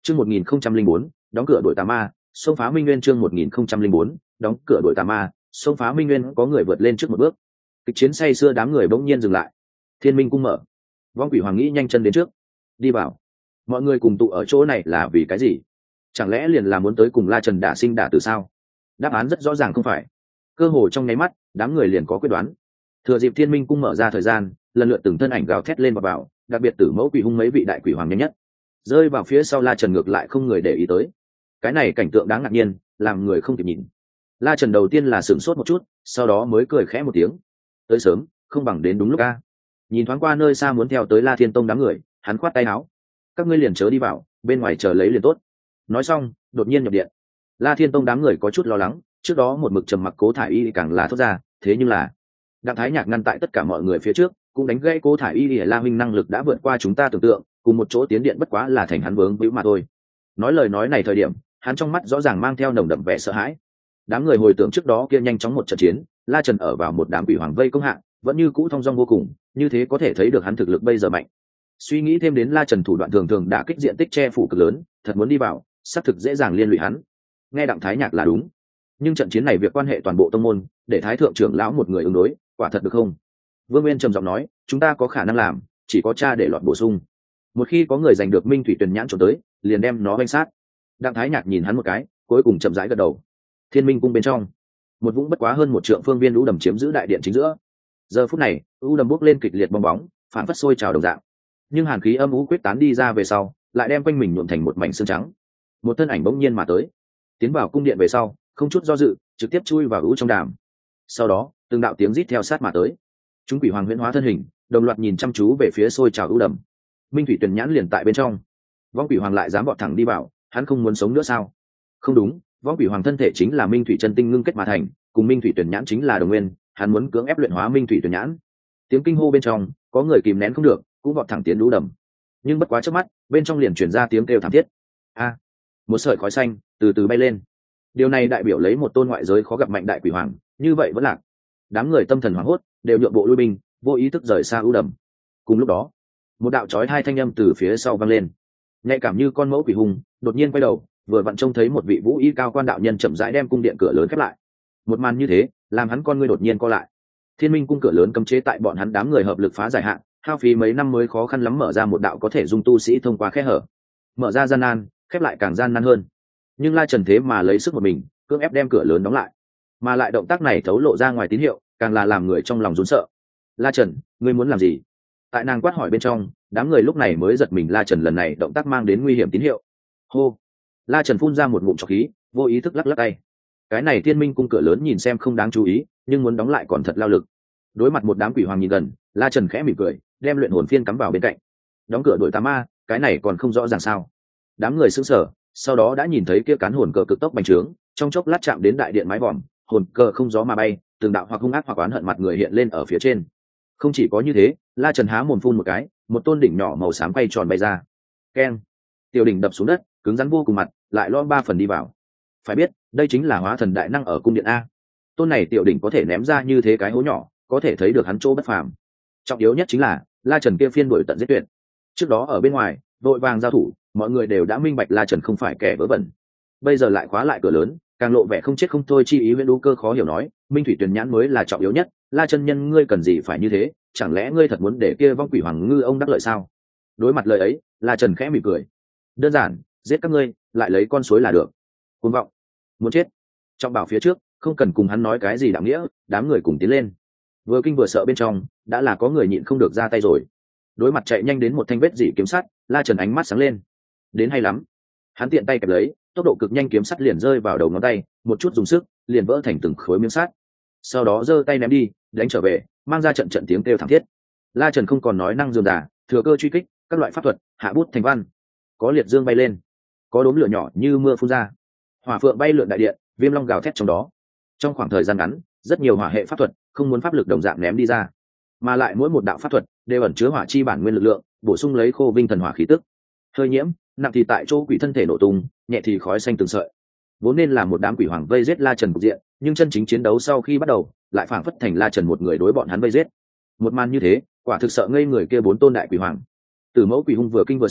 Chương 1004, đóng cửa đội tà ma, xông phá minh nguyên. Chương 1004, đóng cửa đội tà ma, xông phá minh nguyên. Có người vượt lên trước một bước. Kịch chiến say xưa đám người bỗng nhiên dừng lại. Thiên Minh cung mở. Vong Quỷ Hoàng nghĩ nhanh chân đến trước. Đi vào. Mọi người cùng tụ ở chỗ này là vì cái gì? Chẳng lẽ liền là muốn tới cùng La Trần đả sinh đả tử sao? Đáp án rất rõ ràng không phải. Cơ hồ trong nháy mắt, đám người liền có quyết đoán. Thừa dịp Thiên Minh cung mở ra thời gian, lần lượt từng thân ảnh gào thét lên vào, đặc biệt Tử Mẫu Quỷ Hung mấy vị đại quỷ hoàng nhanh nhất rơi vào phía sau La Trần, ngược lại không người để ý tới. Cái này cảnh tượng đáng ngạc nhiên, làm người không kịp nhìn. La Trần đầu tiên là sửng sốt một chút, sau đó mới cười khẽ một tiếng. Tới sớm, không bằng đến đúng lúc a. Nhìn thoáng qua nơi xa muốn theo tới La Thiên Tông đám người, hắn khoát tay áo. Các ngươi liền chớ đi vào, bên ngoài chờ lấy liền tốt. Nói xong, đột nhiên nhập điện. La Thiên Tông đám người có chút lo lắng, trước đó một mực trầm mặc Cố Thải Y càng là thốt ra, thế nhưng là Đặng Thái Nhạc ngăn tại tất cả mọi người phía trước, cũng đánh gãy Cố Thải Y. La huynh năng lực đã vượt qua chúng ta tưởng tượng, cùng một chỗ tiến điện bất quá là thành hắn vướng víu mà thôi. Nói lời nói này thời điểm, hắn trong mắt rõ ràng mang theo nồng đậm vẻ sợ hãi. Đám người hồi tưởng trước đó kia nhanh chóng một trận chiến, La Trần ở vào một đám quỷ hoàng vây công hạng, vẫn như cũ thong dong vô cùng, như thế có thể thấy được hắn thực lực bây giờ mạnh. Suy nghĩ thêm đến La Trần thủ đoạn thường thường đã kích diện tích che phủ cực lớn, thật muốn đi vào, xác thực dễ dàng liên lụy hắn. Nghe Đặng Thái Nhạc là đúng, nhưng trận chiến này việc quan hệ toàn bộ tông môn, để Thái thượng trưởng lão một người ứng đối, quả thật được không? Vương Nguyên trầm giọng nói, chúng ta có khả năng làm, chỉ có cha để lọt bổ sung. Một khi có người giành được Minh Thủy Tuyền nhãn trốn tới, liền đem nó vây sát. Đặng Thái Nhạc nhìn hắn một cái, cuối cùng chậm rãi gật đầu. Thiên Minh cung bên trong, một vũng bất quá hơn một trượng phương viên lũ đầm chiếm giữ đại điện chính giữa. Giờ phút này, u đầm bốc lên kịch liệt bong bóng, phản phất sôi trào đồng dạng. Nhưng hàn khí âm u quyết tán đi ra về sau, lại đem quanh mình nhuộm thành một mảnh xương trắng. Một thân ảnh bỗng nhiên mà tới, tiến vào cung điện về sau, không chút do dự, trực tiếp chui vào u trong đàm. Sau đó, từng đạo tiếng rít theo sát mà tới. Chúng quỷ hoàng huyễn hóa thân hình, đồng loạt nhìn chăm chú về phía sôi trào u đầm. Minh Thủy Tuyền nhãn liền tại bên trong. Vong Quỷ Hoàng lại dám vọt thẳng đi vào, hắn không muốn sống nữa sao? Không đúng, Vong Quỷ Hoàng thân thể chính là Minh Thủy chân tinh ngưng kết mà thành, cùng Minh Thủy Tuyền nhãn chính là đồng nguyên, hắn muốn cưỡng ép luyện hóa Minh Thủy Tuyền nhãn. Tiếng kinh hô bên trong, có người kìm nén không được, cũng vọt thẳng tiến lũ đầm. Nhưng bất quá chớp mắt, bên trong liền truyền ra tiếng kêu thảm thiết. A! Một sợi khói xanh từ từ bay lên. Điều này đại biểu lấy một tôn ngoại giới khó gặp mạnh đại quỷ hoàng, như vậy vẫn lạc. Đám người tâm thần hoảng hốt, đều nhượng bộ lui binh, vô ý thức rời xa u đầm. Cùng lúc đó, một đạo chói hai thanh âm từ phía sau vang lên, nhạy cảm như con mẫu quỷ hùng đột nhiên quay đầu, vừa vặn trông thấy một vị vũ y cao quan đạo nhân chậm rãi đem cung điện cửa lớn khép lại. Một màn như thế làm hắn con ngươi đột nhiên co lại. Thiên Minh cung cửa lớn cấm chế tại bọn hắn đám người hợp lực phá giải hạn, hao phí mấy năm mới khó khăn lắm mở ra một đạo có thể dung tu sĩ thông qua khe hở. Mở ra gian nan, khép lại càng gian nan hơn. Nhưng La Trần thế mà lấy sức một mình cưỡng ép đem cửa lớn đóng lại, mà lại động tác này thấu lộ ra ngoài tín hiệu, càng là làm người trong lòng run sợ. La Trần, ngươi muốn làm gì? Tại nàng quát hỏi bên trong, đám người lúc này mới giật mình. La Trần lần này động tác mang đến nguy hiểm tín hiệu. Hô! La Trần phun ra một ngụm trọc khí, vô ý thức lắc lắc tay. Cái này Thiên Minh cung cửa lớn nhìn xem không đáng chú ý, nhưng muốn đóng lại còn thật lao lực. Đối mặt một đám quỷ hoàng nhìn gần, La Trần khẽ mỉm cười, đem luyện hồn phiên cắm vào bên cạnh. Đóng cửa đuổi tà ma, cái này còn không rõ ràng sao? Đám người sững sờ, sau đó đã nhìn thấy kia cán hồn cờ cực tốc bành trướng, trong chốc lát chạm đến đại điện mái vòm, hồn cờ không gió mà bay, từng đạo hoặc hung ác hoặc oán hận mặt người hiện lên ở phía trên. Không chỉ có như thế, La Trần há mồm phun một cái, một tôn đỉnh nhỏ màu xám quay tròn bay ra. Keng! Tiểu đỉnh đập xuống đất, cứng rắn vô cùng mặt, lại lõm 3 phần đi vào. Phải biết, đây chính là hóa thần đại năng ở cung điện a. Tôn này tiểu đỉnh có thể ném ra như thế cái hố nhỏ, có thể thấy được hắn chỗ bất phàm. Trọng yếu nhất chính là La Trần kia phiên đuổi tận giết tuyệt. Trước đó ở bên ngoài, vội vàng giao thủ, mọi người đều đã minh bạch La Trần không phải kẻ vớ vẩn. Bây giờ lại khóa lại cửa lớn, càng lộ vẻ không chết không thôi chi ý. Huyễn Đu Cơ khó hiểu nói, Minh Thủy Tuyền nhãn mới là trọng yếu nhất, La chân nhân ngươi cần gì phải như thế, chẳng lẽ ngươi thật muốn để kia vong quỷ hoàng ngư ông đắc lợi sao? Đối mặt lời ấy, La Trần khẽ mỉm cười. Đơn giản, giết các ngươi, lại lấy con suối là được. Cuồng vọng, muốn chết. Trong bảo phía trước, không cần cùng hắn nói cái gì đạo nghĩa, đám người cùng tiến lên. Vừa kinh vừa sợ bên trong, đã là có người nhịn không được ra tay rồi. Đối mặt chạy nhanh đến một thanh vết dỉ kiếm sắt, La Trần ánh mắt sáng lên. Đến hay lắm. Hắn tiện tay kẹp lấy, tốc độ cực nhanh kiếm sắt liền rơi vào đầu ngón tay, một chút dùng sức, liền vỡ thành từng khối miếng sắt. Sau đó giơ tay ném đi, đánh trở về, mang ra trận trận tiếng kêu thảm thiết. La Trần không còn nói năng dườm dà, thừa cơ truy kích, các loại pháp thuật, hạ bút thành văn. Có liệt dương bay lên, có đốm lửa nhỏ như mưa phun ra, hỏa phượng bay lượn đại điện, viêm long gào thét trong đó. Trong khoảng thời gian ngắn, rất nhiều hỏa hệ pháp thuật không muốn pháp lực đồng dạng ném đi ra, mà lại mỗi một đạo pháp thuật đều ẩn chứa hỏa chi bản nguyên lực lượng, bổ sung lấy khô vinh thần hỏa khí tức. Hơi nhiễm, nặng thì tại chỗ quỷ thân thể nổ tung, nhẹ thì khói xanh từng sợi. Vốn nên là một đám quỷ hoàng vây giết La Trần cục diện, nhưng chân chính chiến đấu sau khi bắt đầu, lại phảng phất thành La Trần một người đối bọn hắn vây giết. Một màn như thế, quả thực sợ ngây người kia 4 tôn đại quỷ hoàng. Tử Mẫu Quỷ Hung vừa kinh vừa sợ,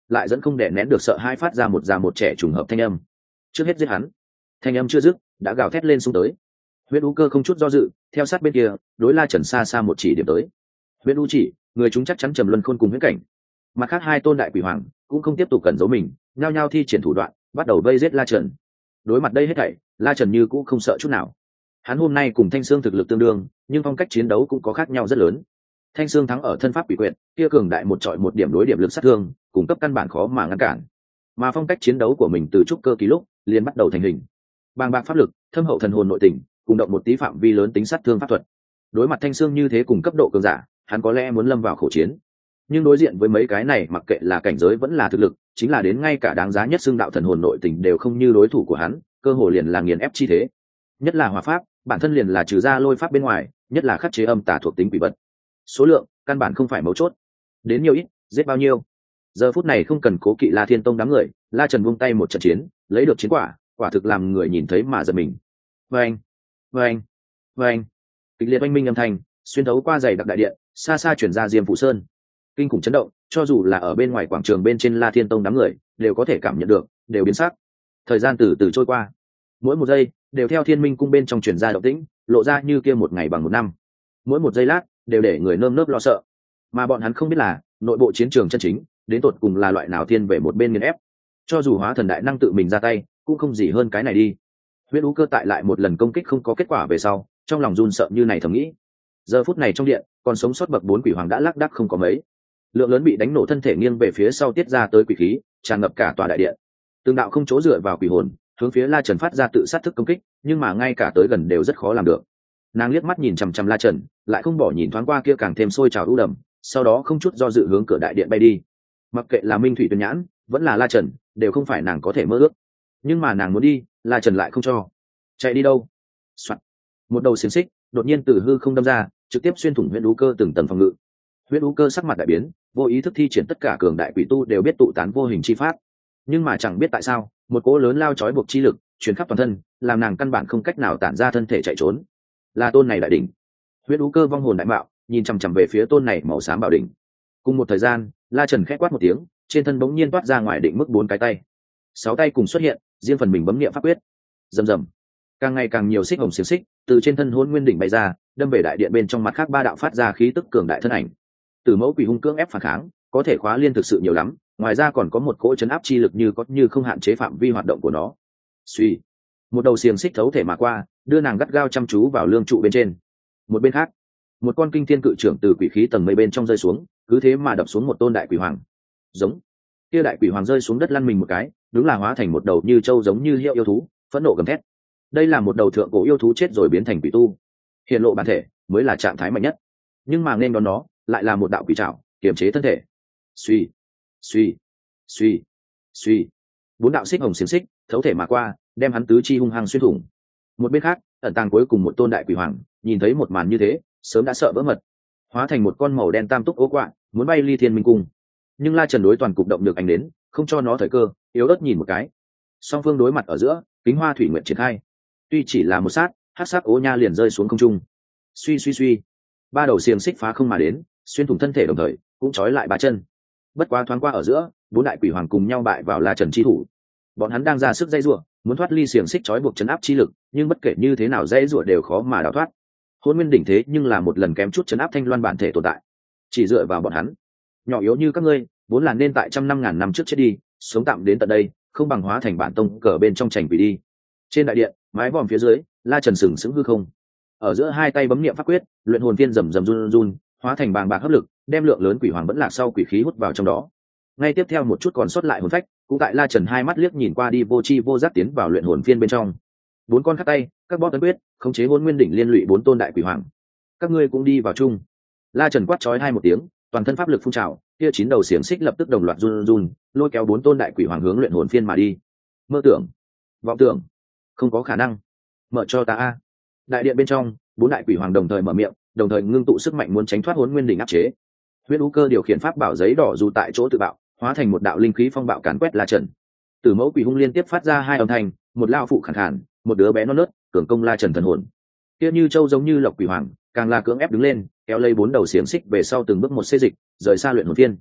lại dẫn không đè nén được sợ hai phát ra một già một trẻ trùng hợp thanh âm. Trước hết giết hắn. Thanh âm chưa dứt đã gào thét lên xung tới. Huyết U Cơ không chút do dự theo sát bên kia, đối La Trần xa xa một chỉ điểm tới. Huyết U chỉ, người chúng chắc chắn trầm luân khôn cùng huyết cảnh. Mặt khác hai tôn đại quỷ hoàng cũng không tiếp tục cẩn giấu mình, nhao nhao thi triển thủ đoạn bắt đầu vây giết La Trần. Đối mặt đây hết thảy, La Trần như cũng không sợ chút nào. Hắn hôm nay cùng Thanh Xương thực lực tương đương, nhưng phong cách chiến đấu cũng có khác nhau rất lớn. Thanh Xương thắng ở thân pháp quỷ quyệt, kia cường đại một trọi một điểm đối điểm lực sát thương, cung cấp căn bản khó mà ngăn cản. Mà phong cách chiến đấu của mình từ trúc cơ kỳ lúc liền bắt đầu thành hình. Bàng bạc pháp lực, thâm hậu thần hồn nội tình, cùng động một tí phạm vi lớn tính sát thương pháp thuật. Đối mặt Thanh Xương như thế cùng cấp độ cường giả, hắn có lẽ muốn lâm vào khổ chiến. Nhưng đối diện với mấy cái này, mặc kệ là cảnh giới vẫn là thực lực, chính là đến ngay cả đáng giá nhất xương đạo thần hồn nội tình đều không như đối thủ của hắn, cơ hồ liền là nghiền ép chi thế. Nhất là hỏa pháp, bản thân liền là trừ ra lôi pháp bên ngoài, nhất là khắc chế âm tà thuộc tính quỷ vật. Số lượng căn bản không phải mấu chốt, đến nhiều ít giết bao nhiêu. Giờ phút này không cần cố kỵ La Thiên Tông đám người, La Trần buông tay một trận chiến, lấy được chiến quả, quả thực làm người nhìn thấy mà giật mình. Vâng, vâng, vâng, kịch liệt oanh minh âm thanh xuyên thấu qua dày đặc đại điện, xa xa chuyển ra Diêm Phủ Sơn, kinh khủng chấn động, cho dù là ở bên ngoài quảng trường bên trên La Thiên Tông đám người đều có thể cảm nhận được, đều biến sắc. Thời gian từ từ trôi qua, mỗi một giây đều theo Thiên Minh cung bên trong truyền ra động tĩnh, lộ ra như kia một ngày bằng một năm. Mỗi một giây lát đều để người nơm nớp lo sợ, mà bọn hắn không biết là nội bộ chiến trường chân chính đến tột cùng là loại nào thiên về một bên nghiền ép. Cho dù hóa thần đại năng tự mình ra tay cũng không gì hơn cái này đi. Huyết U Cơ tại lại một lần công kích không có kết quả về sau, trong lòng run sợ như này thầm nghĩ. Giờ phút này trong điện còn sống sót bậc 4 quỷ hoàng đã lác đác không có mấy, lượng lớn bị đánh nổ thân thể nghiêng về phía sau tiết ra tới quỷ khí tràn ngập cả tòa đại điện. Từng đạo không chỗ dựa vào quỷ hồn hướng phía La Trần phát ra tự sát thức công kích, nhưng mà ngay cả tới gần đều rất khó làm được. Nàng liếc mắt nhìn chằm chằm La Trần, lại không bỏ nhìn thoáng qua kia càng thêm sôi trào u đầm, sau đó không chút do dự hướng cửa đại điện bay đi. Mặc kệ là Minh Thủy Tuyên Nhãn vẫn là La Trần, đều không phải nàng có thể mơ ước, nhưng mà nàng muốn đi, La Trần lại không cho. Chạy đi đâu? Soạn. Một đầu xiềng xích đột nhiên từ hư không đâm ra, trực tiếp xuyên thủng Huyết U Cơ từng tầng phòng ngự. Huyết U Cơ sắc mặt đại biến, vô ý thức thi triển tất cả cường đại quỷ tu đều biết tụ tán vô hình chi pháp, nhưng mà chẳng biết tại sao một cỗ lớn lao trói buộc chi lực truyền khắp toàn thân, làm nàng căn bản không cách nào tản ra thân thể chạy trốn. Là tôn này đại đỉnh. Huyết U Cơ vong hồn đại mạo nhìn chằm chằm về phía tôn này màu xám bảo đỉnh. Cùng một thời gian, La Trần khẽ quát một tiếng, trên thân bỗng nhiên toát ra ngoài định mức 4 cái tay, 6 tay cùng xuất hiện, riêng phần mình bấm niệm pháp quyết. Rầm rầm, càng ngày càng nhiều xích hồng xiềng xích từ trên thân Hỗn Nguyên đỉnh bay ra, đâm về đại điện bên trong. Mặt khác 3 đạo phát ra khí tức cường đại thân ảnh, Tử Mẫu Quỷ hung cưỡng ép phản kháng, có thể khóa liên thực sự nhiều lắm, ngoài ra còn có một cỗ chấn áp chi lực như có như không hạn chế phạm vi hoạt động của nó. Suy, một đầu xiềng xích thấu thể mà qua, đưa nàng gắt gao chăm chú vào lương trụ bên trên. Một bên khác, một con kinh thiên cự trưởng từ quỷ khí tầng mây bên trong rơi xuống, cứ thế mà đập xuống một tôn đại quỷ hoàng. Giống, kia đại quỷ hoàng rơi xuống đất lăn mình một cái, đúng là hóa thành một đầu như trâu giống như hiệu yêu thú, phẫn nộ gầm thét. Đây là một đầu thượng cổ yêu thú chết rồi biến thành quỷ tu, hiện lộ bản thể mới là trạng thái mạnh nhất, nhưng mà nên đón nó lại là một đạo quỷ trảo kiềm chế thân thể. Suy, suy, suy, suy, 4 đạo xích hồng xiềng xích thấu thể mà qua, đem hắn tứ chi hung hăng xuyên thủng. Một bên khác, ẩn tàng cuối cùng một tôn đại quỷ hoàng nhìn thấy một màn như thế, sớm đã sợ vỡ mật, hóa thành một con màu đen tam túc ố quạ, muốn bay ly Thiên Minh cung. Nhưng La Trần đối toàn cục động được ảnh đến, không cho nó thời cơ, yếu ớt nhìn một cái. Song phương đối mặt ở giữa, Kính Hoa Thủy Nguyện triển khai. Tuy chỉ là một sát, hắc sắc ố nha liền rơi xuống không trung. Suy suy suy, 3 đầu xiềng xích phá không mà đến, xuyên thủng thân thể đồng thời cũng trói lại 3 chân. Bất quá thoáng qua ở giữa, 4 đại quỷ hoàng cùng nhau bại vào La Trần chi thủ. Bọn hắn đang ra sức dây rủa, muốn thoát ly xiềng xích trói buộc chấn áp chi lực, nhưng bất kể như thế nào dây rủa đều khó mà đào thoát. Hôn Nguyên đỉnh thế nhưng là một lần kém chút chấn áp Thanh Loan bản thể tồn tại. Chỉ dựa vào bọn hắn, nhỏ yếu như các ngươi, vốn là nên tại trăm năm ngàn năm trước chết đi, sống tạm đến tận đây, không bằng hóa thành bản tông cờ bên trong chảnh quỷ đi. Trên đại điện, mái vòm phía dưới, La Trần sừng sững hư không, ở giữa hai tay bấm niệm pháp quyết, luyện hồn viên rầm rầm run run, hóa thành bàng bạc hấp lực, đem lượng lớn quỷ hoàng vẫn lạc sau quỷ khí hút vào trong đó. Ngay tiếp theo một chút còn sót lại hồn phách, cũng tại La Trần hai mắt liếc nhìn qua đi vô chi vô giác tiến vào luyện hồn viên bên trong. 4 con khắc tay, các bóp tấn quyết, khống chế Hỗn Nguyên đỉnh liên lụy 4 tôn đại quỷ hoàng. Các ngươi cũng đi vào chung. La Trần quát chói hai một tiếng, toàn thân pháp lực phun trào, kia 9 đầu xiềng xích lập tức đồng loạt run run, lôi kéo 4 tôn đại quỷ hoàng hướng luyện hồn phiên mà đi. Mơ tưởng, vọng tưởng, không có khả năng. Mở cho ta a. Đại điện bên trong, 4 đại quỷ hoàng đồng thời mở miệng, đồng thời ngưng tụ sức mạnh muốn tránh thoát Hỗn Nguyên đỉnh áp chế. Huyết U Cơ điều khiển pháp bảo giấy đỏ dù tại chỗ tự bạo, hóa thành một đạo linh khí phong bạo càn quét La Trần. Tử Mẫu Quỷ hung liên tiếp phát ra 2 âm thanh, một lao phụ khàn khàn, một đứa bé non nớt, cường công La Trần thần hồn. Kia như châu giống như lộc quỷ hoàng, càng là cưỡng ép đứng lên, kéo lấy 4 đầu xiềng xích về sau từng bước một xê dịch, rời xa luyện hồn phiên.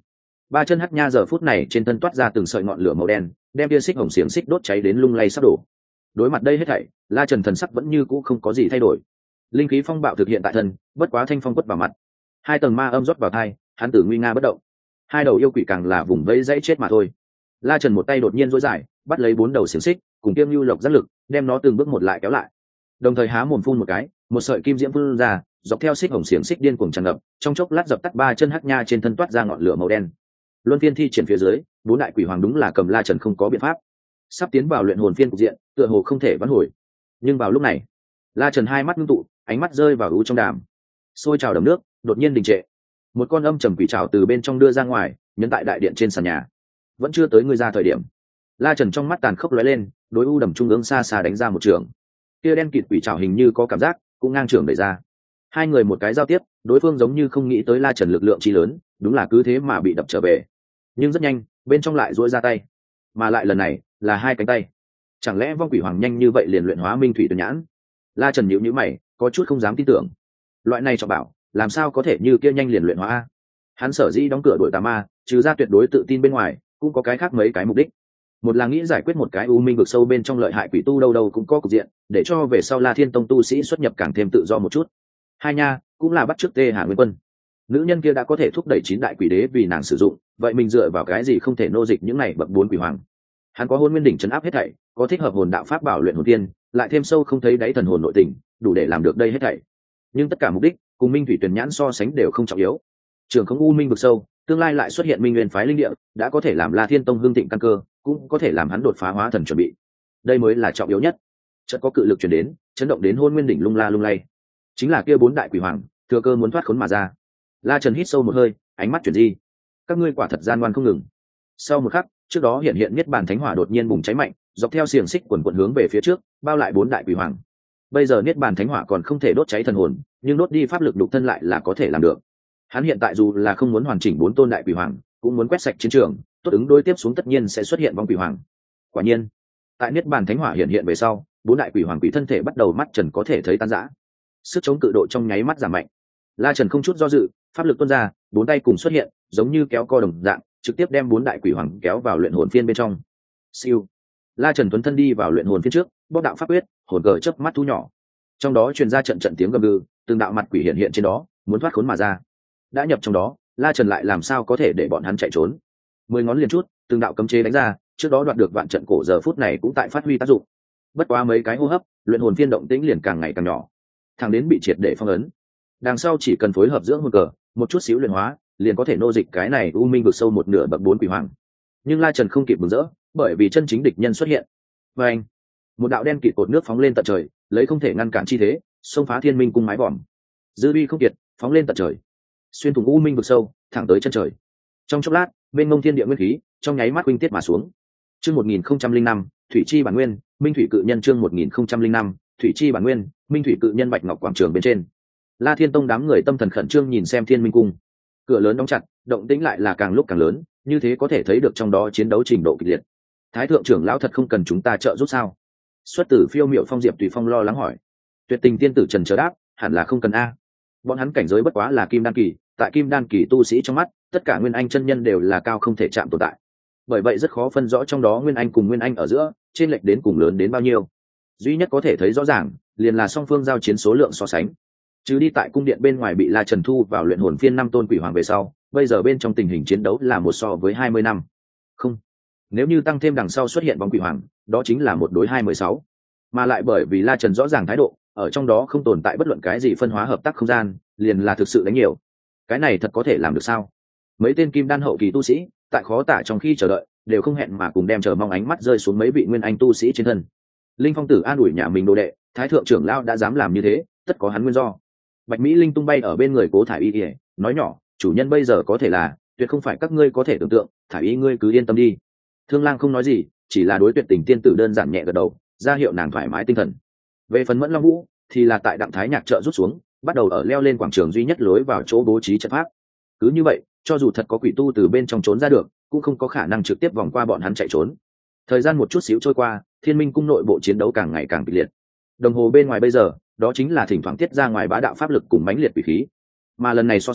Ba chân hắc nha giờ phút này trên thân toát ra từng sợi ngọn lửa màu đen, đem tia xích hồng xiềng xích đốt cháy đến lung lay sắp đổ. Đối mặt đây hết thảy, La Trần thần sắc vẫn như cũ không có gì thay đổi. Linh khí phong bạo thực hiện tại thân, bất quá thanh phong quất vào mặt. Hai tầng ma âm rót vào thai, hắn tử nguy nga bất động. Hai đầu yêu quỷ càng là vùng vẫy dãy chết mà thôi. La Trần một tay đột nhiên duỗi dài, bắt lấy 4 đầu xiềng xích, cùng Tiêm Nhu Lộc giác lực, đem nó từng bước một lại kéo lại. Đồng thời há mồm phun một cái, một sợi kim diễm phun ra, dọc theo xích hồng xiềng xích điên cuồng tràn ngập, trong chốc lát dập tắt ba chân hắc nha trên thân toát ra ngọn lửa màu đen. Luân phiên thi triển phía dưới, 4 đại quỷ hoàng đúng là cầm La Trần không có biện pháp. Sắp tiến vào luyện hồn phiên cục diện, tựa hồ không thể vãn hồi. Nhưng vào lúc này, La Trần hai mắt ngưng tụ, ánh mắt rơi vào u trong đàm. Sôi trào đầm nước, đột nhiên đình trệ. Một con âm trầm quỷ trảo từ bên trong đưa ra ngoài, nhấn tại đại điện trên sàn nhà. Vẫn chưa tới người ra thời điểm, La Trần trong mắt tàn khốc lóe lên, đối u đầm trung ương xa xa đánh ra một trường. Kia đen kịt quỷ trảo hình như có cảm giác, cũng ngang trường đẩy ra. Hai người một cái giao tiếp, đối phương giống như không nghĩ tới La Trần lực lượng chi lớn, đúng là cứ thế mà bị đập trở về. Nhưng rất nhanh, bên trong lại duỗi ra tay, mà lại lần này là hai cánh tay. Chẳng lẽ vong quỷ hoàng nhanh như vậy liền luyện hóa minh thủy tuyển nhãn? La Trần nhíu nhíu mày, có chút không dám tin tưởng. Loại này cho bảo, làm sao có thể như kia nhanh liền luyện hóa? Hắn sở dĩ đóng cửa đuổi tà ma, trừ ra tuyệt đối tự tin bên ngoài, cũng có cái khác mấy cái mục đích. Một là nghĩ giải quyết một cái u minh vực sâu bên trong lợi hại quỷ tu đâu đâu cũng có cục diện, để cho về sau La Thiên Tông tu sĩ xuất nhập càng thêm tự do một chút. Hai nha, cũng là bắt chước Tê Hà Nguyên Quân. Nữ nhân kia đã có thể thúc đẩy 9 đại quỷ đế vì nàng sử dụng, vậy mình dựa vào cái gì không thể nô dịch những này bậc 4 quỷ hoàng? Hắn có Hôn Nguyên đỉnh trấn áp hết thảy, có thích hợp hồn đạo pháp bảo luyện hồn tiên, lại thêm sâu không thấy đáy thần hồn nội tình, đủ để làm được đây hết thảy. Nhưng tất cả mục đích cùng minh thủy tuyển nhãn so sánh đều không trọng yếu. Trường không u minh vực sâu, tương lai lại xuất hiện minh nguyên phái linh địa, đã có thể làm La Thiên Tông hưng thịnh căn cơ, cũng có thể làm hắn đột phá hóa thần chuẩn bị. Đây mới là trọng yếu nhất. Chợt có cự lực truyền đến, chấn động đến Hôn Nguyên đỉnh lung la lung lay. Chính là kia 4 đại quỷ hoàng, thừa cơ muốn thoát khốn mà ra. La Trần hít sâu một hơi, ánh mắt chuyển di. Các ngươi quả thật gian ngoan không ngừng. Sau một khắc, trước đó hiện niết bàn thánh hỏa đột nhiên bùng cháy mạnh, dọc theo xiềng xích quần quần hướng về phía trước, bao lại 4 đại quỷ hoàng. Bây giờ niết bàn thánh hỏa còn không thể đốt cháy thần hồn, nhưng đốt đi pháp lực đục thân lại là có thể làm được. Hắn hiện tại dù là không muốn hoàn chỉnh 4 tôn đại quỷ hoàng, cũng muốn quét sạch chiến trường, tốt ứng đối tiếp xuống tất nhiên sẽ xuất hiện vong quỷ hoàng. Quả nhiên, tại niết bàn thánh hỏa hiện về sau, 4 đại quỷ hoàng quỷ thân thể bắt đầu mắt trần có thể thấy tan rã. Sức chống cự độ trong nháy mắt giảm mạnh. La Trần không chút do dự, pháp lực tuôn ra, 4 tay cùng xuất hiện, giống như kéo co đồng dạng, trực tiếp đem 4 đại quỷ hoàng kéo vào luyện hồn phiên bên trong. Siêu. La Trần tuấn thân đi vào luyện hồn phiên trước, bóc đạo pháp quyết, hồn cờ chớp mắt thu nhỏ. Trong đó truyền ra trận trận tiếng gầm gừ, từng đạo mặt quỷ hiện trên đó, muốn thoát khốn mà ra. Đã nhập trong đó, La Trần lại làm sao có thể để bọn hắn chạy trốn? 10 ngón liền chút, từng đạo cấm chế đánh ra, trước đó đoạt được vạn trận cổ giờ phút này cũng tại phát huy tác dụng. Bất quá mấy cái hô hấp, luyện hồn phiên động tĩnh liền càng ngày càng nhỏ, thẳng đến bị triệt để phong ấn. Đằng sau chỉ cần phối hợp dưỡng hồn cờ, một chút xíu luyện hóa, liền có thể nô dịch cái này u minh vực sâu một nửa bậc 4 quỷ hoàng. Nhưng La Trần không kịp mừng rỡ, bởi vì chân chính địch nhân xuất hiện. Và anh, một đạo đen kịt cột nước phóng lên tận trời, lấy không thể ngăn cản chi thế, xông phá thiên minh cung mái vòm. Dư uy không kiệt, phóng lên tận trời, xuyên thủng u minh vực sâu, thẳng tới chân trời. Trong chốc lát, bên ngông thiên địa nguyên khí, trong nháy mắt huynh tiết mà xuống. Chương 1005, Thủy chi bản nguyên, Minh thủy cự nhân chương 1005, Thủy chi bản nguyên, Minh thủy cự nhân Bạch Ngọc quảng trường bên trên. La Thiên Tông đám người tâm thần khẩn trương nhìn xem Thiên Minh cung. Cửa lớn đóng chặt, động tĩnh lại là càng lúc càng lớn, như thế có thể thấy được trong đó chiến đấu trình độ kịch liệt. Thái thượng trưởng lão thật không cần chúng ta trợ giúp sao? Xuất tử Phiêu Miệu Phong Diệp Tùy Phong lo lắng hỏi. Tuyệt Tình tiên tử trần chờ đáp, hẳn là không cần a. Bọn hắn cảnh giới bất quá là kim đan kỳ, tại kim đan kỳ tu sĩ trong mắt, tất cả nguyên anh chân nhân đều là cao không thể chạm tồn tại. Bởi vậy rất khó phân rõ trong đó nguyên anh cùng nguyên anh ở giữa, trên lệch đến cùng lớn đến bao nhiêu. Duy nhất có thể thấy rõ ràng, liền là song phương giao chiến số lượng so sánh. Chứ đi tại cung điện bên ngoài bị La Trần thu vào luyện hồn phiên 5 tôn quỷ hoàng về sau, bây giờ bên trong tình hình chiến đấu là 1 so với 20 năm. Không, nếu như tăng thêm đằng sau xuất hiện bóng quỷ hoàng, đó chính là 1 đối 216. Mà lại bởi vì La Trần rõ ràng thái độ, ở trong đó không tồn tại bất luận cái gì phân hóa hợp tác không gian, liền là thực sự đánh nhiều. Cái này thật có thể làm được sao? Mấy tên kim đan hậu kỳ tu sĩ, tại khó tả trong khi chờ đợi, đều không hẹn mà cùng đem chờ mong ánh mắt rơi xuống mấy vị nguyên anh tu sĩ trên thân. Linh Phong Tử an ủi nhà mình đồ đệ, Thái thượng trưởng lão đã dám làm như thế, tất có hắn nguyên do. Bạch Mỹ Linh tung bay ở bên người Cố Thải Y, nói nhỏ, chủ nhân bây giờ có thể là, tuyệt không phải các ngươi có thể tưởng tượng, Thải Y ngươi cứ yên tâm đi. Thương Lang không nói gì, chỉ là đối Tuyệt Tình tiên tử đơn giản nhẹ gật đầu, ra hiệu nàng thoải mái tinh thần. Về phần Mẫn Long Vũ, thì là tại Đặng Thái Nhạc trợ rút xuống, bắt đầu ở leo lên quảng trường duy nhất lối vào chỗ bố trí trận pháp. Cứ như vậy, cho dù thật có quỷ tu từ bên trong trốn ra được, cũng không có khả năng trực tiếp vòng qua bọn hắn chạy trốn. Thời gian một chút xíu trôi qua, Thiên Minh cung nội bộ chiến đấu càng ngày càng kịch liệt. Đồng hồ bên ngoài bây giờ, đó chính là thỉnh thoảng tiết ra ngoài bá đạo pháp lực cùng mãnh liệt quỷ khí. Mà lần này so sánh,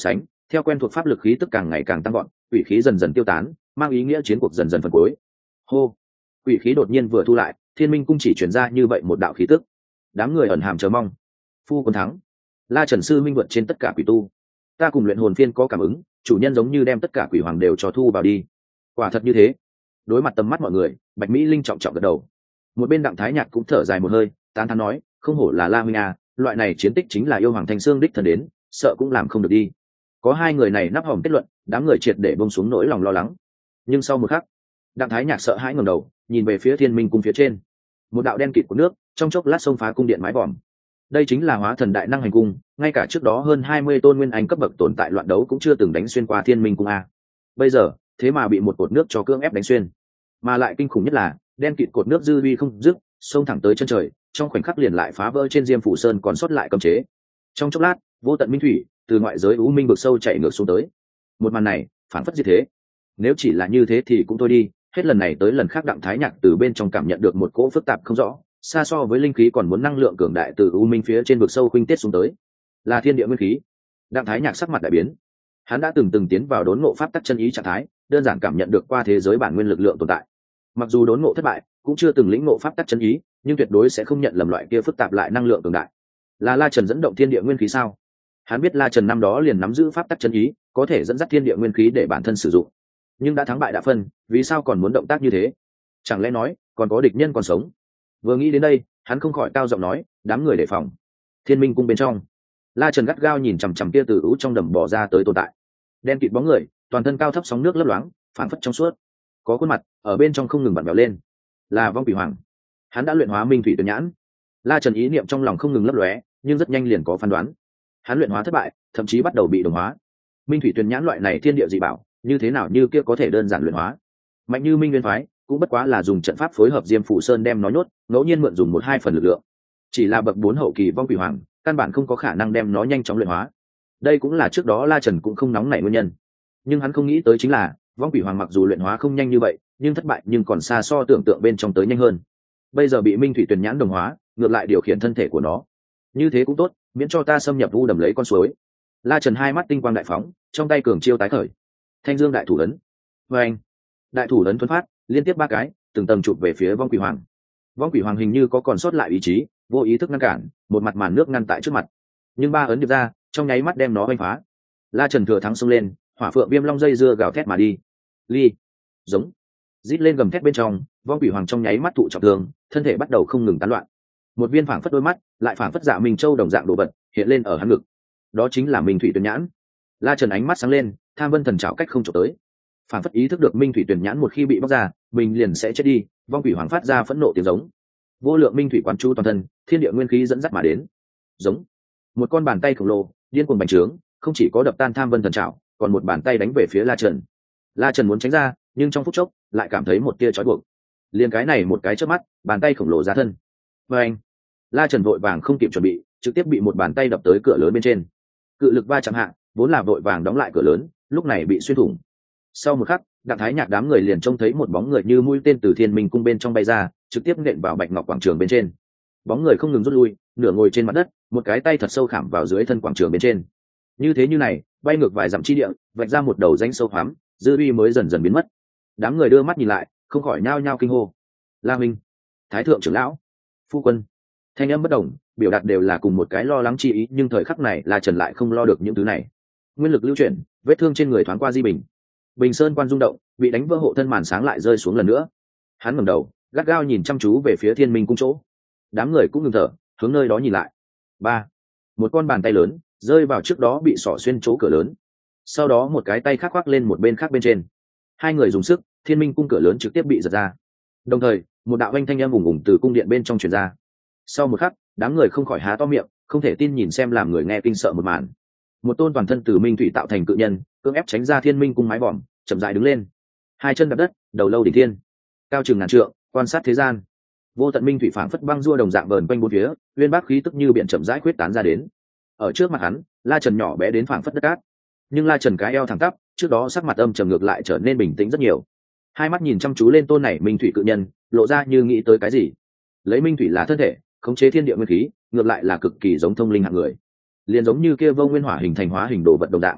theo quen thuộc pháp lực khí tức càng ngày càng tăng gọn, quỷ khí dần dần tiêu tán, mang ý nghĩa chiến cuộc dần dần phần cuối. Hô, quỷ khí đột nhiên vừa thu lại, thiên minh cung chỉ truyền ra như vậy một đạo khí tức. Đám người ẩn hàm chờ mong. Phu quân thắng. La Trần sư minh vượt trên tất cả quỷ tu. Ta cùng luyện hồn phiên có cảm ứng, chủ nhân giống như đem tất cả quỷ hoàng đều cho thu vào đi. Quả thật như thế. Đối mặt tầm mắt mọi người, Bạch Mỹ Linh trọng trọng gật đầu. Một bên Đặng Thái Nhạc cũng thở dài một hơi, tán thán nói, không hổ là La huynh à, loại này chiến tích chính là yêu hoàng thanh xương đích thần đến, sợ cũng làm không được đi. Có hai người này nắp hòm kết luận, đám người triệt để buông xuống nỗi lòng lo lắng. Nhưng sau một khắc, Đặng Thái Nhạc sợ hãi ngẩng đầu, nhìn về phía Thiên Minh cung phía trên. Một đạo đen kịt của nước, trong chốc lát xông phá cung điện mái vòm. Đây chính là hóa thần đại năng hành cung, ngay cả trước đó hơn 20 tôn nguyên anh cấp bậc tồn tại loạn đấu cũng chưa từng đánh xuyên qua Thiên Minh cung a. Bây giờ, thế mà bị một cột nước cho cưỡng ép đánh xuyên. Mà lại kinh khủng nhất là, đen kịt cột nước dư uy không dứt, xông thẳng tới chân trời, trong khoảnh khắc liền lại phá vỡ trên Diêm Phủ Sơn còn sót lại cấm chế. Trong chốc lát, vô tận minh thủy từ ngoại giới u minh vực sâu chảy ngược xuống tới. Một màn này, phản phất như thế. Nếu chỉ là như thế thì cũng thôi đi, hết lần này tới lần khác Đặng Thái Nhạc từ bên trong cảm nhận được một cỗ phức tạp không rõ, xa so với linh khí còn muốn năng lượng cường đại từ u minh phía trên vực sâu khuynh tiết xuống tới, là thiên địa nguyên khí. Đặng Thái Nhạc sắc mặt đại biến. Hắn đã từng tiến vào đốn ngộ pháp tắc chân ý trạng thái, đơn giản cảm nhận được qua thế giới bản nguyên lực lượng tồn tại. Mặc dù đốn ngộ thất bại, cũng chưa từng lĩnh ngộ pháp tắc chân ý, nhưng tuyệt đối sẽ không nhận lầm loại kia phức tạp lại năng lượng cường đại. Là La Trần dẫn động thiên địa nguyên khí sao? Hắn biết La Trần năm đó liền nắm giữ pháp tắc chân ý, có thể dẫn dắt thiên địa nguyên khí để bản thân sử dụng. Nhưng đã thắng bại đã phân, vì sao còn muốn động tác như thế? Chẳng lẽ nói còn có địch nhân còn sống? Vừa nghĩ đến đây, hắn không khỏi cao giọng nói, đám người đề phòng. Thiên Minh cung bên trong, La Trần gắt gao nhìn chằm chằm kia từ ú trong đầm bò ra tới tồn tại. Đen kịt bóng người, toàn thân cao thấp sóng nước lấp loáng, phản phất trong suốt. Có khuôn mặt ở bên trong không ngừng vặn vẹo lên, là vong quỷ hoàng. Hắn đã luyện hóa minh thủy tuyển nhãn. La Trần ý niệm trong lòng không ngừng lấp lóe, nhưng rất nhanh liền có phán đoán. Hắn luyện hóa thất bại, thậm chí bắt đầu bị đồng hóa. Minh thủy tuyển nhãn loại này thiên địa dị bảo, như thế nào như kia có thể đơn giản luyện hóa? Mạnh như Minh Nguyên phái, cũng bất quá là dùng trận pháp phối hợp Diêm Phủ Sơn đem nó nhốt, ngẫu nhiên mượn dùng 1-2 phần lực lượng. Chỉ là bậc 4 hậu kỳ vong quỷ hoàng, căn bản không có khả năng đem nó nhanh chóng luyện hóa. Đây cũng là trước đó La Trần cũng không nóng nảy nguyên nhân. Nhưng hắn không nghĩ tới chính là, vong quỷ hoàng mặc dù luyện hóa không nhanh như vậy, nhưng thất bại nhưng còn xa so tưởng tượng bên trong tới nhanh hơn. Bây giờ bị Minh thủy tuyển nhãn đồng hóa, ngược lại điều khiển thân thể của nó. Như thế cũng tốt, miễn cho ta xâm nhập vu đầm lấy con suối. La Trần hai mắt tinh quang đại phóng, trong tay cường chiêu tái khởi. Thanh Dương đại thủ ấn. Và anh, đại thủ ấn thuần phát, liên tiếp 3 cái, từng tầng chụp về phía vong quỷ hoàng. Vong quỷ hoàng hình như có còn sót lại ý chí, vô ý thức ngăn cản, một mặt màn nước ngăn tại trước mặt. Nhưng 3 ấn điệp ra, trong nháy mắt đem nó vênh phá. La Trần thừa thắng xông lên, hỏa phượng viêm long dây dưa gào thét mà đi. Ly, giống, rít lên gầm thét bên trong, vong quỷ hoàng trong nháy mắt thụ trọng thương, thân thể bắt đầu không ngừng tán loạn. Một viên phảng phất đôi mắt, lại phảng phất dạ minh châu đồng dạng đồ vật, hiện lên ở hắn ngực. Đó chính là Minh thủy tuyển nhãn. La Trần ánh mắt sáng lên, tham vân thần trảo cách không chụp tới. Phảng phất ý thức được Minh thủy tuyển nhãn một khi bị bóc ra, mình liền sẽ chết đi. Vong quỷ hoàng phát ra phẫn nộ tiếng giống. Vô lượng minh thủy quán chu toàn thân, thiên địa nguyên khí dẫn dắt mà đến. Giống. Một con bàn tay khổng lồ, điên cuồng bành trướng, không chỉ có đập tan tham vân thần trảo, còn một bàn tay đánh về phía La Trần. La Trần muốn tránh ra, nhưng trong phút chốc, lại cảm thấy một tia trói buộc. Liền cái này một cái chớp mắt, bàn tay khổng lồ ra thân. Và anh, La Trần vội vàng không kịp chuẩn bị, trực tiếp bị một bàn tay đập tới cửa lớn bên trên. Cự lực va chạm hạ, vốn là vội vàng đóng lại cửa lớn, lúc này bị xuyên thủng. Sau một khắc, Đặng Thái Nhạc đám người liền trông thấy một bóng người như mũi tên từ Thiên Minh cung bên trong bay ra, trực tiếp nện vào Bạch Ngọc quảng trường bên trên. Bóng người không ngừng rút lui, nửa ngồi trên mặt đất, một cái tay thật sâu khảm vào dưới thân quảng trường bên trên. Như thế như này, bay ngược vài dặm chi địa, vạch ra một đầu rãnh sâu hoắm, dư uy mới dần dần biến mất. Đám người đưa mắt nhìn lại, không khỏi nhao nhao kinh hô. La Minh, Thái thượng trưởng lão, phu quân. Thanh âm bất đồng, biểu đạt đều là cùng một cái lo lắng chi ý, nhưng thời khắc này La Trần lại không lo được những thứ này. Nguyên lực lưu chuyển, vết thương trên người thoáng qua di bình. Bình Sơn quan rung động, bị đánh vỡ hộ thân màn sáng lại rơi xuống lần nữa. Hắn ngẩng đầu, gắt gao nhìn chăm chú về phía Thiên Minh cung chỗ. Đám người cũng ngừng thở, hướng nơi đó nhìn lại. 3. Một con bàn tay lớn rơi vào trước đó bị xỏ xuyên chỗ cửa lớn. Sau đó một cái tay khác khoác lên một bên khác bên trên. Hai người dùng sức, Thiên Minh cung cửa lớn trực tiếp bị giật ra. Đồng thời, một đạo oanh thanh âm ùng ùng từ cung điện bên trong truyền ra. Sau một khắc, đám người không khỏi há to miệng, không thể tin nhìn xem làm người nghe kinh sợ một màn. Một tôn toàn thân từ minh thủy tạo thành cự nhân, cưỡng ép tránh ra Thiên Minh cung mái vòm, chậm rãi đứng lên. Hai chân đạp đất, đầu lâu đỉnh thiên, cao chừng ngàn trượng, quan sát thế gian. Vô tận minh thủy phảng phất băng rua đồng dạng vờn quanh bốn phía, uyên bác khí tức như biển chậm rãi khuyết tán ra đến. Ở trước mặt hắn, La Trần nhỏ bé đến phảng phất đất cát. Nhưng La Trần cái eo thẳng tắp, trước đó sắc mặt âm trầm ngược lại trở nên bình tĩnh rất nhiều. Hai mắt nhìn chăm chú lên tôn này minh thủy cự nhân, lộ ra như nghĩ tới cái gì. Lấy minh thủy là thân thể, khống chế thiên địa nguyên khí, ngược lại là cực kỳ giống thông linh hạng người. Liền giống như kia vô nguyên hỏa hình thành hóa hình đồ vật đồng dạng.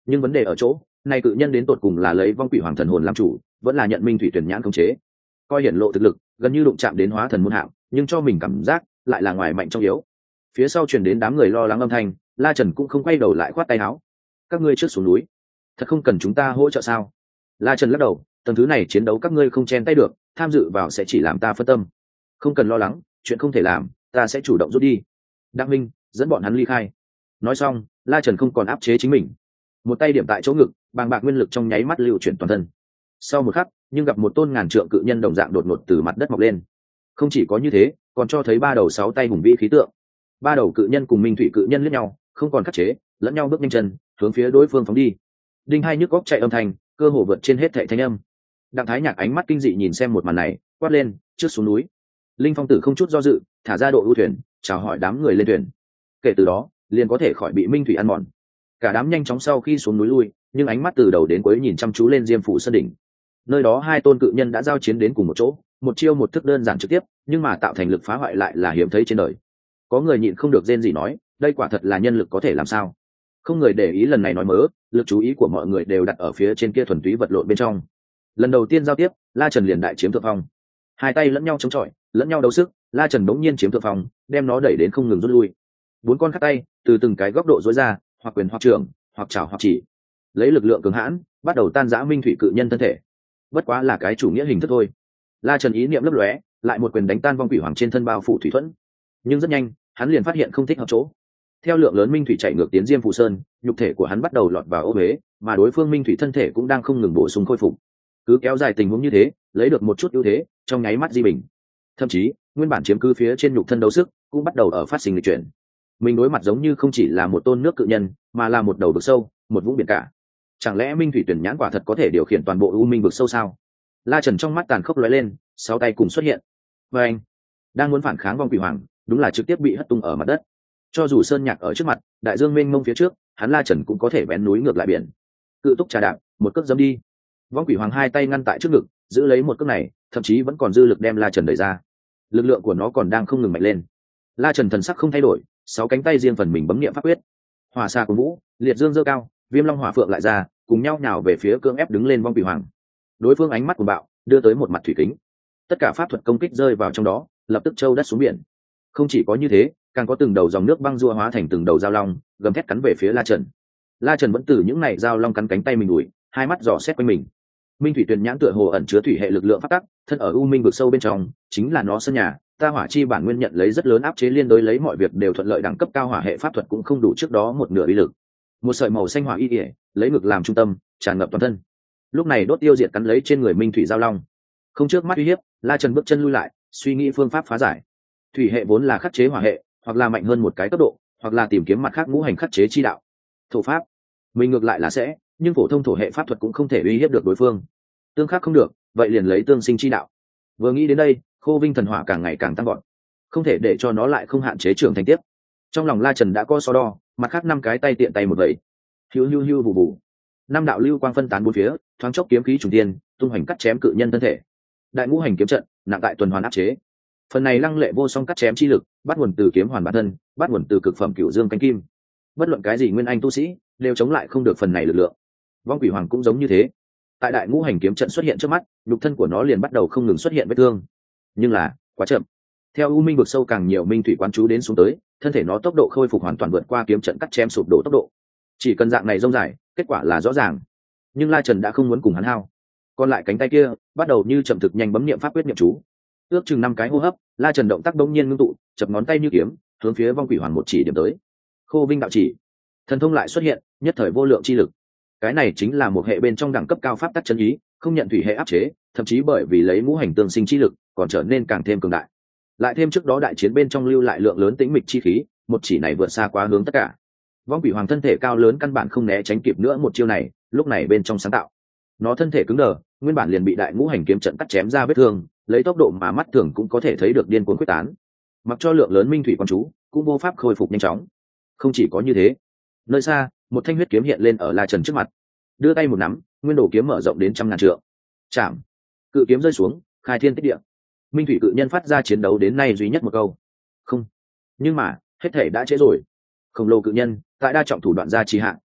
Nhưng vấn đề ở chỗ này, cự nhân đến tột cùng là lấy vong quỷ hoàng thần hồn làm chủ, vẫn là nhận minh thủy tuyển nhãn khống chế. Coi hiển lộ thực lực gần như đụng chạm đến hóa thần môn hạng, nhưng cho mình cảm giác lại là ngoài mạnh trong yếu. Phía sau truyền đến đám người lo lắng âm thanh, La Trần cũng không quay đầu lại, khoát tay áo: các ngươi trước xuống núi, thật không cần chúng ta hỗ trợ sao? La Trần lắc đầu: tầng thứ này chiến đấu các ngươi không chen tay được, tham dự vào sẽ chỉ làm ta phân tâm. Không cần lo lắng, chuyện không thể làm ta sẽ chủ động rút đi. Đặng Minh dẫn bọn hắn ly khai. Nói xong, La Trần không còn áp chế chính mình, một tay điểm tại chỗ ngực, bàng bạc nguyên lực trong nháy mắt lưu chuyển toàn thân. Sau một khắc, nhưng gặp một tôn ngàn trượng cự nhân đồng dạng đột ngột từ mặt đất mọc lên. Không chỉ có như thế, còn cho thấy ba đầu sáu tay hùng vĩ khí tượng. Ba đầu cự nhân cùng minh thủy cự nhân liếc nhau, không còn khắc chế, lẫn nhau bước nhanh chân hướng phía đối phương phóng đi. Đinh hai nhức góc chạy âm thanh, cơ hồ vượt trên hết thảy thanh âm. Đặng Thái Nhạc ánh mắt kinh dị nhìn xem một màn này, quát lên: trước xuống núi. Linh Phong Tử không chút do dự thả ra độ ưu thuyền, chào hỏi đám người lên thuyền. Kể từ đó liền có thể khỏi bị minh thủy ăn mòn. Cả đám nhanh chóng sau khi xuống núi lui, nhưng ánh mắt từ đầu đến cuối nhìn chăm chú lên Diêm Phủ Sơn đỉnh. Nơi đó hai tôn cự nhân đã giao chiến đến cùng một chỗ, một chiêu một thức đơn giản trực tiếp, nhưng mà tạo thành lực phá hoại lại là hiếm thấy trên đời. Có người nhịn không được rên rỉ nói: đây quả thật là nhân lực có thể làm sao? Không người để ý lần này nói mớ, lực chú ý của mọi người đều đặt ở phía trên kia thuần túy vật lộn bên trong. Lần đầu tiên giao tiếp, La Trần liền đại chiếm thượng phong. Hai tay lẫn nhau chống chọi, lẫn nhau đấu sức, La Trần bỗng nhiên chiếm thượng phong, đem nó đẩy đến không ngừng rút lui. Bốn con khắc tay từ từng cái góc độ rối ra, hoặc quyền hoặc trưởng, hoặc chảo hoặc chỉ, lấy lực lượng cường hãn bắt đầu tan rã minh thủy cự nhân thân thể. Bất quá là cái chủ nghĩa hình thức thôi. La Trần ý niệm lấp lóe, lại một quyền đánh tan vong quỷ hoàng trên thân bao phủ thủy thuẫn. Nhưng rất nhanh, hắn liền phát hiện không thích hợp chỗ. Theo lượng lớn minh thủy chạy ngược tiến Diêm Phù Sơn, nhục thể của hắn bắt đầu lọt vào ô huế, mà đối phương minh thủy thân thể cũng đang không ngừng bổ sung khôi phục. Cứ kéo dài tình huống như thế, lấy được một chút ưu thế, trong nháy mắt di bình. Thậm chí, nguyên bản chiếm cứ phía trên nhục thân đấu sức, cũng bắt đầu ở phát sinh lịch chuyển. Mình đối mặt giống như không chỉ là một tôn nước cự nhân, mà là một đầu vực sâu, một vũng biển cả. Chẳng lẽ minh thủy tuyển nhãn quả thật có thể điều khiển toàn bộ u minh vực sâu sao? La Trần trong mắt tàn khốc lóe lên, sáu tay cùng xuất hiện. Và anh đang muốn phản kháng vong quỷ hoàng, đúng là trực tiếp bị hất tung ở mặt đất. Cho dù sơn nhạc ở trước mặt, đại dương mênh mông phía trước, hắn La Trần cũng có thể vén núi ngược lại biển. Cự túc trà đạp, một cước dẫm đi. Vong quỷ hoàng hai tay ngăn tại trước ngực, giữ lấy một cước này, thậm chí vẫn còn dư lực đem La Trần đẩy ra. Lực lượng của nó còn đang không ngừng mạnh lên. La Trần thần sắc không thay đổi, sáu cánh tay riêng phần mình bấm niệm pháp quyết. Hỏa xà của vũ, liệt dương dơ cao, viêm long hỏa phượng lại ra, cùng nhau nhào về phía cưỡng ép đứng lên vong quỷ hoàng. Đối phương ánh mắt của bạo, đưa tới một mặt thủy kính. Tất cả pháp thuật công kích rơi vào trong đó, lập tức châu đất xuống biển. Không chỉ có như thế, càng có từng đầu dòng nước băng rua hóa thành từng đầu dao long, gầm thét cắn về phía La Trần. La Trần vẫn từ những này dao long cắn cánh tay mình đuổi, hai mắt dò xét quanh mình. Minh thủy tuyển nhãn tựa hồ ẩn chứa thủy hệ lực lượng phát tắc, thân ở u minh vực sâu bên trong, chính là nó sân nhà. Ta hỏa chi bản nguyên nhận lấy rất lớn áp chế, liên đối lấy mọi việc đều thuận lợi, đẳng cấp cao hỏa hệ pháp thuật cũng không đủ trước đó một nửa uy lực. Một sợi màu xanh hỏa y ỉa lấy ngực làm trung tâm, tràn ngập toàn thân. Lúc này đốt tiêu diệt cắn lấy trên người minh thủy giao long. Không trước mắt uy hiếp, La Trần bước chân lui lại, suy nghĩ phương pháp phá giải. Thủy hệ vốn là khắc chế hỏa hệ, hoặc là mạnh hơn một cái cấp độ, hoặc là tìm kiếm mặt khác ngũ hành khắc chế chi đạo. Thổ pháp, mình ngược lại là sẽ, nhưng phổ thông thổ hệ pháp thuật cũng không thể uy hiếp được đối phương. Tương khắc không được, vậy liền lấy tương sinh chi đạo. Vừa nghĩ đến đây, khô vinh thần hỏa càng ngày càng tăng gọn, không thể để cho nó lại không hạn chế trưởng thành tiếp. Trong lòng La Trần đã có so đo, mặt khác năm cái tay tiện tay một vậy, hiu hiu hiu bù bù, năm đạo lưu quang phân tán bốn phía, thoáng chốc kiếm khí trùng tiên tung hoành cắt chém cự nhân thân thể. Đại ngũ hành kiếm trận nặng tại tuần hoàn áp chế. Phần này lăng lệ vô song cắt chém chi lực, bắt nguồn từ kiếm hoàn bản thân, bắt nguồn từ cực phẩm cửu dương cánh kim. Bất luận cái gì nguyên anh tu sĩ đều chống lại không được phần này lực lượng. Vong quỷ hoàng cũng giống như thế. Tại đại ngũ hành kiếm trận xuất hiện trước mắt, nhục thân của nó liền bắt đầu không ngừng xuất hiện vết thương. Nhưng là quá chậm. Theo u minh vực sâu càng nhiều minh thủy quán chú đến xuống tới, thân thể nó tốc độ khôi phục hoàn toàn vượt qua kiếm trận cắt chém sụp đổ tốc độ. Chỉ cần dạng này rông dài, kết quả là rõ ràng. Nhưng La Trần đã không muốn cùng hắn hao. Còn lại cánh tay kia bắt đầu như chậm thực nhanh bấm niệm pháp quyết niệm chú. Ước chừng 5 cái hô hấp, La Trần động tác đống nhiên ngưng tụ, chập ngón tay như kiếm, hướng phía vong quỷ hoàn một chỉ điểm tới. Khô vinh đạo chỉ, thần thông lại xuất hiện, nhất thời vô lượng chi lực. Cái này chính là một hệ bên trong đẳng cấp cao pháp tắc chân ý, không nhận thủy hệ áp chế, thậm chí bởi vì lấy ngũ hành tương sinh chi lực, còn trở nên càng thêm cường đại. Lại thêm trước đó đại chiến bên trong lưu lại lượng lớn tĩnh mịch chi khí, một chỉ này vượt xa quá hướng tất cả. Vong quỷ hoàng thân thể cao lớn căn bản không né tránh kịp nữa một chiêu này, lúc này bên trong sáng tạo, nó thân thể cứng đờ, nguyên bản liền bị đại ngũ hành kiếm trận cắt chém ra vết thương, lấy tốc độ mà mắt thường cũng có thể thấy được điên cuồng quyết tán. Mặc cho lượng lớn minh thủy quan chú, cũng vô pháp khôi phục nhanh chóng. Không chỉ có như thế, nơi xa, một thanh huyết kiếm hiện lên ở La Trần trước mặt, đưa tay một nắm, nguyên đồ kiếm mở rộng đến 100.000 trượng. Chạm, cự kiếm rơi xuống, khai thiên tích địa. Minh thủy cự nhân phát ra chiến đấu đến nay duy nhất một câu: không. Nhưng mà hết thể đã trễ rồi. Khổng lồ cự nhân tại đa trọng thủ đoạn ra trì hạn,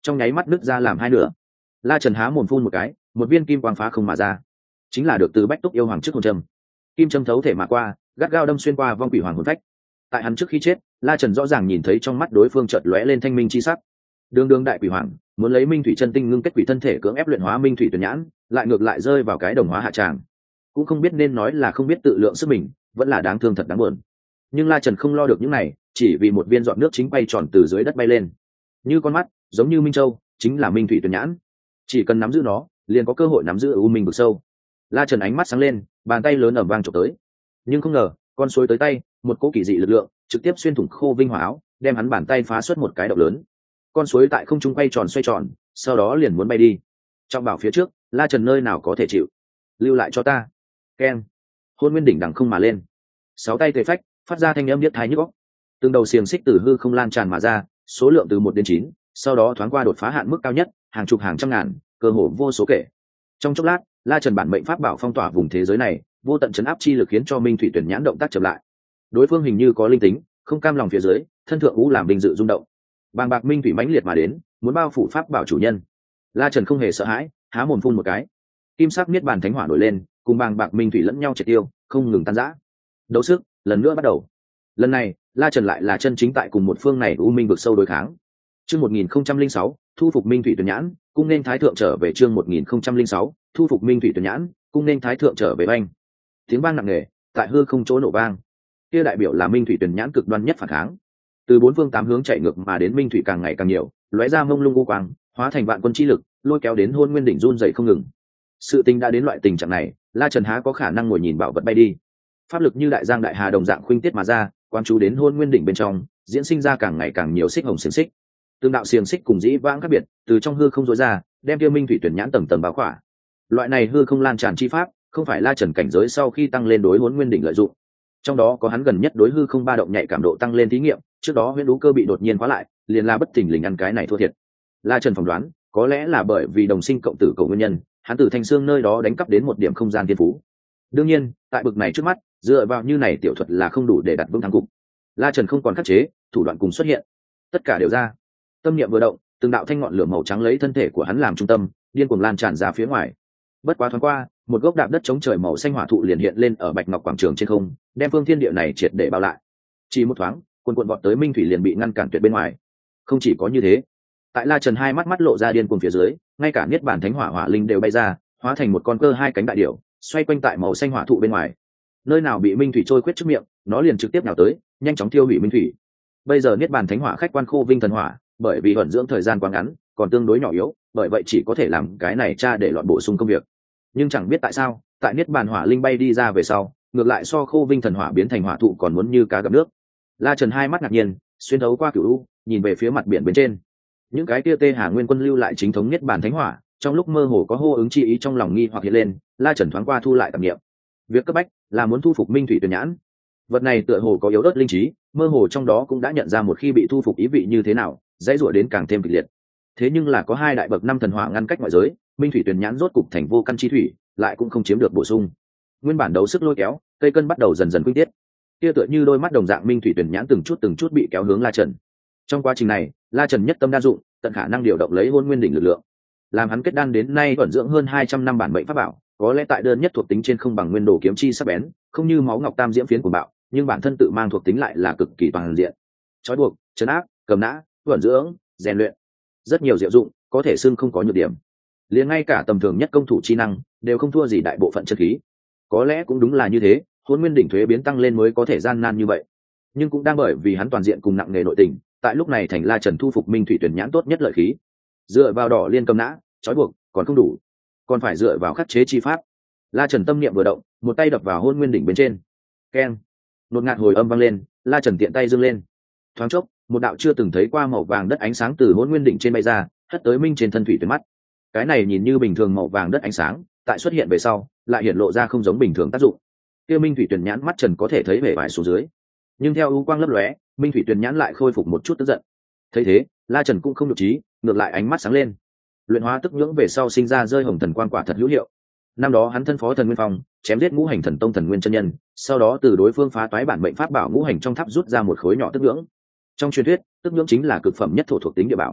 trong nháy mắt nứt ra làm hai nửa. La Trần há mồm phun một cái, một viên kim quang phá không mà ra, chính là được từ Bách Túc yêu hoàng trước hồn châm. Kim châm thấu thể mà qua, gắt gao đâm xuyên qua vong quỷ hoàng hồn phách. Tại hắn trước khi chết, La Trần rõ ràng nhìn thấy trong mắt đối phương chợt lóe lên thanh minh chi sắc. Đường đường đại quỷ hoàng muốn lấy minh thủy chân tinh ngưng kết quỷ thân thể cưỡng ép luyện hóa minh thủy tuyển nhãn, lại ngược lại rơi vào cái đồng hóa hạ tràng. Cũng không biết nên nói là không biết tự lượng sức mình, vẫn là đáng thương thật đáng buồn. Nhưng La Trần không lo được những này, chỉ vì một viên giọt nước chính bay tròn từ dưới đất bay lên, như con mắt, giống như minh châu, chính là minh thủy tuyển nhãn. Chỉ cần nắm giữ nó, liền có cơ hội nắm giữ u minh vực sâu. La Trần ánh mắt sáng lên, bàn tay lớn ầm vang chụp tới. Nhưng không ngờ, con suối tới tay, một cỗ kỳ dị lực lượng trực tiếp xuyên thủng khô vinh hỏa áo, đem hắn bàn tay phá xuất một cái động lớn. Con suối tại không trung quay tròn xoay tròn, sau đó liền muốn bay đi. Trong bảo phía trước, La Trần nơi nào có thể chịu, lưu lại cho ta. Keng, hôn nguyên đỉnh đằng không mà lên, sáu tay tề phách phát ra thanh âm điếc tai nhức óc. Từng đầu xiềng xích từ hư không lan tràn mà ra, số lượng từ 1 đến 9, sau đó thoáng qua đột phá hạn mức cao nhất, hàng chục hàng trăm ngàn, cơ hồ vô số kể. Trong chốc lát, La Trần bản mệnh pháp bảo phong tỏa vùng thế giới này, vô tận chấn áp chi lực khiến cho minh thủy tuyển nhãn động tác chậm lại. Đối phương hình như có linh tính, không cam lòng phía dưới, thân thượng vũ làm bình dự rung động. Bàng bạc minh thủy mãnh liệt mà đến, muốn bao phủ pháp bảo chủ nhân. La Trần không hề sợ hãi, há mồm phun một cái, kim sắc niết bàn thánh hỏa nổi lên, cùng bàng bạc minh thủy lẫn nhau triệt tiêu, không ngừng tan rã. Đấu sức lần nữa bắt đầu. Lần này, La Trần lại là chân chính tại cùng một phương này u minh vực sâu đối kháng. Chương 1006, thu phục minh thủy tuyển nhãn, cung nên thái thượng trở về. Chương 1006, thu phục minh thủy tuyển nhãn, cung nên thái thượng trở về. Banh, tiếng vang nặng nề tại hư không chỗ nổ vang. Kia đại biểu là minh thủy tuyển nhãn cực đoan nhất phản kháng. Từ 4 phương 8 hướng chạy ngược mà đến minh thủy càng ngày càng nhiều, lóe ra mông lung u quang, hóa thành vạn quân chi lực, lôi kéo đến hôn nguyên đỉnh run rẩy không ngừng. Sự tình đã đến loại tình trạng này, La Trần há có khả năng ngồi nhìn bảo vật bay đi. Pháp lực như đại giang đại hà đồng dạng khuynh tiết mà ra, quan chú đến hôn nguyên đỉnh bên trong, diễn sinh ra càng ngày càng nhiều xích hồng xiềng xích. Tương đạo xiềng xích cùng dĩ vãng khác biệt, từ trong hư không rối ra, đem tiêu minh thủy tuyển nhãn tầng tầng bao khỏa. Loại này hư không lan tràn chi pháp, không phải La Trần cảnh giới sau khi tăng lên đối hôn nguyên đỉnh lợi dụng. Trong đó có hắn gần nhất đối hư không ba động nhạy cảm độ tăng lên thí nghiệm, trước đó huyễn đú cơ bị đột nhiên khóa lại, liền la bất thình lình ăn cái này thua thiệt. La Trần phỏng đoán, có lẽ là bởi vì đồng sinh cộng tử cầu nguyên nhân, hắn từ thanh xương nơi đó đánh cắp đến một điểm không gian thiên phú. Đương nhiên, tại bực này trước mắt, dựa vào như này tiểu thuật là không đủ để đặt vững thắng cục. La Trần không còn khắc chế, thủ đoạn cùng xuất hiện, tất cả đều ra. Tâm niệm vừa động, từng đạo thanh ngọn lửa màu trắng lấy thân thể của hắn làm trung tâm, điên cuồng lan tràn ra phía ngoài. Bất quá thoáng qua, một gốc đạp đất chống trời màu xanh hỏa thụ liền hiện lên ở bạch ngọc quảng trường trên không, đem phương thiên địa này triệt để bao lại. Chỉ một thoáng, cuồn cuộn vọt tới minh thủy liền bị ngăn cản tuyệt bên ngoài. Không chỉ có như thế, tại La Trần hai mắt mắt lộ ra điên cuồng phía dưới, ngay cả niết bàn thánh hỏa hỏa linh đều bay ra, hóa thành một con cơ hai cánh đại điểu, xoay quanh tại màu xanh hỏa thụ bên ngoài. Nơi nào bị minh thủy trôi quyết trước miệng, nó liền trực tiếp nào tới, nhanh chóng tiêu hủy minh thủy. Bây giờ niết bàn thánh hỏa khách quan khô vinh thần hỏa, bởi vì ẩn dưỡng thời gian quá ngắn, còn tương đối nhỏ yếu, bởi vậy chỉ có thể làm cái này tra để loạn bổ sung công việc. Nhưng chẳng biết tại sao, tại niết bàn hỏa linh bay đi ra về sau, ngược lại so khô vinh thần hỏa biến thành hỏa thụ còn muốn như cá gặp nước. La Trần hai mắt ngạc nhiên, xuyên thấu qua cửu u, nhìn về phía mặt biển bên trên. Những cái kia Tê Hà Nguyên Quân lưu lại chính thống niết bàn thánh hỏa, trong lúc mơ hồ có hô ứng chi ý trong lòng nghi hoặc hiện lên, La Trần thoáng qua thu lại tạp niệm. Việc cấp bách là muốn thu phục minh thủy tuyển nhãn. Vật này tựa hồ có yếu ớt linh trí, mơ hồ trong đó cũng đã nhận ra một khi bị thu phục ý vị như thế nào, dãy rủa đến càng thêm kịch liệt. Thế nhưng là có 2 đại bậc 5 thần hỏa ngăn cách ngoại giới, minh thủy tuyển nhãn rốt cục thành vô căn chi thủy, lại cũng không chiếm được bổ sung. Nguyên bản đấu sức lôi kéo, cây cân bắt đầu dần dần quy tiết. Kia tựa như đôi mắt đồng dạng minh thủy tuyển nhãn từng chút bị kéo hướng La Trần. Trong quá trình này, La Trần nhất tâm đa dụng, tận khả năng điều động lấy hôn nguyên đỉnh lực lượng, làm hắn kết đan đến nay ẩn dưỡng hơn 200 năm bản mệnh pháp bảo, có lẽ tại đơn nhất thuộc tính trên không bằng nguyên đồ kiếm chi sắc bén, không như máu ngọc tam diễm phiến của bạo, nhưng bản thân tự mang thuộc tính lại là cực kỳ toàn diện. Chói buộc, trấn áp, cầm nã, ẩn dưỡng, rèn luyện, rất nhiều diệu dụng, có thể xưng không có nhược điểm. Liền ngay cả tầm thường nhất công thủ chi năng đều không thua gì đại bộ phận chân khí. Có lẽ cũng đúng là như thế, hôn nguyên đỉnh thuế biến tăng lên mới có thể gian nan như vậy. Nhưng cũng đang bởi vì hắn toàn diện cùng nặng nghề nội tình, tại lúc này thành La Trần thu phục minh thủy tuyển nhãn tốt nhất lợi khí. Dựa vào đỏ liên cầm nã, trói buộc còn không đủ, còn phải dựa vào khắc chế chi pháp. La Trần tâm niệm vừa động, một tay đập vào hôn nguyên đỉnh bên trên. Keng, nột ngạt hồi âm vang lên, La Trần tiện tay giương lên. Thoáng chốc, một đạo chưa từng thấy qua màu vàng đất ánh sáng từ hôn nguyên đỉnh trên bay ra, hất tới minh trên thân thủy tuyển mắt. Cái này nhìn như bình thường màu vàng đất ánh sáng, tại xuất hiện về sau, lại hiện lộ ra không giống bình thường tác dụng. Kia minh thủy tuyển nhãn mắt Trần có thể thấy vẻ vải xuống dưới, nhưng theo u quang lấp lóe, minh thủy tuyển nhãn lại khôi phục một chút tức giận. Thấy thế, La Trần cũng không nhục trí, ngược lại ánh mắt sáng lên. Luyện hóa tức nhưỡng về sau sinh ra rơi hồng thần quang quả thật hữu hiệu. Năm đó hắn thân phó thần nguyên phong, chém giết ngũ hành thần tông thần nguyên chân nhân, sau đó từ đối phương phá toái bản mệnh pháp bảo ngũ hành trong tháp rút ra một khối nhỏ tức nhưỡng. Trong truyền thuyết, tức nhưỡng chính là cực phẩm nhất thổ thuộc tính địa bảo.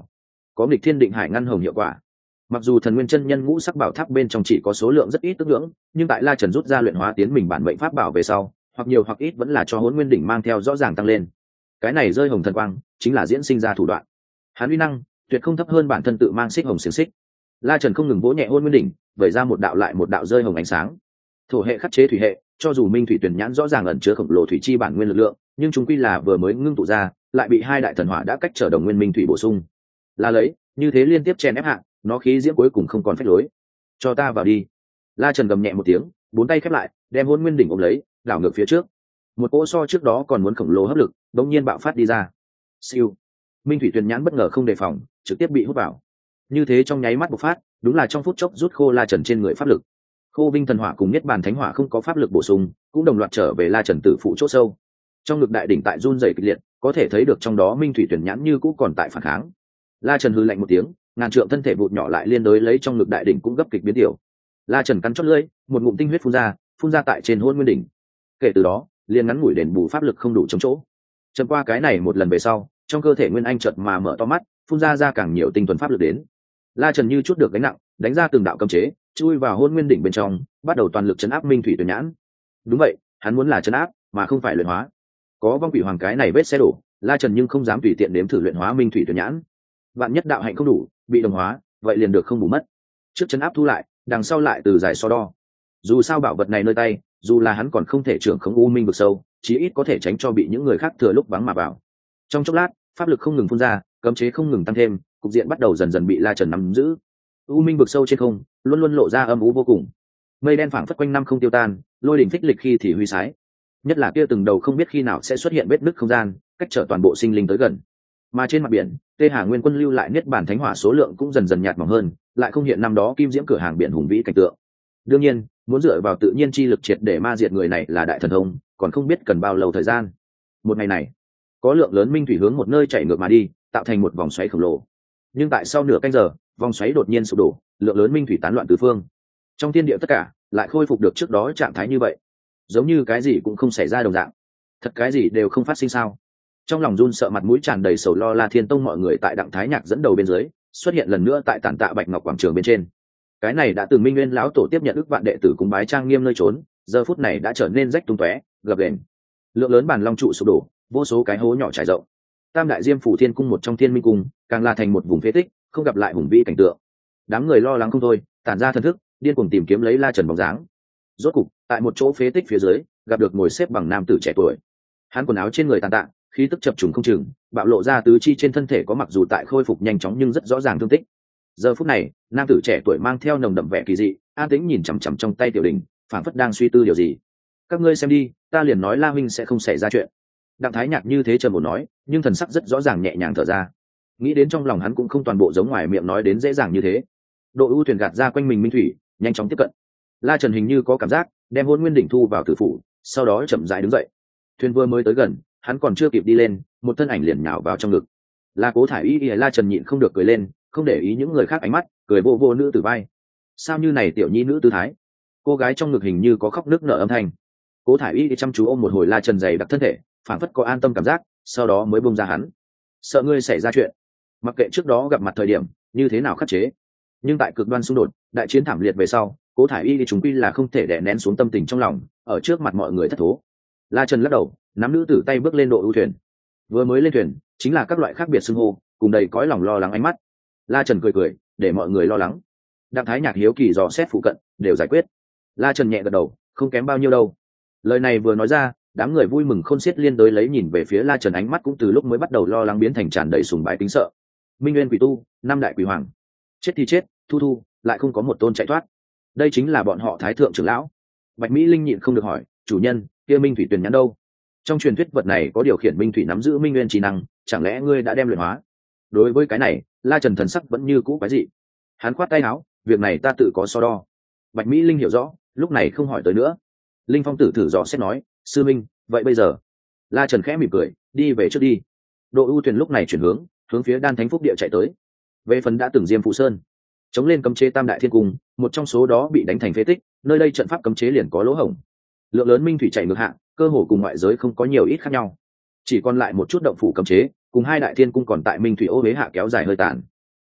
có nghịch thiên định hải ngăn hồng hiệu quả. Mặc dù thần nguyên chân nhân ngũ sắc bảo tháp bên trong chỉ có số lượng rất ít tức ngưỡng, nhưng tại La Trần rút ra luyện hóa tiến mình bản mệnh pháp bảo về sau, hoặc nhiều hoặc ít vẫn là cho Hỗn Nguyên đỉnh mang theo rõ ràng tăng lên. Cái này rơi hồng thần quang chính là diễn sinh ra thủ đoạn. Hắn uy năng tuyệt không thấp hơn bản thân tự mang xích hồng xiềng xích. La Trần không ngừng vỗ nhẹ Hỗn Nguyên đỉnh, vẩy ra một đạo lại một đạo rơi hồng ánh sáng. Thổ hệ khắc chế thủy hệ, cho dù Minh Thủy Tuyển nhãn rõ ràng ẩn chứa khổng lồ thủy chi bản nguyên lực lượng, nhưng chúng quy là vừa mới ngưng tụ ra, lại bị hai đại thần hỏa đã cách trở đồng nguyên minh thủy bổ sung. Là lấy, như thế liên tiếp chen ép hạ, nó khí diễm cuối cùng không còn phách lối. Cho ta vào đi. La Trần gầm nhẹ một tiếng, bốn tay khép lại, đem Hỗn Nguyên đỉnh ôm lấy, đảo ngược phía trước. Một cỗ so trước đó còn muốn khổng lồ hấp lực đột nhiên bạo phát đi ra. Siêu. Minh Thủy Tuyển nhãn bất ngờ không đề phòng, trực tiếp bị hút vào. Như thế trong nháy mắt bộc phát, đúng là trong phút chốc rút khô La Trần trên người pháp lực. Khô Vinh thần hỏa cùng Niết Bàn thánh hỏa không có pháp lực bổ sung, cũng đồng loạt trở về La Trần tử phụ chỗ sâu. Trong ngực đại đỉnh tại run rẩy kịch liệt, có thể thấy được trong đó Minh Thủy Tuyển nhãn như cũ còn tại phản kháng. La Trần hừ lạnh một tiếng, ngàn trượng thân thể vụt nhỏ lại liên đối lấy trong ngực đại đỉnh cũng gấp kịch biến tiểu. La Trần cắn chót lưỡi, một ngụm tinh huyết phun ra tại trên Hỗn Nguyên đỉnh. Kể từ đó, liền ngắn ngủi đền bù pháp lực không đủ chống chỗ. Chậm qua cái này một lần về sau, trong cơ thể Nguyên Anh chợt mà mở to mắt, phun ra càng nhiều tinh thuần pháp lực đến. La Trần như chút được gánh nặng, đánh ra từng đạo cấm chế, chui vào Hỗn Nguyên đỉnh bên trong, bắt đầu toàn lực trấn áp Minh Thủy Tuyển nhãn. Đúng vậy, hắn muốn là trấn áp, mà không phải luyện hóa. Có vong quỷ hoàng cái này vết xe đổ, La Trần nhưng không dám tùy tiện nếm thử luyện hóa Minh Thủy Tuyển nhãn. Vạn nhất đạo hạnh không đủ, bị đồng hóa, vậy liền được không bù mất. Trước trấn áp thu lại, đằng sau lại từ giải so đo. Dù sao bảo vật này nơi tay, dù là hắn còn không thể trưởng khống u minh vực sâu, chí ít có thể tránh cho bị những người khác thừa lúc vắng mà vào. Trong chốc lát, pháp lực không ngừng phun ra, cấm chế không ngừng tăng thêm, cục diện bắt đầu dần dần bị La Trần nắm giữ. U minh vực sâu trên không, luôn luôn lộ ra âm u vô cùng. Mây đen phảng phất quanh năm không tiêu tan, lôi đỉnh phích lịch khi thì huy sái. Nhất là kia từng đầu không biết khi nào sẽ xuất hiện vết nứt không gian, cách trở toàn bộ sinh linh tới gần. Mà trên mặt biển, Tê Hà Nguyên Quân lưu lại Niết Bàn thánh hỏa số lượng cũng dần dần nhạt mỏng hơn, lại không hiện năm đó kim diễm cửa hàng biển hùng vĩ cảnh tượng. Đương nhiên, muốn dựa vào tự nhiên chi lực triệt để ma diệt người này là đại thần thông, còn không biết cần bao lâu thời gian. Một ngày này, có lượng lớn minh thủy hướng một nơi chảy ngược mà đi, tạo thành một vòng xoáy khổng lồ. Nhưng tại sau nửa canh giờ, vòng xoáy đột nhiên sụp đổ, lượng lớn minh thủy tán loạn tứ phương. Trong thiên địa tất cả lại khôi phục được trước đó trạng thái như vậy, giống như cái gì cũng không xảy ra đồng dạng. Thật cái gì đều không phát sinh sao? Trong lòng run sợ, mặt mũi tràn đầy sầu lo, La Thiên Tông mọi người tại Đặng Thái Nhạc dẫn đầu bên dưới xuất hiện lần nữa tại Tản Tạ Bạch Ngọc quảng trường bên trên. Cái này đã từng Minh Nguyên lão tổ tiếp nhận ức vạn đệ tử cúng bái trang nghiêm nơi trốn, giờ phút này đã trở nên rách tung tóe, gập ghềnh. Lượng lớn bản long trụ sụp đổ, vô số cái hố nhỏ trải rộng. Tam đại diêm phủ thiên cung một trong Thiên Minh cung càng là thành một vùng phế tích, không gặp lại hùng vĩ cảnh tượng. Đám người lo lắng không thôi, tản ra thần thức, điên cuồng tìm kiếm lấy La Trần bóng dáng. Rốt cục, tại một chỗ phế tích phía dưới, gặp được ngồi xếp bằng nam tử trẻ tuổi. Hắn quần áo trên người tàn tạ, khí tức chập trùng không chừng, bạo lộ ra tứ chi trên thân thể có mặc dù tại khôi phục nhanh chóng nhưng rất rõ ràng thương tích. Giờ phút này, nam tử trẻ tuổi mang theo nồng đậm vẻ kỳ dị, an tĩnh nhìn chằm chằm trong tay tiểu đình, phảng phất đang suy tư điều gì. Các ngươi xem đi, ta liền nói La huynh sẽ không xảy ra chuyện. Đặng Thái Nhạc như thế trầm ổn nói, nhưng thần sắc rất rõ ràng nhẹ nhàng thở ra. Nghĩ đến trong lòng hắn cũng không toàn bộ giống ngoài miệng nói đến dễ dàng như thế. Đội ưu thuyền gạt ra quanh mình minh thủy, nhanh chóng tiếp cận. La Trần hình như có cảm giác, đem Hỗn Nguyên đỉnh thu vào tử phủ, sau đó chậm rãi đứng dậy. Thuyền vừa mới tới gần, hắn còn chưa kịp đi lên, một thân ảnh liền nhào vào trong ngực. La Cố Thải Y. La Trần nhịn không được cười lên, không để ý những người khác ánh mắt, cười vô vô nữ tử vai. Sao như này tiểu nhi nữ tư thái? Cô gái trong ngực hình như có khóc nức nở âm thanh. Cố Thải Y chăm chú ôm một hồi La Trần dày đặc thân thể, phảng phất có an tâm cảm giác, sau đó mới buông ra hắn. Sợ ngươi xảy ra chuyện. Mặc kệ trước đó gặp mặt thời điểm như thế nào khắc chế, nhưng tại cực đoan xung đột, đại chiến thảm liệt về sau, Cố Thải Y chúng quy là không thể đè nén xuống tâm tình trong lòng, ở trước mặt mọi người thất thố. La Trần lắc đầu, nắm nữ tử tay bước lên độ ưu thuyền. Vừa mới lên thuyền, chính là các loại khác biệt xưng hô, cùng đầy cõi lòng lo lắng ánh mắt. La Trần cười cười, để mọi người lo lắng. Đặng Thái Nhạc hiếu kỳ dò xét phụ cận, đều giải quyết. La Trần nhẹ gật đầu, không kém bao nhiêu đâu. Lời này vừa nói ra, đám người vui mừng khôn xiết liên đối lấy nhìn về phía La Trần, ánh mắt cũng từ lúc mới bắt đầu lo lắng biến thành tràn đầy sùng bái kính sợ. Minh Nguyên quỷ tu, năm đại quỷ hoàng, chết thì chết, thu lại không có một tôn chạy thoát. Đây chính là bọn họ Thái thượng trưởng lão. Bạch Mỹ Linh nhịn không được hỏi, chủ nhân, kia Minh Thủy Tuyền nhãn đâu? Trong truyền thuyết vật này có điều khiển minh thủy nắm giữ minh nguyên trí năng, chẳng lẽ ngươi đã đem luyện hóa? Đối với cái này, La Trần thần sắc vẫn như cũ quái dị. Hắn khoát tay áo, việc này ta tự có so đo. Bạch Mỹ Linh hiểu rõ, lúc này không hỏi tới nữa. Linh Phong tử thử dò xét nói, sư minh, vậy bây giờ? La Trần khẽ mỉm cười, đi về trước đi. Độ ưu thuyền lúc này chuyển hướng phía Đan Thánh Phúc Địa chạy tới. Về phần đã từng Diêm Phụ Sơn, chống lên cấm chế Tam Đại Thiên Cung, một trong số đó bị đánh thành phế tích, nơi đây trận pháp cấm chế liền có lỗ hổng. Lượng lớn minh thủy chạy ngược hạ, cơ hồ cùng ngoại giới không có nhiều ít khác nhau, chỉ còn lại một chút động phủ cấm chế, cùng hai đại thiên cung còn tại minh thủy ô huế hạ kéo dài hơi tàn.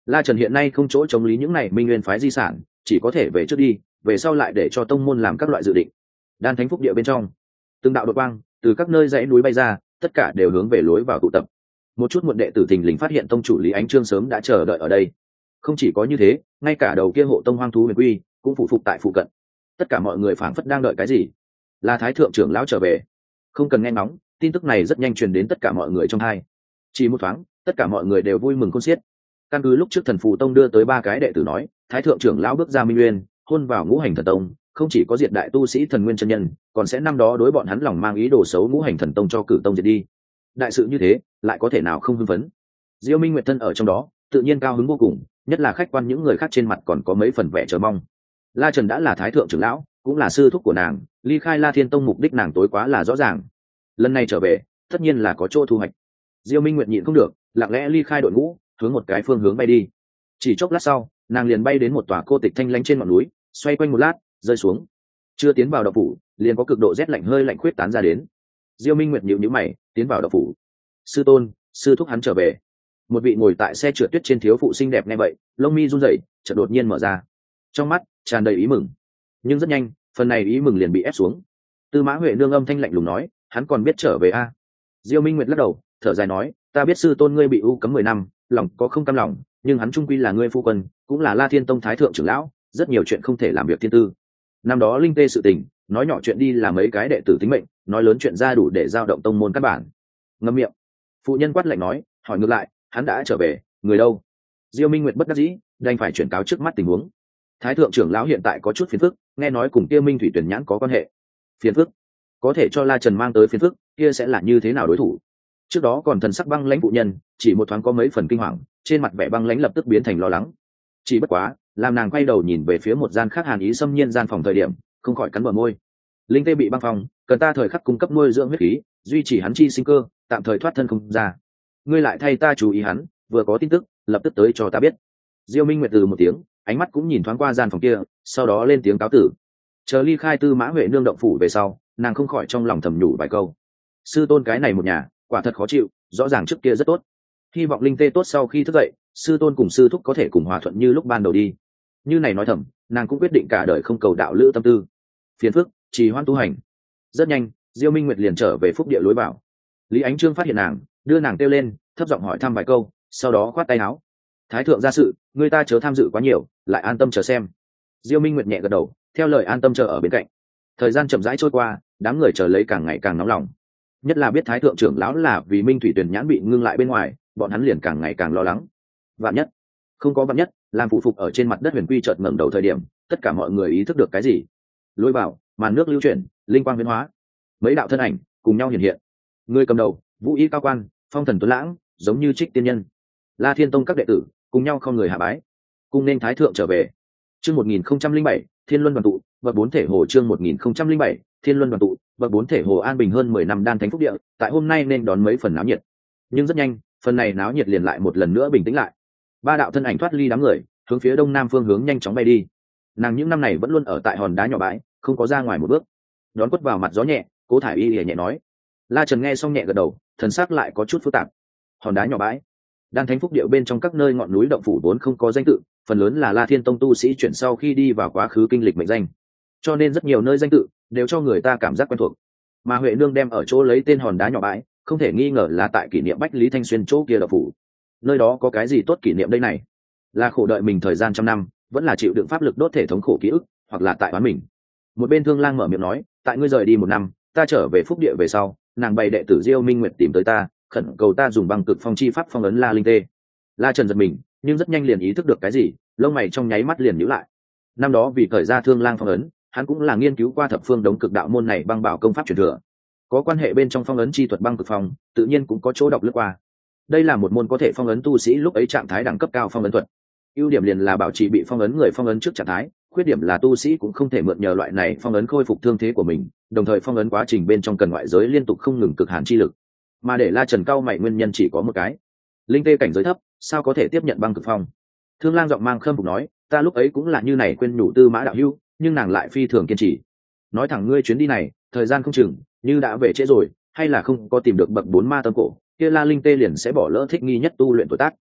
La Trần hiện nay không chỗ chống lý những này minh nguyên phái di sản, chỉ có thể về trước đi, về sau lại để cho tông môn làm các loại dự định. Đan thánh phúc địa bên trong, từng đạo đột quang từ các nơi dãy núi bay ra, tất cả đều hướng về lối vào tụ tập. Một chút muộn đệ tử thình lình phát hiện tông chủ Lý Ánh Trương sớm đã chờ đợi ở đây. Không chỉ có như thế, ngay cả đầu kia hộ tông hoang thú huyền quy cũng phụ phục tại phụ cận. Tất cả mọi người phảng phất đang đợi cái gì? Là thái thượng trưởng lão trở về. Không cần nghe ngóng, tin tức này rất nhanh truyền đến tất cả mọi người trong hai. Chỉ một thoáng, tất cả mọi người đều vui mừng khôn xiết. Căn cứ lúc trước Thần Phù Tông đưa tới 3 cái đệ tử nói, thái thượng trưởng lão bước ra minh nguyên, hôn vào ngũ hành thần tông, không chỉ có diệt đại tu sĩ thần nguyên chân nhân, còn sẽ năm đó đối bọn hắn lòng mang ý đồ xấu ngũ hành thần tông cho cử tông diệt đi. Đại sự như thế, lại có thể nào không hưng phấn? Diêu Minh Nguyệt thân ở trong đó, tự nhiên cao hứng vô cùng, nhất là khách quan những người khác trên mặt còn có mấy phần vẻ chờ mong. La Trần đã là thái thượng trưởng lão, cũng là sư thúc của nàng, ly khai La Thiên Tông mục đích nàng tối quá là rõ ràng. Lần này trở về, tất nhiên là có chỗ thu hoạch. Diêu Minh Nguyệt nhịn không được, lặng lẽ ly khai đội ngũ, hướng một cái phương hướng bay đi. Chỉ chốc lát sau, nàng liền bay đến một tòa cô tịch thanh lãnh trên ngọn núi, xoay quanh một lát, rơi xuống. Chưa tiến vào động phủ, liền có cực độ rét lạnh hơi lạnh khuyết tán ra đến. Diêu Minh Nguyệt nhíu nhíu mày, tiến vào động phủ. Sư tôn, sư thúc hắn trở về. Một vị ngồi tại xe trượt tuyết trên thiếu phụ xinh đẹp nghe vậy, lông mi run rẩy, chợt đột nhiên mở ra, trong mắt tràn đầy ý mừng. Nhưng rất nhanh, phần này ý mừng liền bị ép xuống. Tư Mã Huệ nương âm thanh lạnh lùng nói, hắn còn biết trở về a? Diêu Minh Nguyệt lắc đầu, thở dài nói, ta biết sư tôn ngươi bị u cấm 10 năm, lòng có không cam lòng, nhưng hắn trung quy là ngươi phu quân, cũng là La Thiên Tông thái thượng trưởng lão, rất nhiều chuyện không thể làm việc thiên tư. Năm đó linh tê sự tình, nói nhỏ chuyện đi là mấy cái đệ tử tính mệnh, nói lớn chuyện ra đủ để giao động tông môn căn bản. Ngậm miệng. Phụ nhân quát lạnh nói, hỏi ngược lại, hắn đã trở về, người đâu? Diêu Minh Nguyệt bất đắc dĩ, đành phải chuyển cáo trước mắt tình huống. Thái thượng trưởng lão hiện tại có chút phiền phức, nghe nói cùng kia Minh Thủy Tuyển Nhãn có quan hệ. Phiền phức? Có thể cho La Trần mang tới phiền phức, kia sẽ là như thế nào đối thủ? Trước đó còn thần sắc băng lãnh phụ nhân, chỉ một thoáng có mấy phần kinh hoàng, trên mặt vẻ băng lãnh lập tức biến thành lo lắng. Chỉ bất quá, làm nàng quay đầu nhìn về phía một gian khác hàn ý xâm nhiên gian phòng thời điểm, không khỏi cắn bờ môi. Linh tê bị băng phong, cần ta thời khắc cung cấp nuôi dưỡng huyết khí, duy trì hắn chi sinh cơ, tạm thời thoát thân không ra. Ngươi lại thay ta chú ý hắn, vừa có tin tức, lập tức tới cho ta biết. Diêu Minh Nguyệt từ một tiếng, ánh mắt cũng nhìn thoáng qua gian phòng kia, sau đó lên tiếng cáo tử. Chờ ly khai Tư Mã Huệ nương động phủ về sau, nàng không khỏi trong lòng thầm nhủ vài câu. Sư tôn cái này một nhà, quả thật khó chịu, rõ ràng trước kia rất tốt. Hy vọng linh tê tốt sau khi thức dậy, sư tôn cùng sư thúc có thể cùng hòa thuận như lúc ban đầu đi. Như này nói thầm, nàng cũng quyết định cả đời không cầu đạo lữ tâm tư. Phiền phức, trì hoãn tu hành. Rất nhanh, Diêu Minh Nguyệt liền trở về phúc địa lối vào. Lý Ánh Trương phát hiện nàng, đưa nàng kêu lên, thấp giọng hỏi thăm vài câu, sau đó khoát tay áo. Thái thượng ra sự, người ta chớ tham dự quá nhiều, lại an tâm chờ xem. Diêu Minh Nguyệt nhẹ gật đầu, theo lời an tâm chờ ở bên cạnh. Thời gian chậm rãi trôi qua, đám người chờ lấy càng ngày càng nóng lòng. Nhất là biết thái thượng trưởng lão là vì Minh Thủy Tuyển Nhãn bị ngưng lại bên ngoài, bọn hắn liền càng ngày càng lo lắng. Vạn nhất, không có vạn nhất, làm phụ phục ở trên mặt đất huyền quy chợt ngẩng đầu thời điểm, tất cả mọi người ý thức được cái gì. Lôi vào, màn nước lưu chuyển, linh quang biến hóa, mấy đạo thân ảnh cùng nhau hiện hiện. Người cầm đầu, vũ y cao quan, phong thần tuấn lãng, giống như trích tiên nhân. La Thiên Tông các đệ tử cùng nhau không người hạ bái, cùng nên thái thượng trở về. Chương 1007, Thiên Luân đoàn tụ, và 4 thể hồ. Chương 1007, Thiên Luân đoàn tụ, và 4 thể hồ. An bình hơn 10 năm đan thánh phúc địa, tại hôm nay nên đón mấy phần náo nhiệt. Nhưng rất nhanh, phần này náo nhiệt liền lại một lần nữa bình tĩnh lại. 3 đạo thân ảnh thoát ly đám người, hướng phía đông nam phương hướng nhanh chóng bay đi. Nàng những năm này vẫn luôn ở tại hòn đá nhỏ bãi, không có ra ngoài một bước. Đón quất vào mặt gió nhẹ, Cố Thải Y nhẹ nói. La Trần nghe xong nhẹ gật đầu, thần sắc lại có chút phức tạp. Hòn đá nhỏ bãi, đan thánh phúc địa bên trong các nơi ngọn núi động phủ vốn không có danh tự, phần lớn là La Thiên Tông tu sĩ chuyển sau khi đi vào quá khứ kinh lịch mệnh danh, cho nên rất nhiều nơi danh tự đều cho người ta cảm giác quen thuộc. Mà Huệ nương đem ở chỗ lấy tên hòn đá nhỏ bãi, không thể nghi ngờ là tại kỷ niệm Bách Lý Thanh Xuyên chỗ kia động phủ. Nơi đó có cái gì tốt kỷ niệm đây này? Là khổ đợi mình thời gian trăm năm, vẫn là chịu đựng pháp lực đốt thể thống khổ ký ức, hoặc là tại oán mình? Một bên Thương Lang mở miệng nói, tại ngươi rời đi 1 năm, ta trở về phúc địa về sau, nàng bày đệ tử Diêu Minh Nguyệt tìm tới ta, khẩn cầu ta dùng băng cực phong chi pháp phong ấn La Linh Tê. La Trần giật mình, nhưng rất nhanh liền ý thức được cái gì, lông mày trong nháy mắt liền nhíu lại. Năm đó vì thời ra Thương Lang phong ấn, hắn cũng là nghiên cứu qua thập phương đống cực đạo môn này băng bảo công pháp truyền thừa, có quan hệ bên trong phong ấn chi thuật băng cực phong, tự nhiên cũng có chỗ đọc lướt qua. Đây là một môn có thể phong ấn tu sĩ lúc ấy trạng thái đẳng cấp cao phong ấn thuật. Ưu điểm liền là bảo trì bị phong ấn người phong ấn trước trạng thái, khuyết điểm là tu sĩ cũng không thể mượn nhờ loại này phong ấn khôi phục thương thế của mình, đồng thời phong ấn quá trình bên trong cần ngoại giới liên tục không ngừng cực hàn chi lực. Mà để La Trần cao mày nguyên nhân chỉ có một cái: linh tê cảnh giới thấp, sao có thể tiếp nhận băng cực phong? Thương Lang giọng mang khâm phục nói, ta lúc ấy cũng là như này khuyên nhủ Tư Mã đạo hữu, nhưng nàng lại phi thường kiên trì. Nói thẳng ngươi chuyến đi này, thời gian không chừng, như đã về trễ rồi, hay là không có tìm được bậc 4 ma tâm cổ, kia La Linh Tê liền sẽ bỏ lỡ thích nghi nhất tu luyện tuổi tác.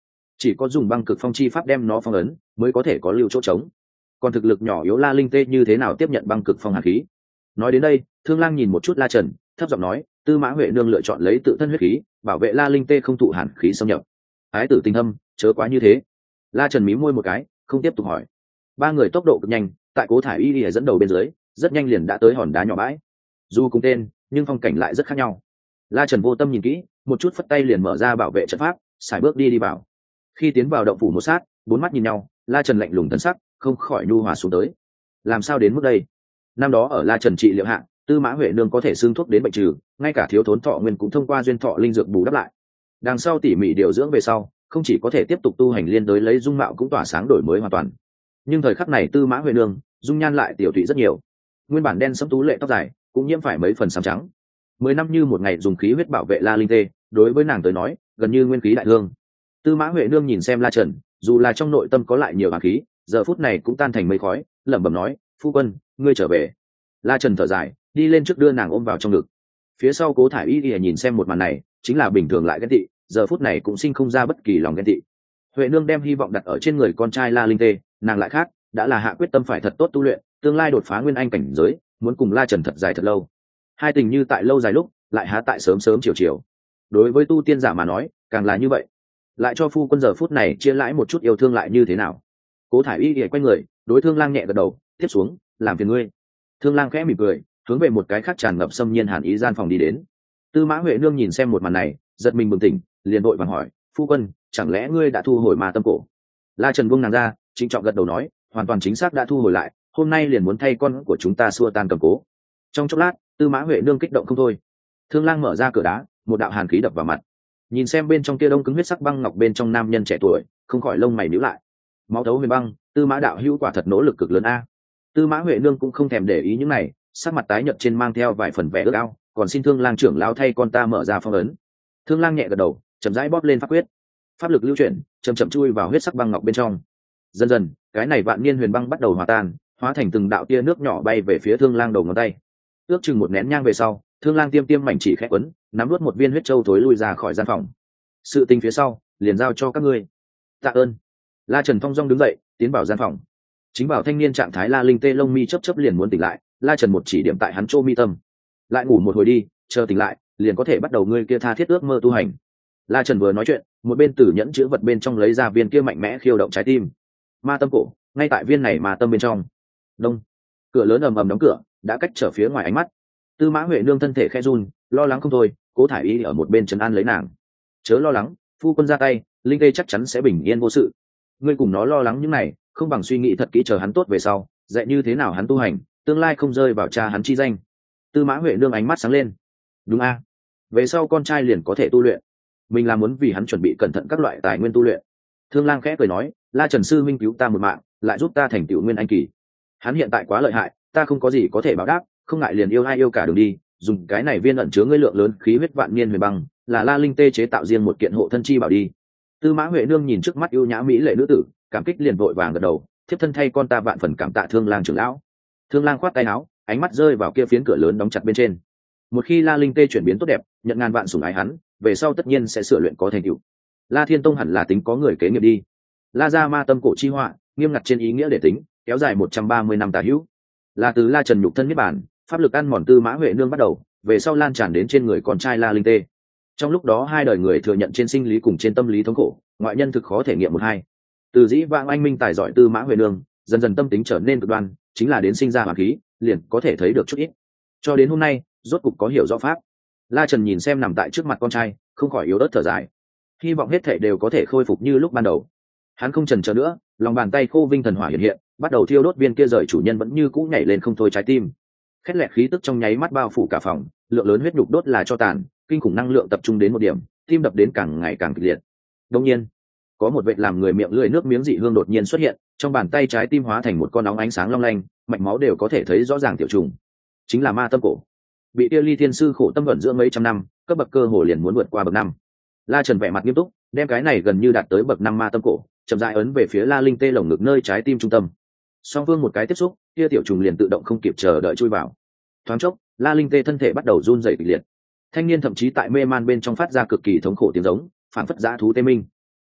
chỉ có dùng băng cực phong chi pháp đem nó phong ấn mới có thể có lưu chỗ trống. Còn thực lực nhỏ yếu La Linh Tê như thế nào tiếp nhận băng cực phong hàn khí? Nói đến đây, Thương Lang nhìn một chút La Trần, thấp giọng nói, Tư Mã Huệ nương lựa chọn lấy tự thân huyết khí bảo vệ La Linh Tê không thụ hàn khí xâm nhập. Ái tử tình thâm, chớ quá như thế. La Trần mím môi một cái, không tiếp tục hỏi. Ba người tốc độ cực nhanh, tại Cố Thải Y dẫn đầu bên dưới, rất nhanh liền đã tới hòn đá nhỏ bãi. Dù cùng tên, nhưng phong cảnh lại rất khác nhau. La Trần vô tâm nhìn kỹ, một chút phất tay liền mở ra bảo vệ trận pháp, xài bước đi vào. Khi tiến vào động phủ một sát, bốn mắt nhìn nhau, La Trần lạnh lùng thần sắc, không khỏi nhu hòa xuống tới. Làm sao đến mức đây? Năm đó ở La Trần trị liệu hạ, Tư Mã Huệ nương có thể xương thuốc đến bệnh trừ, ngay cả thiếu thốn thọ nguyên cũng thông qua duyên thọ linh dược bù đắp lại. Đằng sau tỉ mỉ điều dưỡng về sau, không chỉ có thể tiếp tục tu hành liên đối lấy dung mạo cũng tỏa sáng đổi mới hoàn toàn. Nhưng thời khắc này Tư Mã Huệ nương, dung nhan lại tiểu thụy rất nhiều. Nguyên bản đen sẫm tú lệ tóc dài, cũng nhiễm phải mấy phần xám trắng. 10 năm như một ngày dùng khí huyết bảo vệ La Linh Tê, đối với nàng tới nói, gần như nguyên khí đại thương. Tư Mã Huệ nương nhìn xem La Trần, dù là trong nội tâm có lại nhiều hàn khí, giờ phút này cũng tan thành mây khói, lẩm bẩm nói, "Phu quân, ngươi trở về." La Trần thở dài, đi lên trước đưa nàng ôm vào trong ngực. Phía sau Cố Thải Y nhìn xem một màn này, chính là bình thường lại ghen tị, giờ phút này cũng sinh không ra bất kỳ lòng ghen tị. Huệ nương đem hy vọng đặt ở trên người con trai La Linh Tê, nàng lại khác, đã là hạ quyết tâm phải thật tốt tu luyện, tương lai đột phá nguyên anh cảnh giới, muốn cùng La Trần thật dài thật lâu. Hai tình như tại lâu dài lúc, lại há tại sớm sớm chiều chiều. Đối với tu tiên giả mà nói, càng là như vậy. Lại cho phu quân giờ phút này chia lãi một chút yêu thương lại như thế nào? Cố Thải Y quay người, đối Thương Lang nhẹ gật đầu, tiếp xuống, làm phiền ngươi. Thương Lang khẽ mỉm cười, hướng về một cái khác tràn ngập xâm nhiên hàn ý gian phòng đi đến. Tư Mã Huệ nương nhìn xem một màn này, giật mình bừng tỉnh, liền vội vàng hỏi, phu quân, chẳng lẽ ngươi đã thu hồi ma tâm cổ? La Trần buông nàng ra, trịnh trọng gật đầu nói, hoàn toàn chính xác đã thu hồi lại, hôm nay liền muốn thay con của chúng ta xua tan cầm cố. Trong chốc lát, Tư Mã Huệ nương kích động không thôi. Thương Lang mở ra cửa đá, một đạo hàn khí đập vào mặt. Nhìn xem bên trong kia đông cứng huyết sắc băng ngọc bên trong nam nhân trẻ tuổi, không khỏi lông mày nhíu lại. Máu thấu huyền băng, Tư Mã đạo hữu quả thật nỗ lực cực lớn a. Tư Mã Huệ nương cũng không thèm để ý những này, sắc mặt tái nhợt trên mang theo vài phần vẻ ước ao, còn xin Thương Lang trưởng lão thay con ta mở ra phong ấn. Thương Lang nhẹ gật đầu, chậm rãi bóp lên pháp quyết. Pháp lực lưu chuyển, chậm chậm chui vào huyết sắc băng ngọc bên trong. Dần dần, cái này vạn niên huyền băng bắt đầu hòa tan, hóa thành từng đạo tia nước nhỏ bay về phía Thương Lang đầu ngón tay. Ước chừng một nén nhang về sau, Thương Lang tiêm tiêm mảnh chỉ khẽ quấn, nắm nuốt một viên huyết châu thối lui ra khỏi gian phòng. Sự tình phía sau, liền giao cho các ngươi. Tạ ơn. La Trần thong dong đứng dậy, tiến vào gian phòng. Chính vào thanh niên trạng thái La Linh Tê lông mi chớp chớp liền muốn tỉnh lại, La Trần một chỉ điểm tại hắn chỗ mi tâm. Lại ngủ một hồi đi, chờ tỉnh lại, liền có thể bắt đầu ngươi kia tha thiết ước mơ tu hành. La Trần vừa nói chuyện, một bên tử nhẫn chứa vật bên trong lấy ra viên kia mạnh mẽ khiêu động trái tim. Ma tâm cổ, ngay tại viên này ma tâm bên trong. Đông. Cửa lớn ầm ầm đóng cửa, đã cách trở phía ngoài ánh mắt. Tư Mã Huệ nương thân thể khẽ run, lo lắng không thôi, Cố Thải Y ở một bên trấn an lấy nàng. Chớ lo lắng, phu quân ra tay, Linh Tê chắc chắn sẽ bình yên vô sự. Ngươi cùng nó lo lắng những này, không bằng suy nghĩ thật kỹ chờ hắn tốt về sau, dạy như thế nào hắn tu hành, tương lai không rơi vào cha hắn chi danh. Tư Mã Huệ nương ánh mắt sáng lên. Đúng a, về sau con trai liền có thể tu luyện. Mình là muốn vì hắn chuẩn bị cẩn thận các loại tài nguyên tu luyện. Thương Lang khẽ cười nói, La Trần sư minh cứu ta một mạng, lại giúp ta thành tựu nguyên anh kỳ. Hắn hiện tại quá lợi hại, ta không có gì có thể báo đáp, không ngại liền yêu ai yêu cả đường đi, dùng cái này viên ẩn chứa ngươi lượng lớn khí huyết vạn niên huyền băng, là La Linh Tê chế tạo riêng một kiện hộ thân chi bảo đi. Tư Mã Huệ nương nhìn trước mắt yêu nhã mỹ lệ nữ tử, cảm kích liền vội vàng gật đầu, thiếp thân thay con ta vạn phần cảm tạ Thương Lang trưởng lão. Thương Lang khoát tay áo, ánh mắt rơi vào kia phiến cửa lớn đóng chặt bên trên. Một khi La Linh Tê chuyển biến tốt đẹp, nhận ngàn vạn sủng ái hắn, về sau tất nhiên sẽ sửa luyện có thành tựu. La Thiên Tông hẳn là tính có người kế nghiệp đi. La gia ma tâm cổ chi họa, nghiêm ngặt trên ý nghĩa để tính, kéo dài 130 năm tà hữu. Là từ La Trần nhục thân niết bàn, pháp lực ăn mòn Tư Mã Huệ nương bắt đầu, về sau lan tràn đến trên người con trai La Linh Tê. Trong lúc đó hai đời người thừa nhận trên sinh lý cùng trên tâm lý thống khổ, ngoại nhân thực khó thể nghiệm một hai. Từ dĩ vãng anh minh tài giỏi Tư Mã Huệ nương, dần dần tâm tính trở nên cực đoan, chính là đến sinh ra hoàn khí, liền có thể thấy được chút ít. Cho đến hôm nay, rốt cục có hiểu rõ pháp. La Trần nhìn xem nằm tại trước mặt con trai, không khỏi yếu ớt thở dài. Hy vọng hết thảy đều có thể khôi phục như lúc ban đầu. Hắn không chần chờ nữa, lòng bàn tay khô vinh thần hỏa hiện hiện, bắt đầu thiêu đốt viên kia rời chủ nhân vẫn như cũ nhảy lên không thôi trái tim. Khét lẹt khí tức trong nháy mắt bao phủ cả phòng, lượng lớn huyết nhục đốt là cho tàn, kinh khủng năng lượng tập trung đến một điểm, tim đập đến càng ngày càng kịch liệt. Đương nhiên, có một vệt làm người miệng lưỡi nước miếng dị hương đột nhiên xuất hiện, trong bàn tay trái tim hóa thành một con óng ánh sáng long lanh, mạch máu đều có thể thấy rõ ràng tiểu trùng. Chính là ma tâm cổ. Bị Tiêu Ly Thiên sư khổ tâm vận dưỡng mấy trăm năm, cấp bậc cơ hồ liền muốn vượt qua bậc năm. La Trần vẻ mặt nghiêm túc, đem cái này gần như đạt tới bậc năm ma tâm cổ, chậm rãi ấn về phía La Linh Tê lồng ngực nơi trái tim trung tâm. Song phương một cái tiếp xúc, kia tiểu trùng liền tự động không kịp chờ đợi chui vào. Thoáng chốc, La Linh Tê thân thể bắt đầu run rẩy kịch liệt. Thanh niên thậm chí tại mê man bên trong phát ra cực kỳ thống khổ tiếng giống, phản phất dã thú tê minh.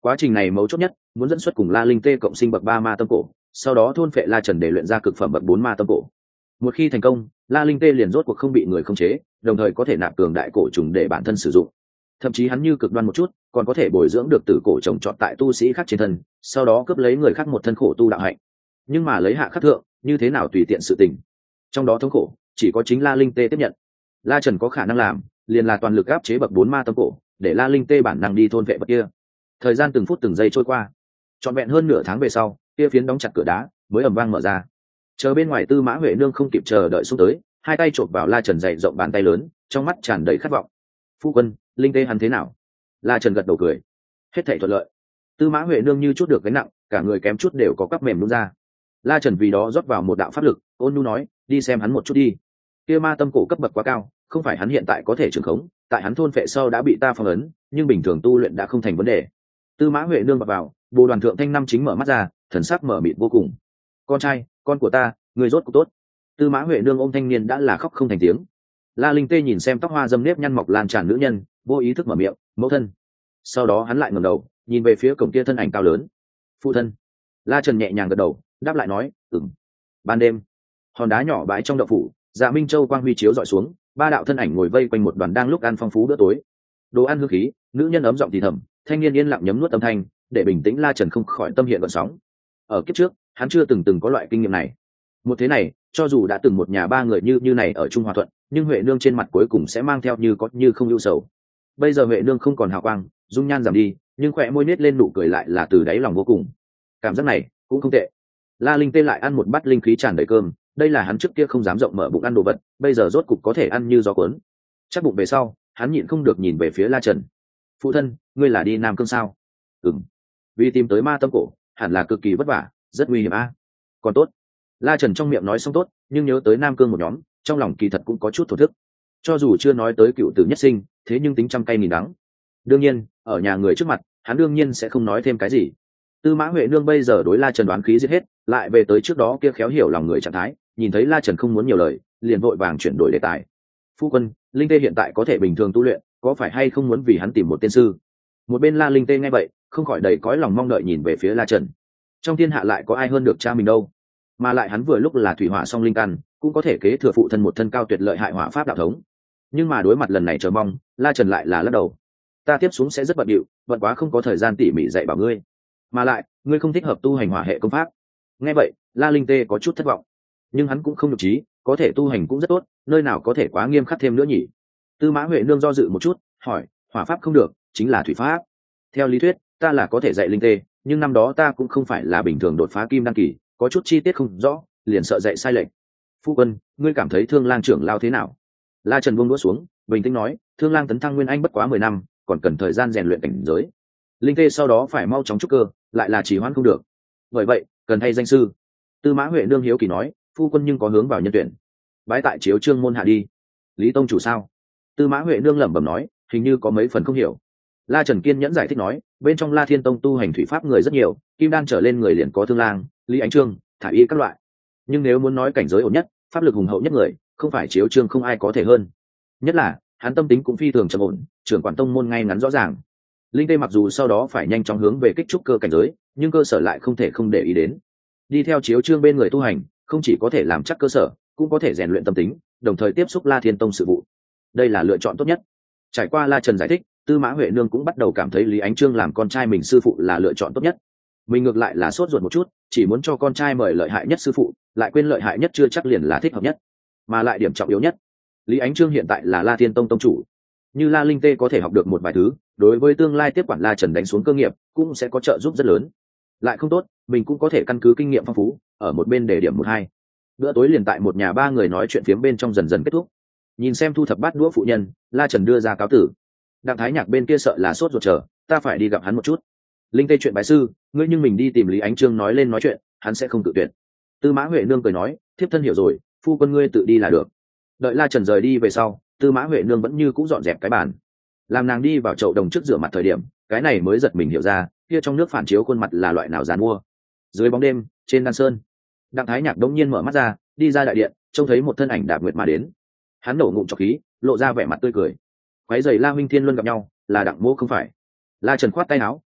Quá trình này mấu chốt nhất, muốn dẫn xuất cùng La Linh Tê cộng sinh bậc 3 ma tâm cổ, sau đó thôn phệ La Trần để luyện ra cực phẩm bậc 4 ma tâm cổ. Một khi thành công, La Linh Tê liền rốt cuộc không bị người khống chế, đồng thời có thể nạp cường đại cổ trùng để bản thân sử dụng. Thậm chí hắn như cực đoan một chút, còn có thể bồi dưỡng được tử cổ trồng trọt tại tu sĩ khác trên thân, sau đó cướp lấy người khác một thân khổ tu đạo hạnh. Nhưng mà lấy hạ khắc thượng, như thế nào tùy tiện sự tình. Trong đó thống khổ, chỉ có chính La Linh Tê tiếp nhận. La Trần có khả năng làm, liền là toàn lực áp chế bậc 4 ma tâm cổ, để La Linh Tê bản năng đi thôn vệ bậc kia. Thời gian từng phút từng giây trôi qua, trọn vẹn hơn nửa tháng về sau, kia phiến đóng chặt cửa đá mới ầm vang mở ra. Chờ bên ngoài Tư Mã Huệ nương không kịp chờ đợi xuống tới, hai tay chộp vào La Trần dày rộng bàn tay lớn, trong mắt tràn đầy khát vọng. Phu quân, Linh Tê hắn thế nào? La Trần gật đầu cười, hết thảy thuận lợi. Tư Mã Huệ nương như chút được gánh nặng, cả người kém chút đều có cắp mềm nhũn ra. La Trần vì đó rót vào một đạo pháp lực, ôn nhu nói, đi xem hắn một chút đi. Kia ma tâm cổ cấp bậc quá cao, không phải hắn hiện tại có thể trưởng khống, tại hắn thôn phệ sau đã bị ta phong ấn, nhưng bình thường tu luyện đã không thành vấn đề. Tư Mã Huệ nương vào, Bồ Đoàn Thượng Thanh Năm chính mở mắt ra, thần sắc mở mịt vô cùng. Con trai, con của ta, người rốt cuộc tốt. Tư Mã Huệ nương ôm thanh niên đã là khóc không thành tiếng. La Linh Tê nhìn xem tóc hoa dâm nếp nhăn mọc lan tràn nữ nhân, vô ý thức mở miệng, mẫu thân. Sau đó hắn lại ngẩng đầu, nhìn về phía cổng kia thân ảnh cao lớn. Phụ thân. La Trần nhẹ nhàng gật đầu, đáp lại nói, ừm. Ban đêm, hòn đá nhỏ bãi trong động phủ, Dạ Minh Châu quang huy chiếu dọi xuống, ba đạo thân ảnh ngồi vây quanh một đoàn đang lúc ăn phong phú bữa tối. Đồ ăn hương khí, nữ nhân ấm giọng thì thầm, thanh niên yên lặng nhấm nuốt âm thanh, để bình tĩnh La Trần không khỏi tâm hiện gợn sóng. Ở kiếp trước, hắn chưa từng có loại kinh nghiệm này. Một thế này, cho dù đã từng một nhà ba người như này ở Trung Hòa Thuận, nhưng Huệ nương trên mặt cuối cùng sẽ mang theo như có như không ưu sầu. Bây giờ Huệ nương không còn hào quang, dung nhan giảm đi, nhưng khỏe môi nết lên nụ cười lại là từ đáy lòng vô cùng. Cảm giác này cũng không tệ. La Linh Tê lại ăn một bát linh khí tràn đầy cơm, đây là hắn trước kia không dám rộng mở bụng ăn đồ vật, bây giờ rốt cục có thể ăn như gió cuốn. Chắc bụng về sau, hắn nhịn không được nhìn về phía La Trần. Phụ thân, ngươi là đi Nam Cương sao? Ừm. Vì tìm tới ma tâm cổ, hẳn là cực kỳ vất vả, rất nguy hiểm a. Còn tốt. La Trần trong miệng nói xong tốt, nhưng nhớ tới Nam Cương một nhóm, trong lòng kỳ thật cũng có chút thổ thức. Cho dù chưa nói tới cựu tử nhất sinh, thế nhưng tính trăm cay nghìn đắng. Đương nhiên, ở nhà người trước mặt, hắn đương nhiên sẽ không nói thêm cái gì. Tư Mã Huệ nương bây giờ đối La Trần đoán khí giết hết, lại về tới trước đó kia khéo hiểu lòng người trạng thái, nhìn thấy La Trần không muốn nhiều lời, liền vội vàng chuyển đổi đề tài. Phu quân, Linh Tê hiện tại có thể bình thường tu luyện, có phải hay không muốn vì hắn tìm một tiên sư? Một bên La Linh Tê nghe vậy, không khỏi đầy cõi lòng mong đợi nhìn về phía La Trần. Trong thiên hạ lại có ai hơn được cha mình đâu? Mà lại hắn vừa lúc là thủy hỏa song linh căn, cũng có thể kế thừa phụ thân một thân cao tuyệt lợi hại hỏa pháp đạo thống. Nhưng mà đối mặt lần này chờ mong, La Trần lại là lắc đầu. Ta tiếp xuống sẽ rất bận bịu, bận quá không có thời gian tỉ mỉ dạy bảo ngươi. Mà lại, ngươi không thích hợp tu hành hỏa hệ công pháp. Nghe vậy, La Linh Tê có chút thất vọng. Nhưng hắn cũng không nhục trí, có thể tu hành cũng rất tốt, nơi nào có thể quá nghiêm khắc thêm nữa nhỉ? Tư Mã Huệ nương do dự một chút, hỏi, hỏa pháp không được, chính là thủy pháp. Theo lý thuyết, ta là có thể dạy Linh Tê, nhưng năm đó ta cũng không phải là bình thường đột phá kim đăng kỳ, có chút chi tiết không rõ, liền sợ dạy sai lệch. Phu quân, ngươi cảm thấy Thương Lang trưởng lao thế nào? La Trần buông đũa xuống, bình tĩnh nói, Thương Lang tấn thăng nguyên anh bất quá 10 năm, còn cần thời gian rèn luyện cảnh giới. Linh Tê sau đó phải mau chóng trúc cơ, lại là trì hoãn không được. Bởi vậy, cần thay danh sư. Tư Mã Huệ nương hiếu kỳ nói, phu quân nhưng có hướng vào nhân tuyển. Bái tại Chiếu Trương môn hạ đi. Lý tông chủ sao? Tư Mã Huệ nương lẩm bẩm nói, hình như có mấy phần không hiểu. La Trần kiên nhẫn giải thích nói, bên trong La Thiên Tông tu hành thủy pháp người rất nhiều, kim đan trở lên người liền có Thương Lang, Lý Ánh Trương, Thải Y các loại. Nhưng nếu muốn nói cảnh giới ổn nhất, pháp lực hùng hậu nhất người, không phải Chiếu Trương không ai có thể hơn. Nhất là, hắn tâm tính cũng phi thường trầm ổn, trưởng quản tông môn ngay ngắn rõ ràng. Linh Tê mặc dù sau đó phải nhanh chóng hướng về kích trúc cơ cảnh giới, nhưng cơ sở lại không thể không để ý đến. Đi theo Chiếu Trương bên người tu hành, không chỉ có thể làm chắc cơ sở, cũng có thể rèn luyện tâm tính, đồng thời tiếp xúc La Thiên Tông sự vụ. Đây là lựa chọn tốt nhất. Trải qua La Trần giải thích, Tư Mã Huệ nương cũng bắt đầu cảm thấy Lý Ánh Trương làm con trai mình sư phụ là lựa chọn tốt nhất. Mình ngược lại là sốt ruột một chút, chỉ muốn cho con trai mời lợi hại nhất sư phụ, lại quên lợi hại nhất chưa chắc liền là thích hợp nhất, mà lại điểm trọng yếu nhất. Lý Ánh Trương hiện tại là La Thiên Tông tông chủ, như La Linh Tê có thể học được một vài thứ, đối với tương lai tiếp quản La Trần đánh xuống cơ nghiệp cũng sẽ có trợ giúp rất lớn. Lại không tốt, mình cũng có thể căn cứ kinh nghiệm phong phú, ở một bên để điểm 1-2. Bữa tối liền tại một nhà ba người nói chuyện phiếm bên trong dần dần kết thúc. Nhìn xem thu thập bát đũa phụ nhân, La Trần đưa ra cáo tử. Đặng Thái Nhạc bên kia sợ là sốt ruột chờ, ta phải đi gặp hắn một chút. Linh Tê chuyện bái sư, ngươi nhưng mình đi tìm Lý Ánh Trương nói lên nói chuyện, hắn sẽ không tự tuyệt. Tư Mã Huệ nương cười nói, thiếp thân hiểu rồi, phu quân ngươi tự đi là được. Đợi La Trần rời đi về sau, Tư Mã Huệ nương vẫn như cũ dọn dẹp cái bàn. Làm nàng đi vào chậu đồng trước rửa mặt thời điểm, cái này mới giật mình hiểu ra, kia trong nước phản chiếu khuôn mặt là loại nào dàn mua. Dưới bóng đêm, trên đan sơn, Đặng Thái Nhạc đông nhiên mở mắt ra, đi ra đại điện, trông thấy một thân ảnh đạp nguyệt mà đến. Hắn nổ ngụm trọc khí, lộ ra vẻ mặt tươi cười. Quái giày La Minh Thiên Luân gặp nhau, là Đặng Mỗ không phải? La Trần khoát tay áo,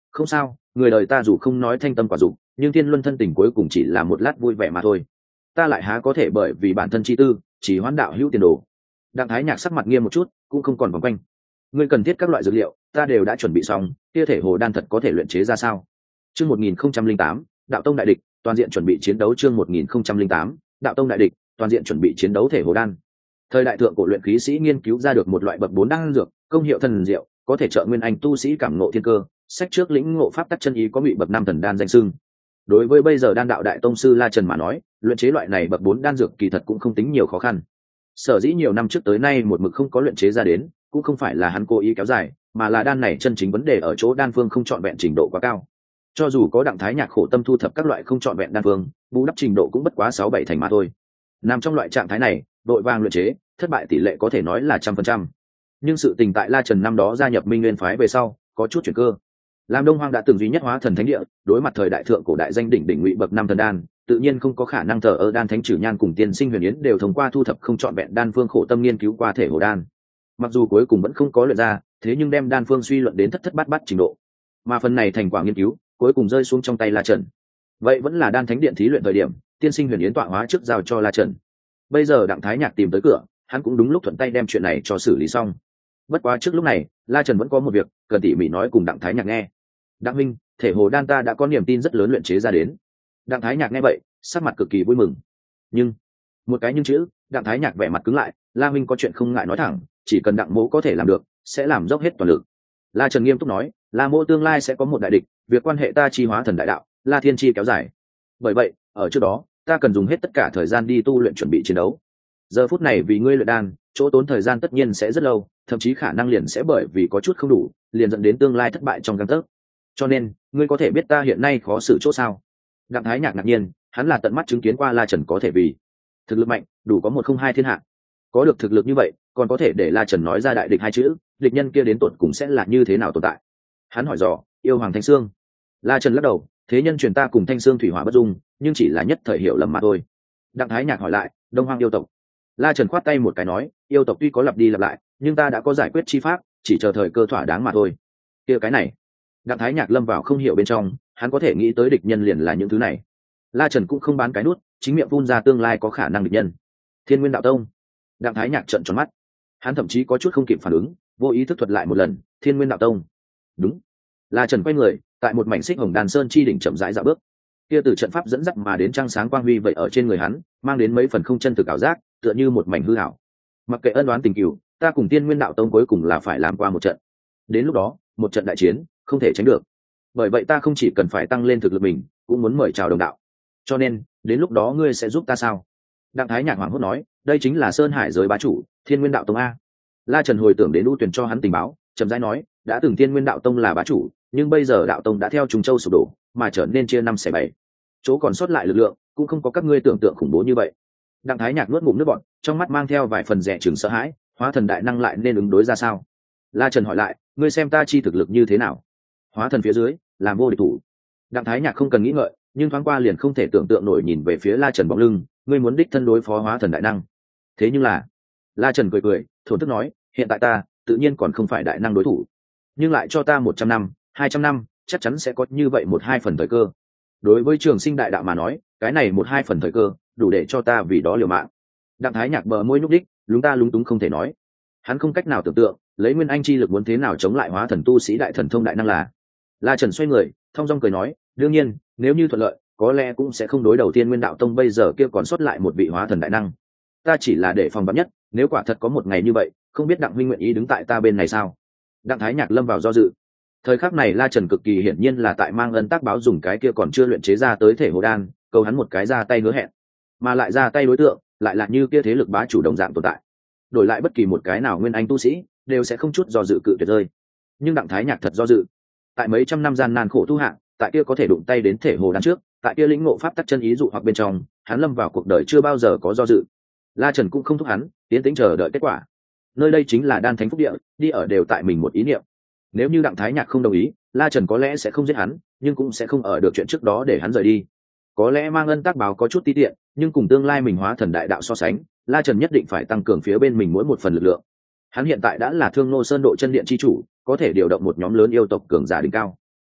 không sao, người đời ta dù không nói thanh tâm quả dục, nhưng thiên luân thân tình cuối cùng chỉ là một lát vui vẻ mà thôi. Ta lại há có thể bởi vì bản thân chi tư chỉ hoán đạo hữu tiền đồ. Đặng Thái Nhạc sắc mặt nghiêm một chút, cũng không còn vòng quanh. Ngươi cần thiết các loại dược liệu, ta đều đã chuẩn bị xong, kia thể hồ đan thật có thể luyện chế ra sao? Chương 1008, Đạo tông đại địch, toàn diện chuẩn bị chiến đấu. Chương 1008, Đạo tông đại địch, toàn diện chuẩn bị chiến đấu. Thể hồ đan. Thời đại thượng cổ luyện khí sĩ nghiên cứu ra được một loại bậc 4 đan dược, công hiệu thần diệu, có thể trợ nguyên anh tu sĩ cảm ngộ thiên cơ, sách trước lĩnh ngộ pháp tắc chân ý, có bị bậc 5 thần đan danh xưng. Đối với bây giờ đan đạo đại tông sư La Trần mà nói, luyện chế loại này bậc 4 đan dược kỳ thật cũng không tính nhiều khó khăn. Sở dĩ nhiều năm trước tới nay một mực không có luyện chế ra đến, cũng không phải là hắn cố ý kéo dài, mà là đan này chân chính vấn đề ở chỗ đan phương không trọn vẹn trình độ quá cao. Cho dù có Đặng Thái Nhạc khổ tâm thu thập các loại không trọn vẹn đan phương, bù đắp trình độ cũng bất quá 6-7 thành mà thôi. Nằm trong loại trạng thái này, đội vàng luyện chế, thất bại tỷ lệ có thể nói là 100%. Nhưng sự tình tại La Trần năm đó gia nhập Minh Nguyên phái về sau, có chút chuyển cơ. Lam Đông Hoang đã từng duy nhất hóa thần thánh địa, đối mặt thời đại thượng cổ đại danh đỉnh ngụy bậc 5 thần đan, tự nhiên không có khả năng thờ ơ. Đan thánh Trử Nhan cùng Tiên Sinh Huyền Yến đều thông qua thu thập không trọn vẹn đan phương khổ tâm nghiên cứu qua thể hồ đan. Mặc dù cuối cùng vẫn không có luyện ra, thế nhưng đem đan phương suy luận đến thất thất bát bát trình độ. Mà phần này thành quả nghiên cứu, cuối cùng rơi xuống trong tay La Trần. Vậy vẫn là đan thánh điện thí luyện thời điểm, Tiên Sinh Huyền Yến tọa hóa trước giao cho La Trần. Bây giờ Đặng Thái Nhạc tìm tới cửa, hắn cũng đúng lúc thuận tay đem chuyện này cho xử lý xong. Bất quá trước lúc này, La Trần vẫn có một việc cần tỉ mỉ nói cùng Đặng Thái Nhạc nghe. Đặng minh, thể hồ đan ta đã có niềm tin rất lớn luyện chế ra đến. Đặng Thái Nhạc nghe vậy, sắc mặt cực kỳ vui mừng. Nhưng một cái nhưng chữ, Đặng Thái Nhạc vẻ mặt cứng lại. La minh có chuyện không ngại nói thẳng, chỉ cần Đặng mỗ có thể làm được, sẽ làm dốc hết toàn lực. La Trần nghiêm túc nói, La mỗ tương lai sẽ có một đại địch, việc quan hệ ta chi hóa thần đại đạo, La Thiên chi kéo dài. Bởi vậy, ở trước đó, ta cần dùng hết tất cả thời gian đi tu luyện chuẩn bị chiến đấu. Giờ phút này vì ngươi luyện đan, chỗ tốn thời gian tất nhiên sẽ rất lâu, thậm chí khả năng liền sẽ bởi vì có chút không đủ, liền dẫn đến tương lai thất bại trong gang tấc. Cho nên, ngươi có thể biết ta hiện nay khó xử chỗ sao? Đặng Thái Nhạc ngạc nhiên, hắn là tận mắt chứng kiến qua La Trần có thể vì thực lực mạnh, đủ có 102 thiên hạ. Có được thực lực như vậy, còn có thể để La Trần nói ra đại địch hai chữ, địch nhân kia đến tột cùng sẽ là như thế nào tồn tại? Hắn hỏi dò, yêu hoàng Thanh Sương. La Trần lắc đầu, thế nhân truyền ta cùng Thanh Sương thủy hỏa bất dung, nhưng chỉ là nhất thời hiểu lầm mà thôi. Đặng Thái Nhạc hỏi lại, Đông Hoang yêu tộc. La Trần khoát tay một cái nói, yêu tộc tuy có lặp đi lặp lại, nhưng ta đã có giải quyết chi pháp, chỉ chờ thời cơ thỏa đáng mà thôi. Kia cái này, Đặng Thái Nhạc lâm vào không hiểu bên trong, hắn có thể nghĩ tới địch nhân liền là những thứ này. La Trần cũng không bán cái nút, chính miệng phun ra tương lai có khả năng địch nhân. Thiên Nguyên Đạo Tông. Đặng Thái Nhạc trợn tròn mắt, hắn thậm chí có chút không kịp phản ứng, vô ý thức thuật lại một lần, Thiên Nguyên Đạo Tông. Đúng. La Trần quay người, tại một mảnh xích hồng đàn sơn chi đỉnh chậm rãi dạo bước. Kia từ trận pháp dẫn dắt mà đến trăng sáng quang huy vậy ở trên người hắn, mang đến mấy phần không chân thực ảo giác, tựa như một mảnh hư ảo. Mặc kệ ân oán tình cừu, ta cùng Tiên Nguyên Đạo Tông cuối cùng là phải làm qua một trận. Đến lúc đó, một trận đại chiến, không thể tránh được. Bởi vậy ta không chỉ cần phải tăng lên thực lực mình, cũng muốn mời chào đồng đạo. Cho nên, đến lúc đó ngươi sẽ giúp ta sao? Đặng Thái Nhạc hoảng hốt nói, đây chính là Sơn Hải giới bá chủ, Thiên Nguyên Đạo Tông a. La Trần hồi tưởng đến U Tuyền cho hắn tình báo, chậm rãi nói, đã từng Thiên Nguyên Đạo Tông là bá chủ, nhưng bây giờ đạo tông đã theo Trùng Châu sụp đổ, mà trở nên chia 5/7. Chỗ còn sót lại lực lượng, cũng không có các ngươi tưởng tượng khủng bố như vậy. Đặng Thái Nhạc nuốt ngụm nước bọt, trong mắt mang theo vài phần dè chừng sợ hãi, hóa thần đại năng lại nên ứng đối ra sao? La Trần hỏi lại, ngươi xem ta chi thực lực như thế nào? Hóa thần phía dưới, làm vô địch thủ. Đặng Thái Nhạc không cần nghĩ ngợi, nhưng thoáng qua liền không thể tưởng tượng nổi nhìn về phía La Trần bóng lưng, ngươi muốn đích thân đối phó hóa thần đại năng. Thế nhưng là, La Trần cười cười, thổn thức nói, hiện tại ta, tự nhiên còn không phải đại năng đối thủ, nhưng lại cho ta 100 năm, 200 năm, chắc chắn sẽ có như vậy 1-2 phần thời cơ. Đối với Trường Sinh đại đạo mà nói, cái này 1-2 phần thời cơ, đủ để cho ta vì đó liều mạng. Đặng Thái Nhạc bờ môi nhúc đích, lúng ta lúng túng không thể nói. Hắn không cách nào tưởng tượng, lấy nguyên anh chi lực muốn thế nào chống lại hóa thần tu sĩ đại thần thông đại năng là. La Trần xoay người, thong dong cười nói, đương nhiên, nếu như thuận lợi, có lẽ cũng sẽ không đối đầu Thiên Nguyên Đạo Tông bây giờ kia còn sót lại một vị hóa thần đại năng. Ta chỉ là để phòng vắn nhất, nếu quả thật có một ngày như vậy, không biết Đặng huynh nguyện ý đứng tại ta bên này sao? Đặng Thái Nhạc lâm vào do dự. Thời khắc này La Trần cực kỳ hiển nhiên là tại mang ân tác báo, dùng cái kia còn chưa luyện chế ra tới thể hồ đan, cầu hắn một cái ra tay hứa hẹn, mà lại ra tay đối tượng lại là như kia thế lực bá chủ đồng dạng tồn tại. Đổi lại bất kỳ một cái nào nguyên anh tu sĩ, đều sẽ không chút do dự cự tuyệt rơi. Nhưng Đặng Thái Nhạc thật do dự. Tại mấy trăm năm gian nan khổ tu hạng, tại kia có thể đụng tay đến thể hồ đan trước, tại kia lĩnh ngộ pháp tắc chân ý dụ hoặc bên trong, hắn lâm vào cuộc đời chưa bao giờ có do dự. La Trần cũng không thúc hắn, tiến tĩnh chờ đợi kết quả. Nơi đây chính là đan thánh phúc địa, đi ở đều tại mình một ý niệm. Nếu như Đặng Thái Nhạc không đồng ý, La Trần có lẽ sẽ không giết hắn, nhưng cũng sẽ không ở được chuyện trước đó để hắn rời đi. Có lẽ mang ân tác báo có chút tí tiện, nhưng cùng tương lai mình hóa thần đại đạo so sánh, La Trần nhất định phải tăng cường phía bên mình mỗi một phần lực lượng. Hắn hiện tại đã là Thương Nô Sơn Độ Chân Điện chi chủ, có thể điều động một nhóm lớn yêu tộc cường giả đỉnh cao.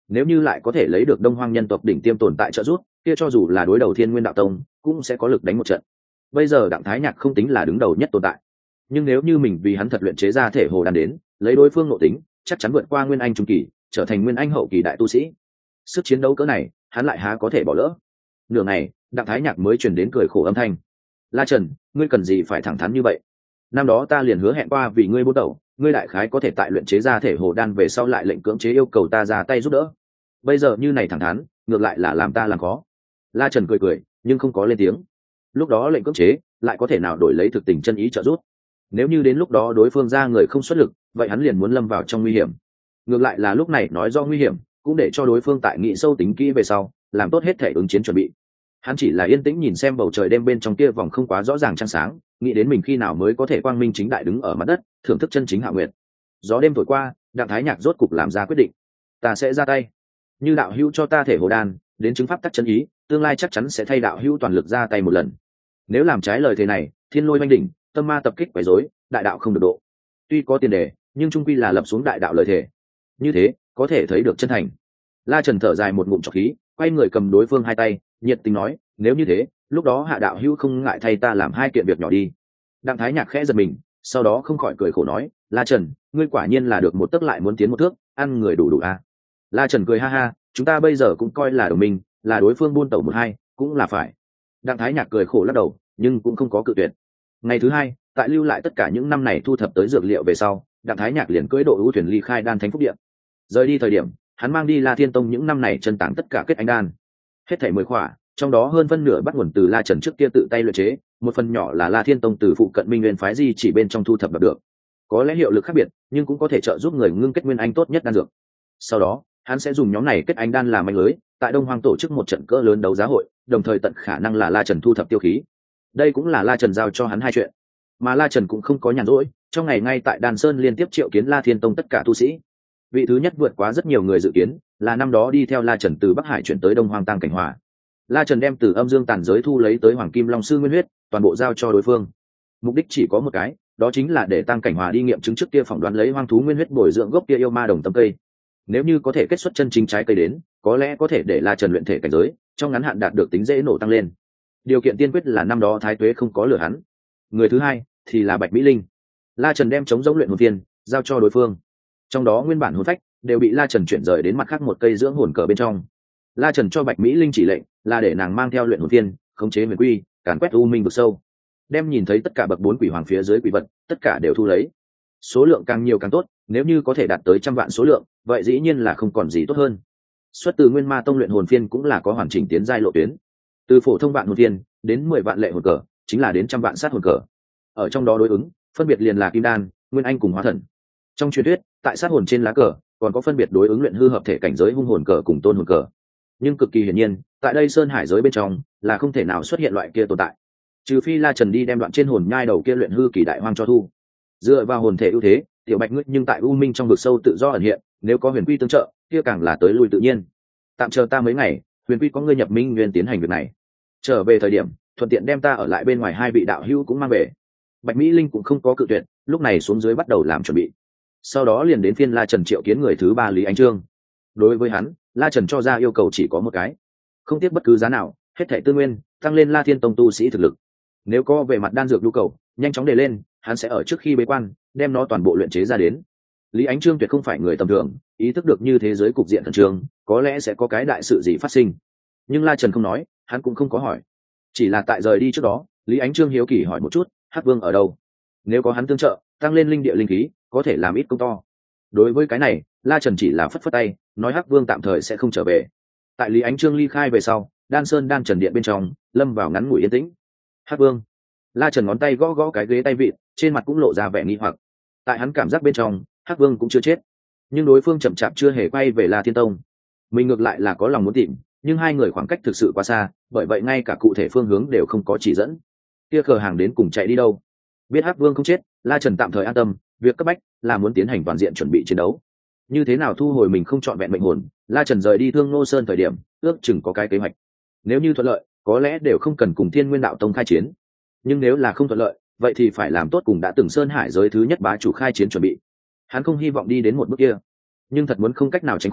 nếu như lại có thể lấy được đông hoang nhân tộc đỉnh tiêm tồn tại trợ giúp, kia cho dù là đối đầu thiên nguyên đạo tông cũng sẽ có lực đánh một trận. Bây giờ đặng thái nhạc không tính là đứng đầu nhất tồn tại, nhưng nếu như mình vì hắn thật luyện chế ra thể hồ đan đến, lấy đối phương nội tính chắc chắn vượt qua nguyên anh trung kỳ, trở thành nguyên anh hậu kỳ đại tu sĩ. Sức chiến đấu cỡ này hắn lại há có thể bỏ lỡ. Nửa ngày đặng thái nhạc mới truyền đến cười khổ âm thanh. La Trần, ngươi cần gì phải thẳng thắn như vậy? Năm đó ta liền hứa hẹn qua vì ngươi buôn tẩu, ngươi đại khái có thể tại luyện chế ra thể hồ đan về sau lại lệnh cưỡng chế yêu cầu ta ra tay giúp đỡ. Bây giờ như này thẳng thắn, ngược lại là làm ta làm khó. La Trần cười cười nhưng không có lên tiếng. Lúc đó lệnh cưỡng chế lại có thể nào đổi lấy thực tình chân ý trợ giúp? Nếu như đến lúc đó đối phương ra người không xuất lực, vậy hắn liền muốn lâm vào trong nguy hiểm. Ngược lại là lúc này nói do nguy hiểm, cũng để cho đối phương tại nghĩ sâu tính kỹ về sau, làm tốt hết thể ứng chiến chuẩn bị. Hắn chỉ là yên tĩnh nhìn xem bầu trời đêm bên trong kia vòng không quá rõ ràng trăng sáng, nghĩ đến mình khi nào mới có thể quang minh chính đại đứng ở mặt đất, thưởng thức chân chính hạ nguyệt. Gió đêm thổi qua, đặng thái nhạc rốt cục làm ra quyết định. Ta sẽ ra tay. Như đạo hữu cho ta thể hồ đan, đến chứng pháp tắc chân ý, tương lai chắc chắn sẽ thay đạo hữu toàn lực ra tay một lần. Nếu làm trái lời thề này, thiên lôi oanh đỉnh, tâm ma tập kích quấy rối, đại đạo không được độ. Tuy có tiền đề, nhưng trung quy là lập xuống đại đạo lời thề. Như thế, có thể thấy được chân thành. La Trần thở dài một ngụm trọc khí, quay người cầm đối phương hai tay, nhiệt tình nói, nếu như thế, lúc đó hạ đạo hữu không ngại thay ta làm hai kiện việc nhỏ đi. Đặng thái nhạc khẽ giật mình, sau đó không khỏi cười khổ nói, La Trần, ngươi quả nhiên là được một tấc lại muốn tiến một thước, ăn người đủ đủ à. La Trần cười ha ha, chúng ta bây giờ cũng coi là đồng minh, là đối phương buôn tẩu một hai, cũng là phải. Đặng thái nhạc cười khổ lắc đầu, nhưng cũng không có cự tuyệt. Ngày thứ hai, tại lưu lại tất cả những năm này thu thập tới dược liệu về sau, đặng thái nhạc liền cưỡi đội ưu thuyền ly khai đan thánh phúc điện. Rời đi thời điểm, hắn mang đi La Thiên Tông những năm này chân tàng tất cả kết anh đan, hết thảy 10 khỏa, trong đó hơn phân nửa bắt nguồn từ La Trần trước kia tự tay luyện chế, một phần nhỏ là La Thiên Tông từ phụ cận Minh Nguyên phái di chỉ bên trong thu thập được. Có lẽ hiệu lực khác biệt, nhưng cũng có thể trợ giúp người ngưng kết nguyên anh tốt nhất đan dược. Sau đó, hắn sẽ dùng nhóm này kết anh đan làm manh lưới, tại Đông Hoang tổ chức một trận cỡ lớn đấu giá hội, đồng thời tận khả năng là La Trần thu thập tiêu khí. Đây cũng là La Trần giao cho hắn hai chuyện. Mà La Trần cũng không có nhàn rỗi, trong ngày ngay tại Đan Sơn liên tiếp triệu kiến La Thiên Tông tất cả tu sĩ. Vị thứ nhất vượt quá rất nhiều người dự kiến, là năm đó đi theo La Trần từ Bắc Hải chuyển tới Đông Hoang Tăng Cảnh Hòa. La Trần đem từ âm dương tàn giới thu lấy tới Hoàng Kim Long sư nguyên huyết, toàn bộ giao cho đối phương. Mục đích chỉ có một cái, đó chính là để Tăng Cảnh Hòa đi nghiệm chứng trước kia phỏng đoán lấy hoang thú nguyên huyết bồi dưỡng gốc kia yêu ma đồng tâm cây. Nếu như có thể kết xuất chân chính trái cây đến, có lẽ có thể để La Trần luyện thể cảnh giới, trong ngắn hạn đạt được tính dễ nổ tăng lên. Điều kiện tiên quyết là năm đó Thái Tuế không có lừa hắn. Người thứ hai thì là Bạch Mỹ Linh. La Trần đem chống giống luyện hồn viên giao cho đối phương, trong đó nguyên bản hồn phách đều bị La Trần chuyển rời đến mặt khác một cây dưỡng hồn cờ bên trong. La Trần cho Bạch Mỹ Linh chỉ lệnh là để nàng mang theo luyện hồn viên, khống chế huyền quy, càn quét u minh vực sâu, đem nhìn thấy tất cả bậc 4 quỷ hoàng phía dưới quỷ vật, tất cả đều thu lấy. Số lượng càng nhiều càng tốt, nếu như có thể đạt tới 100 vạn số lượng, vậy dĩ nhiên là không còn gì tốt hơn. Xuất từ Nguyên Ma Tông luyện hồn viên cũng là có hoàn chỉnh tiến giai lộ tuyến, từ phổ thông vạn hồn viên đến 10 vạn lệ hồn cờ, chính là đến 100 vạn sát hồn cờ. Ở trong đó đối ứng, phân biệt liền là kim đan, nguyên anh cùng hóa thần. Trong truyền thuyết, tại sát hồn trên lá cờ còn có phân biệt đối ứng luyện hư hợp thể cảnh giới hung hồn cờ cùng tôn hồn cờ. Nhưng cực kỳ hiển nhiên, tại đây sơn hải giới bên trong là không thể nào xuất hiện loại kia tồn tại, trừ phi La Trần đi đem đoạn trên hồn nhai đầu kia luyện hư kỳ đại hoang cho thu. Dựa vào hồn thể ưu thế, tiểu Bạch ngươi nhưng tại u minh trong vực sâu tự do ẩn hiện, nếu có huyền quy tương trợ, kia càng là tới lui tự nhiên. Tạm chờ ta mấy ngày, huyền quy có ngươi nhập minh nguyên tiến hành việc này. Trở về thời điểm, thuận tiện đem ta ở lại bên ngoài hai vị đạo hữu cũng mang về. Bạch Mỹ Linh cũng không có cự tuyệt, lúc này xuống dưới bắt đầu làm chuẩn bị. Sau đó liền đến phiên La Trần triệu kiến người thứ ba Lý Ánh Trương. Đối với hắn, La Trần cho ra yêu cầu chỉ có một cái, không tiếc bất cứ giá nào, hết thảy tư nguyên, tăng lên La Thiên Tông tu sĩ thực lực. Nếu có về mặt đan dược nhu cầu, nhanh chóng đề lên, hắn sẽ ở trước khi bế quan, đem nó toàn bộ luyện chế ra đến. Lý Ánh Trương tuyệt không phải người tầm thường, ý thức được như thế giới cục diện khẩn trương, có lẽ sẽ có cái đại sự gì phát sinh. Nhưng La Trần không nói, hắn cũng không có hỏi. Chỉ là tại rời đi trước đó, Lý Ánh Trương hiếu kỳ hỏi một chút, Hắc Vương ở đâu? Nếu có hắn tương trợ, tăng lên linh địa linh khí, có thể làm ít công to. Đối với cái này, La Trần chỉ là phất phất tay, nói Hắc Vương tạm thời sẽ không trở về. Tại Lý Ánh Trương ly khai về sau, Đan Sơn Đan Trần điện bên trong lâm vào ngắn ngủi yên tĩnh. Hắc Vương. La Trần ngón tay gõ gõ cái ghế tay vịn, trên mặt cũng lộ ra vẻ nghi hoặc. Tại hắn cảm giác bên trong, Hắc Vương cũng chưa chết, nhưng đối phương chậm chạp chưa hề quay về La Thiên Tông. Mình ngược lại là có lòng muốn tìm, nhưng hai người khoảng cách thực sự quá xa, bởi vậy ngay cả cụ thể phương hướng đều không có chỉ dẫn. Kia khờ hàng đến cùng chạy đi đâu? Biết Hắc Vương không chết, La Trần tạm thời an tâm, việc cấp bách là muốn tiến hành toàn diện chuẩn bị chiến đấu. Như thế nào thu hồi mình không trọn vẹn mệnh hồn? La Trần rời đi Thương Nô Sơn thời điểm, ước chừng có cái kế hoạch. Nếu như thuận lợi, có lẽ đều không cần cùng Thiên Nguyên Đạo Tông khai chiến. Nhưng nếu là không thuận lợi, vậy thì phải làm tốt cùng đã từng Sơn Hải giới thứ nhất bá chủ khai chiến chuẩn bị. Hắn không hy vọng đi đến một bước kia, nhưng thật muốn không cách nào tránh khỏi,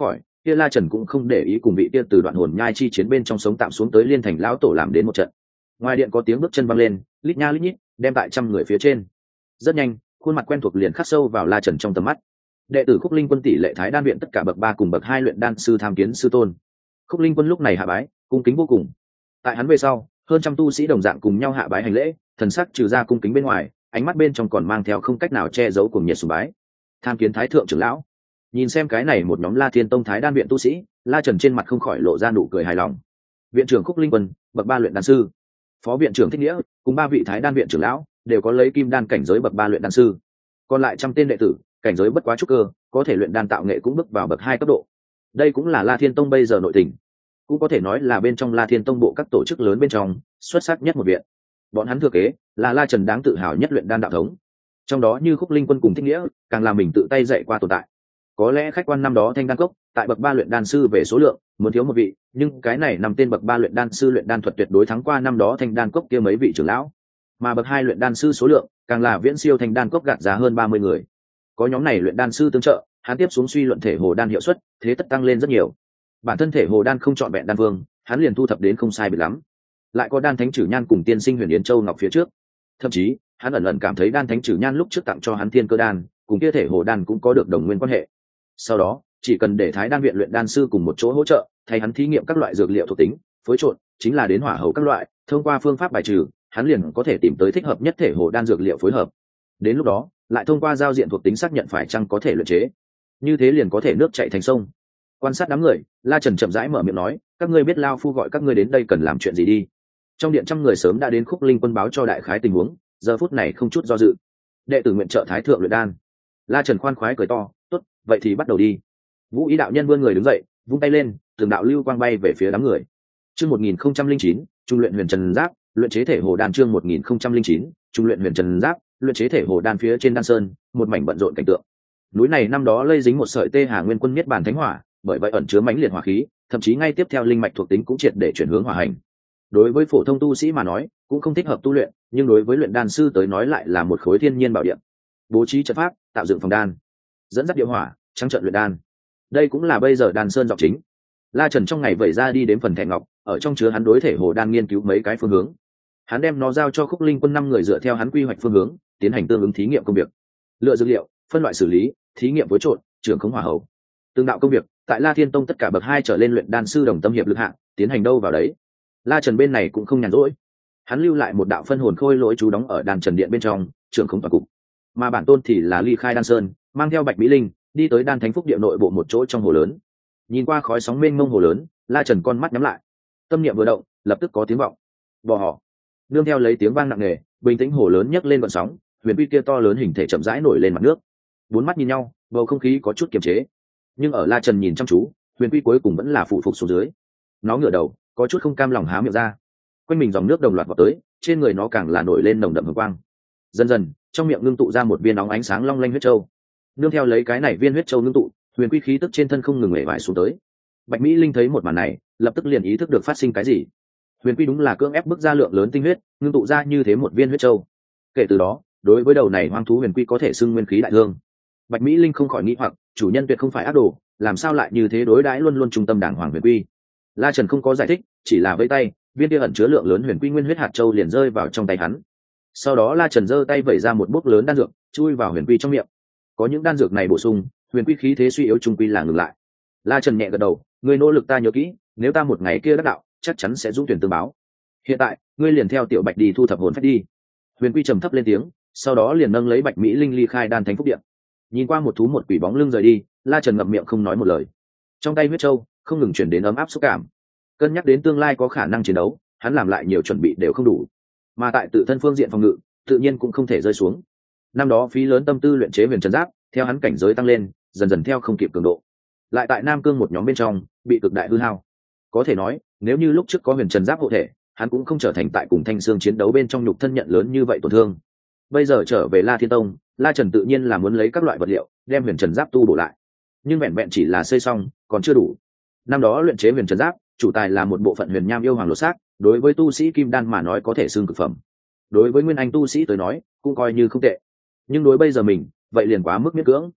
kia La Trần cũng không để ý cùng vị kia từ đoạn hồn nhai chi chiến bên trong sống tạm xuống tới liên thành lão tổ làm đến một trận. Ngoài điện có tiếng bước chân văng lên, lít nha lít nhít, đem tại trăm người phía trên. Rất nhanh, khuôn mặt quen thuộc liền khắc sâu vào La Trần trong tầm mắt. Đệ tử Khúc Linh Quân tỷ lệ Thái Đan viện tất cả bậc 3 cùng bậc 2 luyện đan sư tham kiến sư tôn. Khúc Linh Quân lúc này hạ bái, cung kính vô cùng. Tại hắn về sau, hơn trăm tu sĩ đồng dạng cùng nhau hạ bái hành lễ, thần sắc trừ ra cung kính bên ngoài, ánh mắt bên trong còn mang theo không cách nào che giấu cùng nhiệt sùng bái. Tham kiến Thái thượng trưởng lão. Nhìn xem cái này một nhóm La Thiên Tông Thái Đan viện tu sĩ, La Trần trên mặt không khỏi lộ ra nụ cười hài lòng. Viện trưởng Khúc Linh Quân, bậc 3 luyện đan sư. Phó viện trưởng Thích Nghĩa, cùng 3 vị Thái Đan viện trưởng lão, đều có lấy kim đan cảnh giới bậc 3 luyện đan sư. Còn lại trăm tên đệ tử, cảnh giới bất quá trúc cơ, có thể luyện đan tạo nghệ cũng bước vào bậc 2 cấp độ. Đây cũng là La Thiên Tông bây giờ nội tình, cũng có thể nói là bên trong La Thiên Tông bộ các tổ chức lớn bên trong xuất sắc nhất một viện. Bọn hắn thừa kế là La Trần đáng tự hào nhất luyện đan đạo thống, trong đó như Khúc Linh Quân cùng Thích Nghĩa càng là mình tự tay dạy qua tồn tại. Có lẽ khách quan năm đó Thanh Đan Cốc tại bậc 3 luyện đan sư về số lượng muốn thiếu một vị, nhưng cái này nằm tên bậc 3 luyện đan sư luyện đan thuật tuyệt đối thắng qua năm đó Thanh Đan Cốc kia mấy vị trưởng lão, mà bậc 2 luyện đan sư số lượng càng là viễn siêu Thanh Đan Cốc gạt giá hơn 30 người. Có nhóm này luyện đan sư tương trợ, hắn tiếp xuống suy luận thể hồ đan hiệu suất thế tất tăng lên rất nhiều. Bản thân thể hồ đan không chọn vẹn đan vương, hắn liền thu thập đến không sai biệt lắm. Lại có đan thánh Trử Nhan cùng tiên sinh Huyền Yến Châu Ngọc phía trước, thậm chí hắn ẩn ẩn cảm thấy đan thánh Trử Nhan lúc trước tặng cho hắn thiên cơ đan cùng kia thể hồ đan cũng có được đồng nguyên quan hệ. Sau đó chỉ cần để Thái Đan viện luyện đan sư cùng một chỗ hỗ trợ, thay hắn thí nghiệm các loại dược liệu thuộc tính, phối trộn, chính là đến hỏa hầu các loại, thông qua phương pháp bài trừ, hắn liền có thể tìm tới thích hợp nhất thể hồ đan dược liệu phối hợp. Đến lúc đó, lại thông qua giao diện thuộc tính xác nhận phải chăng có thể luyện chế. Như thế liền có thể nước chảy thành sông. Quan sát đám người, La Trần chậm rãi mở miệng nói, các ngươi biết lao phu gọi các ngươi đến đây cần làm chuyện gì đi. Trong điện trăm người sớm đã đến Khúc Linh Quân báo cho đại khái tình huống, giờ phút này không chút do dự. Đệ tử nguyện trợ Thái thượng luyện đan. La Trần khoan khoái cười to, tốt, vậy thì bắt đầu đi. Vũ Ý đạo nhân vươn người đứng dậy, vung tay lên, từng đạo lưu quang bay về phía đám người. Chương 1009, trung luyện huyền trần giáp, luyện chế thể hồ đan. Chương 1009, trung luyện huyền trần giáp, luyện chế thể hồ đan. Phía trên đan sơn, một mảnh bận rộn cảnh tượng. Núi này năm đó lây dính một sợi tê hà nguyên quân niết bàn thánh hỏa, bởi vậy ẩn chứa mãnh liệt hỏa khí, thậm chí ngay tiếp theo linh mạch thuộc tính cũng triệt để chuyển hướng hỏa hành. Đối với phổ thông tu sĩ mà nói, cũng không thích hợp tu luyện, nhưng đối với luyện đan sư tới nói lại là một khối thiên nhiên bảo địa. Bố trí trận pháp, tạo dựng phòng đan, dẫn dắt địa hỏa, trắng trận luyện đan. Đây cũng là bây giờ đan sơn dọc chính. La Trần trong ngày vẩy ra đi đến phần thẻ ngọc, ở trong chứa hắn đối thể hồ đan nghiên cứu mấy cái phương hướng. Hắn đem nó giao cho Khúc Linh Quân 5 người dựa theo hắn quy hoạch phương hướng, tiến hành tương ứng thí nghiệm công việc. Lựa dữ liệu, phân loại xử lý, thí nghiệm phối trộn, trưởng khống hỏa hầu. Tương đạo công việc, tại La Thiên Tông tất cả bậc 2 trở lên luyện đan sư đồng tâm hiệp lực hạng, tiến hành đâu vào đấy. La Trần bên này cũng không nhàn rỗi. Hắn lưu lại một đạo phân hồn khôi lỗi chú đóng ở đan trần điện bên trong, trưởng khống toàn cục. Mà bản tôn thì là ly khai đan sơn, mang theo Bạch Mỹ Linh, đi tới đan thánh phúc địa nội bộ một chỗ trong hồ lớn. Nhìn qua khói sóng mênh mông hồ lớn, La Trần con mắt nhắm lại, tâm niệm vừa động, lập tức có tiếng vọng. Bò họ. Nương theo lấy tiếng vang nặng nề, bình tĩnh hồ lớn nhấc lên gợn sóng, huyền uy kia to lớn hình thể chậm rãi nổi lên mặt nước. Bốn mắt nhìn nhau, bầu không khí có chút kiềm chế. Nhưng ở La Trần nhìn chăm chú, huyền uy cuối cùng vẫn là phụ phục xuống dưới. Nó ngửa đầu, có chút không cam lòng há miệng ra. Quanh mình dòng nước đồng loạt vọt tới, trên người nó càng là nổi lên nồng đậm hồng quang. Dần dần, trong miệng ngưng tụ ra một viên óng ánh sáng long lanh huyết châu. Nương theo lấy cái này viên huyết châu ngưng tụ, huyền quy khí tức trên thân không ngừng nghề vải xuống tới. Bạch Mỹ Linh thấy một màn này, lập tức liền ý thức được phát sinh cái gì. Huyền quy đúng là cưỡng ép bức ra lượng lớn tinh huyết, ngưng tụ ra như thế một viên huyết châu. Kể từ đó, đối với đầu này hoang thú huyền quy có thể xưng nguyên khí đại thương. Bạch Mỹ Linh không khỏi nghĩ hoặc, chủ nhân tuyệt không phải ác đồ, làm sao lại như thế đối đãi luôn luôn trung tâm đảng hoàng huyền quy. La Trần không có giải thích, chỉ là vẫy tay, viên kia ẩn chứa lượng lớn huyền quy nguyên huyết hạt châu liền rơi vào trong tay hắn. Sau đó La Trần giơ tay vẩy ra một bốc lớn đan dược, chui vào huyền quy trong miệng. Có những đan dược này bổ sung, huyền quy khí thế suy yếu trung quy là ngừng lại. La Trần nhẹ gật đầu, ngươi nỗ lực ta nhớ kỹ, nếu ta một ngày kia đắc đạo, chắc chắn sẽ giúp tuyển tương báo. Hiện tại, ngươi liền theo Tiểu Bạch đi thu thập hồn phách đi. Huyền quy trầm thấp lên tiếng, sau đó liền nâng lấy Bạch Mỹ Linh ly khai đan thánh phúc điện. Nhìn qua một thú một quỷ bóng lưng rời đi, La Trần ngậm miệng không nói một lời. Trong tay huyết châu không ngừng chuyển đến ấm áp xúc cảm. Cân nhắc đến tương lai có khả năng chiến đấu, hắn làm lại nhiều chuẩn bị đều không đủ. Mà tại tự thân phương diện phòng ngự, tự nhiên cũng không thể rơi xuống. Năm đó phí lớn tâm tư luyện chế huyền trần giáp, theo hắn cảnh giới tăng lên, dần dần theo không kịp cường độ. Lại tại Nam Cương một nhóm bên trong, bị cực đại hư hao. Có thể nói, nếu như lúc trước có huyền trần giáp hộ thể, hắn cũng không trở thành tại cùng Thanh Xương chiến đấu bên trong nhục thân nhận lớn như vậy tổn thương. Bây giờ trở về La Thiên Tông, La Trần tự nhiên là muốn lấy các loại vật liệu, đem huyền trần giáp tu bổ lại. Nhưng vẹn vẹn chỉ là xây xong, còn chưa đủ. Năm đó luyện chế huyền trần giáp, chủ tài là một bộ phận huyền nham yêu hoàng lột xác, đối với tu sĩ kim đan mà nói có thể xưng cực phẩm. Đối với nguyên anh tu sĩ tới nói, cũng coi như không tệ. Nhưng đối bây giờ mình, vậy liền quá mức miễn cưỡng.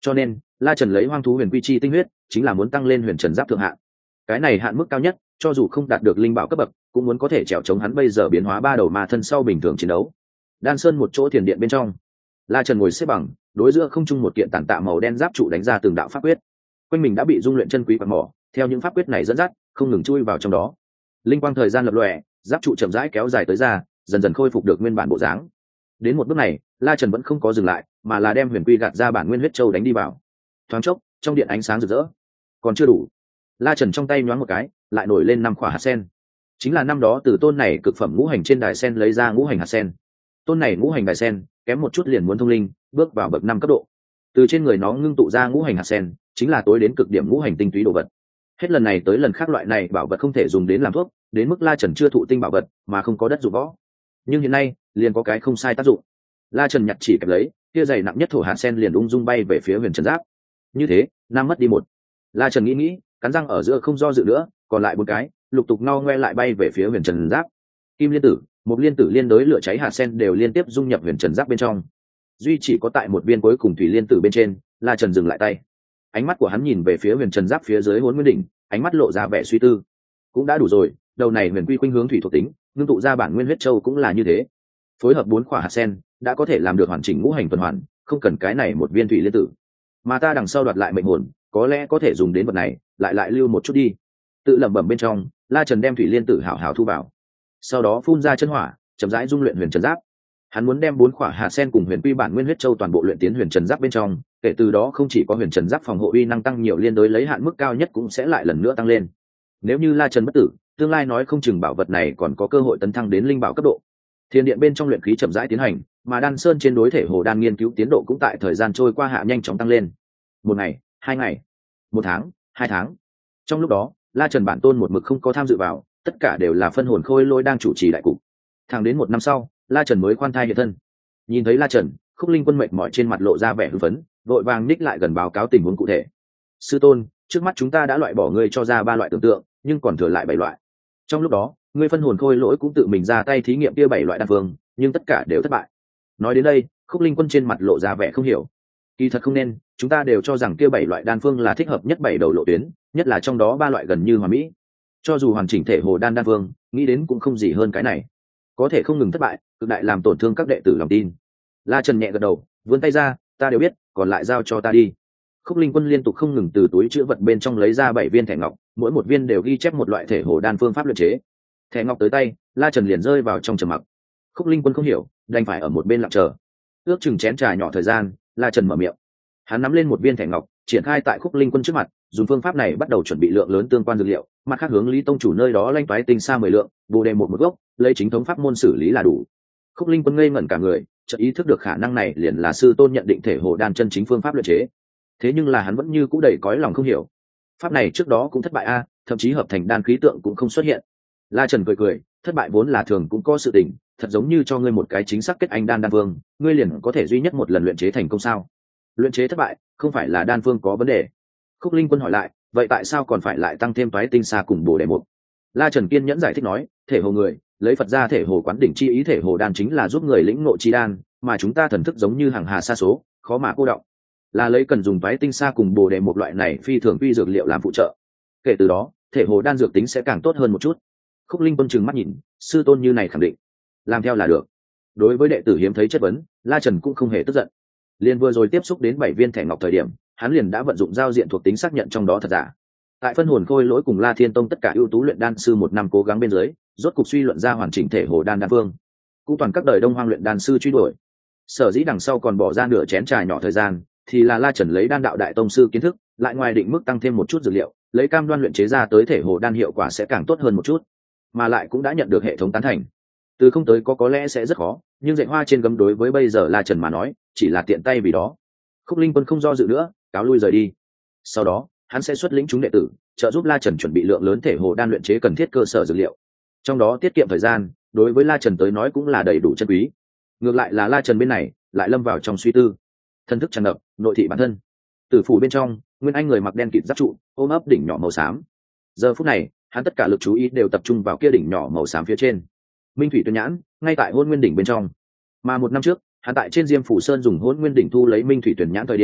Cho nên La Trần lấy hoang thú huyền quy chi tinh huyết chính là muốn tăng lên huyền trần giáp thượng hạn. Cái này hạn mức cao nhất, cho dù không đạt được linh bảo cấp bậc cũng muốn có thể trèo chống hắn bây giờ biến hóa 3 đầu ma thân sau bình thường chiến đấu. Đan Sơn một chỗ thiền điện bên trong, La Trần ngồi xếp bằng, đối giữa không trung một kiện tản tạ màu đen giáp trụ đánh ra từng đạo pháp quyết. Quanh mình đã bị dung luyện chân quý quạt mỏ, theo những pháp quyết này dẫn dắt, không ngừng chui vào trong đó. Linh quang thời gian lập lòe, giáp trụ chậm rãi kéo dài tới ra, dần dần khôi phục được nguyên bản bộ dáng. Đến một bước này, La Trần vẫn không có dừng lại, mà là đem huyền quy gạt ra bản nguyên huyết châu đánh đi vào. Thoáng chốc, trong điện ánh sáng rực rỡ. Còn chưa đủ. La Trần trong tay nhoáng một cái, lại nổi lên 5 quả hạt sen. Chính là năm đó từ tôn này cực phẩm ngũ hành trên đài sen lấy ra ngũ hành hạt sen. Tôn này ngũ hành đài sen, kém một chút liền muốn thông linh, bước vào bậc 5 cấp độ. Từ trên người nó ngưng tụ ra ngũ hành hạt sen, chính là tối đến cực điểm ngũ hành tinh túy đồ vật. Hết lần này tới lần khác loại này bảo vật không thể dùng đến làm thuốc, đến mức La Trần chưa thụ tinh bảo vật mà không có đất dụng võ. Nhưng hiện nay, liền có cái không sai tác dụng. La Trần nhặt chỉ kẹp lấy, kia dày nặng nhất thổ hạt sen liền ung dung bay về phía huyền trần giáp. Như thế, nam mất đi một. La Trần nghĩ, cắn răng ở giữa không do dự nữa, còn lại 4 cái, lục tục no ngoe lại bay về phía huyền trần giáp. Kim liên tử, một liên tử liên đối lửa cháy hạt sen đều liên tiếp dung nhập huyền trần giáp bên trong. Duy chỉ có tại một viên cuối cùng thủy liên tử bên trên, La Trần dừng lại tay. Ánh mắt của hắn nhìn về phía huyền trần giáp phía dưới Hỗn Nguyên đỉnh, ánh mắt lộ ra vẻ suy tư. Cũng đã đủ rồi, đầu này huyền quy khuynh hướng thủy thuộc tính, ngưng tụ ra bản nguyên huyết châu cũng là như thế. Phối hợp 4 quả hạt sen, đã có thể làm được hoàn chỉnh ngũ hành tuần hoàn, không cần cái này một viên thủy liên tử. Mà ta đằng sau đoạt lại mệnh hồn, có lẽ có thể dùng đến vật này, lại lưu một chút đi. Tự lẩm bẩm bên trong, La Trần đem thủy liên tử hảo hảo thu vào. Sau đó phun ra chân hỏa, chậm rãi dung luyện huyền trần giáp. Hắn muốn đem 4 quả hạt sen cùng huyền quy bản nguyên huyết châu toàn bộ luyện tiến huyền trần giáp bên trong, kể từ đó không chỉ có huyền trần giáp phòng hộ uy năng tăng nhiều, liên đối lấy hạn mức cao nhất cũng sẽ lại lần nữa tăng lên. Nếu như La Trần bất tử, tương lai nói không chừng bảo vật này còn có cơ hội tấn thăng đến linh bảo cấp độ. Thiên điện bên trong luyện khí chậm rãi tiến hành, mà Đan Sơn trên đối thể hồ đan nghiên cứu tiến độ cũng tại thời gian trôi qua hạ nhanh chóng tăng lên. 1 ngày, 2 ngày, 1 tháng, 2 tháng. Trong lúc đó, La Trần bản tôn một mực không có tham dự vào, tất cả đều là phân hồn khôi lôi đang chủ trì đại cục. Thẳng đến 1 năm sau, La Trần mới khoan thai hiện thân. Nhìn thấy La Trần, Khúc Linh Quân mệt mỏi trên mặt lộ ra vẻ hưng phấn, vội vàng ních lại gần báo cáo tình huống cụ thể. Sư tôn, trước mắt chúng ta đã loại bỏ ngươi cho ra 3 loại tưởng tượng, nhưng còn thừa lại 7 loại. Trong lúc đó, ngươi phân hồn khôi lỗi cũng tự mình ra tay thí nghiệm kia 7 loại đan phương, nhưng tất cả đều thất bại. Nói đến đây, Khúc Linh Quân trên mặt lộ ra vẻ không hiểu. Kỳ thật không nên, chúng ta đều cho rằng kia 7 loại đan phương là thích hợp nhất 7 đầu lộ tuyến, nhất là trong đó 3 loại gần như hoàn mỹ. Cho dù hoàn chỉnh thể hồ đan phương, nghĩ đến cũng không gì hơn cái này. Có thể không ngừng thất bại, cực đại làm tổn thương các đệ tử lòng tin. La Trần nhẹ gật đầu, vươn tay ra, ta đều biết, còn lại giao cho ta đi. Khúc Linh Quân liên tục không ngừng từ túi chữ vật bên trong lấy ra 7 viên thẻ ngọc, mỗi một viên đều ghi chép một loại thể hồ đan phương pháp luyện chế. Thẻ ngọc tới tay, La Trần liền rơi vào trong trầm mặc. Khúc Linh Quân không hiểu, đành phải ở một bên lặng chờ. Ước chừng chén trà nhỏ thời gian, La Trần mở miệng. Hắn nắm lên một viên thẻ ngọc, triển khai tại Khúc Linh Quân trước mặt, dùng phương pháp này bắt đầu chuẩn bị lượng lớn tương quan dược liệu, mặt khác hướng Lý tông chủ nơi đó lanh toái tinh xa 10 lượng, bồ đề một gốc, lấy chính thống pháp môn xử lý là đủ. Khúc Linh Quân ngây ngẩn cả người, chợt ý thức được khả năng này liền là sư tôn nhận định thể hồ đan chân chính phương pháp luyện chế. Thế nhưng là hắn vẫn như cũ đầy cõi lòng không hiểu. Pháp này trước đó cũng thất bại a, thậm chí hợp thành đan khí tượng cũng không xuất hiện. La Trần cười, thất bại vốn là thường cũng có sự tình, thật giống như cho ngươi một cái chính xác kết anh đan vương, ngươi liền có thể duy nhất một lần luyện chế thành công sao? Luyện chế thất bại, không phải là đan vương có vấn đề. Khúc Linh Quân hỏi lại, vậy tại sao còn phải lại tăng thêm toái tinh xa cùng bồ đề mục? La Trần kiên nhẫn giải thích nói, thể hồ người, lấy Phật ra thể hồ quán đỉnh chi ý, thể hồ đan chính là giúp người lĩnh ngộ chi đan, mà chúng ta thần thức giống như hàng hà sa số, khó mà cô đọng, là lấy cần dùng toái tinh xa cùng bồ đề một loại này phi thường quy dược liệu làm phụ trợ. Kể từ đó, thể hồ đan dược tính sẽ càng tốt hơn một chút. Khúc Linh Quân trừng mắt nhìn, sư tôn như này khẳng định, làm theo là được. Đối với đệ tử hiếm thấy chất vấn, La Trần cũng không hề tức giận. Liền vừa rồi tiếp xúc đến 7 viên thẻ ngọc thời điểm, hắn liền đã vận dụng giao diện thuộc tính xác nhận trong đó thật giả. Tại phân hồn khôi lỗi cùng La Thiên Tông tất cả ưu tú luyện đan sư 1 năm cố gắng bên dưới, rốt cục suy luận ra hoàn chỉnh thể hồ đan phương. Cũng toàn các đời Đông Hoang luyện đan sư truy đuổi. Sở dĩ đằng sau còn bỏ ra nửa chén trà nhỏ thời gian, thì là La Trần lấy đan đạo đại tông sư kiến thức, lại ngoài định mức tăng thêm một chút dược liệu, lấy cam đoan luyện chế ra tới thể hồ đan hiệu quả sẽ càng tốt hơn một chút, mà lại cũng đã nhận được hệ thống tán thành. Từ không tới có lẽ sẽ rất khó, nhưng dạy hoa trên gấm đối với bây giờ La Trần mà nói, chỉ là tiện tay vì đó. Khúc Linh Quân không do dự nữa, cáo lui rời đi. Sau đó, hắn sẽ xuất lĩnh chúng đệ tử, trợ giúp La Trần chuẩn bị lượng lớn thể hồ đan luyện chế cần thiết cơ sở dược liệu. Trong đó tiết kiệm thời gian, đối với La Trần tới nói cũng là đầy đủ chân quý. Ngược lại là La Trần bên này, lại lâm vào trong suy tư. Thân thức tràn ngập, nội thị bản thân. Tử phủ bên trong, Nguyên Anh người mặc đen kịt giáp trụ, ôm ấp đỉnh nhỏ màu xám. Giờ phút này, hắn tất cả lực chú ý đều tập trung vào kia đỉnh nhỏ màu xám phía trên. Minh thủy tuyên nhãn, ngay tại Hôn Nguyên đỉnh bên trong. Mà 1 năm trước, hắn tại trên Diêm Phủ Sơn dùng Hôn Nguyên đỉnh thu lấy Minh thủy tuyển nhãn thời điểm,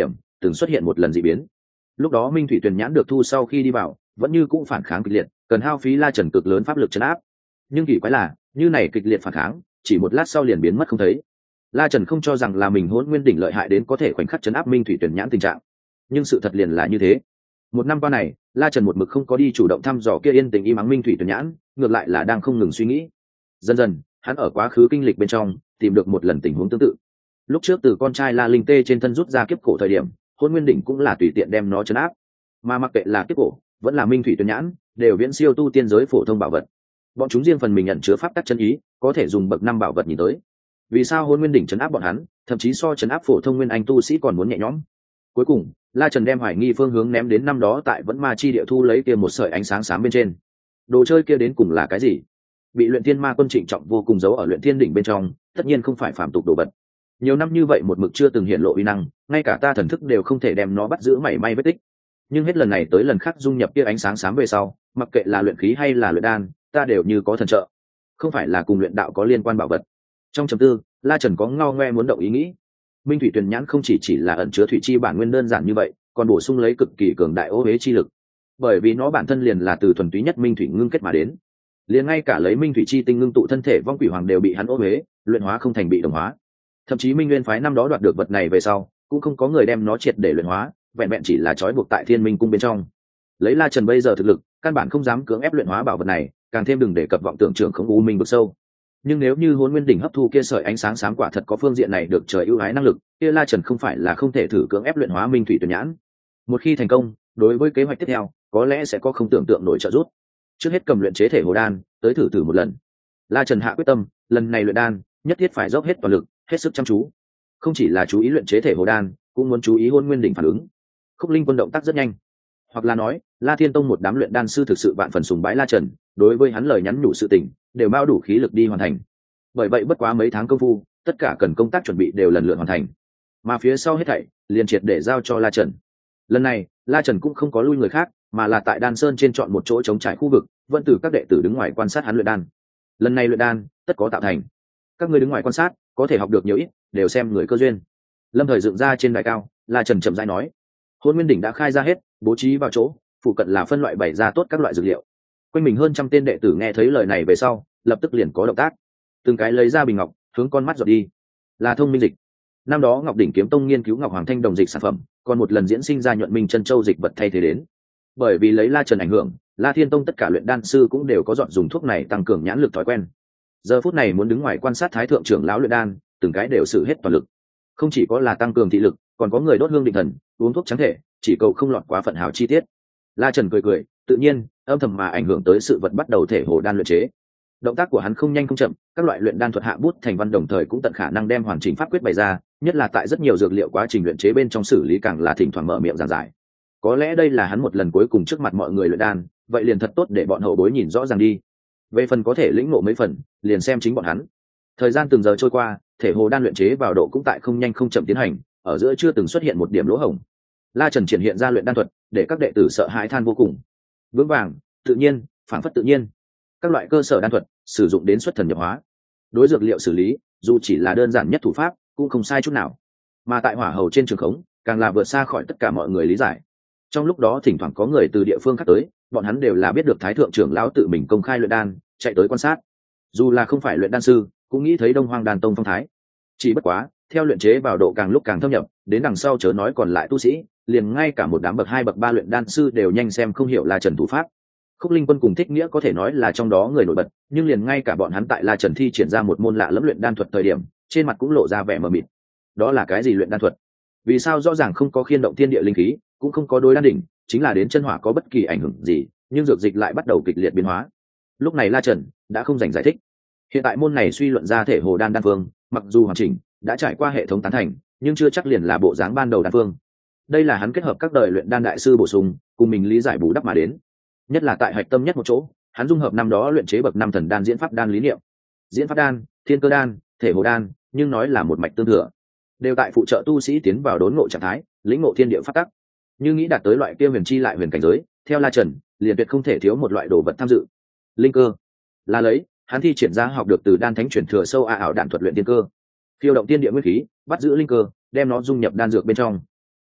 từng xuất hiện một lần dị biến. Lúc đó minh thủy tuyền nhãn được thu sau khi đi vào vẫn như cũ phản kháng kịch liệt, cần hao phí La Trần cực lớn pháp lực trấn áp. Nhưng kỳ quái là như này kịch liệt phản kháng chỉ một lát sau liền biến mất không thấy. La Trần không cho rằng là mình Hỗn Nguyên đỉnh lợi hại đến có thể khoảnh khắc trấn áp minh thủy tuyền nhãn tình trạng, nhưng sự thật liền là như thế. Một năm qua này, La Trần một mực không có đi chủ động thăm dò kia yên tình im ắng minh thủy tuyền nhãn, ngược lại là đang không ngừng suy nghĩ. Dần dần, hắn ở quá khứ kinh lịch bên trong tìm được một lần tình huống tương tự. Lúc trước từ con trai La Linh Tê trên thân rút ra kiếp cổ thời điểm, Hỗn Nguyên đỉnh cũng là tùy tiện đem nó trấn áp. Mà mặc kệ là kiếp cổ, vẫn là minh thủy tuyền nhãn, đều viễn siêu tu tiên giới phổ thông bảo vật. Bọn chúng riêng phần mình nhận chứa pháp tắc chân ý, có thể dùng bậc năm bảo vật nhìn tới. Vì sao Hỗn Nguyên đỉnh trấn áp bọn hắn, thậm chí so trấn áp phổ thông nguyên anh tu sĩ còn muốn nhẹ nhõm? Cuối cùng, La Trần đem hoài nghi phương hướng ném đến năm đó tại Vẫn Ma Chi địa thu lấy kia một sợi ánh sáng xám bên trên. Đồ chơi kia đến cùng là cái gì? Bị Luyện Thiên Ma Quân trịnh trọng vô cùng giấu ở Luyện Thiên đỉnh bên trong, tất nhiên không phải phàm tục đồ vật. Nhiều năm như vậy một mực chưa từng hiện lộ uy năng, ngay cả ta thần thức đều không thể đem nó bắt giữ mảy may vết tích. Nhưng hết lần này tới lần khác dung nhập kia ánh sáng xám về sau, mặc kệ là luyện khí hay là luyện đan, ta đều như có thần trợ. Không phải là cùng luyện đạo có liên quan bảo vật. Trong trầm tư, La Trần có ngao ngoe muốn động ý nghĩ. Minh thủy tuyền nhãn không chỉ là ẩn chứa thủy chi bản nguyên đơn giản như vậy, còn bổ sung lấy cực kỳ cường đại ô hế chi lực. Bởi vì nó bản thân liền là từ thuần túy nhất minh thủy ngưng kết mà đến, liền ngay cả lấy minh thủy chi tinh ngưng tụ thân thể vong quỷ hoàng đều bị hắn ô hế, luyện hóa không thành bị đồng hóa. Thậm chí Minh Nguyên phái năm đó đoạt được vật này về sau, cũng không có người đem nó triệt để luyện hóa, vẹn vẹn chỉ là trói buộc tại Thiên Minh cung bên trong. Lấy La Trần bây giờ thực lực, căn bản không dám cưỡng ép luyện hóa bảo vật này, càng thêm đừng để cập vọng tưởng trưởng không u minh vực sâu. Nhưng nếu như Hỗn Nguyên đỉnh hấp thu kia sợi ánh sáng sáng quả thật có phương diện này được trời ưu ái năng lực, kia La Trần không phải là không thể thử cưỡng ép luyện hóa minh thủy tuyền nhãn. Một khi thành công, đối với kế hoạch tiếp theo, có lẽ sẽ có không tưởng tượng nổi trợ giúp. Trước hết cầm luyện chế thể hồ đan, tới thử một lần. La Trần hạ quyết tâm, lần này luyện đan, nhất thiết phải dốc hết toàn lực, hết sức chăm chú. Không chỉ là chú ý luyện chế thể hồ đan, cũng muốn chú ý Hỗn Nguyên đỉnh phản ứng. Khúc Linh Quân động tác rất nhanh, hoặc là nói, La Thiên Tông một đám luyện đan sư thực sự vạn phần sùng bái La Trần, đối với hắn lời nhắn nhủ sự tình, đều bao đủ khí lực đi hoàn thành. Bởi vậy bất quá mấy tháng công phu, tất cả cần công tác chuẩn bị đều lần lượt hoàn thành. Mà phía sau hết thảy, liền triệt để giao cho La Trần. Lần này, La Trần cũng không có lui người khác, mà là tại Đan Sơn trên chọn một chỗ trống trải khu vực, vẫn từ các đệ tử đứng ngoài quan sát hắn luyện đan. Lần này luyện đan, tất có tạo thành. Các ngươi đứng ngoài quan sát, có thể học được nhiều ít, đều xem người cơ duyên. Lâm Thời dựng ra trên đài cao, La Trần chậm rãi nói: Hỗn Nguyên đỉnh đã khai ra hết, bố trí vào chỗ, phụ cận là phân loại bày ra tốt các loại dược liệu. Quanh mình hơn trăm tên đệ tử nghe thấy lời này về sau, lập tức liền có động tác. Từng cái lấy ra bình ngọc, hướng con mắt giọt đi. Là thông minh dịch. Năm đó Ngọc Đỉnh Kiếm Tông nghiên cứu Ngọc Hoàng Thanh đồng dịch sản phẩm, còn một lần diễn sinh ra nhuận minh chân châu dịch vật thay thế đến. Bởi vì lấy La Trần ảnh hưởng, La Thiên Tông tất cả luyện đan sư cũng đều có dọn dùng thuốc này tăng cường nhãn lực thói quen. Giờ phút này muốn đứng ngoài quan sát Thái thượng trưởng lão luyện đan, từng cái đều sử hết toàn lực. Không chỉ có là tăng cường thị lực, còn có người đốt hương định thần, uống thuốc trắng thể, chỉ cầu không lọt quá phận hào chi tiết. La Trần cười, tự nhiên, âm thầm mà ảnh hưởng tới sự vật bắt đầu thể hồ đan luyện chế. Động tác của hắn không nhanh không chậm, các loại luyện đan thuật hạ bút thành văn đồng thời cũng tận khả năng đem hoàn chỉnh pháp quyết bày ra, nhất là tại rất nhiều dược liệu quá trình luyện chế bên trong xử lý càng là thỉnh thoảng mở miệng giảng giải. Có lẽ đây là hắn một lần cuối cùng trước mặt mọi người luyện đan, vậy liền thật tốt để bọn hậu bối nhìn rõ ràng đi. Về phần có thể lĩnh ngộ mấy phần, liền xem chính bọn hắn. Thời gian từng giờ trôi qua, thể hồ đan luyện chế vào độ cũng tại không nhanh không chậm tiến hành, ở giữa chưa từng xuất hiện một điểm lỗ hổng. La Trần triển hiện ra luyện đan thuật, để các đệ tử sợ hãi than vô cùng. Vững vàng, tự nhiên, phản phất tự nhiên. Các loại cơ sở đan thuật sử dụng đến xuất thần nhập hóa. Đối dược liệu xử lý, dù chỉ là đơn giản nhất thủ pháp, cũng không sai chút nào. Mà tại hỏa hầu trên trường khống, càng là vượt xa khỏi tất cả mọi người lý giải. Trong lúc đó thỉnh thoảng có người từ địa phương khác tới, bọn hắn đều là biết được Thái thượng trưởng lão tự mình công khai luyện đan, chạy tới quan sát. Dù là không phải luyện đan sư, cũng nghĩ thấy Đông Hoang Đan Tông phong thái. Chỉ bất quá, theo luyện chế vào độ càng lúc càng thâm nhập, đến đằng sau chớ nói còn lại tu sĩ, liền ngay cả một đám bậc 2 bậc 3 luyện đan sư đều nhanh xem không hiểu La Trần thủ pháp. Khúc Linh Quân cùng Thích Nghĩa có thể nói là trong đó người nổi bật, nhưng liền ngay cả bọn hắn tại La Trần thi triển ra một môn lạ lẫm luyện đan thuật thời điểm, trên mặt cũng lộ ra vẻ mờ mịt. Đó là cái gì luyện đan thuật? Vì sao rõ ràng không có khiên động thiên địa linh khí, cũng không có đối đan đỉnh, chính là đến chân hỏa có bất kỳ ảnh hưởng gì, nhưng dược dịch lại bắt đầu kịch liệt biến hóa. Lúc này La Trần đã không dành giải thích. Hiện tại môn này suy luận ra thể hồ đan đan phương, mặc dù hoàn chỉnh, đã trải qua hệ thống tán thành, nhưng chưa chắc liền là bộ dáng ban đầu đan phương. Đây là hắn kết hợp các đời luyện đan đại sư bổ sung, cùng mình lý giải bù đắp mà đến. Nhất là tại hạch tâm nhất một chỗ, hắn dung hợp năm đó luyện chế bậc 5 thần đan diễn pháp đan lý niệm. Diễn pháp đan, thiên cơ đan, thể hồ đan, nhưng nói là một mạch tương thừa, đều tại phụ trợ tu sĩ tiến vào đốn ngộ trạng thái, lĩnh ngộ thiên địa pháp tắc. Như nghĩ đạt tới loại kia huyền chi lại huyền cảnh giới, theo La Trần, liền tuyệt không thể thiếu một loại đồ vật tham dự. Linh cơ là lấy, hắn thi triển ra học được từ đan thánh chuyển thừa sâu ảo đạn thuật luyện tiên cơ, khiêu động tiên địa nguyên khí, bắt giữ linh cơ, đem nó dung nhập đan dược bên trong.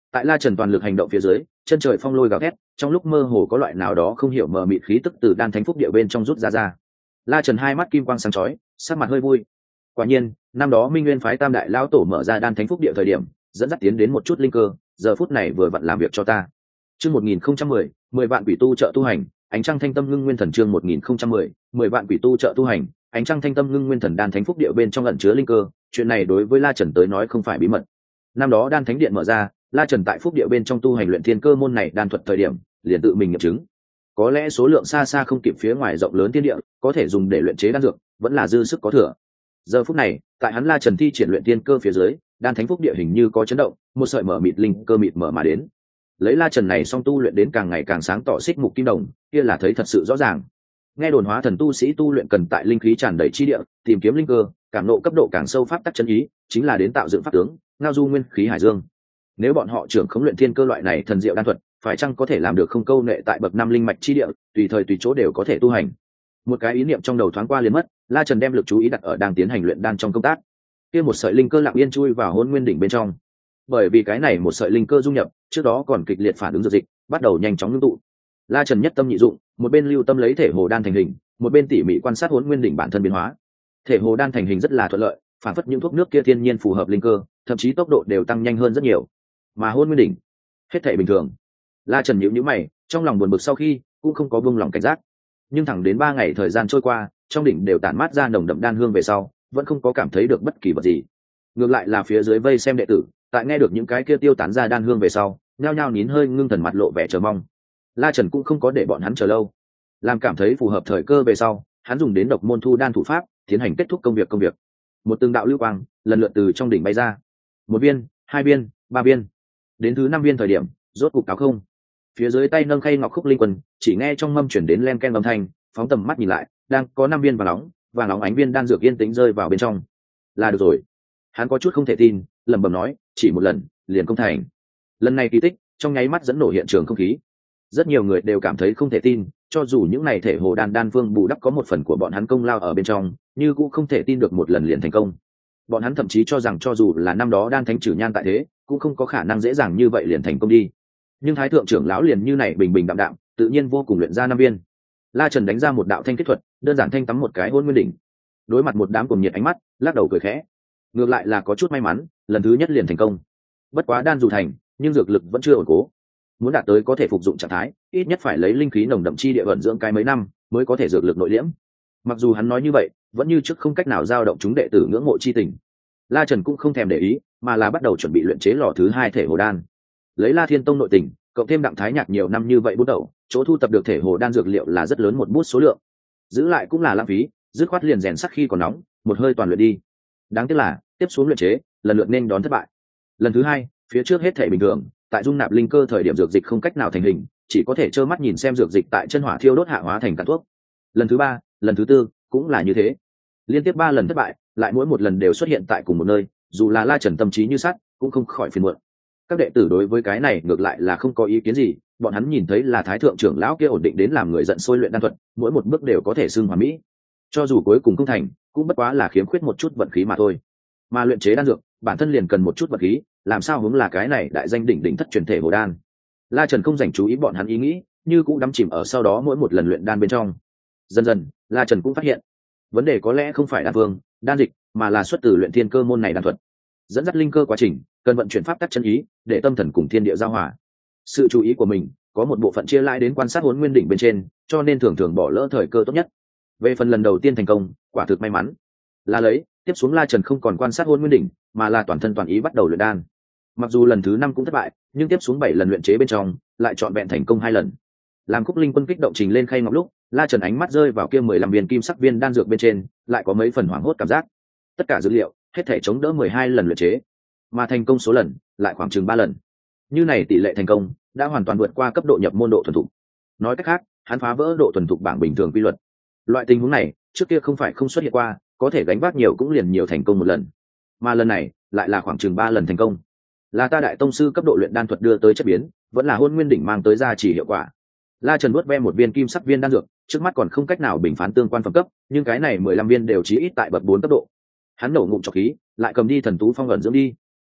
Tại La Trần toàn lực hành động phía dưới, chân trời phong lôi gào thét, trong lúc mơ hồ có loại nào đó không hiểu mờ mịt khí tức từ đan thánh phúc địa bên trong rút ra. La Trần hai mắt kim quang sáng chói, sắc mặt hơi vui. Quả nhiên, năm đó Minh Nguyên phái Tam đại lão tổ mở ra đan thánh phúc địa thời điểm, dẫn dắt tiến đến một chút linh cơ, giờ phút này vừa vặn làm việc cho ta. Chương 1010, 10 vạn quỷ tu trợ tu hành, ánh trăng thanh tâm ngưng nguyên thần chương 1010, 10 vạn quỷ tu trợ tu hành, ánh trăng thanh tâm ngưng nguyên thần đan thánh phúc địa bên trong ẩn chứa linh cơ, chuyện này đối với La Trần tới nói không phải bí mật. Năm đó đan thánh điện mở ra, La Trần tại phúc địa bên trong tu hành luyện thiên cơ môn này đan thuật thời điểm, liền tự mình nghiệm chứng. Có lẽ số lượng xa xa không kịp phía ngoài rộng lớn thiên địa, có thể dùng để luyện chế đan dược, vẫn là dư sức có thừa. Giờ phút này, tại hắn La Trần thi triển luyện thiên cơ phía dưới, đan thánh phúc địa hình như có chấn động, một sợi mở mịt linh cơ mịt mở mà đến. Lấy La Trần này song tu luyện đến càng ngày càng sáng tỏ xích mục kim đồng, kia là thấy thật sự rõ ràng. Nghe đồn hóa thần tu sĩ tu luyện cần tại linh khí tràn đầy chi địa, tìm kiếm linh cơ, cảm nộ cấp độ càng sâu pháp tắc chân ý, chính là đến tạo dựng pháp tướng, ngao du nguyên khí hải dương. Nếu bọn họ trưởng khống luyện thiên cơ loại này thần diệu đan thuật, phải chăng có thể làm được không câu nệ tại bậc năm linh mạch chi địa, tùy thời tùy chỗ đều có thể tu hành. Một cái ý niệm trong đầu thoáng qua liền mất, La Trần đem lực chú ý đặt ở đang tiến hành luyện đan trong công tác. Kia một sợi linh cơ lặng yên chui vào Hỗn Nguyên đỉnh bên trong. Bởi vì cái này một sợi linh cơ dung nhập, trước đó còn kịch liệt phản ứng dược dịch, bắt đầu nhanh chóng ngưng tụ. La Trần nhất tâm nhị dụng, một bên lưu tâm lấy thể hồ đan thành hình, một bên tỉ mỉ quan sát Hỗn Nguyên đỉnh bản thân biến hóa. Thể hồ đan thành hình rất là thuận lợi, phản phất những thuốc nước kia thiên nhiên phù hợp linh cơ, thậm chí tốc độ đều tăng nhanh hơn rất nhiều. Mà Hỗn Nguyên đỉnh, hết thảy bình thường. La Trần nhíu mày, trong lòng buồn bực sau khi cũng không có buông lòng cảnh giác. Nhưng thẳng đến 3 ngày thời gian trôi qua, trong đỉnh đều tản mát ra nồng đậm đan hương về sau, vẫn không có cảm thấy được bất kỳ vật gì. Ngược lại là phía dưới vây xem đệ tử, tại nghe được những cái kia tiêu tán ra đan hương về sau, nhao nhao nín hơi ngưng thần mặt lộ vẻ chờ mong. La Trần cũng không có để bọn hắn chờ lâu, làm cảm thấy phù hợp thời cơ về sau, hắn dùng đến độc môn thu đan thủ pháp, tiến hành kết thúc công việc. Một từng đạo lưu quang lần lượt từ trong đỉnh bay ra, 1 viên, 2 viên, 3 viên, đến thứ 5 viên thời điểm, rốt cục cáo không. Phía dưới tay nâng khay ngọc khúc linh quân, chỉ nghe trong mâm chuyển đến len ken âm thanh, phóng tầm mắt nhìn lại, đang có 5 viên vàng nóng ánh viên đan dược yên tĩnh rơi vào bên trong. Là được rồi. Hắn có chút không thể tin, lẩm bẩm nói, chỉ một lần, liền công thành. Lần này kỳ tích, trong nháy mắt dẫn nổ hiện trường không khí. Rất nhiều người đều cảm thấy không thể tin, cho dù những này thể hồ đan vương bù đắp có một phần của bọn hắn công lao ở bên trong, nhưng cũng không thể tin được một lần liền thành công. Bọn hắn thậm chí cho rằng cho dù là năm đó đan thánh trừ nhan tại thế, cũng không có khả năng dễ dàng như vậy liền thành công đi. Nhưng thái thượng trưởng lão liền như này bình bình đạm đạm, tự nhiên vô cùng luyện ra 5 viên. La Trần đánh ra một đạo thanh kết thuật, đơn giản thanh tắm một cái Hỗn Nguyên đỉnh. Đối mặt một đám cuồng nhiệt ánh mắt, lắc đầu cười khẽ. Ngược lại là có chút may mắn, lần thứ nhất liền thành công. Bất quá đan dù thành, nhưng dược lực vẫn chưa ổn cố. Muốn đạt tới có thể phục dụng trạng thái, ít nhất phải lấy linh khí nồng đậm chi địa vận dưỡng cái mấy năm, mới có thể dược lực nội liễm. Mặc dù hắn nói như vậy, vẫn như trước không cách nào dao động chúng đệ tử ngưỡng mộ chi tình. La Trần cũng không thèm để ý, mà là bắt đầu chuẩn bị luyện chế lò thứ 2 thể hồ đan. Lấy La Thiên Tông nội tình, cộng thêm Đặng Thái Nhạc nhiều năm như vậy bút đầu, chỗ thu tập được thể hồ đan dược liệu là rất lớn một bút số lượng. Giữ lại cũng là lãng phí, dứt khoát liền rèn sắc khi còn nóng, một hơi toàn luyện đi. Đáng tiếc là, tiếp xuống luyện chế, lần lượt nên đón thất bại. Lần thứ 2, phía trước hết thể bình thường, tại dung nạp linh cơ thời điểm dược dịch không cách nào thành hình, chỉ có thể trơ mắt nhìn xem dược dịch tại chân hỏa thiêu đốt hạ hóa thành cặn thuốc. Lần thứ 3, lần thứ 4 cũng là như thế. Liên tiếp 3 lần thất bại, lại mỗi một lần đều xuất hiện tại cùng một nơi, dù là La Trần tâm trí như sắt, cũng không khỏi phiền muộn. Các đệ tử đối với cái này ngược lại là không có ý kiến gì, bọn hắn nhìn thấy là thái thượng trưởng lão kia ổn định đến làm người giận sôi luyện đan thuật, mỗi một bước đều có thể xưng hoàn mỹ. Cho dù cuối cùng không thành, cũng bất quá là khiếm khuyết một chút vận khí mà thôi. Mà luyện chế đan dược, bản thân liền cần một chút vận khí, làm sao hướng là cái này đại danh đỉnh đỉnh thất truyền thể hồ đan. La Trần không dành chú ý bọn hắn ý nghĩ, như cũng đắm chìm ở sau đó mỗi một lần luyện đan bên trong. Dần dần, La Trần cũng phát hiện, vấn đề có lẽ không phải đan vương, đan dịch, mà là xuất từ luyện thiên cơ môn này đan thuật. Dẫn dắt linh cơ quá trình, cần vận chuyển pháp tắc chân ý, để tâm thần cùng thiên địa giao hòa. Sự chú ý của mình có một bộ phận chia lại đến quan sát Hỗn Nguyên đỉnh bên trên, cho nên thường thường bỏ lỡ thời cơ tốt nhất. Về phần lần đầu tiên thành công, quả thực may mắn. Là lấy, tiếp xuống La Trần không còn quan sát Hỗn Nguyên đỉnh, mà là toàn thân toàn ý bắt đầu luyện đan. Mặc dù lần thứ 5 cũng thất bại, nhưng tiếp xuống 7 lần luyện chế bên trong, lại chọn vẹn thành công 2 lần. Làm Khúc Linh Quân kích động trình lên khay ngọc lúc, La Trần ánh mắt rơi vào kia 15 viên kim sắc viên đan dược bên trên, lại có mấy phần hoảng hốt cảm giác. Tất cả dữ liệu, hết thể chống đỡ 12 lần luyện chế, mà thành công số lần lại khoảng chừng 3 lần. Như này tỷ lệ thành công đã hoàn toàn vượt qua cấp độ nhập môn độ thuần thục. Nói cách khác, hắn phá vỡ độ thuần thục bảng bình thường quy luật. Loại tình huống này, trước kia không phải không xuất hiện qua, có thể gánh vác nhiều cũng liền nhiều thành công một lần. Mà lần này, lại là khoảng chừng 3 lần thành công. Là ta đại tông sư cấp độ luyện đan thuật đưa tới chất biến, vẫn là Hỗn Nguyên đỉnh mang tới gia trì hiệu quả. La Trần vuốt ve một viên kim sắc viên đan dược, trước mắt còn không cách nào bình phán tương quan phẩm cấp, nhưng cái này 15 viên đều chí ít tại bậc 4 cấp độ. Hắn nổ ngụm trọc khí, lại cầm đi thần tú phong ẩn dưỡng đi.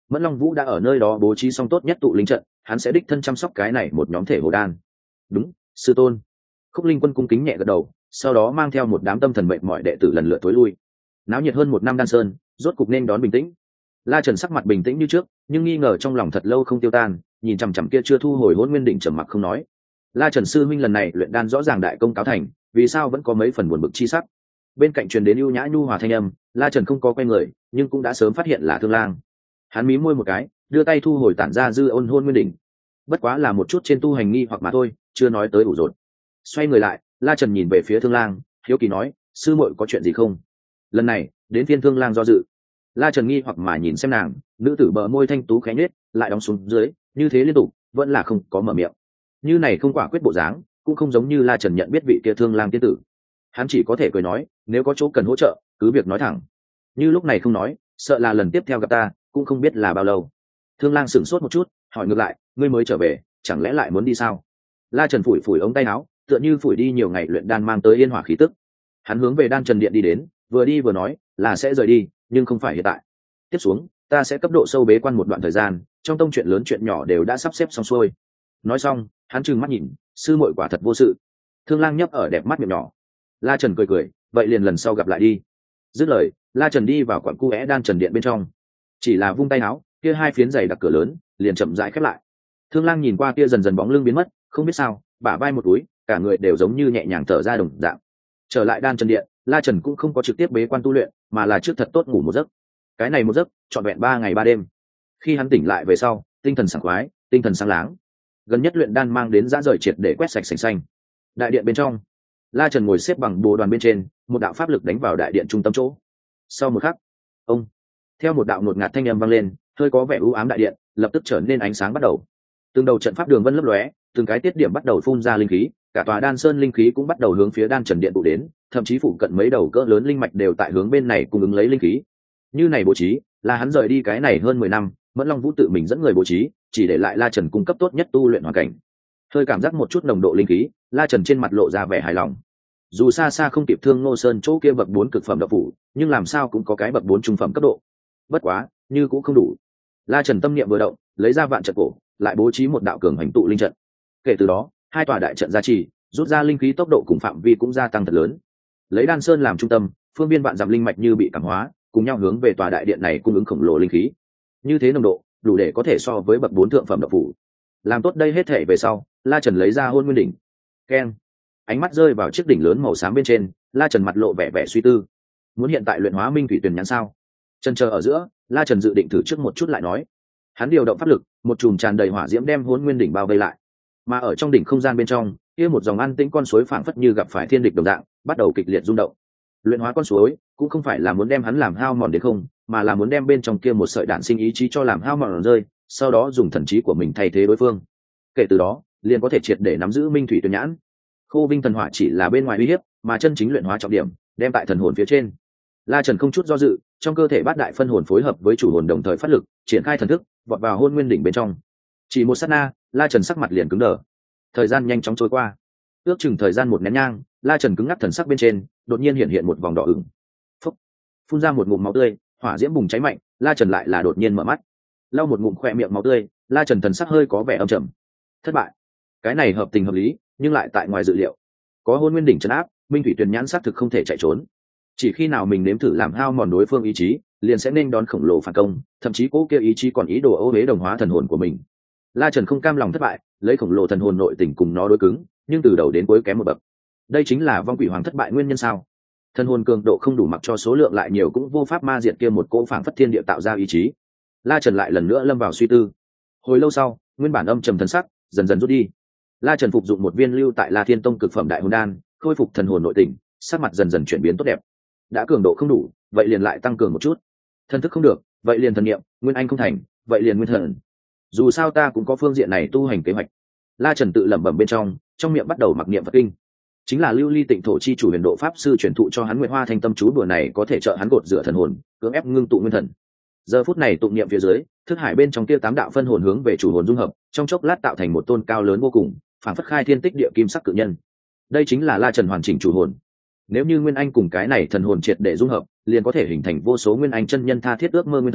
Mẫn Long Vũ đã ở nơi đó bố trí xong tốt nhất tụ linh trận, hắn sẽ đích thân chăm sóc cái này một nhóm thể hồ đan. Đúng, sư tôn. Khúc Linh Quân cung kính nhẹ gật đầu, sau đó mang theo một đám tâm thần mệt mỏi đệ tử lần lượt tối lui. Náo nhiệt hơn một năm đan sơn, rốt cục nên đón bình tĩnh. La Trần sắc mặt bình tĩnh như trước, nhưng nghi ngờ trong lòng thật lâu không tiêu tan, nhìn chằm chằm kia chưa thu hồi Hỗn Nguyên đỉnh trầm mặc không nói. La Trần sư huynh lần này luyện đan rõ ràng đại công cáo thành, vì sao vẫn có mấy phần buồn bực chi sắc? Bên cạnh truyền đến ưu nhã nhu hòa thanh âm, La Trần không có quay người, nhưng cũng đã sớm phát hiện là Thương Lang. Hắn mí môi một cái, đưa tay thu hồi tản ra dư ôn Hỗn Nguyên đỉnh. Bất quá là một chút trên tu hành nghi hoặc mà thôi, chưa nói tới đủ rồi. Xoay người lại, La Trần nhìn về phía Thương Lang, hiếu kỳ nói, sư muội có chuyện gì không? Lần này, đến phiên Thương Lang do dự. La Trần nghi hoặc mà nhìn xem nàng, nữ tử bờ môi thanh tú khẽ nhếch, lại đóng xuống dưới, như thế liên tục, vẫn là không có mở miệng. Như này không quả quyết bộ dáng, cũng không giống như La Trần nhận biết vị kia Thương Lang tiên tử. Hắn chỉ có thể cười nói, nếu có chỗ cần hỗ trợ, cứ việc nói thẳng. Như lúc này không nói, sợ là lần tiếp theo gặp ta, cũng không biết là bao lâu. Thương Lang sửng sốt một chút, hỏi ngược lại, ngươi mới trở về, chẳng lẽ lại muốn đi sao? La Trần phủi phủi ống tay áo, tựa như phủi đi nhiều ngày luyện đan mang tới yên hỏa khí tức. Hắn hướng về đan trần điện đi đến, vừa đi vừa nói, là sẽ rời đi, nhưng không phải hiện tại. Tiếp xuống, ta sẽ cấp độ sâu bế quan một đoạn thời gian, trong tông chuyện lớn chuyện nhỏ đều đã sắp xếp xong xuôi. Nói xong, hắn trừng mắt nhìn, sư muội quả thật vô sự. Thương Lang nhấp ở đẹp mắt miệng nhỏ. La Trần cười cười, vậy liền lần sau gặp lại đi. Dứt lời, La Trần đi vào quán cu é đan trần điện bên trong. Chỉ là vung tay áo, kia hai phiến giày đặc cửa lớn liền chậm rãi khép lại. Thương Lang nhìn qua kia dần dần bóng lưng biến mất, không biết sao, bả vai một túi, cả người đều giống như nhẹ nhàng thở ra đồng dạng. Trở lại đan trần điện, La Trần cũng không có trực tiếp bế quan tu luyện, mà là trước thật tốt ngủ một giấc. Cái này một giấc, trọn vẹn 3 ngày 3 đêm. Khi hắn tỉnh lại về sau, tinh thần sảng khoái, tinh thần sáng láng. Gần nhất luyện đan mang đến dã rời triệt để quét sạch sành xanh. Đại điện bên trong, La Trần ngồi xếp bằng bồ đoàn bên trên, một đạo pháp lực đánh vào đại điện trung tâm chỗ. Sau một khắc, ông, theo một đạo ngột ngạt thanh âm vang lên, hơi có vẻ u ám đại điện lập tức trở nên ánh sáng bắt đầu. Từng đầu trận pháp đường vân lấp lóe, từng cái tiết điểm bắt đầu phun ra linh khí, cả tòa đan sơn linh khí cũng bắt đầu hướng phía đan trần điện tụ đến, thậm chí phụ cận mấy đầu cỡ lớn linh mạch đều tại hướng bên này cung ứng lấy linh khí. Như này bố trí, là hắn rời đi cái này hơn 10 năm, Mẫn Long Vũ tự mình dẫn người bố trí, chỉ để lại La Trần cung cấp tốt nhất tu luyện hoàn cảnh. Hơi cảm giác một chút nồng độ linh khí, La Trần trên mặt lộ ra vẻ hài lòng. Dù xa xa không kịp Thương Ngô Sơn chỗ kia bậc 4 cực phẩm độc phủ, nhưng làm sao cũng có cái bậc 4 trung phẩm cấp độ. Bất quá, như cũng không đủ. La Trần tâm niệm vừa động, lấy ra vạn trận cổ, lại bố trí một đạo cường hành tụ linh trận. Kể từ đó, hai tòa đại trận gia trì, rút ra linh khí tốc độ cùng phạm vi cũng gia tăng thật lớn. Lấy đan sơn làm trung tâm, phương biên vạn dặm linh mạch như bị cảm hóa, cùng nhau hướng về tòa đại điện này cung ứng khổng lồ linh khí. Như thế nồng độ, đủ để có thể so với bậc 4 thượng phẩm độc phủ. Làm tốt đây hết thể về sau, La Trần lấy ra Hôn Nguyên đỉnh. Keng. Ánh mắt rơi vào chiếc đỉnh lớn màu xám bên trên, La Trần mặt lộ vẻ vẻ suy tư. Muốn hiện tại luyện hóa minh thủy tuyển nhãn sao? Chần chờ ở giữa, La Trần dự định thử trước một chút lại nói. Hắn điều động pháp lực, một chùm tràn đầy hỏa diễm đem Hôn Nguyên đỉnh bao vây lại. Mà ở trong đỉnh không gian bên trong, kia một dòng an tĩnh con suối phảng phất như gặp phải thiên địch đồng dạng, bắt đầu kịch liệt rung động. Luyện hóa con suối cũng không phải là muốn đem hắn làm hao mòn đến không, mà là muốn đem bên trong kia một sợi đạn sinh ý chí cho làm hao mòn rơi, sau đó dùng thần trí của mình thay thế đối phương. Kể từ đó, liền có thể triệt để nắm giữ minh thủy tuyển nhãn. Khô vinh thần hỏa chỉ là bên ngoài uy hiếp, mà chân chính luyện hóa trọng điểm đem tại thần hồn phía trên. La Trần không chút do dự, trong cơ thể bát đại phân hồn phối hợp với chủ hồn đồng thời phát lực, triển khai thần thức, vọt vào Hôn Nguyên đỉnh bên trong. Chỉ một sát na, La Trần sắc mặt liền cứng đờ. Thời gian nhanh chóng trôi qua, ước chừng thời gian một nén nhang, La Trần cứng ngắc thần sắc bên trên, đột nhiên hiện một vòng đỏ ửng. Phúc, phun ra một ngụm máu tươi, hỏa diễm bùng cháy mạnh, La Trần lại là đột nhiên mở mắt, lau một ngụm khỏe miệng máu tươi, La Trần thần sắc hơi có vẻ âm trầm. Thất bại. Cái này hợp tình hợp lý, nhưng lại tại ngoài dự liệu. Có Hôn Nguyên đỉnh trấn áp, minh thủy tuyển nhãn xác thực không thể chạy trốn. Chỉ khi nào mình nếm thử làm hao mòn đối phương ý chí, liền sẽ nên đón khổng lồ phản công, thậm chí cố kia ý chí còn ý đồ ô uế đồng hóa thần hồn của mình. La Trần không cam lòng thất bại, lấy khổng lồ thần hồn nội tình cùng nó đối cứng, nhưng từ đầu đến cuối kém một bậc. Đây chính là vong quỷ hoàng thất bại nguyên nhân sao? Thần hồn cường độ không đủ, mặc cho số lượng lại nhiều cũng vô pháp ma diệt kia một cỗ phảng phất thiên địa tạo ra ý chí. La Trần lại lần nữa lâm vào suy tư. Hồi lâu sau, nguyên bản âm trầm thần sắc dần dần rút đi. La Trần phục dụng một viên lưu tại La Thiên Tông cực phẩm đại hồn đan, khôi phục thần hồn nội tình, sắc mặt dần dần chuyển biến tốt đẹp. Đã cường độ không đủ, vậy liền lại tăng cường một chút. Thần thức không được, vậy liền thần niệm, nguyên anh không thành, vậy liền nguyên thần. Dù sao ta cũng có phương diện này tu hành kế hoạch. La Trần tự lẩm bẩm bên trong miệng bắt đầu mặc niệm Phật kinh. Chính là Lưu Ly Tịnh Thổ chi chủ huyền độ pháp sư truyền thụ cho hắn Nguyệt Hoa Thanh Tâm chú đùa này có thể trợ hắn gột rửa thần hồn, cưỡng ép ngưng tụ nguyên thần. Giờ phút này tụng niệm phía dưới, thức hải bên trong kia 8 đạo phân hồn hướng về chủ hồn dung hợp, trong chốc lát tạo thành một tôn cao lớn vô cùng, phảng phất khai thiên tích địa kim sắc cự nhân. Đây chính là La Trần hoàn chỉnh chủ hồn. Nếu như nguyên anh cùng cái này thần hồn triệt để dung hợp, liền có thể hình thành vô số nguyên anh chân nhân tha thiết ước mơ nguyên thần,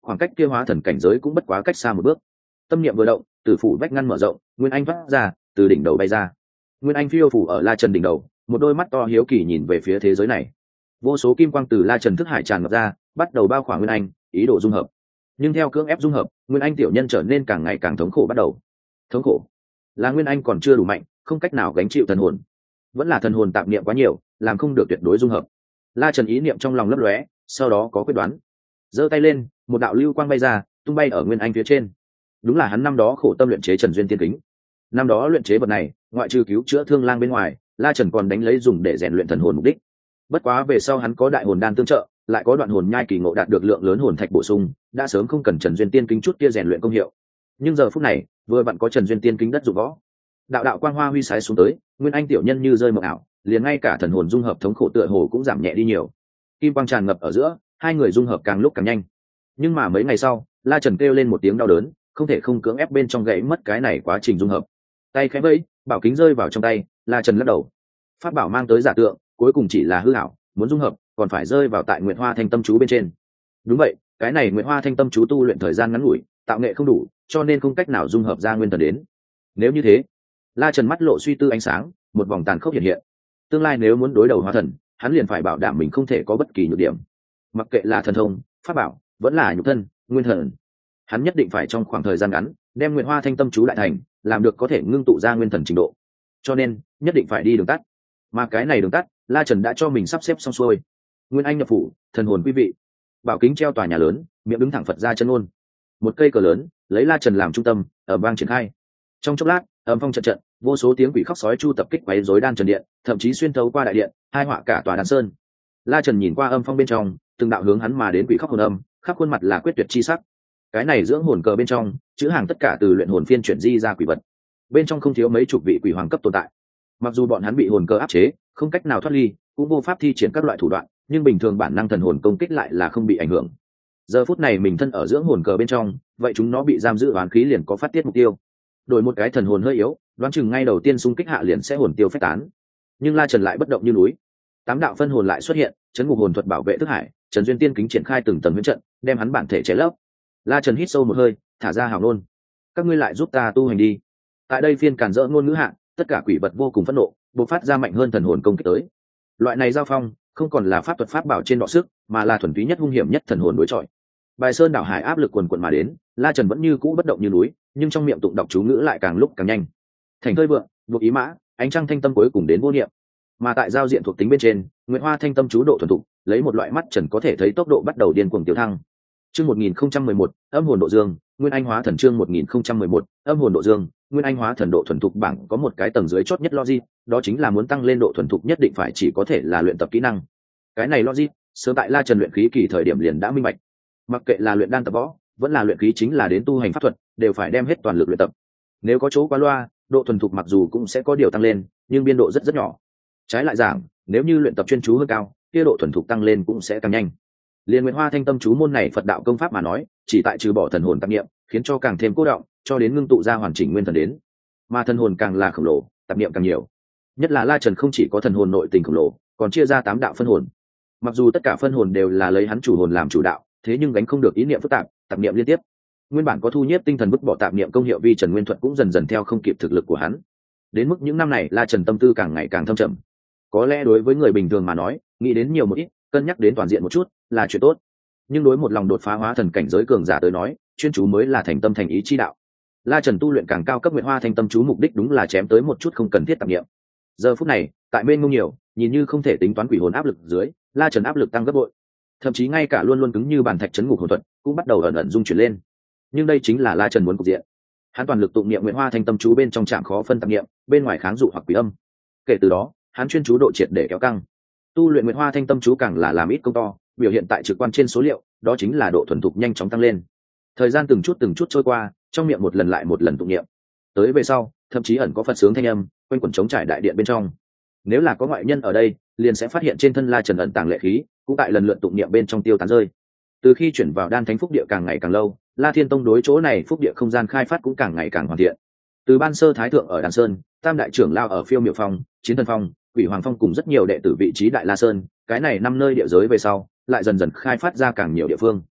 khoảng cách kia hóa thần cảnh giới cũng bất quá cách xa một bước. Tâm niệm vừa động, tử phủ vách ngăn mở rộng, nguyên anh thoát ra, từ đỉnh đầu bay ra. Nguyên anh phiêu phủ ở La Trần đỉnh đầu, một đôi mắt to hiếu kỳ nhìn về phía thế giới này. Vô số kim quang từ La Trần thức hải tràn ngập ra, bắt đầu bao khỏa nguyên anh, ý đồ dung hợp. Nhưng theo cưỡng ép dung hợp, nguyên anh tiểu nhân trở nên càng ngày càng thống khổ bắt đầu. Thống khổ là nguyên anh còn chưa đủ mạnh, không cách nào gánh chịu thần hồn, vẫn là thần hồn tạp niệm quá nhiều, làm không được tuyệt đối dung hợp. La Trần ý niệm trong lòng lấp lóe, sau đó có quyết đoán, giơ tay lên, một đạo lưu quang bay ra, tung bay ở nguyên anh phía trên. Đúng là hắn năm đó khổ tâm luyện chế Trần Duyên Tiên Kính. Năm đó luyện chế vật này, ngoại trừ cứu chữa thương lang bên ngoài, La Trần còn đánh lấy dùng để rèn luyện thần hồn mục đích. Bất quá về sau hắn có đại hồn đan tương trợ, lại có đoạn hồn nhai kỳ ngộ đạt được lượng lớn hồn thạch bổ sung, đã sớm không cần Trần Duyên Tiên Kính chút kia rèn luyện công hiệu. Nhưng giờ phút này, vừa vặn có Trần Duyên Tiên Kính đất dụng võ. Đạo đạo quang hoa huy sái xuống tới, nguyên anh tiểu nhân như rơi mộng ảo, liền ngay cả thần hồn dung hợp thống khổ tựa hồ cũng giảm nhẹ đi nhiều. Kim quang tràn ngập ở giữa, hai người dung hợp càng lúc càng nhanh. Nhưng mà mấy ngày sau, La Trần kêu lên một tiếng đau đớn, không thể không cưỡng ép bên trong gãy mất cái này quá trình dung hợp. Tay khẽ vẫy, bảo kính rơi vào trong tay, La Trần lắc đầu. Pháp bảo mang tới giả tượng, cuối cùng chỉ là hư ảo, muốn dung hợp, còn phải rơi vào tại Nguyệt Hoa Thanh Tâm chú bên trên. Đúng vậy, cái này Nguyệt Hoa Thanh Tâm chú tu luyện thời gian ngắn ngủi, tạo nghệ không đủ, cho nên không cách nào dung hợp ra nguyên thần đến. Nếu như thế, La Trần mắt lộ suy tư ánh sáng, một vòng tàn khốc hiện hiện. Tương lai nếu muốn đối đầu hóa thần, hắn liền phải bảo đảm mình không thể có bất kỳ nhược điểm. Mặc kệ là thần thông, pháp bảo, vẫn là nhục thân, nguyên thần, hắn nhất định phải trong khoảng thời gian ngắn đem Nguyệt Hoa Thanh Tâm chú đại thành, làm được có thể ngưng tụ ra nguyên thần trình độ. Cho nên, nhất định phải đi đường tắt. Mà cái này đường tắt, La Trần đã cho mình sắp xếp xong xuôi. Nguyên anh nhập phủ, thần hồn quý vị. Bảo kính treo tòa nhà lớn, miệng đứng thẳng Phật ra chân ôn. Một cây cờ lớn, lấy La Trần làm trung tâm, ở vang triển khai. Trong chốc lát, âm phong trận trận, vô số tiếng quỷ khóc sói chu tập kích quấy rối đan trần điện, thậm chí xuyên thấu qua đại điện, hai họa cả tòa đan sơn. La Trần nhìn qua âm phong bên trong, từng đạo hướng hắn mà đến quỷ khóc hồn âm, khắp khuôn mặt là quyết tuyệt chi sắc. Cái này dưỡng hồn cờ bên trong, chữ hàng tất cả từ luyện hồn phiên chuyển di ra quỷ vật. Bên trong không thiếu mấy chục vị quỷ hoàng cấp tồn tại. Mặc dù bọn hắn bị hồn cờ áp chế, không cách nào thoát ly, cũng vô pháp thi triển các loại thủ đoạn, nhưng bình thường bản năng thần hồn công kích lại là không bị ảnh hưởng. Giờ phút này mình thân ở dưỡng hồn cờ bên trong, vậy chúng nó bị giam giữ oán khí liền có phát tiết mục tiêu. Đổi một cái thần hồn hơi yếu, đoán chừng ngay đầu tiên xung kích hạ liền sẽ hồn tiêu phách tán. Nhưng La Trần lại bất động như núi. Tám đạo phân hồn lại xuất hiện, chấn ngục hồn thuật bảo vệ thức hải, Trần Duyên Tiên Kính triển khai từng tầng huyễn trận, đem hắn bản thể che lấp. La Trần hít sâu một hơi, thả ra hào ngôn. Các ngươi lại giúp ta tu hành đi. Tại đây phiên càn rỡ ngôn ngữ hạ, tất cả quỷ vật vô cùng phẫn nộ, bộc phát ra mạnh hơn thần hồn công kích tới. Loại này giao phong, không còn là pháp thuật pháp bảo trên đọ sức, mà là thuần túy nhất hung hiểm nhất thần hồn đối chọi. Bài sơn đảo hải áp lực quần quần mà đến, La Trần vẫn như cũ bất động như núi, nhưng trong miệng tụng đọc chú ngữ lại càng lúc càng nhanh. Thành thơi vượng, buộc ý mã, ánh trăng thanh tâm cuối cùng đến vô niệm. Mà tại giao diện thuộc tính bên trên, Nguyệt Hoa Thanh Tâm chú độ thuần thục, lấy một loại mắt trần có thể thấy tốc độ bắt đầu điên cuồng tiêu thăng. Chương 1011, âm hồn độ dương, Nguyên Anh hóa thần chương 1011, âm hồn độ dương, Nguyên Anh hóa thần độ thuần thục bảng có một cái tầng dưới chót nhất logic, đó chính là muốn tăng lên độ thuần thục nhất định phải chỉ có thể là luyện tập kỹ năng. Cái này logic, sớm tại La Trần luyện khí kỳ thời điểm liền đã minh bạch. Mặc kệ là luyện đan tập võ, vẫn là luyện khí chính là đến tu hành pháp thuật, đều phải đem hết toàn lực luyện tập. Nếu có chỗ quá loa, độ thuần thục mặc dù cũng sẽ có điều tăng lên, nhưng biên độ rất rất nhỏ. Trái lại giảng, nếu như luyện tập chuyên chú hơn cao, kia độ thuần thục tăng lên cũng sẽ càng nhanh. Liên Nguyệt Hoa Thanh Tâm chú môn này Phật đạo công pháp mà nói, chỉ tại trừ bỏ thần hồn tạp niệm, khiến cho càng thêm cố động, cho đến ngưng tụ ra hoàn chỉnh nguyên thần đến. Mà thần hồn càng là khổng lồ, tạp niệm càng nhiều. Nhất là La Trần không chỉ có thần hồn nội tình khổng lồ, còn chia ra 8 đạo phân hồn. Mặc dù tất cả phân hồn đều là lấy hắn chủ hồn làm chủ đạo, thế nhưng gánh không được ý niệm phức tạp, tạp niệm liên tiếp. Nguyên bản có thu nhiếp tinh thần vứt bỏ tạp niệm công hiệu vi Trần Nguyên Thuật cũng dần dần theo không kịp thực lực của hắn. Đến mức những năm này La Trần tâm tư càng ngày càng thâm trầm. Có lẽ đối với người bình thường mà nói, nghĩ đến nhiều một ít, cân nhắc đến toàn diện một chút là chuyện tốt. Nhưng đối một lòng đột phá hóa thần cảnh giới cường giả tới nói, chuyên chú mới là thành tâm thành ý chi đạo. La Trần tu luyện càng cao cấp Nguyệt Hoa Thanh Tâm chú mục đích đúng là chém tới một chút không cần thiết tạp niệm. Giờ phút này, tại bên ngông nhiều, nhìn như không thể tính toán quỷ hồn áp lực dưới, La Trần áp lực tăng gấp bội. Thậm chí ngay cả luôn luôn cứng như bàn thạch chấn ngục hồn thuật, cũng bắt đầu ẩn ẩn dung chuyển lên. Nhưng đây chính là La Trần muốn cục diện. Hắn toàn lực tụng niệm Nguyệt Hoa Thanh Tâm chú bên trong trạm khó phân tạp niệm, bên ngoài kháng dụ hoặc quỷ âm. Kể từ đó, hắn chuyên chú độ triệt để kéo căng. Tu luyện Nguyệt Hoa Thanh Tâm chú càng là làm ít công to, biểu hiện tại trực quan trên số liệu, đó chính là độ thuần thục nhanh chóng tăng lên. Thời gian từng chút trôi qua, trong miệng một lần lại một lần tụng niệm. Tới về sau, thậm chí ẩn có Phật sướng thanh âm, quanh quẩn trống trải đại điện bên trong. Nếu là có ngoại nhân ở đây, liền sẽ phát hiện trên thân La Trần ẩn tàng lệ khí, cũng tại lần lượt tụng niệm bên trong tiêu tán rơi. Từ khi chuyển vào Đan Thánh Phúc Địa càng ngày càng lâu, La Thiên Tông đối chỗ này phúc địa không gian khai phát cũng càng ngày càng hoàn thiện. Từ ban sơ thái thượng ở Đan Sơn, tam đại trưởng lao ở Phiêu Miệu Phong, Chiến Thần Phong, Quỷ Hoàng Phong cùng rất nhiều đệ tử vị trí Đại La Sơn, cái này 5 nơi địa giới về sau, lại dần dần khai phát ra càng nhiều địa phương.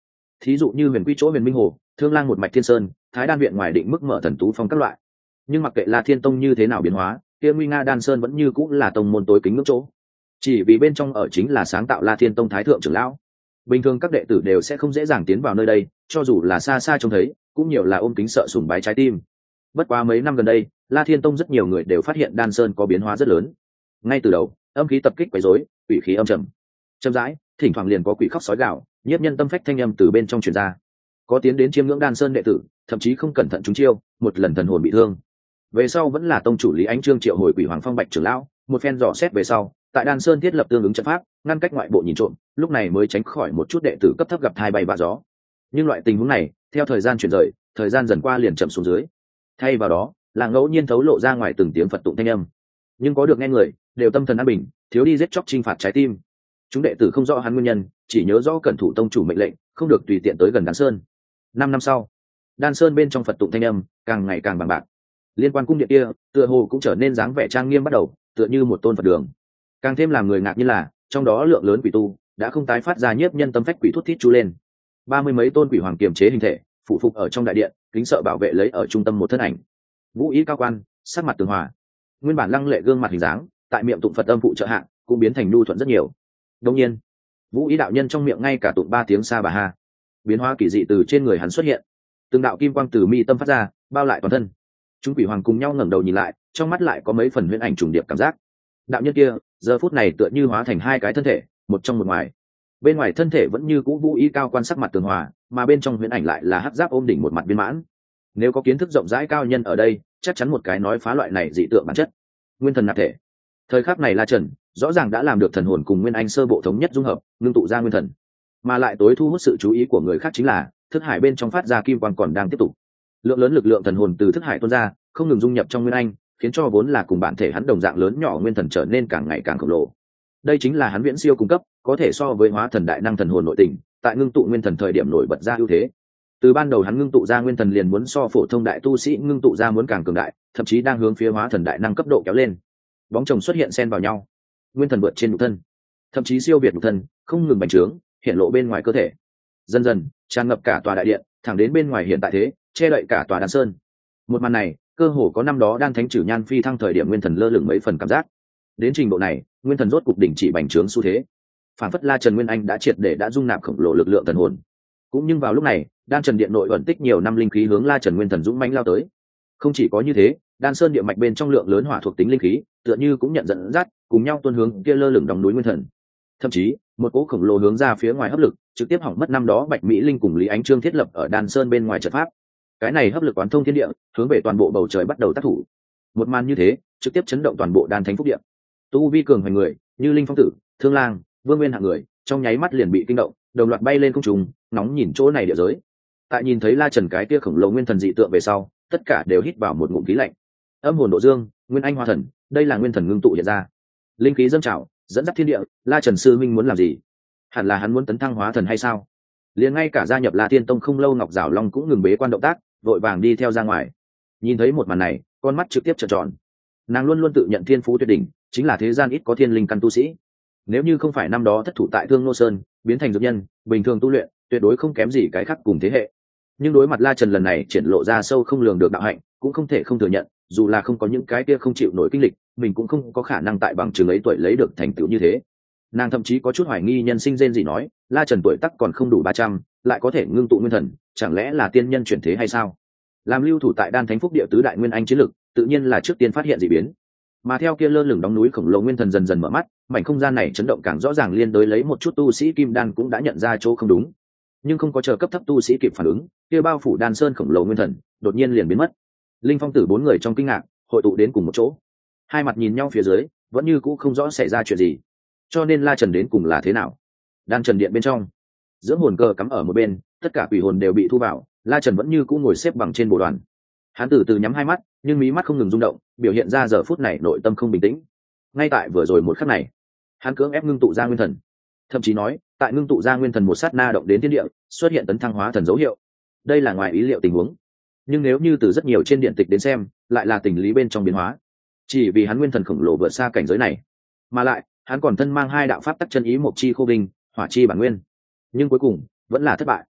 thí dụ như huyền quy chỗ huyền minh hồ, thương lang một mạch thiên sơn, thái đan viện ngoài định mức mở thần tú phong các loại. Nhưng mặc kệ La Thiên Tông như thế nào biến hóa, kia nguy nga đan sơn vẫn như cũng là tông môn tối kính ngưỡng chỗ, chỉ vì bên trong ở chính là sáng tạo La Thiên Tông thái thượng trưởng lão. Bình thường các đệ tử đều sẽ không dễ dàng tiến vào nơi đây, cho dù là xa xa trông thấy cũng nhiều là ôm kính sợ sùng bái trái tim. Bất quá mấy năm gần đây, La Thiên Tông rất nhiều người đều phát hiện đan sơn có biến hóa rất lớn. Ngay từ đầu, âm khí tập kích quấy rối, quỷ khí âm trầm chậm rãi, thỉnh thoảng liền có quỷ khóc sói gào, nhiếp nhân tâm phách thanh âm từ bên trong truyền ra. Có tiến đến chiêm ngưỡng đan sơn đệ tử, thậm chí không cẩn thận trúng chiêu, một lần thần hồn bị thương. Về sau vẫn là tông chủ Lý Ánh Trương triệu hồi quỷ hoàng phong bạch trưởng lão, một phen dò xét về sau, tại đan sơn thiết lập tương ứng trận pháp, ngăn cách ngoại bộ nhìn trộm, lúc này mới tránh khỏi một chút đệ tử cấp thấp gặp thai bay vạ gió. Nhưng loại tình huống này, theo thời gian chuyển rời, thời gian dần qua liền chậm xuống dưới. Thay vào đó, là ngẫu nhiên thấu lộ ra ngoài từng tiếng Phật tụng thanh âm. Nhưng có được nghe người, đều tâm thần an bình, thiếu đi giết chóc chinh phạt trái tim. Chúng đệ tử không rõ hắn nguyên nhân, chỉ nhớ rõ cẩn thủ tông chủ mệnh lệnh, không được tùy tiện tới gần đan sơn. 5 năm sau, đan sơn bên trong Phật tụng thanh âm càng ngày càng bằng bạc. Liên quan cung điện kia, tựa hồ cũng trở nên dáng vẻ trang nghiêm bắt đầu, tựa như một tôn Phật đường. Càng thêm làm người ngạc nhiên là, trong đó lượng lớn quỷ tu đã không tái phát ra nhiếp nhân tâm phách quỷ thút thít chú lên. 30 mấy tôn quỷ hoàng kiềm chế hình thể, phụ phục ở trong đại điện, kính sợ bảo vệ lấy ở trung tâm một thân ảnh. Vũ ý cao quan, sắc mặt tường hòa. Nguyên bản lăng lệ gương mặt hình dáng, tại miệng tụng Phật âm phụ trợ hạng, cũng biến thành nhu thuận rất nhiều. Đương nhiên, Vũ ý đạo nhân trong miệng ngay cả tụng 3 tiếng sa bà ha. Biến hóa kỳ dị từ trên người hắn xuất hiện. Từng đạo kim quang từ mi tâm phát ra, bao lại toàn thân. Chúng quỷ hoàng cùng nhau ngẩng đầu nhìn lại, trong mắt lại có mấy phần huyễn ảnh trùng điệp cảm giác. Đạo nhân kia, giờ phút này tựa như hóa thành hai cái thân thể, một trong một ngoài. Bên ngoài thân thể vẫn như cũ Vũ ý cao quan sắc mặt tường hòa, mà bên trong huyễn ảnh lại là hắc giáp ôm đỉnh một mặt viên mãn. Nếu có kiến thức rộng rãi cao nhân ở đây, chắc chắn một cái nói phá loại này dị tượng bản chất. Nguyên thần nạp thể. Thời khắc này La Trần rõ ràng đã làm được thần hồn cùng nguyên anh sơ bộ thống nhất dung hợp, ngưng tụ ra nguyên thần. Mà lại tối thu hút sự chú ý của người khác chính là thức hải bên trong phát ra kim quang còn đang tiếp tục. Lượng lớn lực lượng thần hồn từ thức hải tuôn ra, không ngừng dung nhập trong nguyên anh, khiến cho vốn là cùng bản thể hắn đồng dạng lớn nhỏ nguyên thần trở nên càng ngày càng khổng lồ. Đây chính là hắn viễn siêu cung cấp, có thể so với hóa thần đại năng thần hồn nội tình, tại ngưng tụ nguyên thần thời điểm nổi bật ra ưu thế. Từ ban đầu hắn ngưng tụ ra nguyên thần liền muốn so phổ thông đại tu sĩ ngưng tụ ra muốn càng cường đại, thậm chí đang hướng phía hóa thần đại năng cấp độ kéo lên. Bóng chồng xuất hiện xen vào nhau, nguyên thần vượt trên nhục thân, thậm chí siêu việt nhục thân, không ngừng bành trướng, hiện lộ bên ngoài cơ thể. Dần dần tràn ngập cả tòa đại điện, thẳng đến bên ngoài hiện tại thế, che đậy cả tòa đan sơn. Một màn này, cơ hồ có năm đó đan thánh Trử Nhan phi thăng thời điểm nguyên thần lơ lửng mấy phần cảm giác. Đến trình độ này, nguyên thần rốt cục đỉnh chỉ bành trướng xu thế. Phản phất La Trần Nguyên Anh đã triệt để đã dung nạp khổng lồ lực lượng thần hồn. Cũng nhưng vào lúc này, đan trần điện nội ẩn tích nhiều năm linh khí hướng La Trần Nguyên Thần dũng mãnh lao tới. Không chỉ có như thế, đan sơn địa mạch bên trong lượng lớn hỏa thuộc tính linh khí, tựa như cũng nhận dẫn dắt, cùng nhau tuôn hướng kia lơ lửng đóng núi Nguyên Thần. Thậm chí, một cỗ khổng lồ hướng ra phía ngoài hấp lực, trực tiếp hỏng mất năm đó Bạch Mỹ Linh cùng Lý Ánh Trương thiết lập ở đan sơn bên ngoài trận pháp. Cái này hấp lực quán thông thiên địa, hướng về toàn bộ bầu trời bắt đầu tác thủ. Một màn như thế, trực tiếp chấn động toàn bộ đan thánh phúc địa. Tu vi cường hoành người, như Linh Phong Tử, Thương Lang, Vương Nguyên hạng người, trong nháy mắt liền bị kinh động, đồng loạt bay lên không trung, nóng nhìn chỗ này địa giới. Tại nhìn thấy La Trần cái kia khổng lồ nguyên thần dị tượng về sau, tất cả đều hít vào một ngụm khí lạnh. Âm hồn độ dương, nguyên anh hóa thần, đây là nguyên thần ngưng tụ hiện ra. Linh khí dâng trào, dẫn dắt thiên địa, La Trần sư minh muốn làm gì? Hẳn là hắn muốn tấn thăng hóa thần hay sao? Liền ngay cả gia nhập La Tiên Tông không lâu Ngọc Giảo Long cũng ngừng bế quan động tác, vội vàng đi theo ra ngoài. Nhìn thấy một màn này, con mắt trực tiếp trợn tròn. Nàng luôn luôn tự nhận thiên phú tuyệt đỉnh, chính là thế gian ít có thiên linh căn tu sĩ. Nếu như không phải năm đó thất thủ tại Thương Nô Sơn, biến thành dược nhân, bình thường tu luyện, tuyệt đối không kém gì cái khác cùng thế hệ. Nhưng đối mặt La Trần lần này triển lộ ra sâu không lường được đạo hạnh, cũng không thể không thừa nhận, dù là không có những cái kia không chịu nổi kinh lịch, mình cũng không có khả năng tại bằng trường ấy tuổi lấy được thành tựu như thế. Nàng thậm chí có chút hoài nghi nhân sinh rên gì nói, La Trần tuổi tác còn không đủ 300, lại có thể ngưng tụ nguyên thần, chẳng lẽ là tiên nhân chuyển thế hay sao? Làm lưu thủ tại Đan Thánh Phúc địa tứ đại nguyên anh chiến lực, tự nhiên là trước tiên phát hiện dị biến. Mà theo kia lơ lửng đóng núi khổng lồ nguyên thần dần dần mở mắt, mảnh không gian này chấn động càng rõ ràng, liên đối lấy một chút tu sĩ kim đan cũng đã nhận ra chỗ không đúng. Nhưng không có chờ cấp thấp tu sĩ kịp phản ứng, kia bao phủ đan sơn khổng lồ nguyên thần đột nhiên liền biến mất. Linh Phong Tử 4 người trong kinh ngạc hội tụ đến cùng một chỗ, hai mặt nhìn nhau phía dưới, vẫn như cũ không rõ xảy ra chuyện gì. Cho nên La Trần đến cùng là thế nào? Đan Trần điện bên trong, dưỡng hồn cơ cắm ở một bên, tất cả quỷ hồn đều bị thu vào, La Trần vẫn như cũ ngồi xếp bằng trên bộ đoàn. Hắn từ từ nhắm hai mắt, nhưng mí mắt không ngừng rung động, biểu hiện ra giờ phút này nội tâm không bình tĩnh. Ngay tại vừa rồi một khắc này, hắn cưỡng ép ngưng tụ ra nguyên thần, thậm chí nói tại ngưng tụ ra nguyên thần một sát na động đến thiên địa, xuất hiện tấn thăng hóa thần dấu hiệu. Đây là ngoài ý liệu tình huống, nhưng nếu như từ rất nhiều trên điện tịch đến xem, lại là tình lý bên trong biến hóa. Chỉ vì hắn nguyên thần khổng lồ vượt xa cảnh giới này, mà lại hắn còn thân mang hai đạo pháp tắc chân ý, mộc chi khô vinh, hỏa chi bản nguyên, nhưng cuối cùng vẫn là thất bại.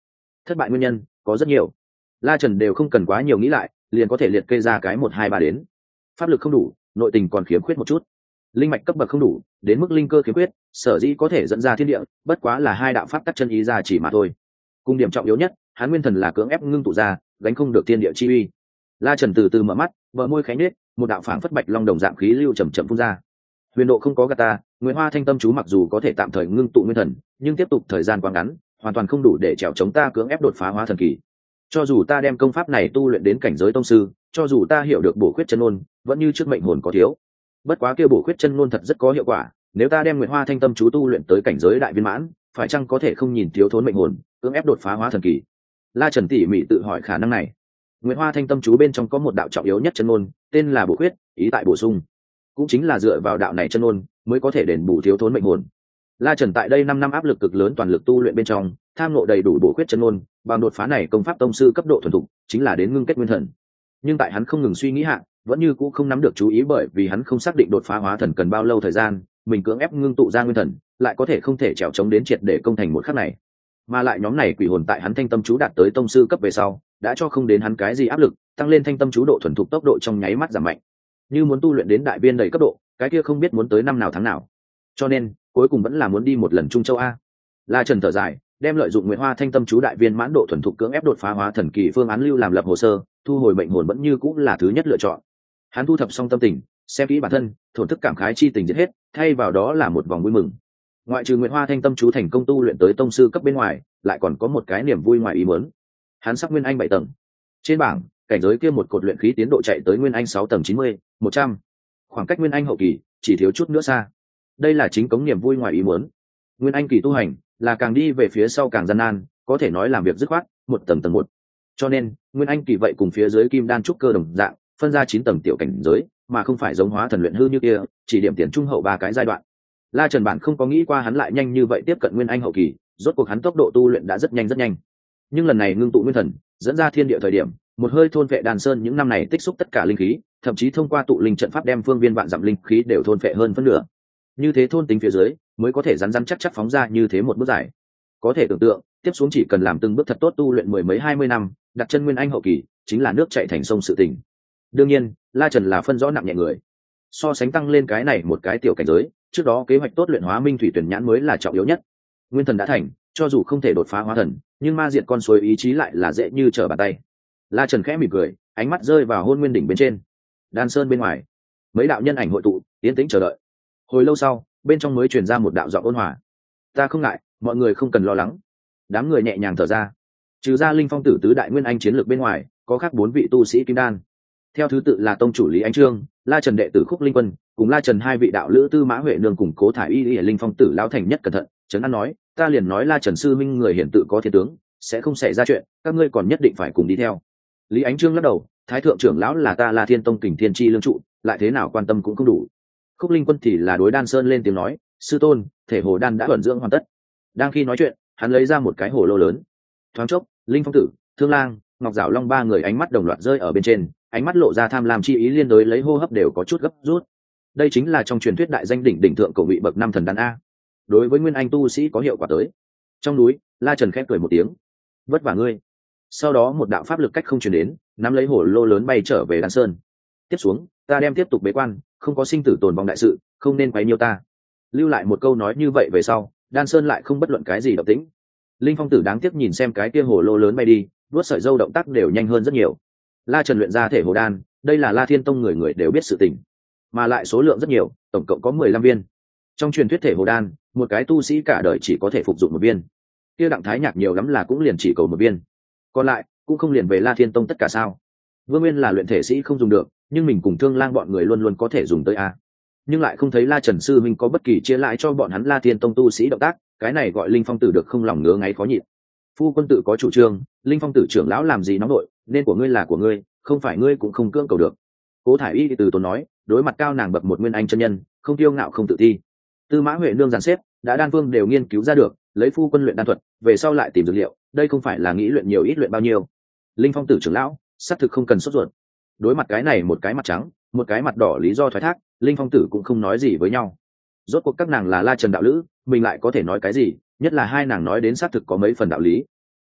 Thất bại nguyên nhân có rất nhiều, La Trần đều không cần quá nhiều nghĩ lại, liền có thể liệt kê ra cái 1, 2, 3 đến. Pháp lực không đủ, nội tình còn khiếm khuyết một chút, linh mạch cấp bậc không đủ, đến mức linh cơ khiếm khuyết, sở dĩ có thể dẫn ra thiên địa, bất quá là hai đạo pháp tắc chân ý ra chỉ mà thôi. Cung điểm trọng yếu nhất, hắn nguyên thần là cưỡng ép ngưng tụ ra, gánh không được thiên địa chi uy. La Trần từ từ mở mắt, bờ môi khẽ nhếch, một đạo phảng phất bạch long đồng dạng khí lưu chậm chậm phun ra. Huyền độ không có gạt ta, Nguyễn Hoa Thanh tâm chú mặc dù có thể tạm thời ngưng tụ nguyên thần, nhưng tiếp tục thời gian quá ngắn, hoàn toàn không đủ để trèo chống ta cưỡng ép đột phá hóa thần kỳ. Cho dù ta đem công pháp này tu luyện đến cảnh giới tông sư, cho dù ta hiểu được bổ khuyết chân ngôn, vẫn như trước mệnh hồn có thiếu. Bất quá kia bổ khuyết chân ngôn thật rất có hiệu quả, nếu ta đem Nguyệt Hoa Thanh tâm chú tu luyện tới cảnh giới đại viên mãn, phải chăng có thể không nhìn thiếu thốn mệnh hồn, cưỡng ép đột phá hóa thần kỳ? La Trần tỉ mỉ tự hỏi khả năng này. Nguyệt Hoa Thanh tâm chú bên trong có một đạo trọng yếu nhất chân ngôn, tên là bổ khuyết, ý tại bổ sung. Cũng chính là dựa vào đạo này chân ngôn, mới có thể đền bù thiếu thốn mệnh hồn. La Trần tại đây 5 năm áp lực cực lớn toàn lực tu luyện bên trong, tham ngộ đầy đủ bổ khuyết chân ngôn, bằng đột phá này công pháp tông sư cấp độ thuần thục, chính là đến ngưng kết nguyên thần. Nhưng tại hắn không ngừng suy nghĩ hạ, vẫn như cũ không nắm được chú ý, bởi vì hắn không xác định đột phá hóa thần cần bao lâu thời gian, mình cưỡng ép ngưng tụ ra nguyên thần, lại có thể không thể trèo chống đến triệt để công thành một khắc này. Mà lại nhóm này quỷ hồn tại hắn thanh tâm chú đạt tới tông sư cấp về sau, đã cho không đến hắn cái gì áp lực, tăng lên thanh tâm chú độ thuần thục tốc độ trong nháy mắt giảm mạnh. Như muốn tu luyện đến đại viên đầy cấp độ, cái kia không biết muốn tới năm nào tháng nào. Cho nên, cuối cùng vẫn là muốn đi một lần Trung Châu a. La Trần thở dài, đem lợi dụng Nguyệt Hoa Thanh tâm chú đại viên mãn độ thuần thục cưỡng ép đột phá hóa thần kỳ phương án lưu làm lập hồ sơ, thu hồi mệnh hồn vẫn như cũng là thứ nhất lựa chọn. Hắn thu thập xong tâm tình, xem kỹ bản thân, thổn thức cảm khái chi tình giết hết, thay vào đó là một vòng vui mừng. Ngoại trừ Nguyệt Hoa Thanh tâm chú thành công tu luyện tới tông sư cấp bên ngoài, lại còn có một cái niềm vui ngoài ý muốn. Hắn sắp nguyên anh 7 tầng. Trên bảng, cảnh giới kia một cột luyện khí tiến độ chạy tới nguyên anh 6 tầng 90, 100. Khoảng cách nguyên anh hậu kỳ chỉ thiếu chút nữa xa. Đây là chính cống niềm vui ngoài ý muốn. Nguyên anh kỳ tu hành là càng đi về phía sau càng gian nan, có thể nói làm việc dứt khoát, một tầng tầng một. Cho nên, nguyên anh kỳ vậy cùng phía dưới kim đan trúc cơ đồng dạng, phân ra 9 tầng tiểu cảnh giới, mà không phải giống hóa thần luyện hư như kia, chỉ điểm tiền trung hậu 3 cái giai đoạn. La Trần bản không có nghĩ qua hắn lại nhanh như vậy tiếp cận nguyên anh hậu kỳ, rốt cuộc hắn tốc độ tu luyện đã rất nhanh rất nhanh. Nhưng lần này ngưng tụ nguyên thần, dẫn ra thiên địa thời điểm, một hơi thôn phệ đàn sơn những năm này tích xúc tất cả linh khí, thậm chí thông qua tụ linh trận pháp đem phương viên vạn dặm linh khí đều thôn phệ hơn phân nửa. Như thế thôn tính phía dưới, mới có thể rắn rắn chắc chắc phóng ra như thế một bước dài. Có thể tưởng tượng, tiếp xuống chỉ cần làm từng bước thật tốt tu luyện 10 mấy 20 năm, đặt chân nguyên anh hậu kỳ, chính là nước chảy thành sông sự tình. Đương nhiên, La Trần là phân rõ nặng nhẹ người. So sánh tăng lên cái này một cái tiểu cảnh giới, trước đó kế hoạch tốt luyện hóa minh thủy tuyển nhãn mới là trọng yếu nhất. Nguyên thần đã thành, cho dù không thể đột phá hóa thần, nhưng ma diệt con suối ý chí lại là dễ như trở bàn tay. La Trần khẽ mỉm cười, ánh mắt rơi vào Hôn Nguyên đỉnh bên trên. Đan Sơn bên ngoài, mấy đạo nhân ảnh hội tụ, yên tĩnh chờ đợi. Hồi lâu sau, bên trong mới truyền ra một đạo giọng ôn hòa. Ta không ngại, mọi người không cần lo lắng. Đám người nhẹ nhàng thở ra. Trừ ra Linh Phong tử tứ đại nguyên anh chiến lược bên ngoài, có khác 4 vị tu sĩ kim đan. Theo thứ tự là tông chủ Lý Ánh Trương, La Trần đệ tử Khúc Linh Quân, cùng La Trần 2 vị đạo lữ Tư Mã Huệ nương cùng Cố Thải Y Y Linh Phong tử lão thành nhất cẩn thận, trấn an nói, ta liền nói La Trần sư minh người hiển tự có thiên tướng, sẽ không xảy ra chuyện, các ngươi còn nhất định phải cùng đi theo. Lý Ánh Trương lắc đầu, thái thượng trưởng lão là ta La Thiên tông Kình Thiên chi lương trụ, lại thế nào quan tâm cũng không đủ. Khúc Linh Quân thì là đối Đan Sơn lên tiếng nói, sư tôn, thể hồ đan đã vận dưỡng hoàn tất. Đang khi nói chuyện, hắn lấy ra một cái hồ lô lớn. Thoáng chốc, Linh Phong tử, Thương Lang, Ngọc Giảo Long 3 người ánh mắt đồng loạt rơi ở bên trên, ánh mắt lộ ra tham lam chi ý, liên đối lấy hô hấp đều có chút gấp rút. Đây chính là trong truyền thuyết đại danh đỉnh thượng cổ vị bậc 5 thần đan a. Đối với nguyên anh tu sĩ có hiệu quả tới. Trong núi, La Trần khẽ cười một tiếng, vất vả ngươi. Sau đó một đạo pháp lực cách không truyền đến, nắm lấy hồ lô lớn bay trở về Đan Sơn. Tiếp xuống, ta đem tiếp tục bế quan, không có sinh tử tồn vong đại sự, không nên quấy nhiễu ta. Lưu lại một câu nói như vậy về sau, Đan Sơn lại không bất luận cái gì động tĩnh. Linh Phong tử đáng tiếc nhìn xem cái kia hồ lô lớn bay đi, vuốt sợi râu động tác đều nhanh hơn rất nhiều. La Trần luyện ra thể hồ đan, đây là La Thiên tông người người đều biết sự tình, mà lại số lượng rất nhiều, tổng cộng có 15 viên. Trong truyền thuyết thể hồ đan, một cái tu sĩ cả đời chỉ có thể phục dụng một viên. Kia Đặng Thái Nhạc nhiều lắm là cũng liền chỉ cầu một viên, còn lại cũng không liền về La Thiên tông tất cả sao? Vương Nguyên là luyện thể sĩ không dùng được, nhưng mình cùng Thương Lang bọn người luôn luôn có thể dùng tới a. Nhưng lại không thấy La Trần sư minh có bất kỳ chia lại cho bọn hắn La Thiên tông tu sĩ động tác, cái này gọi Linh Phong tử được không lòng ngứa ngáy khó nhịn. Phu quân tự có chủ trương, Linh Phong tử trưởng lão làm gì nóng nội, nên của ngươi là của ngươi, không phải ngươi cũng không cưỡng cầu được. Cố Thải Y từ tốn nói, đối mặt cao nàng bậc một nguyên anh chân nhân, không kiêu ngạo không tự ti. Tư Mã Huệ nương dàn xếp, đã đan phương đều nghiên cứu ra được, lấy phu quân luyện đan thuật, về sau lại tìm dược liệu, đây không phải là nghĩ luyện nhiều ít luyện bao nhiêu. Linh Phong tử trưởng lão, xác thực không cần sốt ruột. Đối mặt cái này một cái mặt trắng, một cái mặt đỏ lý do thoái thác, Linh Phong tử cũng không nói gì với nhau. Rốt cuộc các nàng là La Trần đạo lữ, mình lại có thể nói cái gì, nhất là hai nàng nói đến xác thực có mấy phần đạo lý.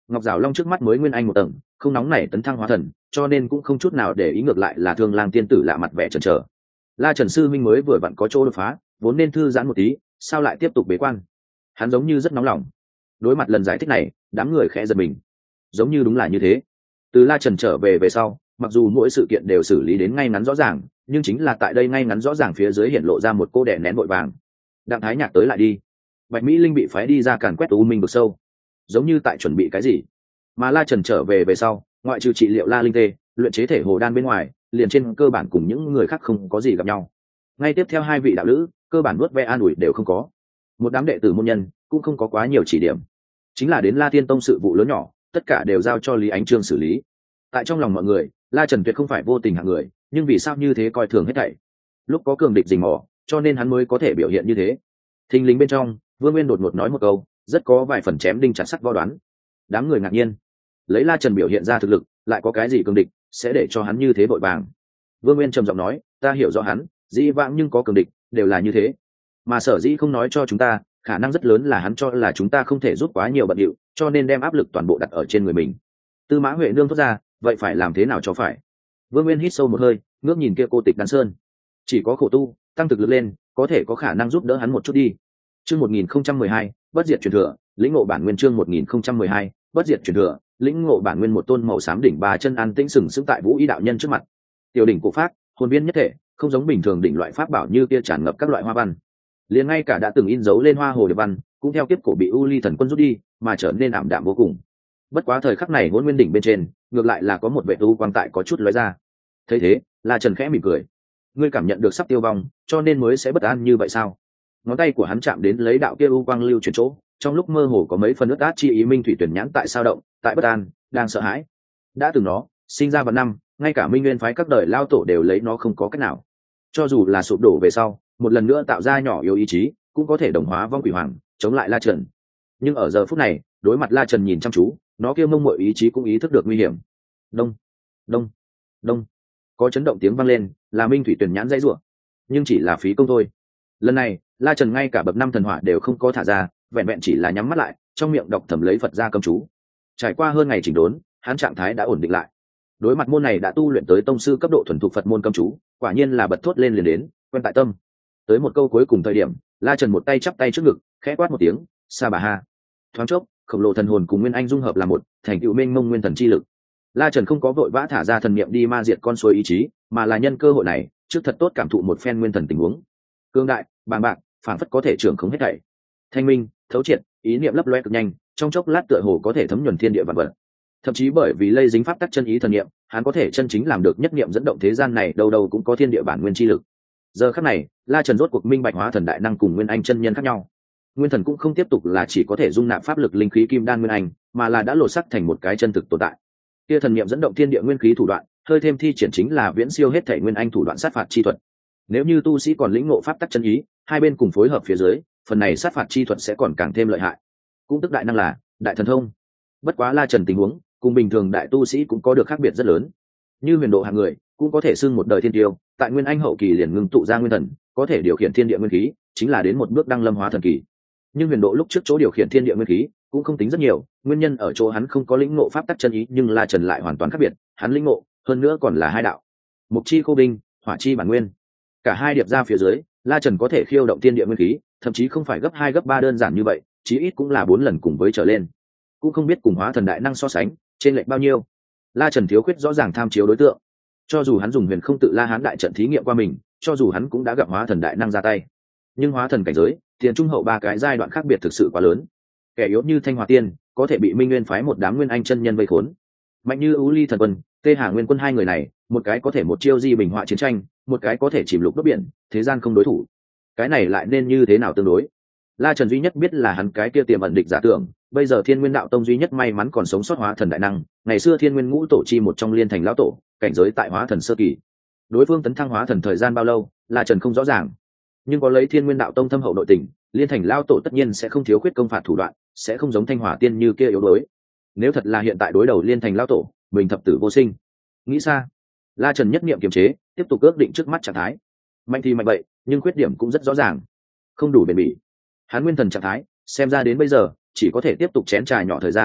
Ngọc Giảo Long trước mắt mới nguyên anh một tầng, không nóng nảy tấn thăng hóa thần, cho nên cũng không chút nào để ý, ngược lại là Thương Lang tiên tử lạ mặt vẻ chần chờ. La Trần sư minh mới vừa vặn có chỗ đột phá, vốn nên thư giãn một tí, sao lại tiếp tục bế quan? Hắn giống như rất nóng lòng. Đối mặt lần giải thích này, đám người khẽ giật mình. Giống như đúng là như thế. Từ La Trần trở về sau, mặc dù mỗi sự kiện đều xử lý đến ngay ngắn rõ ràng, nhưng chính là tại đây ngay ngắn rõ ràng phía dưới hiện lộ ra một cô đẻ nén vội vàng. Đặng Thái Nhạc tới lại đi. Bạch Mỹ Linh bị phái đi ra càn quét U Minh vực sâu, giống như tại chuẩn bị cái gì. Mà La Trần trở về sau, ngoại trừ trị liệu La Linh tê, luyện chế thể hồ đan bên ngoài, liền trên cơ bản cùng những người khác không có gì gặp nhau. Ngay tiếp theo hai vị đạo lữ, cơ bản nuốt ve an ủi đều không có. Một đám đệ tử môn nhân cũng không có quá nhiều chỉ điểm, chính là đến La Thiên Tông sự vụ lớn nhỏ, tất cả đều giao cho Lý Ánh Trương xử lý. Tại trong lòng mọi người, La Trần tuyệt không phải vô tình hạng người, nhưng vì sao như thế coi thường hết thảy? Lúc có cường địch rình mò, cho nên hắn mới có thể biểu hiện như thế. Thình lình bên trong, Vương Nguyên đột ngột nói một câu, rất có vài phần chém đinh chặt sắt võ đoán. Đám người ngạc nhiên, lấy La Trần biểu hiện ra thực lực, lại có cái gì cường địch sẽ để cho hắn như thế vội vàng? Vương Nguyên trầm giọng nói, ta hiểu rõ hắn, dĩ vãng nhưng có cường địch đều là như thế, mà sở dĩ không nói cho chúng ta, khả năng rất lớn là hắn cho là chúng ta không thể giúp quá nhiều bận điệu, cho nên đem áp lực toàn bộ đặt ở trên người mình. Tư Mã Huệ nương thốt ra, vậy phải làm thế nào cho phải? Vương Nguyên hít sâu một hơi, ngước nhìn kia cô tịch Đan Sơn, chỉ có khổ tu, tăng thực lực lên, có thể có khả năng giúp đỡ hắn một chút đi. Chương 1012, bất diệt truyền thừa, lĩnh ngộ bản nguyên. Chương 1012, bất diệt truyền thừa, lĩnh ngộ bản nguyên. Một tôn màu xám đỉnh ba chân an tĩnh sừng sững tại Vũ Y đạo nhân trước mặt. Tiểu đỉnh cổ pháp, hồn viên nhất thể, không giống bình thường đỉnh loại pháp bảo như kia tràn ngập các loại hoa văn. Liền ngay cả đã từng in dấu lên hoa hồ điệp văn, cũng theo kiếp cổ bị U Ly thần quân rút đi, mà trở nên ảm đạm vô cùng. Bất quá thời khắc này Hỗn Nguyên đỉnh bên trên, ngược lại là có một vệ u quang tại có chút lóe ra. Thấy thế, La Trần khẽ mỉm cười. Ngươi cảm nhận được sắp tiêu vong, cho nên mới sẽ bất an như vậy sao? Ngón tay của hắn chạm đến lấy đạo kia u quang lưu chuyển chỗ, trong lúc mơ hồ có mấy phần ướt át chi ý. Minh thủy tuyển nhãn tại sao động, tại bất an, đang sợ hãi. Đã từng nó sinh ra vào năm, ngay cả Minh Nguyên phái các đời lao tổ đều lấy nó không có cách nào. Cho dù là sụp đổ về sau, một lần nữa tạo ra nhỏ yếu ý chí, cũng có thể đồng hóa vong quỷ hoàng, chống lại La Trần. Nhưng ở giờ phút này, đối mặt La Trần nhìn chăm chú, nó kia mông mội ý chí cũng ý thức được nguy hiểm. Đông, đông, đông, có chấn động tiếng vang lên, là Minh thủy tuyển nhãn dãy rủa, nhưng chỉ là phí công thôi. Lần này, La Trần ngay cả bậc năm thần hỏa đều không có thả ra, vẹn vẹn chỉ là nhắm mắt lại, trong miệng đọc thầm lấy Phật ra cấm chú. Trải qua hơn ngày chỉnh đốn, hắn trạng thái đã ổn định lại. Đối mặt môn này đã tu luyện tới tông sư cấp độ thuần thục Phật môn cấm chú, quả nhiên là bật thốt lên liền đến, quen tại tâm. Tới một câu cuối cùng thời điểm, La Trần một tay chắp tay trước ngực, khẽ quát một tiếng, sa bà ha. Thoáng chốc, khổng lồ thần hồn cùng nguyên anh dung hợp là một, thành tựu mênh mông nguyên thần chi lực. La Trần không có vội vã thả ra thần niệm đi ma diệt con suối ý chí, mà là nhân cơ hội này, trước thật tốt cảm thụ một phen nguyên thần tình huống. Cương đại, bàng bạc, phản phất có thể trưởng không hết thảy. Thanh minh, thấu triệt, ý niệm lấp loe cực nhanh, trong chốc lát tựa hồ có thể thấm nhuần thiên địa vạn vật. Thậm chí bởi vì lây dính pháp tắc chân ý thần niệm, hắn có thể chân chính làm được nhất niệm dẫn động thế gian này, đâu đâu cũng có thiên địa bản nguyên chi lực. Giờ khắc này, La Trần rốt cuộc minh bạch hóa thần đại năng cùng nguyên anh chân nhân khác nhau. Nguyên thần cũng không tiếp tục là chỉ có thể dung nạp pháp lực linh khí kim đan nguyên anh, mà là đã lột sắc thành một cái chân thực tồn tại. Kia thần niệm dẫn động thiên địa nguyên khí thủ đoạn, hơi thêm thi triển chính là viễn siêu hết thể nguyên anh thủ đoạn sát phạt chi thuật. Nếu như tu sĩ còn lĩnh ngộ pháp tắc chân ý, hai bên cùng phối hợp phía dưới, phần này sát phạt chi thuật sẽ còn càng thêm lợi hại. Cũng tức đại năng là đại thần thông. Bất quá La Trần tình huống, cùng bình thường đại tu sĩ cũng có được khác biệt rất lớn. Như huyền độ hạng người, cũng có thể xưng một đời thiên tiêu, tại nguyên anh hậu kỳ liền ngưng tụ ra nguyên thần, có thể điều khiển thiên địa nguyên khí, chính là đến một bước đăng lâm hóa thần kỳ. Nhưng huyền độ lúc trước chỗ điều khiển thiên địa nguyên khí cũng không tính rất nhiều, nguyên nhân ở chỗ hắn không có lĩnh ngộ pháp tắc chân ý, nhưng La Trần lại hoàn toàn khác biệt, hắn lĩnh ngộ, hơn nữa còn là hai đạo, mục chi khô binh, hỏa chi bản nguyên. Cả hai điệp ra phía dưới, La Trần có thể khiêu động thiên địa nguyên khí, thậm chí không phải gấp 2 gấp 3 đơn giản như vậy, chí ít cũng là 4 lần cùng với trở lên. Cũng không biết cùng hóa thần đại năng so sánh, trên lệch bao nhiêu. La Trần thiếu khuyết rõ ràng tham chiếu đối tượng. Cho dù hắn dùng Huyền Không Tự La Hán đại trận thí nghiệm qua mình, cho dù hắn cũng đã gặp hóa thần đại năng ra tay, nhưng hóa thần cảnh giới, tiền trung hậu 3 cái giai đoạn khác biệt thực sự quá lớn. Kẻ yếu như Thanh Hòa Tiên, có thể bị Minh Nguyên phái một đám nguyên anh chân nhân vây khốn. Mạnh như U Ly thần quân, Tê Hà Nguyên quân, hai người này, một cái có thể một chiêu di bình họa chiến tranh, một cái có thể chìm lục đốt biển, thế gian không đối thủ. Cái này lại nên như thế nào tương đối? La Trần duy nhất biết là hắn cái kia tiềm ẩn địch giả tưởng, bây giờ Thiên Nguyên đạo tông duy nhất may mắn còn sống sót hóa thần đại năng, ngày xưa Thiên Nguyên ngũ tổ chi một trong Liên Thành lão tổ, cảnh giới tại hóa thần sơ kỳ. Đối phương tấn thăng hóa thần thời gian bao lâu, La Trần không rõ ràng, nhưng có lấy Thiên Nguyên đạo tông thâm hậu nội tình, Liên Thành lão tổ tất nhiên sẽ không thiếu khuyết công phạt thủ đoạn, sẽ không giống Thanh Hỏa Tiên như kia yếu đuối. Nếu thật là hiện tại đối đầu Liên Thành lão tổ, mình thập tử vô sinh. Nghĩ xa, La Trần nhất niệm kiềm chế, tiếp tục ước định trước mắt trạng thái. Mạnh thì mạnh vậy, nhưng khuyết điểm cũng rất rõ ràng, không đủ bền bỉ. Hắn nguyên thần trạng thái, xem ra đến bây giờ chỉ có thể tiếp tục chén trà nhỏ thời gian,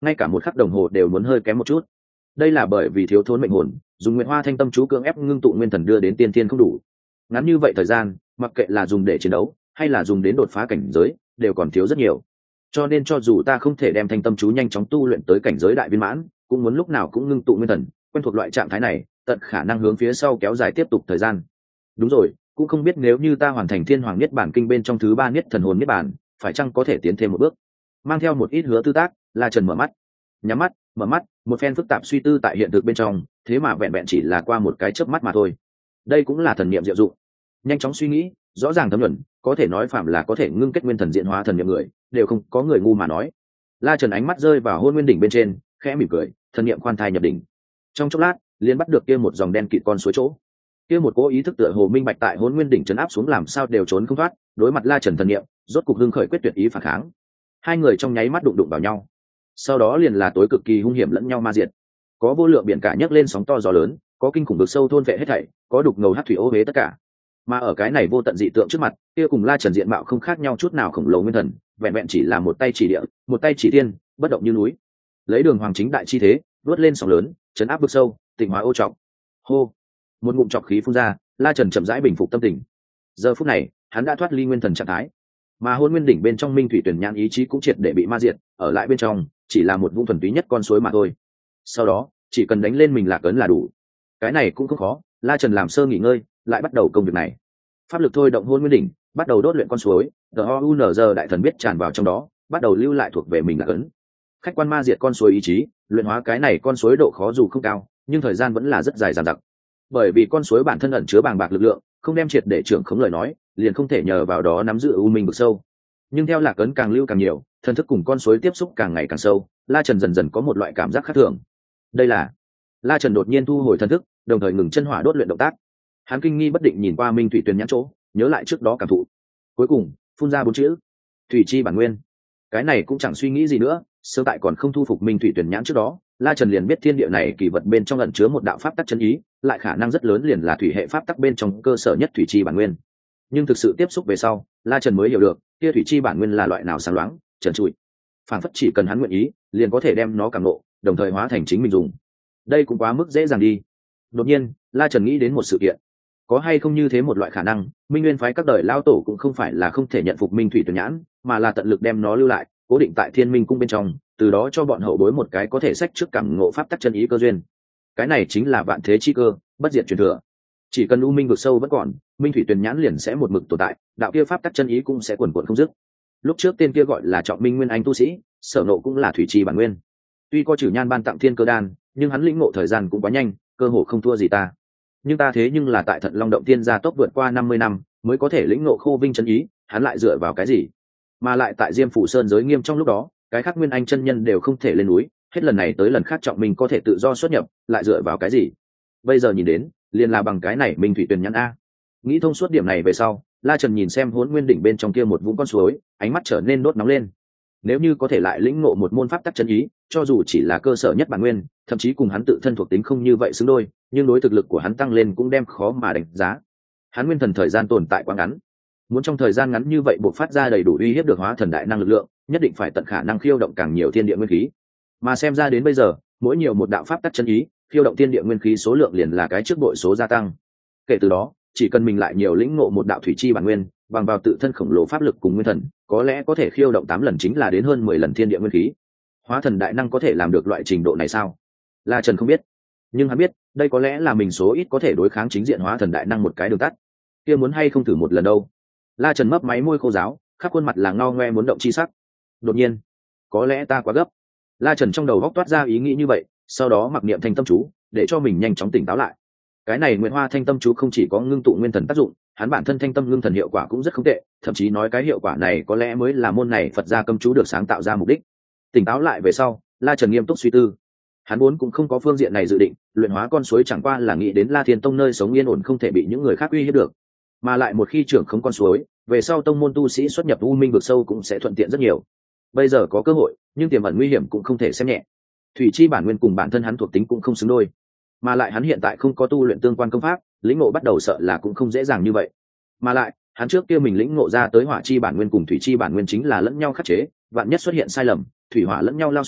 ngay cả một khắc đồng hồ đều muốn hơi kém một chút. Đây là bởi vì thiếu thốn mệnh hồn, dùng Nguyệt Hoa Thanh Tâm chú cưỡng ép ngưng tụ nguyên thần đưa đến tiên thiên không đủ. Ngắn như vậy thời gian, mặc kệ là dùng để chiến đấu hay là dùng đến đột phá cảnh giới, đều còn thiếu rất nhiều. Cho nên cho dù ta không thể đem Thanh Tâm chú nhanh chóng tu luyện tới cảnh giới đại viên mãn, cũng muốn lúc nào cũng ngưng tụ nguyên thần, quen thuộc loại trạng thái này, tận khả năng hướng phía sau kéo dài tiếp tục thời gian. Đúng rồi, cũng không biết nếu như ta hoàn thành Thiên Hoàng Niết Bản Kinh bên trong thứ 3 Niết Thần Hồn Niết Bản, phải chăng có thể tiến thêm một bước. Mang theo một ít hứa tư tác, La Trần mở mắt, nhắm mắt, mở mắt, một phen phức tạp suy tư tại hiện thực bên trong, thế mà vẹn vẹn chỉ là qua một cái chớp mắt mà thôi. Đây cũng là thần niệm diệu dụng. Nhanh chóng suy nghĩ, rõ ràng thấm nhuần, có thể nói phạm là có thể ngưng kết nguyên thần diện hóa thần niệm người, đều không có người ngu mà nói. La Trần ánh mắt rơi vào Hôn Nguyên đỉnh bên trên, khẽ mỉm cười, thần niệm khoan thai nhập đỉnh. Trong chốc lát, liền bắt được kia một dòng đen kịt con suối chỗ. Kia một cố ý thức tựa hồ minh bạch tại Hôn Nguyên đỉnh trấn áp xuống làm sao đều trốn không thoát, đối mặt La Trần thần niệm, rốt cục hưng khởi quyết tuyệt ý phản kháng. Hai người trong nháy mắt đụng đụng vào nhau. Sau đó liền là tối cực kỳ hung hiểm lẫn nhau ma diệt. Có vô lượng biển cả nhấc lên sóng to gió lớn, có kinh khủng vực sâu thôn vệ hết thảy, có đục ngầu hắc thủy ô huế tất cả. Mà ở cái này vô tận dị tượng trước mặt, kia cùng La Trần diện mạo không khác nhau chút nào khổng lồ nguyên thần, vẹn vẹn chỉ là một tay chỉ địa, một tay chỉ tiên, bất động như núi. Lấy đường hoàng chính đại chi thế, vớt lên sóng lớn, chấn áp vực sâu, tịnh hóa ô trọng. Hô, một ngụm trọc khí phun ra, La Trần chậm rãi bình phục tâm tình. Giờ phút này, hắn đã thoát ly nguyên thần trạng thái, mà Hôn Nguyên đỉnh bên trong Minh Thủy Tuyển Nhãn ý chí cũng triệt để bị ma diệt, ở lại bên trong chỉ là một vũng thuần túy nhất con suối mà thôi. Sau đó, chỉ cần đánh lên mình lạc ấn là đủ. Cái này cũng không khó, La Trần làm sơ nghỉ ngơi, lại bắt đầu công việc này. Pháp lực thôi động Hôn Nguyên đỉnh, bắt đầu đốt luyện con suối, DOUNZ đại thần biết tràn vào trong đó, bắt đầu lưu lại thuộc về mình lạc ấn. Khách quan ma diệt con suối ý chí, luyện hóa cái này con suối độ khó dù không cao, nhưng thời gian vẫn là rất dài dằng dặc. Bởi vì con suối bản thân ẩn chứa bàng bạc lực lượng, không đem triệt để trưởng khống lời nói, liền không thể nhờ vào đó nắm giữ u minh vực sâu. Nhưng theo lạc ấn càng lưu càng nhiều, thần thức cùng con suối tiếp xúc càng ngày càng sâu, La Trần dần dần có một loại cảm giác khác thường. Đây là La Trần đột nhiên thu hồi thần thức, đồng thời ngừng chân hỏa đốt luyện động tác. Hắn kinh nghi bất định nhìn qua Minh Thủy Tuyền Nhãn chỗ, nhớ lại trước đó cảm thụ. Cuối cùng, phun ra 4 chữ: Thủy chi bản nguyên. Cái này cũng chẳng suy nghĩ gì nữa, sơ tại còn không thu phục Minh Thủy Tuyền Nhãn trước đó, La Trần liền biết thiên địa này kỳ vật bên trong ẩn chứa một đạo pháp tắc chân ý, lại khả năng rất lớn liền là thủy hệ pháp tắc bên trong cơ sở nhất thủy chi bản nguyên. Nhưng thực sự tiếp xúc về sau, La Trần mới hiểu được, kia thủy chi bản nguyên là loại nào sáng loáng, trần trụi. Phản phất chỉ cần hắn nguyện ý, liền có thể đem nó cảm ngộ, đồng thời hóa thành chính mình dùng. Đây cũng quá mức dễ dàng đi. Đột nhiên, La Trần nghĩ đến một sự kiện. Có hay không như thế một loại khả năng, Minh Nguyên phái các đời lao tổ cũng không phải là không thể nhận phục Minh Thủy Tuyền Nhãn, mà là tận lực đem nó lưu lại, cố định tại Thiên Minh cung bên trong, từ đó cho bọn hậu bối một cái có thể sách trước cảm ngộ pháp tắc chân ý cơ duyên. Cái này chính là vạn thế chi cơ, bất diệt truyền thừa. Chỉ cần u minh vực sâu vẫn còn, Minh Thủy Tuyền Nhãn liền sẽ một mực tồn tại, đạo kia pháp tắc chân ý cũng sẽ quần quần không dứt. Lúc trước tên kia gọi là Trọng Minh Nguyên Anh tu sĩ, sở nộ cũng là thủy chi bản nguyên. Tuy có Trử Nhan ban tặng thiên cơ đan, nhưng hắn lĩnh ngộ thời gian cũng quá nhanh, cơ hồ không thua gì ta. Nhưng ta thế nhưng là tại Thận Long động tiên gia tốc vượt qua 50 năm, mới có thể lĩnh ngộ Khô Vinh chân ý, hắn lại dựa vào cái gì? Mà lại tại Diêm Phủ Sơn giới nghiêm trong lúc đó, cái khác Nguyên Anh chân nhân đều không thể lên núi, hết lần này tới lần khác Trọng Minh có thể tự do xuất nhập, lại dựa vào cái gì? Bây giờ nhìn đến, liền là bằng cái này Minh Thủy Tuyền Nhãn a. Nghĩ thông suốt điểm này về sau, La Trần nhìn xem Hỗn Nguyên đỉnh bên trong kia một vũng con suối, ánh mắt trở nên đốt nóng lên. Nếu như có thể lại lĩnh ngộ một môn pháp tắc chân ý, cho dù chỉ là cơ sở nhất bản nguyên, thậm chí cùng hắn tự thân thuộc tính không như vậy xứng đôi, nhưng đối thực lực của hắn tăng lên cũng đem khó mà đánh giá. Hắn nguyên thần thời gian tồn tại quá ngắn, muốn trong thời gian ngắn như vậy bộc phát ra đầy đủ uy hiếp được hóa thần đại năng lực lượng, nhất định phải tận khả năng khiêu động càng nhiều thiên địa nguyên khí. Mà xem ra đến bây giờ, mỗi nhiều một đạo pháp tắc chân ý, khiêu động thiên địa nguyên khí số lượng liền là cái trước bội số gia tăng. Kể từ đó, chỉ cần mình lại nhiều lĩnh ngộ một đạo thủy chi bản nguyên, bằng vào tự thân khổng lồ pháp lực cùng nguyên thần, có lẽ có thể khiêu động 8 lần chính là đến hơn 10 lần thiên địa nguyên khí. Hóa thần đại năng có thể làm được loại trình độ này sao? La Trần không biết, nhưng hắn biết, đây có lẽ là mình số ít có thể đối kháng chính diện hóa thần đại năng một cái đường tắt. Kia muốn hay không thử một lần đâu? La Trần mấp máy môi khô ráo, khắp khuôn mặt là ngao ngoe muốn động chi sắc. Đột nhiên, có lẽ ta quá gấp. La Trần trong đầu góc toát ra ý nghĩ như vậy, sau đó mặc niệm thanh tâm chú, để cho mình nhanh chóng tỉnh táo lại. Cái này Nguyệt Hoa Thanh Tâm chú không chỉ có ngưng tụ nguyên thần tác dụng, hắn bản thân thanh tâm ngưng thần hiệu quả cũng rất không tệ, thậm chí nói cái hiệu quả này có lẽ mới là môn này Phật gia cấm chú được sáng tạo ra mục đích. Tỉnh táo lại về sau, La Trần nghiêm túc suy tư. Hắn vốn cũng không có phương diện này dự định, luyện hóa con suối chẳng qua là nghĩ đến La Thiên Tông nơi sống yên ổn không thể bị những người khác uy hiếp được. Mà lại một khi trưởng không con suối, về sau tông môn tu sĩ xuất nhập u minh vực sâu cũng sẽ thuận tiện rất nhiều. Bây giờ có cơ hội, nhưng tiềm ẩn nguy hiểm cũng không thể xem nhẹ. Thủy chi bản nguyên cùng bản thân hắn thuộc tính cũng không xứng đôi, mà lại hắn hiện tại không có tu luyện tương quan công pháp, lĩnh ngộ bắt đầu sợ là cũng không dễ dàng như vậy. Mà lại hắn trước kia mình lĩnh ngộ ra tới hỏa chi bản nguyên cùng thủy chi bản nguyên chính là lẫn nhau khắc chế, vạn nhất xuất hiện sai lầm, thủy hỏa lẫn nhau lao xuống,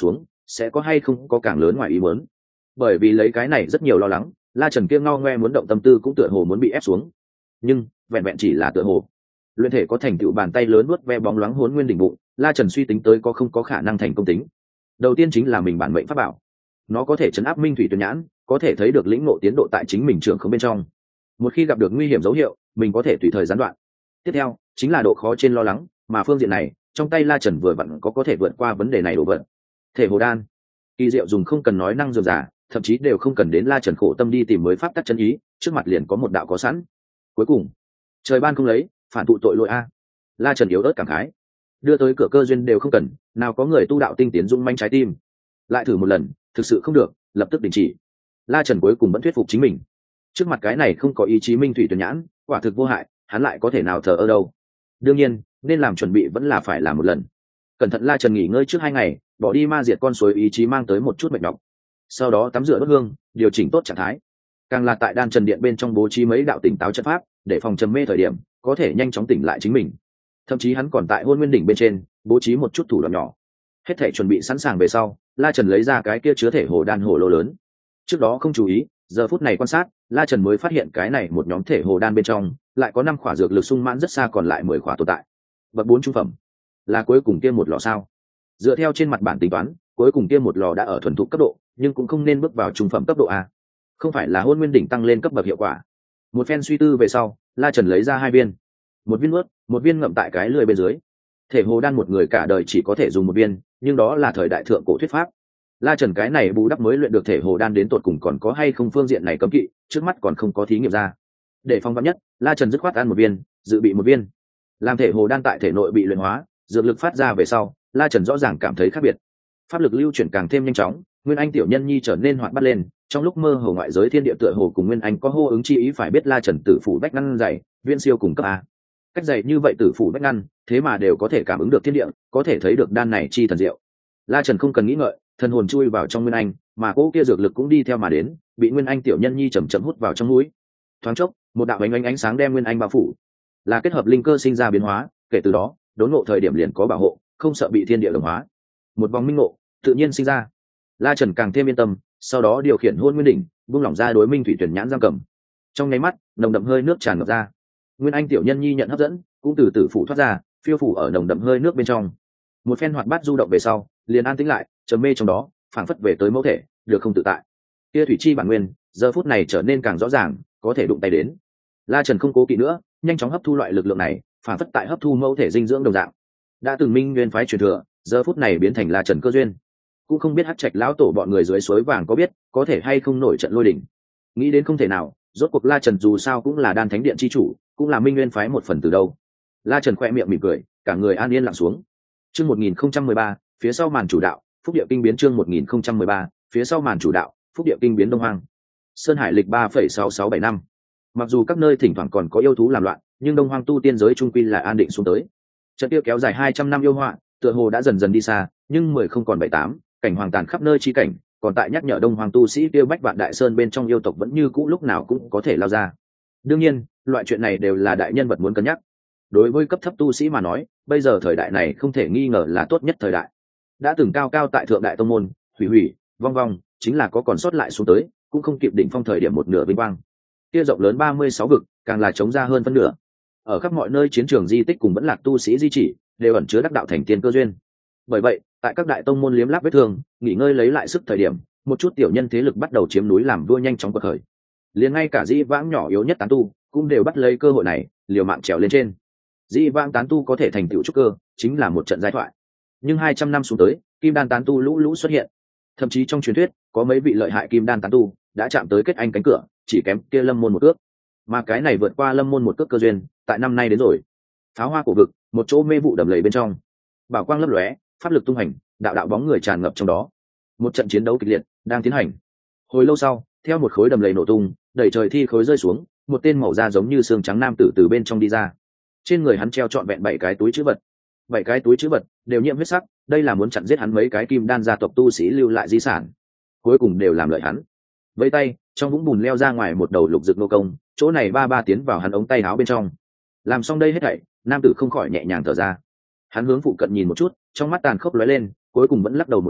sẽ có hay không có càng lớn ngoài ý muốn. Bởi vì lấy cái này rất nhiều lo lắng, La Trần kia ngao ngoe muốn động tâm tư cũng tựa hồ muốn bị ép xuống. Nhưng vẹn vẹn chỉ là tựa hồ. Luyện thể có thành tựu bàn tay lớn nuốt ve bóng loáng Hỗn Nguyên đỉnh bụng, La Trần suy tính tới có không có khả năng thành công tính. Đầu tiên chính là mình bản mệnh pháp bảo. Nó có thể chấn áp Minh Thủy Tuyển Nhãn, có thể thấy được lĩnh ngộ tiến độ tại chính mình trưởng không bên trong. Một khi gặp được nguy hiểm dấu hiệu, mình có thể tùy thời gián đoạn. Tiếp theo chính là độ khó trên lo lắng, mà phương diện này trong tay La Trần vừa vặn có thể vượt qua vấn đề này đổ vật. Thể hồ đan kỳ diệu dùng không cần nói năng dườm giả, thậm chí đều không cần đến La Trần khổ tâm đi tìm mới pháp tắc chân ý, trước mặt liền có một đạo có sẵn. Cuối cùng trời ban không lấy, phản tụ tội lỗi a. La Trần yếu ớt cảm khái, đưa tới cửa cơ duyên đều không cần, nào có người tu đạo tinh tiến dung manh trái tim. Lại thử một lần, thực sự không được lập tức đình chỉ. La Trần cuối cùng vẫn thuyết phục chính mình, trước mặt cái này không có ý chí Minh Thủy Tuyển Nhãn quả thực vô hại, hắn lại có thể nào thờ ơ đâu. Đương nhiên nên làm chuẩn bị vẫn là phải làm một lần. Cẩn thận La Trần nghỉ ngơi trước 2 ngày, bỏ đi ma diệt con suối ý chí mang tới một chút mệt nhọc, sau đó tắm rửa đốt hương, điều chỉnh tốt trạng thái. Càng là tại đan trần điện bên trong bố trí mấy đạo tỉnh táo trận pháp, để phòng trầm mê thời điểm có thể nhanh chóng tỉnh lại chính mình. Thậm chí hắn còn tại Hôn Nguyên đỉnh bên trên bố trí một chút thủ đoạn nhỏ. Hết thể chuẩn bị sẵn sàng về sau, La Trần lấy ra cái kia chứa thể hồ đan hồ lô lớn. Trước đó không chú ý, giờ phút này quan sát, La Trần mới phát hiện cái này một nhóm thể hồ đan bên trong lại có 5 khỏa dược lực sung mãn rất xa, còn lại 10 khỏa tồn tại. Bậc 4 trung phẩm, là cuối cùng kia một lò sao? Dựa theo trên mặt bản tính toán, cuối cùng kia một lò đã ở thuần thục cấp độ, nhưng cũng không nên bước vào trung phẩm cấp độ a. Không phải là Hôn Nguyên đỉnh tăng lên cấp bậc hiệu quả. Một phen suy tư về sau, La Trần lấy ra 2 viên, một viên nuốt, một viên ngậm tại cái lưỡi bên dưới. Thể hồ đan một người cả đời chỉ có thể dùng một viên, nhưng đó là thời đại thượng cổ thuyết pháp. La Trần cái này bù đắp mới luyện được thể hồ đan đến tột cùng còn có hay không phương diện này cấm kỵ, trước mắt còn không có thí nghiệm ra. Để phòng vắn nhất, La Trần dứt khoát ăn một viên, dự bị một viên. Làm thể hồ đan tại thể nội bị luyện hóa, dược lực phát ra về sau, La Trần rõ ràng cảm thấy khác biệt. Pháp lực lưu chuyển càng thêm nhanh chóng, Nguyên Anh tiểu nhân nhi trở nên hoạt bát lên, trong lúc mơ hồ ngoại giới thiên địa tựa hồ cùng Nguyên Anh có hô ứng chi ý. Phải biết La Trần tử phủ bách ngăn dày, viên siêu cùng cấp a. Cách dày như vậy tử phủ bách ngăn, thế mà đều có thể cảm ứng được thiên địa, có thể thấy được đan này chi thần diệu. La Trần không cần nghĩ ngợi, thần hồn chui vào trong Nguyên Anh, mà cỗ kia dược lực cũng đi theo mà đến, bị Nguyên Anh tiểu nhân nhi chậm chậm hút vào trong mũi. Thoáng chốc, một đạo ánh sáng đem Nguyên Anh bao phủ, là kết hợp linh cơ sinh ra biến hóa, kể từ đó, đốn ngộ thời điểm liền có bảo hộ, không sợ bị thiên địa đồng hóa. Một vòng minh ngộ tự nhiên sinh ra. La Trần càng thêm yên tâm, sau đó điều khiển Hôn Nguyên đỉnh, buông lỏng ra đối Minh Thủy Tuyển Nhãn giam cầm. Trong nháy mắt, nồng đậm hơi nước tràn ngập ra. Nguyên Anh tiểu nhân nhi nhận hấp dẫn, cũng từ tử phủ thoát ra, phiêu phủ ở nồng đậm hơi nước bên trong. Một phen hoạt bát du động về sau, liền an tĩnh lại, trầm mê trong đó, phảng phất về tới mẫu thể, được không tự tại. Kia thủy chi bản nguyên, giờ phút này trở nên càng rõ ràng, có thể đụng tay đến. La Trần không cố kỵ nữa, nhanh chóng hấp thu loại lực lượng này, phảng phất tại hấp thu mẫu thể dinh dưỡng đồng dạng. Đã từng Minh Nguyên phái truyền thừa, giờ phút này biến thành La Trần cơ duyên. Cũng không biết Hắc Trạch lão tổ bọn người dưới suối vàng có biết có thể hay không nổi trận lôi đỉnh. Nghĩ đến không thể nào, rốt cuộc La Trần dù sao cũng là Đan Thánh Điện chi chủ, cũng là Minh Nguyên phái một phần từ đâu. La Trần khoe miệng mỉm cười, cả người an yên lặng xuống. Chương 1013, phía sau màn chủ đạo, Phúc Địa Kinh biến. Chương 1013, phía sau màn chủ đạo, Phúc Địa Kinh biến. Đông Hoang. Sơn Hải lịch 3,6675 năm. Mặc dù các nơi thỉnh thoảng còn có yêu thú làm loạn, nhưng Đông Hoang tu tiên giới trung quy là an định xuống tới. Trận tiêu kéo dài 200 năm yêu họa, tựa hồ đã dần dần đi xa, nhưng 10 không còn 7-8, cảnh hoàng tàn khắp nơi chi cảnh, còn tại nhắc nhở Đông Hoang tu sĩ tiêu bách vạn đại sơn bên trong yêu tộc vẫn như cũ lúc nào cũng có thể lao ra. Đương nhiên, loại chuyện này đều là đại nhân vật muốn cân nhắc. Đối với cấp thấp tu sĩ mà nói, bây giờ thời đại này không thể nghi ngờ là tốt nhất thời đại. Đã từng cao cao tại thượng đại tông môn, hủy vong vong, chính là có còn sót lại xuống tới, cũng không kịp đỉnh phong thời điểm một nửa vinh quang. Kia rộng lớn 36 vực, càng là chống ra hơn phân nửa. Ở khắp mọi nơi chiến trường di tích cùng vẫn lạc tu sĩ di chỉ, đều ẩn chứa đắc đạo thành tiên cơ duyên. Bởi vậy, tại các đại tông môn liếm láp vết thương, nghỉ ngơi lấy lại sức thời điểm, một chút tiểu nhân thế lực bắt đầu chiếm núi làm vua nhanh chóng quật khởi. Liền ngay cả dĩ vãng nhỏ yếu nhất tán tu, cũng đều bắt lấy cơ hội này, liều mạng trèo lên trên. Dĩ vãng tán tu có thể thành tựu trúc cơ, chính là một trận giai thoại. Nhưng 200 năm xuống tới, kim đan tán tu lũ lũ xuất hiện. Thậm chí trong truyền thuyết, có mấy vị lợi hại kim đan tán tu đã chạm tới kết anh cánh cửa, chỉ kém kia lâm môn một cước. Mà cái này vượt qua lâm môn một cước cơ duyên, tại năm nay đến rồi. Pháo hoa cổ vực, một chỗ mê vụ đầm lầy bên trong, bảo quang lấp lóe, pháp lực tung hành, đạo đạo bóng người tràn ngập trong đó. Một trận chiến đấu kịch liệt đang tiến hành. Hồi lâu sau, theo một khối đầm lầy nổ tung, đẩy trời thi khối rơi xuống, một tên màu da giống như xương trắng nam tử từ bên trong đi ra. Trên người hắn treo trọn vẹn 7 cái túi trữ vật. 7 cái túi trữ vật đều nhiễm huyết sắc, đây là muốn chặn giết hắn mấy cái kim đan gia tộc tu sĩ lưu lại di sản. Cuối cùng đều làm lợi hắn. Vẫy tay, trong vũng bùn leo ra ngoài một đầu lục dực nô công, chỗ này ba tiến vào hắn ống tay áo bên trong. Làm xong đây hết thảy, nam tử không khỏi nhẹ nhàng thở ra. Hắn hướng phụ cận nhìn một chút, trong mắt tàn khốc lóe lên, cuối cùng vẫn lắc đầu một cái,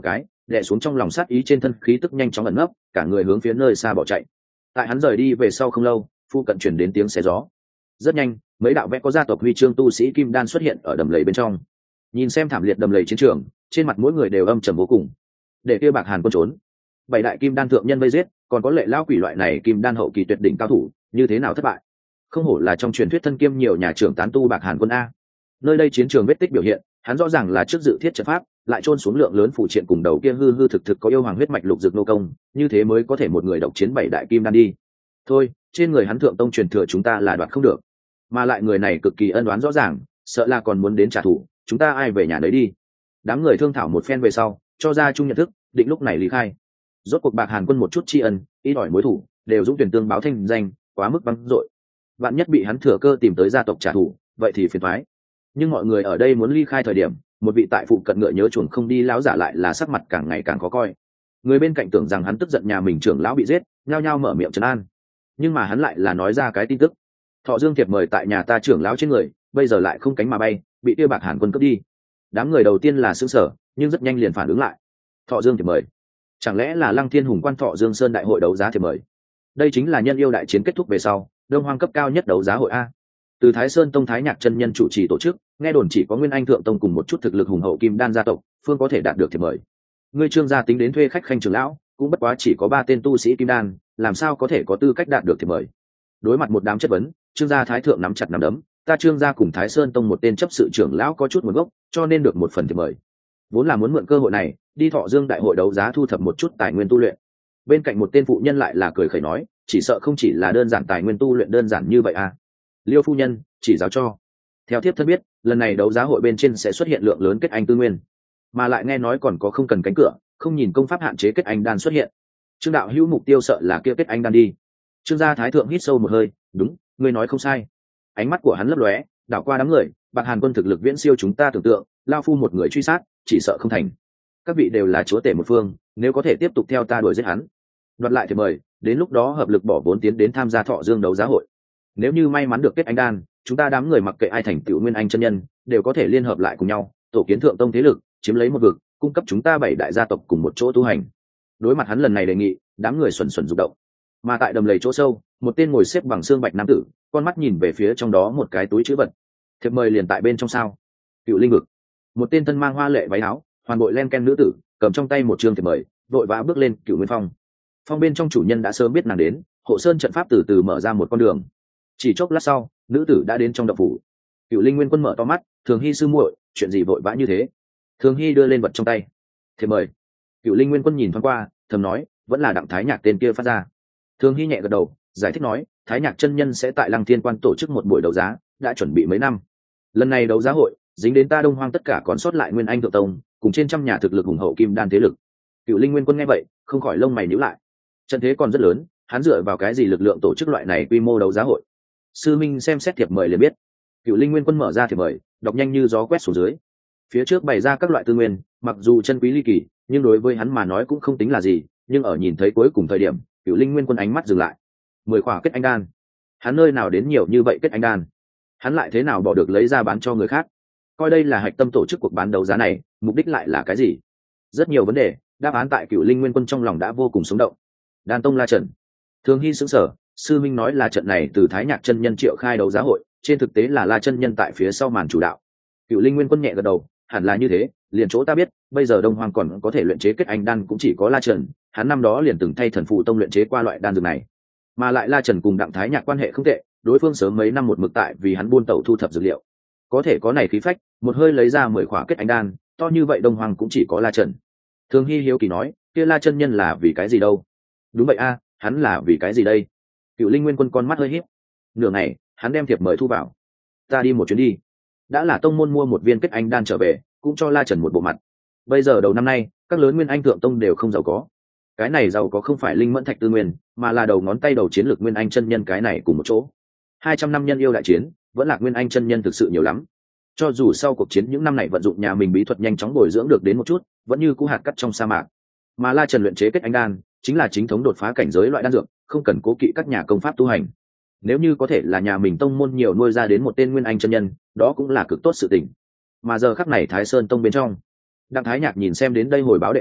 đè xuống trong lòng sát ý trên thân, khí tức nhanh chóng ẩn nấp, cả người hướng phía nơi xa bỏ chạy. Tại hắn rời đi về sau không lâu, phu cận chuyển đến tiếng xé gió. Rất nhanh, mấy đạo vẽ có gia tộc huy chương tu sĩ kim đan xuất hiện ở đầm lầy bên trong. Nhìn xem thảm liệt đầm lầy chiến trường, trên mặt mỗi người đều âm trầm vô cùng. Để kia Bạc Hàn Quân trốn, 7 đại kim đan thượng nhân vây giết, còn có Lệ lão quỷ loại này kim đan hậu kỳ tuyệt đỉnh cao thủ, như thế nào thất bại? Không hổ là trong truyền thuyết thân kiêm nhiều nhà trưởng tán tu Bạc Hàn Quân a. Nơi đây chiến trường vết tích biểu hiện, hắn rõ ràng là trước dự thiết trận pháp, lại trôn xuống lượng lớn phụ triện cùng đầu kia hư hư thực thực có yêu hoàng huyết mạch lục dược nô công, như thế mới có thể một người độc chiến 7 đại kim đan đi. Thôi, trên người hắn thượng tông truyền thừa chúng ta là đoạt không được, mà lại người này cực kỳ ân oán rõ ràng, sợ là còn muốn đến trả thù, chúng ta ai về nhà đấy đi. Đám người thương thảo một phen về sau, cho ra chung nhận thức, định lúc này lý khai. Rốt cuộc Bạc Hàn Quân một chút tri ân, ít ỏi mối thủ, đều dũng tuyển tương báo thanh danh, quá mức vang dội. Vạn nhất bị hắn thừa cơ tìm tới gia tộc trả thù, vậy thì phiền toái. Nhưng mọi người ở đây muốn ly khai thời điểm, một vị tại phụ cận ngựa nhớ chuồng không đi lão giả lại là sắc mặt càng ngày càng khó coi. Người bên cạnh tưởng rằng hắn tức giận nhà mình trưởng lão bị giết, nhao nhao mở miệng trấn an. Nhưng mà hắn lại là nói ra cái tin tức: Thọ Dương thiệp mời tại nhà ta trưởng lão trên người, bây giờ lại không cánh mà bay, bị kia Bạc Hàn Quân cướp đi. Đám người đầu tiên là sửng sở, nhưng rất nhanh liền phản ứng lại. Thọ Dương thiệp mời, chẳng lẽ là Lăng Thiên Hùng quan Thọ Dương Sơn đại hội đấu giá thiệp mời? Đây chính là nhân yêu đại chiến kết thúc về sau, Đông Hoang cấp cao nhất đấu giá hội a. Từ Thái Sơn Tông Thái Nhạc chân nhân chủ trì tổ chức, nghe đồn chỉ có Nguyên Anh thượng tông cùng một chút thực lực hùng hậu kim đan gia tộc, phương có thể đạt được thiệp mời. Ngươi Trương gia tính đến thuê khách khanh trưởng lão, cũng bất quá chỉ có 3 tên tu sĩ kim đan, làm sao có thể có tư cách đạt được thiệp mời? Đối mặt một đám chất vấn, Trương gia thái thượng nắm chặt nắm đấm, ta Trương gia cùng Thái Sơn Tông một tên chấp sự trưởng lão có chút nguồn gốc, cho nên được một phần thiệp mời. Vốn là muốn mượn cơ hội này, đi Thọ Dương đại hội đấu giá thu thập một chút tài nguyên tu luyện. Bên cạnh một tên phụ nhân lại là cười khẩy nói, chỉ sợ không chỉ là đơn giản tài nguyên tu luyện đơn giản như vậy à. Liêu phu nhân, chỉ giáo cho. Theo thiếp thân biết, lần này đấu giá hội bên trên sẽ xuất hiện lượng lớn kết anh tư nguyên, mà lại nghe nói còn có không cần cánh cửa, không nhìn công pháp hạn chế kết anh đan xuất hiện. Trương đạo hữu mục tiêu sợ là kia kết anh đan đi. Trương gia thái thượng hít sâu một hơi, đúng, ngươi nói không sai. Ánh mắt của hắn lấp lóe, đảo qua đám người, Bạc Hàn Quân thực lực viễn siêu chúng ta tưởng tượng, lao phu một người truy sát, chỉ sợ không thành. Các vị đều là chúa tể một phương, nếu có thể tiếp tục theo ta đuổi giết hắn, đoạt lại thì mời, đến lúc đó hợp lực bỏ vốn tiến đến tham gia Thọ Dương đấu giá hội. Nếu như may mắn được kết anh đan, chúng ta đám người mặc kệ ai thành tựu Nguyên Anh chân nhân, đều có thể liên hợp lại cùng nhau, tổ kiến thượng tông thế lực, chiếm lấy một vực, cung cấp chúng ta 7 đại gia tộc cùng một chỗ tu hành. Đối mặt hắn lần này đề nghị, đám người xuẩn xuẩn rụng động. Mà tại đầm lầy chỗ sâu, một tên ngồi xếp bằng xương bạch nam tử, con mắt nhìn về phía trong đó một cái túi trữ vật. Thiệp mời liền tại bên trong sao? Cựu linh vực. Một tên thân mang hoa lệ váy áo, hoàn bội len ken nữ tử, cầm trong tay một chương thiệp mời, vội vã bước lên Cựu Nguyên Phong. Phong bên trong chủ nhân đã sớm biết nàng đến, hộ sơn trận pháp từ từ mở ra một con đường. Chỉ chốc lát sau, nữ tử đã đến trong động phủ. Cựu Linh Nguyên Quân mở to mắt, Thường Hy sư muội, chuyện gì vội vã như thế? Thường Hy đưa lên vật trong tay. Thiệp mời. Cựu Linh Nguyên Quân nhìn thoáng qua, thầm nói, vẫn là Đặng Thái Nhạc tên kia phát ra. Thường Hy nhẹ gật đầu, giải thích nói, Thái Nhạc chân nhân sẽ tại Lăng Thiên Quan tổ chức một buổi đấu giá, đã chuẩn bị mấy năm. Lần này đấu giá hội, dính đến ta Đông Hoang tất cả còn sót lại Nguyên Anh thượng tông, cùng trên trăm nhà thực lực hùng hậu kim đan thế lực. Cựu Linh Nguyên Quân nghe vậy, không khỏi lông mày nhíu lại. Trận thế còn rất lớn, hắn dựa vào cái gì lực lượng tổ chức loại này quy mô đấu giá hội? Sư minh xem xét thiệp mời liền biết. Cựu Linh Nguyên Quân mở ra thiệp mời, đọc nhanh như gió quét xuống dưới. Phía trước bày ra các loại tư nguyên, mặc dù chân quý ly kỳ, nhưng đối với hắn mà nói cũng không tính là gì. Nhưng ở nhìn thấy cuối cùng thời điểm, Cựu Linh Nguyên Quân ánh mắt dừng lại. 10 khỏa kết anh đan, hắn nơi nào đến nhiều như vậy kết anh đan? Hắn lại thế nào bỏ được lấy ra bán cho người khác? Coi đây là hạch tâm tổ chức cuộc bán đấu giá này, mục đích lại là cái gì? Rất nhiều vấn đề, đáp án tại Cựu Linh Nguyên Quân trong lòng đã vô cùng sống động. Đan tông La Trần. Thường Hy sững sờ, sư minh nói là trận này từ Thái Nhạc chân nhân triệu khai đấu giá hội, trên thực tế là La chân nhân tại phía sau màn chủ đạo. Cựu Linh Nguyên Quân nhẹ gật đầu, hẳn là như thế, liền chỗ ta biết, bây giờ Đông Hoang còn có thể luyện chế kết anh đan cũng chỉ có La Trần, hắn năm đó liền từng thay Thần Phụ Tông luyện chế qua loại đan dược này. Mà lại La Trần cùng Đặng Thái Nhạc quan hệ không tệ, đối phương sớm mấy năm một mực tại vì hắn buôn tẩu thu thập dược liệu. Có thể có này khí phách, một hơi lấy ra 10 khỏa kết anh đan, to như vậy Đông Hoang cũng chỉ có La Trần. Thường Hy hiếu kỳ nói, kia La chân nhân là vì cái gì đâu? Đúng vậy a, hắn là vì cái gì đây? Cựu Linh Nguyên Quân con mắt hơi híp. Nửa ngày, hắn đem thiệp mời thu vào. Ta đi một chuyến đi. Đã là tông môn mua một viên kết anh đan trở về, cũng cho La Trần một bộ mặt. Bây giờ đầu năm nay, các lớn Nguyên Anh thượng tông đều không giàu có. Cái này giàu có không phải linh mẫn thạch tư nguyên, mà là đầu ngón tay đầu chiến lược Nguyên Anh chân nhân cái này cùng một chỗ. 200 năm nhân yêu đại chiến, vẫn là Nguyên Anh chân nhân thực sự nhiều lắm. Cho dù sau cuộc chiến những năm này vận dụng nhà mình bí thuật nhanh chóng bồi dưỡng được đến một chút, vẫn như cũ hạt cát trong sa mạc. Mà La Trần luyện chế kết anh đan, chính là chính thống đột phá cảnh giới loại đan dược, không cần cố kỵ các nhà công pháp tu hành. Nếu như có thể là nhà mình tông môn nhiều nuôi ra đến một tên Nguyên Anh chân nhân, đó cũng là cực tốt sự tình. Mà giờ khắc này Thái Sơn Tông bên trong, Đặng Thái Nhạc nhìn xem đến đây hồi báo đệ tử,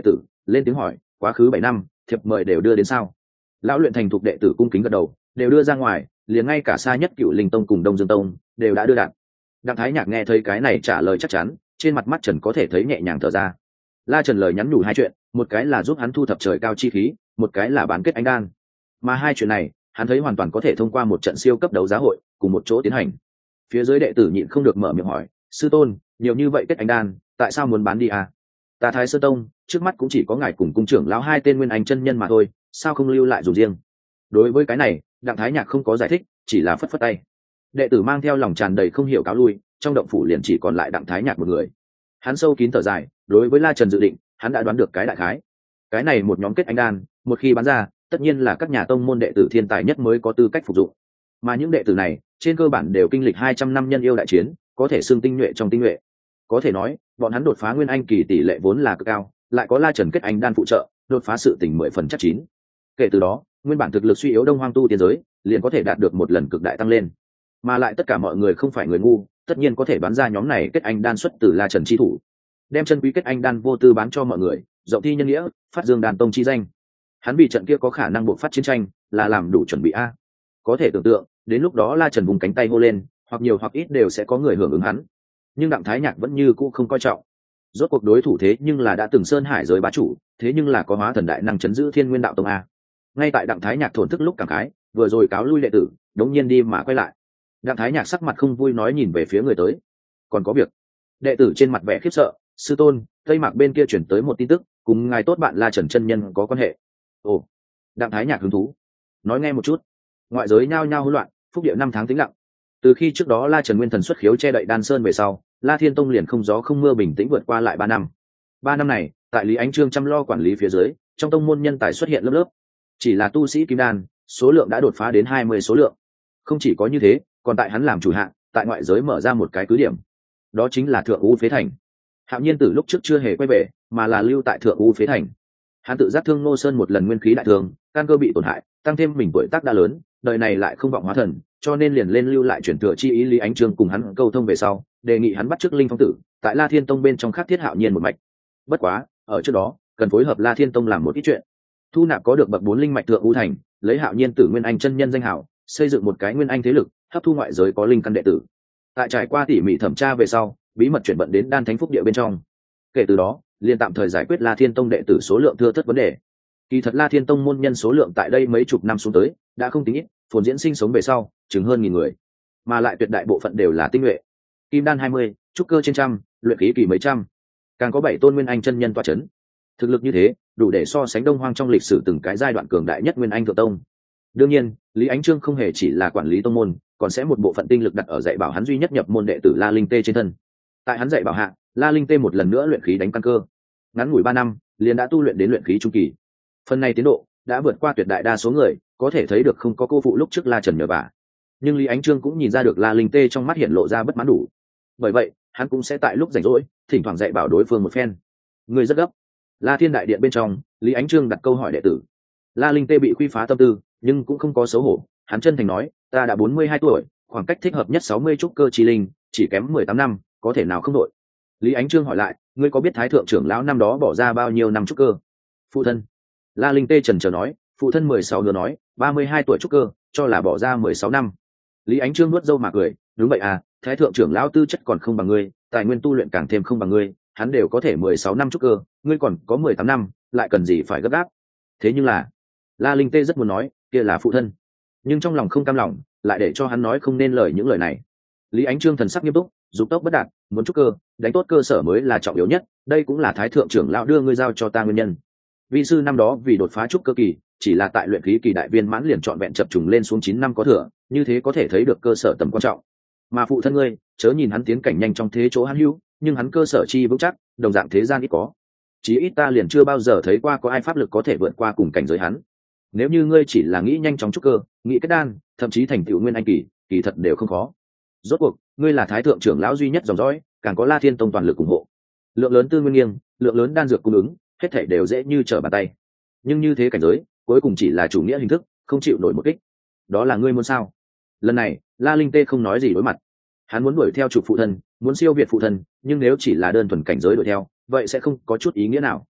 lên tiếng hỏi quá khứ 7 năm thiệp mời đều đưa đến sao? Lão luyện thành thục đệ tử cung kính gật đầu, đều đưa ra ngoài, liền ngay cả xa nhất Cựu Linh Tông cùng Đông Dương Tông đều đã đưa đạt. Đặng Thái Nhạc nghe thấy cái này trả lời chắc chắn, trên mặt mắt Trần có thể thấy nhẹ nhàng thở ra. La Trần lời nhắn nhủ hai chuyện, một cái là giúp hắn thu thập trời cao chi khí, một cái là bán kết anh đan. Mà hai chuyện này, hắn thấy hoàn toàn có thể thông qua một trận siêu cấp đấu giá hội cùng một chỗ tiến hành. Phía dưới đệ tử nhịn không được mở miệng hỏi, sư tôn, nhiều như vậy kết anh đan, tại sao muốn bán đi à? Ta Thái Sơ Tông, trước mắt cũng chỉ có ngài cùng cung trưởng lão hai tên nguyên anh chân nhân mà thôi, sao không lưu lại dùng riêng? Đối với cái này, Đặng Thái Nhạc không có giải thích, chỉ là phất phất tay. Đệ tử mang theo lòng tràn đầy không hiểu cáo lui, trong động phủ liền chỉ còn lại Đặng Thái Nhạc một người. Hắn sâu kín thở dài, đối với La Trần dự định, hắn đã đoán được cái đại khái. Cái này một nhóm kết anh đan, một khi bán ra, tất nhiên là các nhà tông môn đệ tử thiên tài nhất mới có tư cách phục dụng. Mà những đệ tử này, trên cơ bản đều kinh lịch 200 năm nhân yêu đại chiến, có thể xưng tinh nhuệ trong tinh nhuệ. Có thể nói, bọn hắn đột phá nguyên anh kỳ tỷ lệ vốn là cực cao, lại có La Trần kết anh đan phụ trợ, đột phá sự tình 10% chắc chín. Kể từ đó, nguyên bản thực lực suy yếu Đông Hoang tu tiên giới, liền có thể đạt được một lần cực đại tăng lên. Mà lại tất cả mọi người không phải người ngu, tất nhiên có thể đoán ra nhóm này kết anh đan xuất từ La Trần chi thủ. Đem chân quý kết anh đan vô tư bán cho mọi người, rộng thi nhân nghĩa, phát dương đàn tông chi danh. Hắn vì trận kia có khả năng buộc phát chiến tranh, là làm đủ chuẩn bị a. Có thể tưởng tượng, đến lúc đó La Trần vùng cánh tay hô lên, hoặc nhiều hoặc ít đều sẽ có người hưởng ứng hắn. Nhưng Đặng Thái Nhạc vẫn như cũ không coi trọng. Rốt cuộc đối thủ thế nhưng là đã từng sơn hải giới bá chủ, thế nhưng là có hóa thần đại năng chấn giữ Thiên Nguyên đạo tông a. Ngay tại Đặng Thái Nhạc thổn thức lúc cảm khái, vừa rồi cáo lui đệ tử, đống nhiên đi mà quay lại. Đặng Thái Nhạc sắc mặt không vui nói nhìn về phía người tới, còn có việc. Đệ tử trên mặt vẻ khiếp sợ, sư tôn, Tây Mạc bên kia chuyển tới một tin tức, cùng ngài tốt bạn La Trần chân nhân có quan hệ. Ồ. Đặng Thái Nhạc hứng thú, nói nghe một chút. Ngoại giới nhao nhao hỗn loạn, phúc địa 5 tháng tĩnh lặng. Từ khi trước đó La Trần nguyên thần xuất khiếu che đậy Đan Sơn về sau, La Thiên Tông liền không gió không mưa bình tĩnh vượt qua lại 3 năm. 3 năm này, tại Lý Ánh Trương chăm lo quản lý phía dưới, trong tông môn nhân tài xuất hiện lớp lớp. Chỉ là tu sĩ kim đan, số lượng đã đột phá đến 20 số lượng. Không chỉ có như thế, còn tại hắn làm chủ hạng, tại ngoại giới mở ra một cái cứ điểm. Đó chính là Thượng U Phế Thành. Hạo Nhiên từ lúc trước chưa hề quay về, mà là lưu tại Thượng U Phế Thành. Hắn tự giác thương Ngô Sơn một lần nguyên khí đại thương, căn cơ bị tổn hại, tăng thêm mình tuổi tác đã lớn, đời này lại không vọng hóa thần, cho nên liền lên lưu lại chuyển thừa chi ý Lý Ánh Trương cùng hắn câu thông về sau, đề nghị hắn bắt chước Linh Phong tử, tại La Thiên Tông bên trong khắc thiết Hạo Nhiên một mạch. Bất quá, ở trước đó, cần phối hợp La Thiên Tông làm một ít chuyện. Thu nạp có được bậc 4 linh mạch Thượng U Thành, lấy Hạo Nhiên tử nguyên anh chân nhân danh hảo, xây dựng một cái nguyên anh thế lực, hấp thu ngoại giới có linh căn đệ tử. Tại trải qua tỉ mỉ thẩm tra về sau, bí mật chuyển vận đến Đan Thánh Phúc địa bên trong. Kể từ đó, liền tạm thời giải quyết La Thiên Tông đệ tử số lượng thưa thớt vấn đề. Kỳ thật La Thiên Tông môn nhân số lượng tại đây mấy chục năm xuống tới đã không tính ít, phồn diễn sinh sống về sau chừng hơn 1000 người, mà lại tuyệt đại bộ phận đều là tinh nhuệ. Kim đan 20, trúc cơ trên trăm, luyện khí kỳ mấy trăm, càng có 7 tôn nguyên anh chân nhân tọa chấn. Thực lực như thế, đủ để so sánh Đông Hoang trong lịch sử từng cái giai đoạn cường đại nhất nguyên anh thượng tông. Đương nhiên, Lý Ánh Trương không hề chỉ là quản lý tông môn, còn sẽ một bộ phận tinh lực đặt ở dạy bảo hắn duy nhất nhập môn đệ tử La Linh Tê trên thân. Tại hắn dạy bảo hạ, La Linh Tê một lần nữa luyện khí đánh căn cơ. Ngắn ngủi 3 năm, liền đã tu luyện đến luyện khí trung kỳ. Phần này tiến độ đã vượt qua tuyệt đại đa số người, có thể thấy được không có cô phụ lúc trước La Trần nhờ vả. Nhưng Lý Ánh Trương cũng nhìn ra được La Linh Tê trong mắt hiện lộ ra bất mãn đủ. Bởi vậy, hắn cũng sẽ tại lúc rảnh rỗi, thỉnh thoảng dạy bảo đối phương một phen. Người rất gấp. La Thiên đại điện bên trong, Lý Ánh Trương đặt câu hỏi đệ tử. La Linh Tê bị khuy phá tâm tư, nhưng cũng không có xấu hổ, hắn chân thành nói, ta đã 42 tuổi, khoảng cách thích hợp nhất 60 trúc cơ chi linh, chỉ kém 18 năm, có thể nào không đội. Lý Ánh Trương hỏi lại, ngươi có biết Thái thượng trưởng lão năm đó bỏ ra bao nhiêu năm trúc cơ? Phụ thân. La Linh Tê trần chờ nói, phụ thân 16 đứa nói, 32 tuổi trúc cơ, cho là bỏ ra 16 năm. Lý Ánh Trương nuốt dâu mà cười, đúng vậy à, Thái thượng trưởng lão tư chất còn không bằng ngươi, tài nguyên tu luyện càng thêm không bằng ngươi, hắn đều có thể 16 năm trúc cơ, ngươi còn có 18 năm, lại cần gì phải gấp gáp. Thế nhưng là, La Linh Tê rất muốn nói, kia là phụ thân, nhưng trong lòng không cam lòng, lại để cho hắn nói không nên lời những lời này. Lý Ánh Trương thần sắc nghiêm túc, dục tốc bất đạt, muốn trúc cơ, đánh tốt cơ sở mới là trọng yếu nhất, đây cũng là Thái thượng trưởng lão đưa ngươi giao cho ta nguyên nhân. Vi sư năm đó vì đột phá trúc cơ kỳ, chỉ là tại luyện khí kỳ đại viên mãn liền trọn vẹn chập trùng lên xuống 9 năm có thừa, như thế có thể thấy được cơ sở tầm quan trọng. Mà phụ thân ngươi, chớ nhìn hắn tiến cảnh nhanh trong thế chỗ hắn hữu, nhưng hắn cơ sở chi vững chắc, đồng dạng thế gian ít có. Chí ít ta liền chưa bao giờ thấy qua có ai pháp lực có thể vượt qua cùng cảnh giới hắn. Nếu như ngươi chỉ là nghĩ nhanh chóng trúc cơ, nghĩ kết đan, thậm chí thành tựu nguyên anh kỳ, kỳ thật đều không khó. Rốt cuộc, ngươi là Thái thượng trưởng lão duy nhất dòng dõi, càng có La Thiên Tông toàn lực ủng hộ. Lượng lớn tư nguyên nghiêng, lượng lớn đan dược cung ứng, hết thảy đều dễ như trở bàn tay. Nhưng như thế cảnh giới, cuối cùng chỉ là chủ nghĩa hình thức, không chịu nổi một kích. Đó là ngươi muốn sao? Lần này, La Linh Tê không nói gì đối mặt. Hắn muốn đuổi theo chủ phụ thân, muốn siêu việt phụ thân, nhưng nếu chỉ là đơn thuần cảnh giới đuổi theo, vậy sẽ không có chút ý nghĩa nào.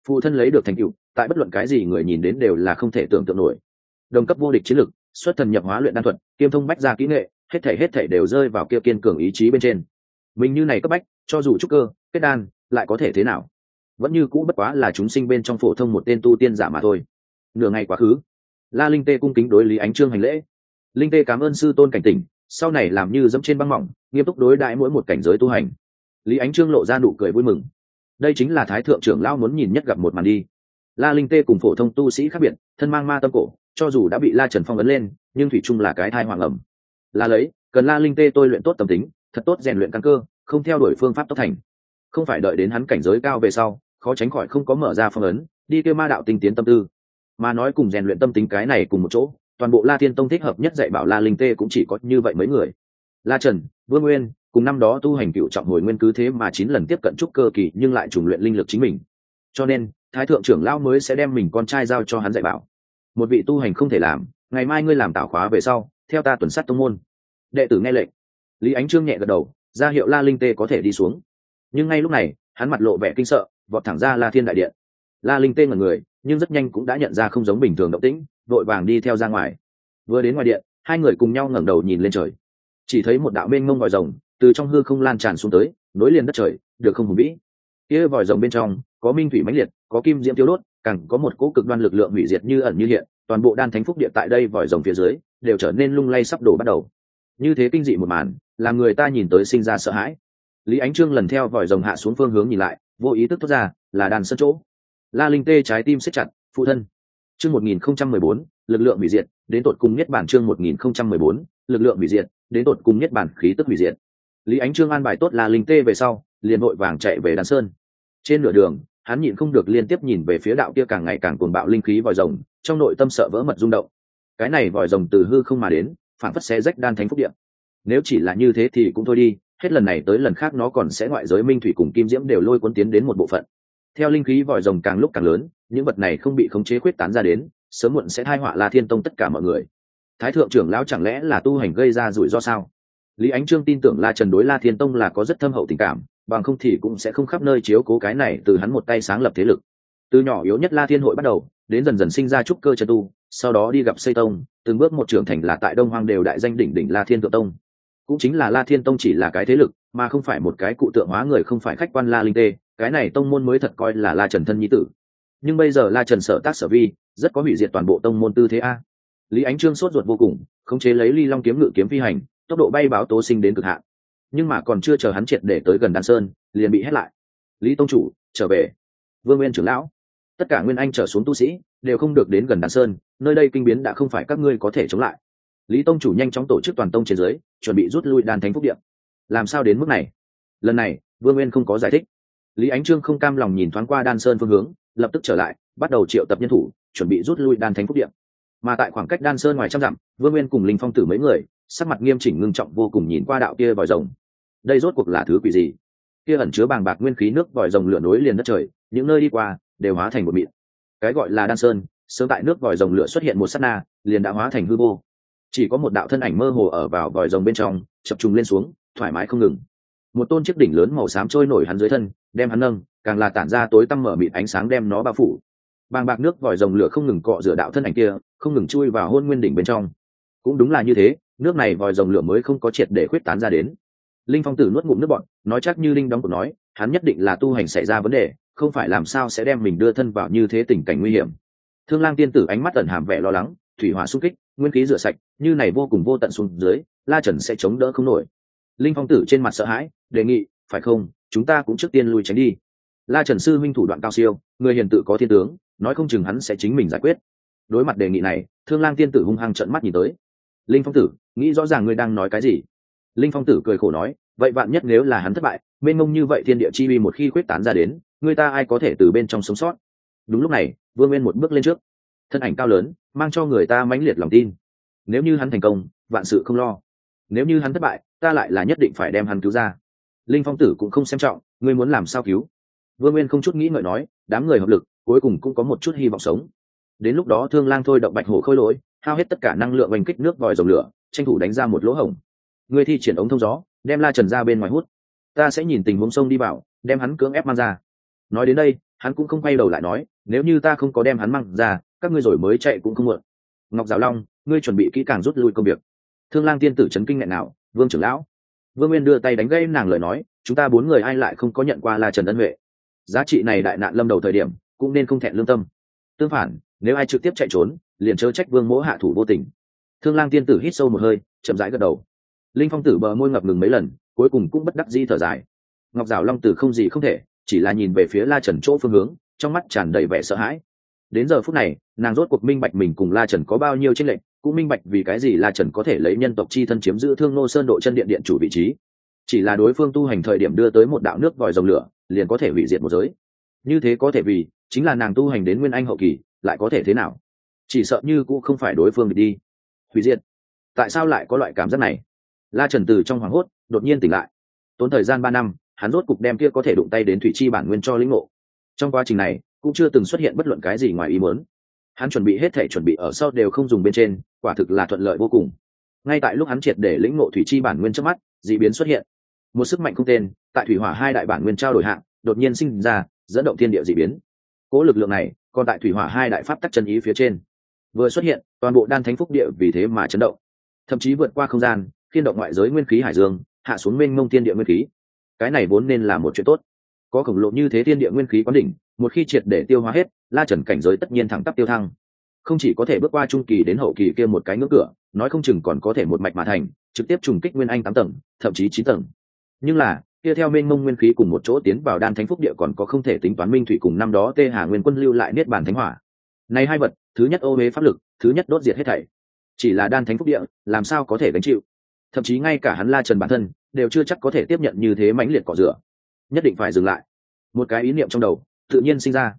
Phụ thân lấy được thành tựu tại bất luận cái gì người nhìn đến đều là không thể tưởng tượng nổi. Đồng cấp vô địch chiến lực, xuất thần nhập hóa luyện đan thuật, kiêm thông bách gia kỹ nghệ, hết thảy đều rơi vào kia kiên cường ý chí bên trên. Mình như này cấp bách, cho dù trúc cơ kết đan lại có thể thế nào, vẫn như cũ bất quá là chúng sinh bên trong phổ thông một tên tu tiên giả mà thôi. Nửa ngày quá khứ, La Linh Tê cung kính đối Lý Ánh Trương hành lễ. Linh Tê cảm ơn sư tôn cảnh tỉnh, sau này làm như dẫm trên băng mỏng, nghiêm túc đối đãi mỗi một cảnh giới tu hành. Lý Ánh Trương lộ ra nụ cười vui mừng. Đây chính là thái thượng trưởng lão muốn nhìn nhất gặp một màn đi. La Linh Tê cùng phổ thông tu sĩ khác biệt, thân mang ma tâm cổ, cho dù đã bị La Trần phong ấn lên, nhưng thủy chung là cái thai hoàng ẩm. Là lấy, cần La Linh Tê tôi luyện tốt tâm tính, thật tốt rèn luyện căn cơ, không theo đuổi phương pháp tốc thành. Không phải đợi đến hắn cảnh giới cao về sau, khó tránh khỏi không có mở ra phong ấn, đi kêu ma đạo tinh tiến tâm tư. Mà nói cùng rèn luyện tâm tính cái này cùng một chỗ, toàn bộ La Thiên Tông thích hợp nhất dạy bảo La Linh Tê cũng chỉ có như vậy mấy người. La Trần, Vương Nguyên, cùng năm đó tu hành cựu trọng hồi nguyên cứ thế mà 9 lần tiếp cận trúc cơ kỳ nhưng lại trùng luyện linh lực chính mình. Cho nên, thái thượng trưởng lão mới sẽ đem mình con trai giao cho hắn dạy bảo. Một vị tu hành không thể làm, ngày mai ngươi làm tảo khóa về sau, theo ta tuần sát tông môn. Đệ tử nghe lệnh. Lý Ánh Trương nhẹ gật đầu, ra hiệu La Linh Tê có thể đi xuống. Nhưng ngay lúc này, hắn mặt lộ vẻ kinh sợ, vọt thẳng ra La Thiên đại điện. La Linh Tê ngẩn người, nhưng rất nhanh cũng đã nhận ra không giống bình thường động tĩnh, vội vàng đi theo ra ngoài. Vừa đến ngoài điện, hai người cùng nhau ngẩng đầu nhìn lên trời. Chỉ thấy một đạo mênh mông vòi rồng từ trong hư không lan tràn xuống tới, nối liền đất trời, được không hùng vĩ. Kia vòi rồng bên trong có minh thủy mãnh liệt, có kim diễm tiêu đốt, càng có một cỗ cực đoan lực lượng hủy diệt như ẩn như hiện, toàn bộ đan thánh phúc địa tại đây vòi rồng phía dưới đều trở nên lung lay sắp đổ bắt đầu. Như thế kinh dị một màn, làm người ta nhìn tới sinh ra sợ hãi. Lý Ánh Trương lần theo vòi rồng hạ xuống phương hướng nhìn lại, vô ý thức thốt ra, là đan sơn chỗ. La Linh Tê trái tim siết chặt, phụ thân. Chương 1014, lực lượng hủy diệt, đến tột cùng nhất bản chương 1014, lực lượng hủy diệt, đến tột cùng nhất bản khí tức hủy diệt. Lý Ánh Trương an bài tốt La Linh Tê về sau, liền vội vàng chạy về đan sơn. Trên nửa đường, hắn nhịn không được liên tiếp nhìn về phía đạo kia càng ngày càng cuồng bạo linh khí vòi rồng, trong nội tâm sợ vỡ mật rung động. Cái này vòi rồng từ hư không mà đến, phản phất xé rách đan thánh phúc địa. Nếu chỉ là như thế thì cũng thôi đi, hết lần này tới lần khác nó còn sẽ ngoại giới minh thủy cùng kim diễm đều lôi cuốn tiến đến một bộ phận. Theo linh khí vòi rồng càng lúc càng lớn, những vật này không bị khống chế khuyết tán ra đến, sớm muộn sẽ tai họa La Thiên Tông tất cả mọi người. Thái thượng trưởng lão chẳng lẽ là tu hành gây ra rủi ro sao? Lý Ánh Trương tin tưởng La Trần đối La Thiên Tông là có rất thâm hậu tình cảm, bằng không thì cũng sẽ không khắp nơi chiếu cố cái này từ hắn một tay sáng lập thế lực. Từ nhỏ yếu nhất La Thiên hội bắt đầu, đến dần dần sinh ra trúc cơ chân tu, sau đó đi gặp xây tông, từng bước một trưởng thành là tại Đông Hoang đều đại danh đỉnh đỉnh La Thiên Thượng Tông. Cũng chính là La Thiên Tông chỉ là cái thế lực, mà không phải một cái cụ tượng hóa người, không phải khách quan La Linh Tê, cái này tông môn mới thật coi là La Trần thân nhi tử. Nhưng bây giờ La Trần sở tác sở vi, rất có hủy diệt toàn bộ tông môn tư thế a. Lý Ánh Trương sốt ruột vô cùng, khống chế lấy Ly Long kiếm ngự kiếm phi hành, tốc độ bay báo tố sinh đến cực hạn. Nhưng mà còn chưa chờ hắn triệt để tới gần Đan Sơn, liền bị hét lại. Lý tông chủ, trở về. Vương Nguyên trưởng lão, tất cả nguyên anh trở xuống tu sĩ đều không được đến gần Đan Sơn, nơi đây kinh biến đã không phải các ngươi có thể chống lại. Lý tông chủ nhanh chóng tổ chức toàn tông trên dưới, chuẩn bị rút lui Đan Thánh Phúc Điện. Làm sao đến mức này? Lần này, Vương Nguyên không có giải thích. Lý Ánh Trương không cam lòng nhìn thoáng qua Đan Sơn phương hướng, lập tức trở lại, bắt đầu triệu tập nhân thủ, chuẩn bị rút lui Đan Thánh Phúc Điện. Mà tại khoảng cách Đan Sơn ngoài trăm dặm, Vương Nguyên cùng Linh Phong Tử mấy người, sắc mặt nghiêm chỉnh ngưng trọng vô cùng nhìn qua đạo kia vòi rồng. Đây rốt cuộc là thứ quỷ gì? Kia ẩn chứa bàng bạc nguyên khí nước vòi rồng lửa nối liền đất trời, những nơi đi qua đều hóa thành một mịn. Cái gọi là Đan Sơn, sớm tại nước vòi rồng lửa xuất hiện một sát na, liền đã hóa thành hư vô. Chỉ có một đạo thân ảnh mơ hồ ở vào vòi rồng bên trong, chập trùng lên xuống, thoải mái không ngừng. Một tôn chiếc đỉnh lớn màu xám trôi nổi hắn dưới thân, đem hắn nâng, càng là tản ra tối tăm mở mịt ánh sáng đem nó bao phủ. Bàng bạc nước vòi rồng lửa không ngừng cọ rửa đạo thân ảnh kia, không ngừng chui vào hôn nguyên đỉnh bên trong. Cũng đúng là như thế, nước này vòi rồng lửa mới không có triệt để khuyết tán ra đến. Linh Phong Tử nuốt ngụm nước bọt, nói chắc như linh đóng của nói, hắn nhất định là tu hành xảy ra vấn đề, không phải làm sao sẽ đem mình đưa thân vào như thế tình cảnh nguy hiểm. Thương Lang tiên tử ánh mắt ẩn hàm vẻ lo lắng, thủy hỏa xung kích, nguyên khí rửa sạch, như này vô cùng vô tận xuống dưới, La Trần sẽ chống đỡ không nổi. Linh Phong Tử trên mặt sợ hãi, đề nghị, phải không, chúng ta cũng trước tiên lui tránh đi. La Trần sư huynh thủ đoạn cao siêu, người hiền tự có thiên tướng, nói không chừng hắn sẽ chính mình giải quyết. Đối mặt đề nghị này, Thương Lang tiên tử hung hăng trợn mắt nhìn tới. Linh Phong Tử, nghĩ rõ ràng ngươi đang nói cái gì? Linh Phong Tử cười khổ nói, vậy vạn nhất nếu là hắn thất bại, mênh mông như vậy thiên địa chi uy một khi khuyết tán ra đến, người ta ai có thể từ bên trong sống sót? Đúng lúc này, Vương Nguyên một bước lên trước, thân ảnh cao lớn, mang cho người ta mãnh liệt lòng tin. Nếu như hắn thành công, vạn sự không lo. Nếu như hắn thất bại, ta lại là nhất định phải đem hắn cứu ra. Linh Phong Tử cũng không xem trọng, ngươi muốn làm sao cứu? Vương Nguyên không chút nghĩ ngợi nói, đám người hợp lực, cuối cùng cũng có một chút hy vọng sống. Đến lúc đó Thương Lang thôi động bạch hổ khôi lỗi, hao hết tất cả năng lượng oanh kích nước vòi rồng lửa, tranh thủ đánh ra một lỗ hổng. Ngươi thi triển ống thông gió, đem La Trần ra bên ngoài hút. Ta sẽ nhìn tình huống sông đi vào, đem hắn cưỡng ép mang ra. Nói đến đây, Hắn cũng không quay đầu lại nói, nếu như ta không có đem hắn mang ra, các ngươi rồi mới chạy cũng không muộn. Ngọc Giảo Long, ngươi chuẩn bị kỹ càng rút lui công việc. Thương Lang tiên tử chấn kinh nghẹn nào, Vương trưởng lão. Vương Nguyên đưa tay đánh gãy nàng lời nói, chúng ta 4 người ai lại không có nhận qua La Trần ân huệ. Giá trị này đại nạn lâm đầu thời điểm, cũng nên không thẹn lương tâm. Tương phản, nếu ai trực tiếp chạy trốn, liền chớ trách Vương Mỗ hạ thủ vô tình. Thương Lang tiên tử hít sâu một hơi, chậm rãi gật đầu. Linh Phong tử bờ môi ngập ngừng mấy lần, cuối cùng cũng bất đắc dĩ thở dài. Ngọc Giảo Long tử không gì không thể, chỉ là nhìn về phía La Trần chỗ phương hướng, trong mắt tràn đầy vẻ sợ hãi. Đến giờ phút này, nàng rốt cuộc minh bạch mình cùng La Trần có bao nhiêu chênh lệch, cũng minh bạch vì cái gì La Trần có thể lấy nhân tộc chi thân chiếm giữ Thương Nô Sơn độ chân điện điện chủ vị trí. Chỉ là đối phương tu hành thời điểm đưa tới một đạo nước vòi rồng lửa, liền có thể hủy diệt một giới. Như thế có thể vì, chính là nàng tu hành đến nguyên anh hậu kỳ, lại có thể thế nào? Chỉ sợ như cũng không phải đối phương bị đi. Hủy diệt. Tại sao lại có loại cảm giác này? La Trần từ trong hoảng hốt, đột nhiên tỉnh lại. Tốn thời gian 3 năm, hắn rốt cục đem kia có thể đụng tay đến thủy chi bản nguyên cho lĩnh ngộ. Trong quá trình này, cũng chưa từng xuất hiện bất luận cái gì ngoài ý muốn. Hắn chuẩn bị hết thể chuẩn bị ở sau đều không dùng bên trên, quả thực là thuận lợi vô cùng. Ngay tại lúc hắn triệt để lĩnh ngộ thủy chi bản nguyên trước mắt, dị biến xuất hiện. Một sức mạnh không tên, tại thủy hỏa hai đại bản nguyên trao đổi hạng, đột nhiên sinh ra, dẫn động thiên địa dị biến. Cố lực lượng này, còn tại thủy hỏa hai đại pháp tắc chân ý phía trên. Vừa xuất hiện, toàn bộ đan thánh phúc địa vì thế mà chấn động. Thậm chí vượt qua không gian, khiên động ngoại giới nguyên khí hải dương, hạ xuống mênh mông thiên địa nguyên khí. Cái này vốn nên là một chuyện tốt. Có khổng lồ như thế thiên địa nguyên khí quán đỉnh, một khi triệt để tiêu hóa hết, La Trần cảnh giới tất nhiên thẳng tắp tiêu thăng. Không chỉ có thể bước qua trung kỳ đến hậu kỳ kia một cái ngưỡng cửa, nói không chừng còn có thể một mạch mà thành, trực tiếp trùng kích nguyên anh 8 tầng, thậm chí 9 tầng. Nhưng là, kia theo mênh mông nguyên khí cùng một chỗ tiến vào đan thánh phúc địa còn có không thể tính toán minh thủy cùng năm đó Tê Hà Nguyên Quân lưu lại niết bàn thánh hỏa. Này hai vật, thứ nhất ô uế pháp lực, thứ nhất đốt diệt hết thảy. Chỉ là đan thánh phúc địa, làm sao có thể gánh chịu? Thậm chí ngay cả hắn La Trần bản thân đều chưa chắc có thể tiếp nhận như thế mãnh liệt cỏ rửa. Nhất định phải dừng lại. Một cái ý niệm trong đầu tự nhiên sinh ra.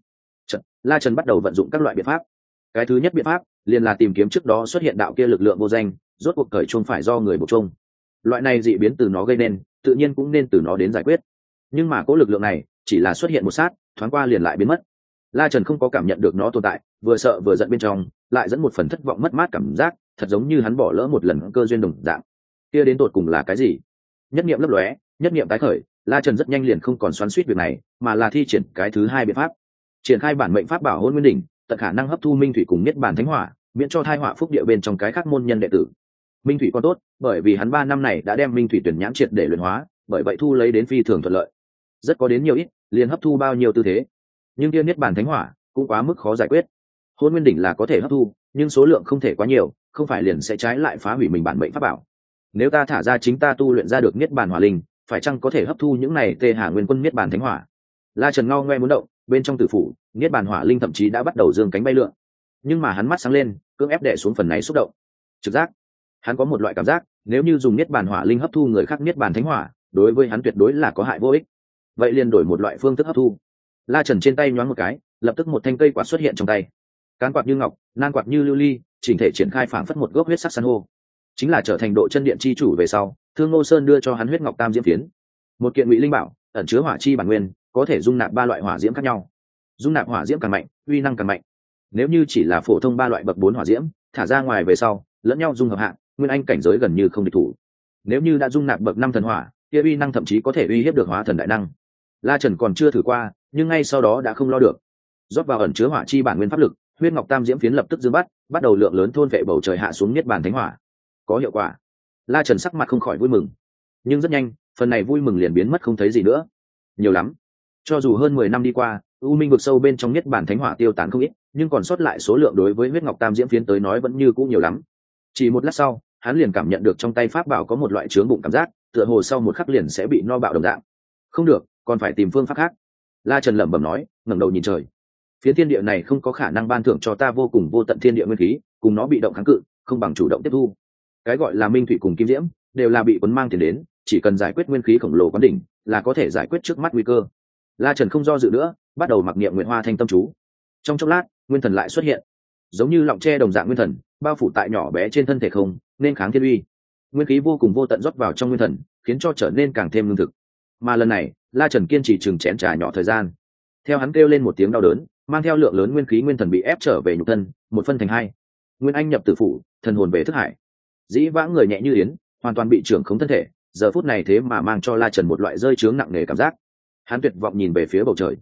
La Trần bắt đầu vận dụng các loại biện pháp. Cái thứ nhất biện pháp liền là tìm kiếm trước đó xuất hiện đạo kia lực lượng vô danh, rốt cuộc cởi chuông phải do người buộc chuông. Loại này dị biến từ nó gây nên, tự nhiên cũng nên từ nó đến giải quyết. Nhưng mà cố lực lượng này chỉ là xuất hiện một sát, thoáng qua liền lại biến mất. La Trần không có cảm nhận được nó tồn tại, vừa sợ vừa giận bên trong, lại dẫn một phần thất vọng mất mát cảm giác, thật giống như hắn bỏ lỡ một lần cơ duyên đồng dạng. Kia đến tột cùng là cái gì? Nhất niệm lấp lóe, nhất niệm tái khởi, La Trần rất nhanh liền không còn xoắn xuýt việc này, mà là thi triển cái thứ hai biện pháp. Triển khai bản mệnh pháp bảo Hôn Nguyên đỉnh, tận khả năng hấp thu minh thủy cùng niết bàn thánh hỏa, miễn cho thai họa phúc địa bên trong cái khác môn nhân đệ tử. Minh thủy còn tốt, bởi vì hắn 3 năm này đã đem minh thủy tuyển nhãn triệt để luyện hóa, bởi vậy thu lấy đến phi thường thuận lợi. Rất có đến nhiều ít, liền hấp thu bao nhiêu tư thế. Nhưng kia niết bàn thánh hỏa cũng quá mức khó giải quyết. Hôn Nguyên đỉnh là có thể hấp thu, nhưng số lượng không thể quá nhiều, không phải liền sẽ trái lại phá hủy mình bản mệnh pháp bảo. Nếu ta thả ra chính ta tu luyện ra được niết bàn hỏa linh, phải chăng có thể hấp thu những này Tê Hà Nguyên Quân niết bàn thánh hỏa? La Trần ngao ngoe muốn động, bên trong tử phủ, niết bàn hỏa linh thậm chí đã bắt đầu dương cánh bay lượn. Nhưng mà hắn mắt sáng lên, cưỡng ép đè xuống phần này xúc động. Trực giác, hắn có một loại cảm giác, nếu như dùng niết bàn hỏa linh hấp thu người khác niết bàn thánh hỏa, đối với hắn tuyệt đối là có hại vô ích. Vậy liền đổi một loại phương thức hấp thu. La Trần trên tay nhoáng một cái, lập tức một thanh cây quạt xuất hiện trong tay. Cán quạt như ngọc, nan quạt như lưu ly, chỉnh thể triển khai phảng phất một gốc huyết sắc san hô. Chính là trở thành độ chân điện chi chủ về sau, Thương Nô Sơn đưa cho hắn huyết ngọc tam diễm phiến. Một kiện ngụy linh bảo, ẩn chứa hỏa chi bản nguyên, có thể dung nạp 3 loại hỏa diễm khác nhau. Dung nạp hỏa diễm càng mạnh, uy năng càng mạnh. Nếu như chỉ là phổ thông 3 loại bậc 4 hỏa diễm, thả ra ngoài về sau, lẫn nhau dung hợp hạng, nguyên anh cảnh giới gần như không địch thủ. Nếu như đã dung nạp bậc 5 thần hỏa, kia uy năng thậm chí có thể uy hiếp được hóa thần đại năng. La Trần còn chưa thử qua, nhưng ngay sau đó đã không lo được. Rót vào ẩn chứa hỏa chi bản nguyên pháp lực, huyết ngọc tam diễm phiến lập tức dương bắt đầu lượng lớn thôn vệ bầu trời hạ xuống niết bàn thánh hỏa. Có hiệu quả. La Trần sắc mặt không khỏi vui mừng. Nhưng rất nhanh, phần này vui mừng liền biến mất không thấy gì nữa. Nhiều lắm. Cho dù hơn 10 năm đi qua, U Minh vực sâu bên trong niết bàn thánh hỏa tiêu tán không ít, nhưng còn sót lại số lượng đối với huyết ngọc tam diễm phiến tới nói vẫn như cũ nhiều lắm. Chỉ một lát sau, hắn liền cảm nhận được trong tay pháp bảo có một loại chướng bụng cảm giác, tựa hồ sau một khắc liền sẽ bị no bạo đồng dạng. Không được, còn phải tìm phương pháp khác. La Trần lẩm bẩm nói, ngẩng đầu nhìn trời. Phía thiên địa này không có khả năng ban thưởng cho ta vô cùng vô tận thiên địa nguyên khí, cùng nó bị động kháng cự, không bằng chủ động tiếp thu. Cái gọi là minh thủy cùng kim diễm, đều là bị cuốn mang tiền đến, chỉ cần giải quyết nguyên khí khổng lồ quán đỉnh, là có thể giải quyết trước mắt nguy cơ. La Trần không do dự nữa, bắt đầu mặc niệm nguyện hoa thanh tâm chú. Trong chốc lát, nguyên thần lại xuất hiện, giống như lọng tre đồng dạng nguyên thần, bao phủ tại nhỏ bé trên thân thể không, nên kháng thiên uy. Nguyên khí vô cùng vô tận rót vào trong nguyên thần, khiến cho trở nên càng thêm lương thực. Mà lần này, La Trần kiên trì chừng chén trà nhỏ thời gian. Theo hắn kêu lên một tiếng đau đớn, mang theo lượng lớn nguyên khí nguyên thần bị ép trở về nhục thân, một phân thành hai. Nguyên anh nhập tử phủ, thần hồn về thức hải. Dĩ vãng người nhẹ như yến, hoàn toàn bị trưởng khống thân thể, giờ phút này thế mà mang cho La Trần một loại rơi chướng nặng nề cảm giác. Hắn tuyệt vọng nhìn về phía bầu trời.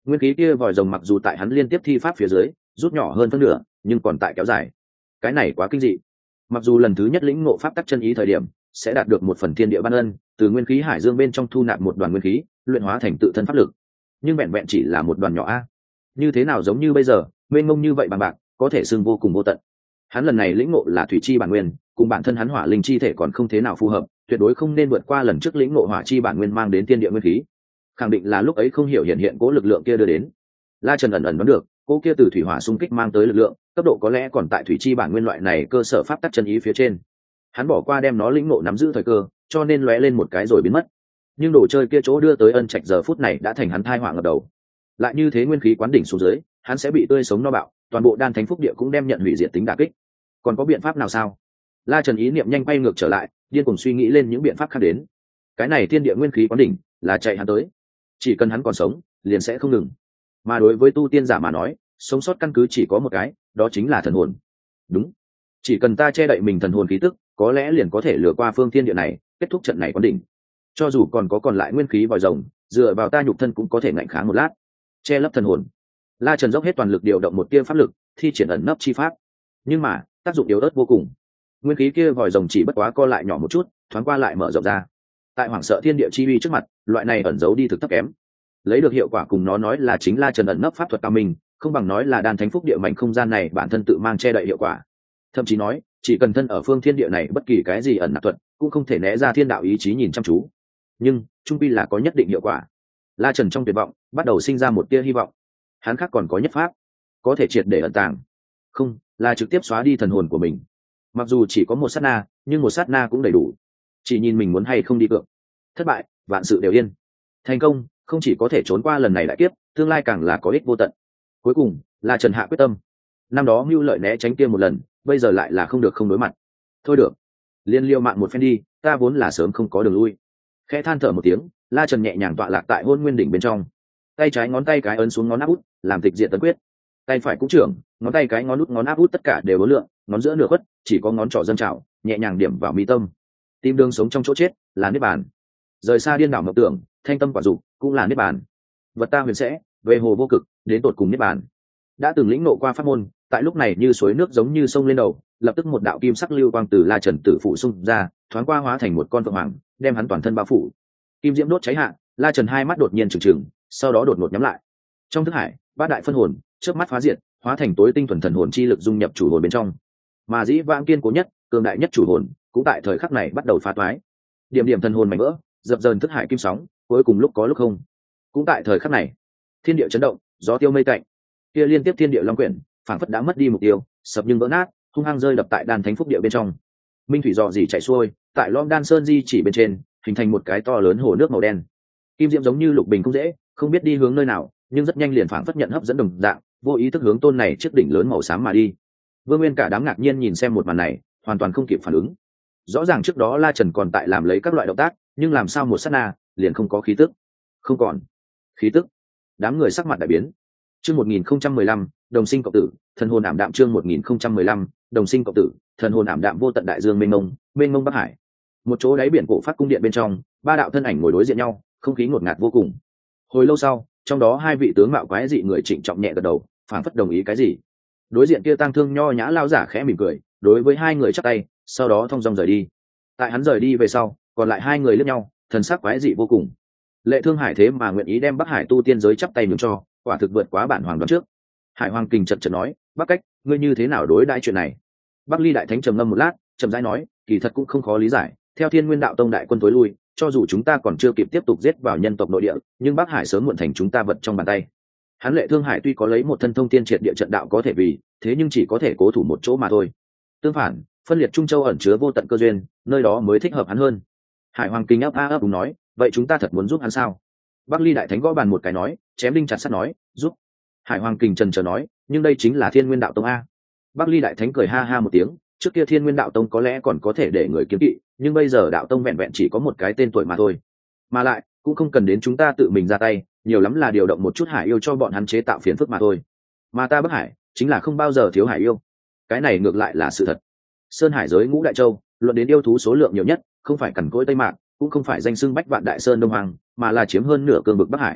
Nguyên khí kia vòi rồng mặc dù tại hắn liên tiếp thi pháp phía dưới rút nhỏ hơn phân nửa, nhưng còn tại kéo dài. Cái này quá kinh dị. Mặc dù lần thứ nhất lĩnh ngộ pháp tắc chân ý thời điểm sẽ đạt được một phần thiên địa ban ân, từ nguyên khí hải dương bên trong thu nạp một đoàn nguyên khí, luyện hóa thành tự thân pháp lực, nhưng vẹn vẹn chỉ là một đoàn nhỏ a. Như thế nào giống như bây giờ mênh mông như vậy bằng bạc, có thể xưng vô cùng vô tận. Hắn lần này lĩnh ngộ là thủy chi bản nguyên, cùng bản thân hắn hỏa linh chi thể còn không thế nào phù hợp, tuyệt đối không nên vượt qua lần trước lĩnh ngộ hỏa chi bản nguyên mang đến thiên địa nguyên khí. Khẳng định là lúc ấy không hiểu hiện cố lực lượng kia đưa đến. La Trần ẩn ẩn đoán được, cô kia từ thủy hỏa xung kích mang tới lực lượng, cấp độ có lẽ còn tại thủy chi bản nguyên loại này cơ sở pháp tắc chân ý phía trên. Hắn bỏ qua đem nó lĩnh ngộ nắm giữ thời cơ, cho nên lóe lên một cái rồi biến mất. Nhưng đồ chơi kia chỗ đưa tới ân trạch giờ phút này đã thành hắn thai họa ngập đầu. Lại như thế nguyên khí quán đỉnh xuống dưới, hắn sẽ bị tươi sống no bạo, toàn bộ đan thánh phúc địa cũng đem nhận hủy diệt tính đả kích. Còn có biện pháp nào sao? La Trần ý niệm nhanh bay ngược trở lại, điên cuồng suy nghĩ lên những biện pháp khác đến. Cái này thiên địa nguyên khí quán đỉnh là chạy hắn tới, chỉ cần hắn còn sống liền sẽ không ngừng. Mà đối với tu tiên giả mà nói, sống sót căn cứ chỉ có một cái, đó chính là thần hồn. Đúng, chỉ cần ta che đậy mình thần hồn khí tức, có lẽ liền có thể lừa qua phương thiên địa này, kết thúc trận này quán đỉnh. Cho dù còn có còn lại nguyên khí vòi rồng, dựa vào ta nhục thân cũng có thể ngạnh kháng một lát. Che lấp thần hồn. La Trần dốc hết toàn lực điều động một tia pháp lực, thi triển ẩn nấp chi pháp. Nhưng mà tác dụng yếu ớt vô cùng. Nguyên khí kia vòi rồng chỉ bất quá co lại nhỏ một chút, thoáng qua lại mở rộng ra. Tại hoảng sợ thiên địa chi uy trước mặt, loại này ẩn giấu đi thực thấp kém. Lấy được hiệu quả cùng nó nói là chính La Trần ẩn nấp pháp thuật cao minh, không bằng nói là đan thánh phúc địa mảnh không gian này bản thân tự mang che đậy hiệu quả. Thậm chí nói, chỉ cần thân ở phương thiên địa này bất kỳ cái gì ẩn nạp thuật, cũng không thể né ra thiên đạo ý chí nhìn chăm chú. Nhưng trung quy là có nhất định hiệu quả. La Trần trong tuyệt vọng bắt đầu sinh ra một tia hy vọng. Hắn khác còn có nhất pháp, có thể triệt để ẩn tàng, không là trực tiếp xóa đi thần hồn của mình. Mặc dù chỉ có một sát na, nhưng một sát na cũng đầy đủ. Chỉ nhìn mình muốn hay không đi cược. Thất bại, vạn sự đều yên. Thành công, không chỉ có thể trốn qua lần này đại kiếp, tương lai càng là có ích vô tận. Cuối cùng là Trần hạ quyết tâm. Năm đó mưu lợi né tránh kia một lần, bây giờ lại là không được không đối mặt. Thôi được, liên liêu mạng một phen đi, ta vốn là sớm không có đường lui. Khẽ than thở một tiếng, La Trần nhẹ nhàng tọa lạc tại Hôn Nguyên đỉnh bên trong. Tay trái ngón tay cái ấn xuống ngón áp út, làm tịch diện tấn quyết. Tay phải cũng trưởng, ngón tay cái ngón út ngón áp út tất cả đều hối lượng, ngón giữa nửa khuất, chỉ có ngón trỏ dâng trào, nhẹ nhàng điểm vào mi tâm. Tìm đường sống trong chỗ chết là niết bàn. Rời xa điên đảo mộng tưởng, thanh tâm quả dục cũng là niết bàn. Vật ta huyền sẽ về hồ vô cực, đến tột cùng niết bàn. Đã từng lĩnh nộ qua pháp môn, tại lúc này như suối nước giống như sông lên đầu, lập tức một đạo kim sắc lưu quang từ La Trần tử phụ xung ra, thoáng qua hóa thành một con phượng hoàng, đem hắn toàn thân bao phủ. Kim diễm đốt cháy hạ, La Trần hai mắt đột nhiên trừng trừng, sau đó đột ngột nhắm lại. Trong thức hải, bát đại phân hồn chớp mắt phá diệt, hóa thành tối tinh thuần thần hồn chi lực dung nhập chủ hồn bên trong. Mà dĩ vãng kiên cố nhất, cường đại nhất chủ hồn, cũng tại thời khắc này bắt đầu phá toái. Điểm điểm thần hồn mảnh vỡ, dập dờn thức hải kim sóng, cuối cùng lúc có lúc không. Cũng tại thời khắc này, thiên địa chấn động, gió tiêu mây tạnh. Kia liên tiếp thiên địa long quyển, phảng phất đã mất đi mục tiêu, sập nhưng vỡ nát, hung hăng rơi đập tại đan thánh phúc địa bên trong. Minh thủy dò dỉ chảy xuôi, tại Lom Đan Sơn di chỉ bên trên, hình thành một cái to lớn hồ nước màu đen. Kim diễm giống như lục bình không dễ, không biết đi hướng nơi nào, nhưng rất nhanh liền phảng phất nhận hấp dẫn đồng dạng, vô ý thức hướng tôn này chiếc đỉnh lớn màu xám mà đi. Vương Nguyên cả đám ngạc nhiên nhìn xem một màn này, hoàn toàn không kịp phản ứng. Rõ ràng trước đó La Trần còn tại làm lấy các loại động tác, nhưng làm sao một sát na liền không có khí tức, không còn khí tức. Đám người sắc mặt đại biến. Chương 1015, đồng sinh cộng tử, thần hồn ảm đạm. Chương 1015, đồng sinh cộng tử, thần hồn ảm đạm. Vô tận đại dương mênh mông Bắc Hải. Một chỗ đáy biển cổ phát cung điện bên trong, ba đạo thân ảnh ngồi đối diện nhau, không khí ngột ngạt vô cùng. Hồi lâu sau, trong đó hai vị tướng mạo quái dị người trịnh trọng nhẹ gật đầu, phảng phất đồng ý cái gì. Đối diện kia tang thương nho nhã lao giả khẽ mỉm cười, đối với hai người chắp tay, sau đó thong dong rời đi. Tại hắn rời đi về sau, còn lại hai người liếc nhau, thần sắc quái dị vô cùng. Lệ Thương Hải thế mà nguyện ý đem Bắc Hải tu tiên giới chắp tay nhường cho, quả thực vượt quá bản hoàng đoán trước. Hải Hoàng Kình chợt chợt nói, Bắc Cách, ngươi như thế nào đối đãi chuyện này? Bắc Ly đại thánh trầm ngâm một lát, chậm rãi nói, kỳ thật cũng không khó lý giải. Theo Thiên Nguyên đạo tông đại quân tối lui, cho dù chúng ta còn chưa kịp tiếp tục giết vào nhân tộc nội địa, nhưng Bắc Hải sớm muộn thành chúng ta vật trong bàn tay. Hắn Lệ Thương Hải tuy có lấy một thân thông tiên triệt địa trận đạo có thể vì, thế nhưng chỉ có thể cố thủ một chỗ mà thôi. Tương phản, phân liệt Trung Châu ẩn chứa vô tận cơ duyên, nơi đó mới thích hợp hắn hơn. Hải Hoàng Kình ấp đúng nói, vậy chúng ta thật muốn giúp hắn sao? Bắc Ly đại thánh gõ bàn một cái nói, chém đinh chặt sắt nói, giúp. Hải Hoàng Kình trần chờ nói, nhưng đây chính là Thiên Nguyên đạo tông a. Bắc Ly đại thánh cười ha ha một tiếng, trước kia Thiên Nguyên đạo tông có lẽ còn có thể để người kiếm kỵ, nhưng bây giờ đạo tông vẹn vẹn chỉ có một cái tên tuổi mà thôi. Mà lại, cũng không cần đến chúng ta tự mình ra tay, nhiều lắm là điều động một chút hải yêu cho bọn hắn chế tạo phiền phức mà thôi. Mà ta Bắc Hải chính là không bao giờ thiếu hải yêu. Cái này ngược lại là sự thật. Sơn Hải giới ngũ đại châu, luận đến yêu thú số lượng nhiều nhất, không phải cằn cỗi Tây Mạc, cũng không phải danh xưng bách vạn đại sơn Đông Hoàng, mà là chiếm hơn nửa cương vực Bắc Hải.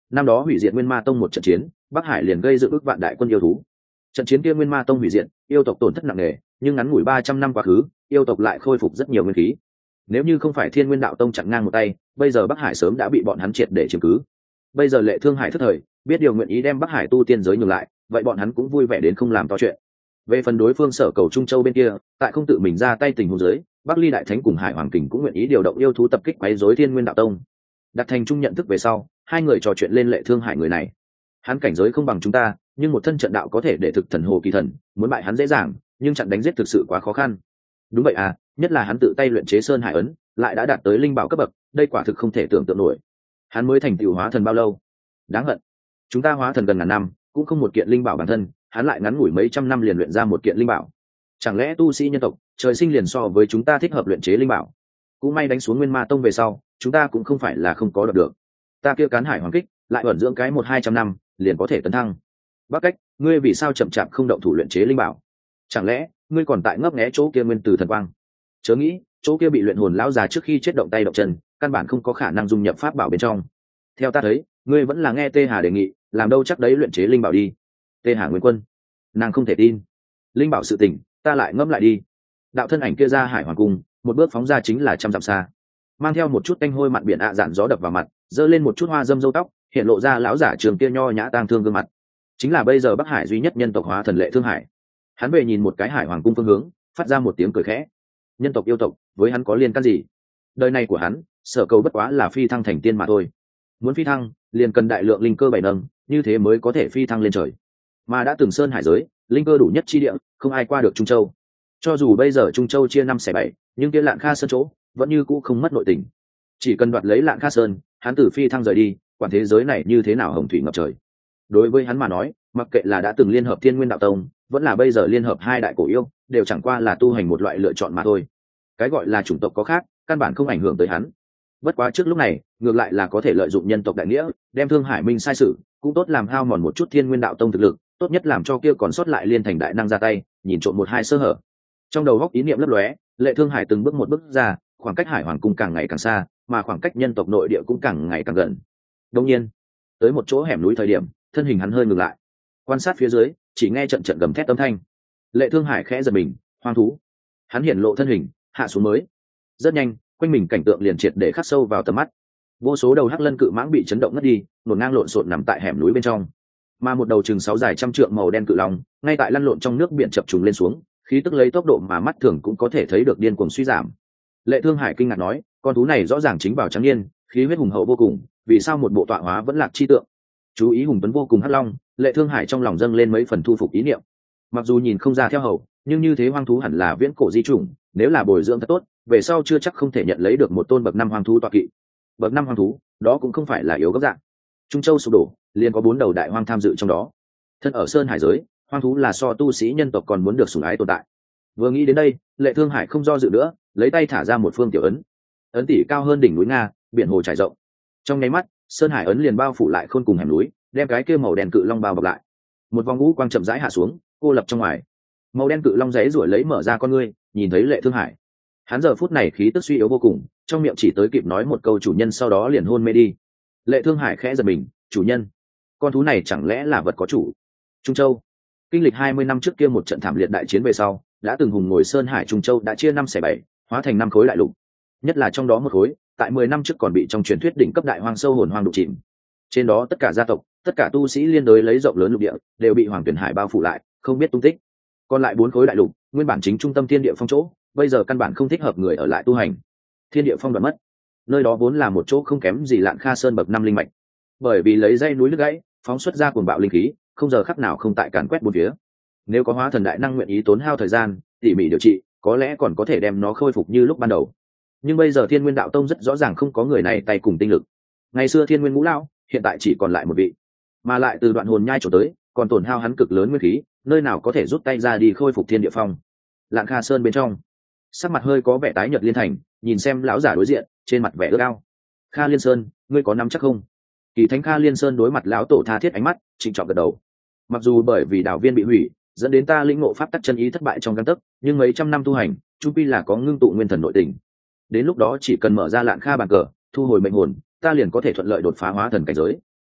năm đó hủy diệt Nguyên Ma Tông một trận chiến, Bắc Hải liền gây dựng ức vạn đại quân yêu thú. Trận chiến kia Nguyên Ma Tông hủy diệt, yêu tộc tổn thất nặng nề, nhưng ngắn ngủi 300 năm quá khứ, yêu tộc lại khôi phục rất nhiều nguyên khí. Nếu như không phải Thiên Nguyên Đạo Tông chặn ngang một tay, bây giờ Bắc Hải sớm đã bị bọn hắn triệt để chiếm cứ. Bây giờ Lệ Thương Hải thất thời, biết điều nguyện ý đem Bắc Hải tu tiên giới nhường lại, vậy bọn hắn cũng vui vẻ đến không làm to chuyện. Về phần đối phương Sở Cầu Trung Châu bên kia, tại không tự mình ra tay tình huống dưới, Bắc Ly Đại Thánh cùng Hải Hoàng Kình cũng nguyện ý điều động yêu thú tập kích quấy rối Thiên Nguyên Đạo Tông. Đặt thành chung nhận thức về sau, hai người trò chuyện lên Lệ Thương Hải người này. Hắn cảnh giới không bằng chúng ta, nhưng một thân trận đạo có thể để thực thần hồ kỳ thần, muốn bại hắn dễ dàng, nhưng chặn đánh giết thực sự quá khó khăn. Đúng vậy à, nhất là hắn tự tay luyện chế Sơn Hải ấn, lại đã đạt tới linh bảo cấp bậc, đây quả thực không thể tưởng tượng nổi. Hắn mới thành tựu hóa thần bao lâu? Đáng hận. Chúng ta hóa thần gần ngàn năm, cũng không một kiện linh bảo bản thân, hắn lại ngắn ngủi mấy trăm năm liền luyện ra một kiện linh bảo. Chẳng lẽ tu sĩ nhân tộc trời sinh liền so với chúng ta thích hợp luyện chế linh bảo? Cũng may đánh xuống Nguyên Ma Tông về sau, chúng ta cũng không phải là không có được. Ta kia Cán Hải Hoàng Kích, lại ẩn dưỡng cái 100-200 năm, liền có thể tấn thăng. Bắc Cách, ngươi vì sao chậm chạp không động thủ luyện chế linh bảo? Chẳng lẽ ngươi còn tại ngấp nghé chỗ kia Nguyên Tử Thần Quang? Chớ nghĩ, chỗ kia bị luyện hồn lão già trước khi chết động tay động chân, căn bản không có khả năng dung nhập pháp bảo bên trong. Theo ta thấy, ngươi vẫn là nghe Tê Hà đề nghị, làm đâu chắc đấy luyện chế linh bảo đi. Tê Hà Nguyên Quân, nàng không thể tin. Linh bảo sự tình, ta lại ngẫm lại đi. Đạo thân ảnh kia ra Hải Hoàng cung, một bước phóng ra chính là trăm dặm xa, mang theo một chút tanh hôi mặn biển dạn gió đập vào mặt, giơ lên một chút hoa dâm râu tóc, hiện lộ ra lão giả trường kia nho nhã tang thương gương mặt. Chính là bây giờ Bắc Hải duy nhất nhân tộc hóa thần Lệ Thương Hải. Hắn về nhìn một cái Hải Hoàng cung phương hướng, phát ra một tiếng cười khẽ. Nhân tộc yêu tộc, với hắn có liên can gì? Đời này của hắn, Sở Cầu bất quá là phi thăng thành tiên mà thôi. Muốn phi thăng, liền cần đại lượng linh cơ bảy nâng, như thế mới có thể phi thăng lên trời. Mà đã từng sơn hải giới, linh cơ đủ nhất chi địa, không ai qua được Trung Châu. Cho dù bây giờ Trung Châu chia 5/7, nhưng kia Lạn Kha Sơn chỗ vẫn như cũ không mất nội tình. Chỉ cần đoạt lấy Lạn Kha Sơn, hắn từ phi thăng rời đi, quản thế giới này như thế nào hồng thủy ngập trời. Đối với hắn mà nói, mặc kệ là đã từng liên hợp Thiên Nguyên Đạo Tông, vẫn là bây giờ liên hợp hai đại cổ yêu, đều chẳng qua là tu hành một loại lựa chọn mà thôi. Cái gọi là chủng tộc có khác, căn bản không ảnh hưởng tới hắn. Bất quá trước lúc này, ngược lại là có thể lợi dụng nhân tộc đại nghĩa, đem Thương Hải Minh sai sự, cũng tốt làm hao mòn một chút Thiên Nguyên Đạo Tông thực lực, tốt nhất làm cho kia còn sót lại liên thành đại năng ra tay, nhìn trộm một hai sơ hở. Trong đầu góc ý niệm lấp lóe, Lệ Thương Hải từng bước một bước ra, khoảng cách Hải Hoàng cung càng ngày càng xa, mà khoảng cách nhân tộc nội địa cũng càng ngày càng gần. Đương nhiên, tới một chỗ hẻm núi thời điểm, thân hình hắn hơi ngừng lại, quan sát phía dưới, chỉ nghe trận trận gầm thét âm thanh. Lệ Thương Hải khẽ giật mình, hoang thú. Hắn hiện lộ thân hình, hạ xuống mới. Rất nhanh, quanh mình cảnh tượng liền triệt để khắc sâu vào tầm mắt. Vô số đầu hắc lân cự mãng bị chấn động ngất đi, nổn ngang lộn xộn nằm tại hẻm núi bên trong. Mà một đầu chừng 6 dài trăm trượng màu đen cự long, ngay tại lăn lộn trong nước biển chập trùng lên xuống, khí tức lấy tốc độ mà mắt thường cũng có thể thấy được điên cuồng suy giảm. Lệ Thương Hải kinh ngạc nói, con thú này rõ ràng chính bảo trắng niên, khí huyết hùng hậu vô cùng, vì sao một bộ tọa hóa vẫn lạc chi tượng? Chú ý hùng tuấn vô cùng hắc long, Lệ Thương Hải trong lòng dâng lên mấy phần thu phục ý niệm. Mặc dù nhìn không ra theo hầu, nhưng như thế hoang thú hẳn là viễn cổ di chủng, nếu là bồi dưỡng thật tốt, về sau chưa chắc không thể nhận lấy được một tôn bậc 5 hoang thú tọa kỵ. Bậc 5 hoang thú, đó cũng không phải là yếu gấp dạng. Trung Châu sụp đổ, liền có 4 đầu đại hoang tham dự trong đó. Thân ở sơn hải giới, hoang thú là so tu sĩ nhân tộc còn muốn được sủng ái tồn tại. Vừa nghĩ đến đây, Lệ Thương Hải không do dự nữa, lấy tay thả ra một phương tiểu ấn. Ấn tỷ cao hơn đỉnh núi Nga, biển hồ trải rộng. Trong nháy mắt, sơn hải ấn liền bao phủ lại khôn cùng hẻm núi, đem cái kia màu đen cự long bao bọc lại. Một vòng ngũ quang chậm rãi hạ xuống, cô lập trong ngoài. Màu đen cự long giấy ruổi lấy mở ra con ngươi, nhìn thấy Lệ Thương Hải. Hắn giờ phút này khí tức suy yếu vô cùng, trong miệng chỉ tới kịp nói một câu chủ nhân, sau đó liền hôn mê đi. Lệ Thương Hải khẽ giật mình, chủ nhân, con thú này chẳng lẽ là vật có chủ? Trung Châu, kinh lịch 20 năm trước kia một trận thảm liệt đại chiến về sau, đã từng hùng ngồi sơn hải Trung Châu đã chia 5/7, hóa thành 5 khối đại lục. Nhất là trong đó một khối, tại 10 năm trước còn bị trong truyền thuyết đỉnh cấp đại hoang sâu hồn hoang đụng chìm. Trên đó tất cả gia tộc, tất cả tu sĩ liên đới lấy rộng lớn lục địa, đều bị Hoàng Tuyển Hải bao phủ lại, không biết tung tích. Còn lại 4 khối đại lục, nguyên bản chính trung tâm thiên địa phong chỗ, bây giờ căn bản không thích hợp người ở lại tu hành. Thiên địa phong đoạn mất, nơi đó vốn là một chỗ không kém gì Lạn Kha Sơn bậc 5 linh mạch. Bởi vì lấy dây núi lức gãy, phóng xuất ra cuồng bạo linh khí, không giờ khắc nào không tại càn quét bốn phía. Nếu có hóa thần đại năng nguyện ý tốn hao thời gian, tỉ mỉ điều trị, có lẽ còn có thể đem nó khôi phục như lúc ban đầu. Nhưng bây giờ Thiên Nguyên Đạo Tông rất rõ ràng không có người này tay cùng tinh lực. Ngày xưa Thiên Nguyên Ngũ Lão, hiện tại chỉ còn lại một vị, mà lại từ đoạn hồn nhai trổ tới, còn tổn hao hắn cực lớn nguyên khí, nơi nào có thể rút tay ra đi khôi phục thiên địa phong. Lạn Kha Sơn bên trong, sắc mặt hơi có vẻ tái nhợt Liên Thành, nhìn xem lão giả đối diện, trên mặt vẻ ước ao. Kha Liên Sơn, ngươi có nắm chắc không? Kỳ Thánh Kha Liên Sơn đối mặt lão tổ tha thiết ánh mắt, trịnh trọng gật đầu. Mặc dù bởi vì đảo viên bị hủy, dẫn đến ta lĩnh ngộ pháp tắc chân ý thất bại trong gang tấc, nhưng mấy trăm năm tu hành, trung pi là có ngưng tụ nguyên thần nội tình. Đến lúc đó chỉ cần mở ra Lạn Kha bàn cờ, thu hồi mệnh hồn, ta liền có thể thuận lợi đột phá hóa thần cảnh giới.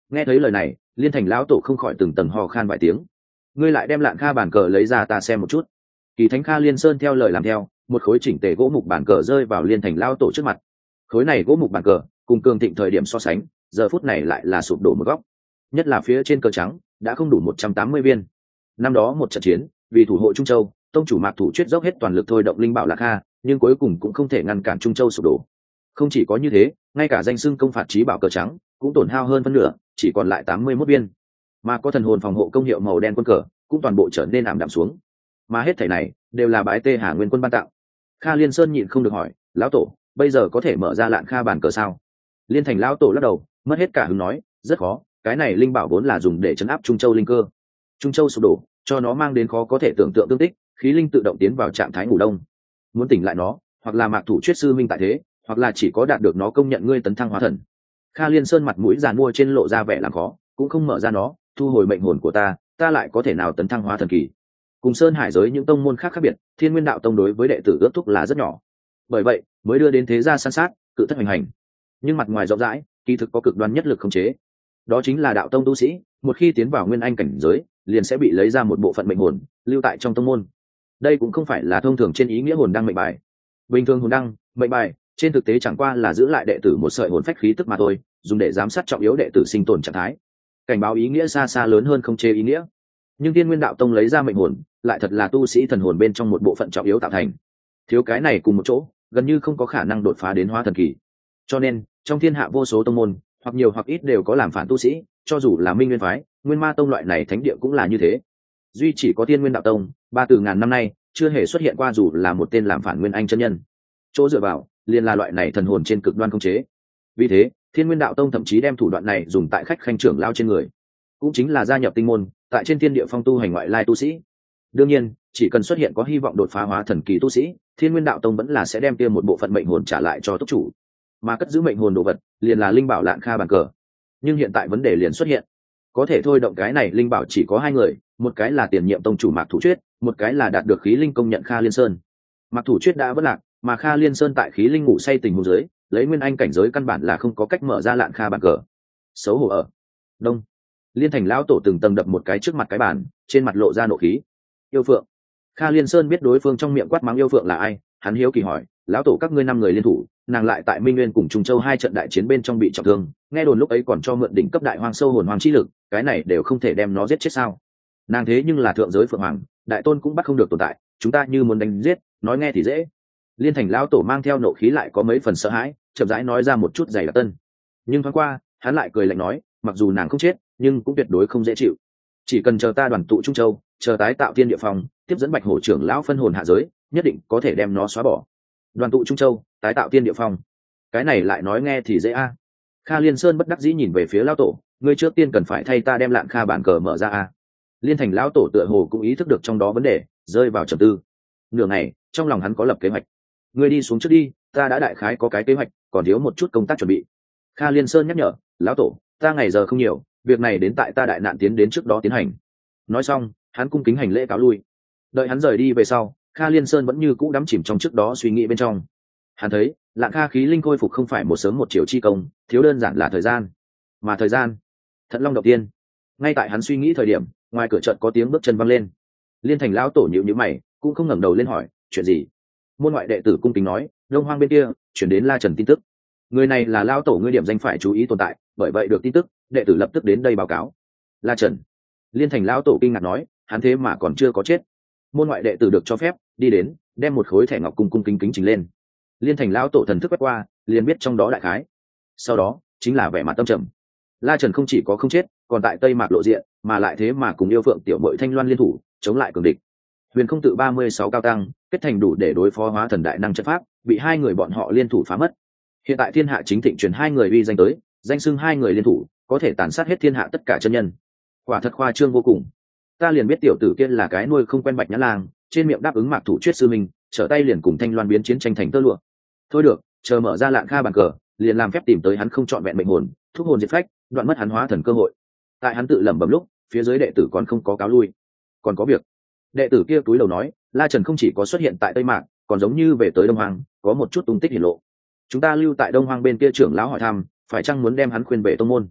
Nghe thấy lời này, Liên Thành lão tổ không khỏi từng tầng hò khan vài tiếng. Ngươi lại đem Lạn Kha bàn cờ lấy ra ta xem một chút. Kỳ Thánh Kha Liên Sơn theo lời làm theo, một khối chỉnh tề gỗ mục bàn cờ rơi vào Liên Thành lão tổ trước mặt. Khối này gỗ mục bàn cờ cùng cường thịnh thời điểm so sánh, giờ phút này lại là sụp đổ một góc. Nhất là phía trên cờ trắng đã không đủ 180 viên. Năm đó một trận chiến, vì thủ hộ Trung Châu, tông chủ Mạc Thủ Chuyết dốc hết toàn lực thôi động linh bảo Lạc Kha, nhưng cuối cùng cũng không thể ngăn cản Trung Châu sụp đổ. Không chỉ có như thế, ngay cả danh xưng công phạt chí bảo cờ trắng cũng tổn hao hơn phân nửa, chỉ còn lại 81 viên. Mà có thần hồn phòng hộ công hiệu màu đen quân cờ, cũng toàn bộ trở nên ảm đạm xuống. Mà hết thảy này đều là bái Tê Hà Nguyên Quân ban tặng. Kha Liên Sơn nhịn không được hỏi, lão tổ, bây giờ có thể mở ra Lạn Kha bàn cờ sao? Liên Thành lão tổ lắc đầu, mất hết cả hứng nói, rất khó, cái này linh bảo vốn là dùng để trấn áp Trung Châu linh cơ. Trung Châu sụp đổ, cho nó mang đến khó có thể tưởng tượng tương tích, khí linh tự động tiến vào trạng thái ngủ đông. Muốn tỉnh lại nó, hoặc là Mạc Thủ Chuyết sư minh tại thế, hoặc là chỉ có đạt được nó công nhận ngươi tấn thăng hóa thần. Kha Liên Sơn mặt mũi giàn mua trên lộ ra vẻ làm khó, cũng không mở ra nó, thu hồi mệnh hồn của ta lại có thể nào tấn thăng hóa thần kỳ? Cùng Sơn Hải giới những tông môn khác biệt, Thiên Nguyên đạo tông đối với đệ tử ước thúc là rất nhỏ, bởi vậy mới đưa đến thế gia san sát, cự thất hành hành. Nhưng mặt ngoài rộng rãi, kỳ thực có cực đoan nhất lực khống chế. Đó chính là đạo tông tu sĩ, một khi tiến vào nguyên anh cảnh giới, liền sẽ bị lấy ra một bộ phận mệnh hồn, lưu tại trong tông môn. Đây cũng không phải là thông thường trên ý nghĩa hồn đăng mệnh bài. Bình thường hồn đăng, mệnh bài, trên thực tế chẳng qua là giữ lại đệ tử một sợi hồn phách khí tức mà thôi, dùng để giám sát trọng yếu đệ tử sinh tồn trạng thái. Cảnh báo ý nghĩa xa xa lớn hơn không chê ý nghĩa. Nhưng Thiên Nguyên đạo tông lấy ra mệnh hồn, lại thật là tu sĩ thần hồn bên trong một bộ phận trọng yếu tạo thành. Thiếu cái này cùng một chỗ, gần như không có khả năng đột phá đến hóa thần kỳ. Cho nên, trong thiên hạ vô số tông môn, hoặc nhiều hoặc ít đều có làm phản tu sĩ, cho dù là Minh Nguyên phái, Nguyên Ma tông loại này thánh địa cũng là như thế. Duy chỉ có Thiên Nguyên đạo tông, từ ngàn năm nay, chưa hề xuất hiện qua dù là một tên làm phản nguyên anh chân nhân. Chỗ dựa vào, liền là loại này thần hồn trên cực đoan không chế. Vì thế, Thiên Nguyên đạo tông thậm chí đem thủ đoạn này dùng tại khách khanh trưởng lao trên người, cũng chính là gia nhập tinh môn, tại trên thiên địa phong tu hành ngoại lai tu sĩ. Đương nhiên, chỉ cần xuất hiện có hy vọng đột phá hóa thần kỳ tu sĩ, Thiên Nguyên đạo tông vẫn là sẽ đem kia một bộ phận mệnh hồn trả lại cho túc chủ, mà cất giữ mệnh hồn đồ vật liền là linh bảo Lạn Kha bàn cờ. Nhưng hiện tại vấn đề liền xuất hiện, có thể thôi động cái này linh bảo chỉ có hai người, một cái là tiền nhiệm tông chủ Mạc Thủ Chuyết, một cái là đạt được khí linh công nhận Kha Liên Sơn. Mạc Thủ Chuyết đã vất lạc, mà Kha Liên Sơn tại khí linh ngủ say tình huống dưới, lấy nguyên anh cảnh giới căn bản là không có cách mở ra Lạn Kha bàn cờ. Xấu hổ ở đông. Liên Thành lão tổ từng tầng đập một cái trước mặt cái bàn, trên mặt lộ ra nộ khí. Yêu Phượng. Kha Liên Sơn biết đối phương trong miệng quát mắng yêu Phượng là ai, hắn hiếu kỳ hỏi, lão tổ các ngươi 5 người liên thủ, nàng lại tại Minh Nguyên cùng Trung Châu 2 trận đại chiến bên trong bị trọng thương, nghe đồn lúc ấy còn cho mượn đỉnh cấp đại hoang sâu hồn hoàng chi lực, cái này đều không thể đem nó giết chết sao? Nàng thế nhưng là thượng giới phượng hoàng, đại tôn cũng bắt không được tồn tại, chúng ta như muốn đánh giết, nói nghe thì dễ. Liên Thành lão tổ mang theo nộ khí lại có mấy phần sợ hãi, chậm rãi nói ra một chút dày đặc tân. Nhưng thoáng qua, hắn lại cười lạnh nói, mặc dù nàng không chết, nhưng cũng tuyệt đối không dễ chịu. Chỉ cần chờ ta đoàn tụ Trung Châu, chờ tái tạo thiên địa phòng, tiếp dẫn Bạch Hổ trưởng lão phân hồn hạ giới, nhất định có thể đem nó xóa bỏ. Đoàn tụ Trung Châu, tái tạo thiên địa phong, cái này lại nói nghe thì dễ a. Kha Liên Sơn bất đắc dĩ nhìn về phía lão tổ, ngươi trước tiên cần phải thay ta đem Lạn Kha bản cờ mở ra a. Liên Thành lão tổ tựa hồ cũng ý thức được trong đó vấn đề, rơi vào trầm tư. Nửa ngày, trong lòng hắn có lập kế hoạch. Ngươi đi xuống trước đi, ta đã đại khái có cái kế hoạch, còn thiếu một chút công tác chuẩn bị. Kha Liên Sơn nhắc nhở, lão tổ, ta ngày giờ không nhiều, việc này đến tại ta đại nạn tiến đến trước đó tiến hành. Nói xong, hắn cung kính hành lễ cáo lui. Đợi hắn rời đi về sau, Kha Liên Sơn vẫn như cũ đắm chìm trong trước đó suy nghĩ bên trong. Hắn thấy, Lạn Kha khí linh khôi phục không phải một sớm một chiều chi công, thiếu đơn giản là thời gian. Mà thời gian, Thận Long đầu tiên. Ngay tại hắn suy nghĩ thời điểm, ngoài cửa chợt có tiếng bước chân văng lên. Liên Thành lão tổ nhíu nhíu mày, cũng không ngẩng đầu lên hỏi, chuyện gì? Môn ngoại đệ tử cung kính nói, Đông Hoang bên kia chuyển đến La Trần tin tức. Người này là lão tổ ngươi điểm danh phải chú ý tồn tại, bởi vậy được tin tức, đệ tử lập tức đến đây báo cáo. La Trần. Liên Thành lão tổ kinh ngạc nói, hắn thế mà còn chưa có chết. Môn ngoại đệ tử được cho phép đi đến, đem một khối thẻ ngọc cung kính kính trình lên. Liên Thành lão tổ thần thức quét qua, liền biết trong đó đại khái. Sau đó chính là vẻ mặt tâm trầm. La Trần không chỉ có không chết, còn tại Tây Mạc lộ diện, mà lại thế mà cùng yêu Phượng tiểu muội Thanh Loan liên thủ, chống lại cường địch. Huyền không tự 36 cao tăng, kết thành đủ để đối phó hóa thần đại năng trận pháp, bị hai người bọn họ liên thủ phá mất. Hiện tại thiên hạ chính thịnh truyền hai người uy danh tới, danh xưng hai người liên thủ, có thể tàn sát hết thiên hạ tất cả chân nhân. Quả thật khoa trương vô cùng. Ta liền biết tiểu tử kia là cái nuôi không quen Bạch Nhã Lang, trên miệng đáp ứng Mạc Thủ Chuyết sư minh, trở tay liền cùng Thanh Loan biến chiến tranh thành tơ lụa. Thôi được, chờ mở ra Lạn Kha bàn cờ, liền làm phép tìm tới hắn không chọn vẹn mệnh hồn, thúc hồn diệt phách, đoạn mất hắn hóa thần cơ hội. Tại hắn tự lẩm bẩm lúc, phía dưới đệ tử còn không có cáo lui, còn có việc. Đệ tử kia túi đầu nói, La Trần không chỉ có xuất hiện tại Tây Mạc, còn giống như về tới Đông Hoang, có một chút tung tích hiển lộ. Chúng ta lưu tại Đông Hoang bên kia trưởng lão hỏi thăm, phải chăng muốn đem hắn khuyên về tông môn.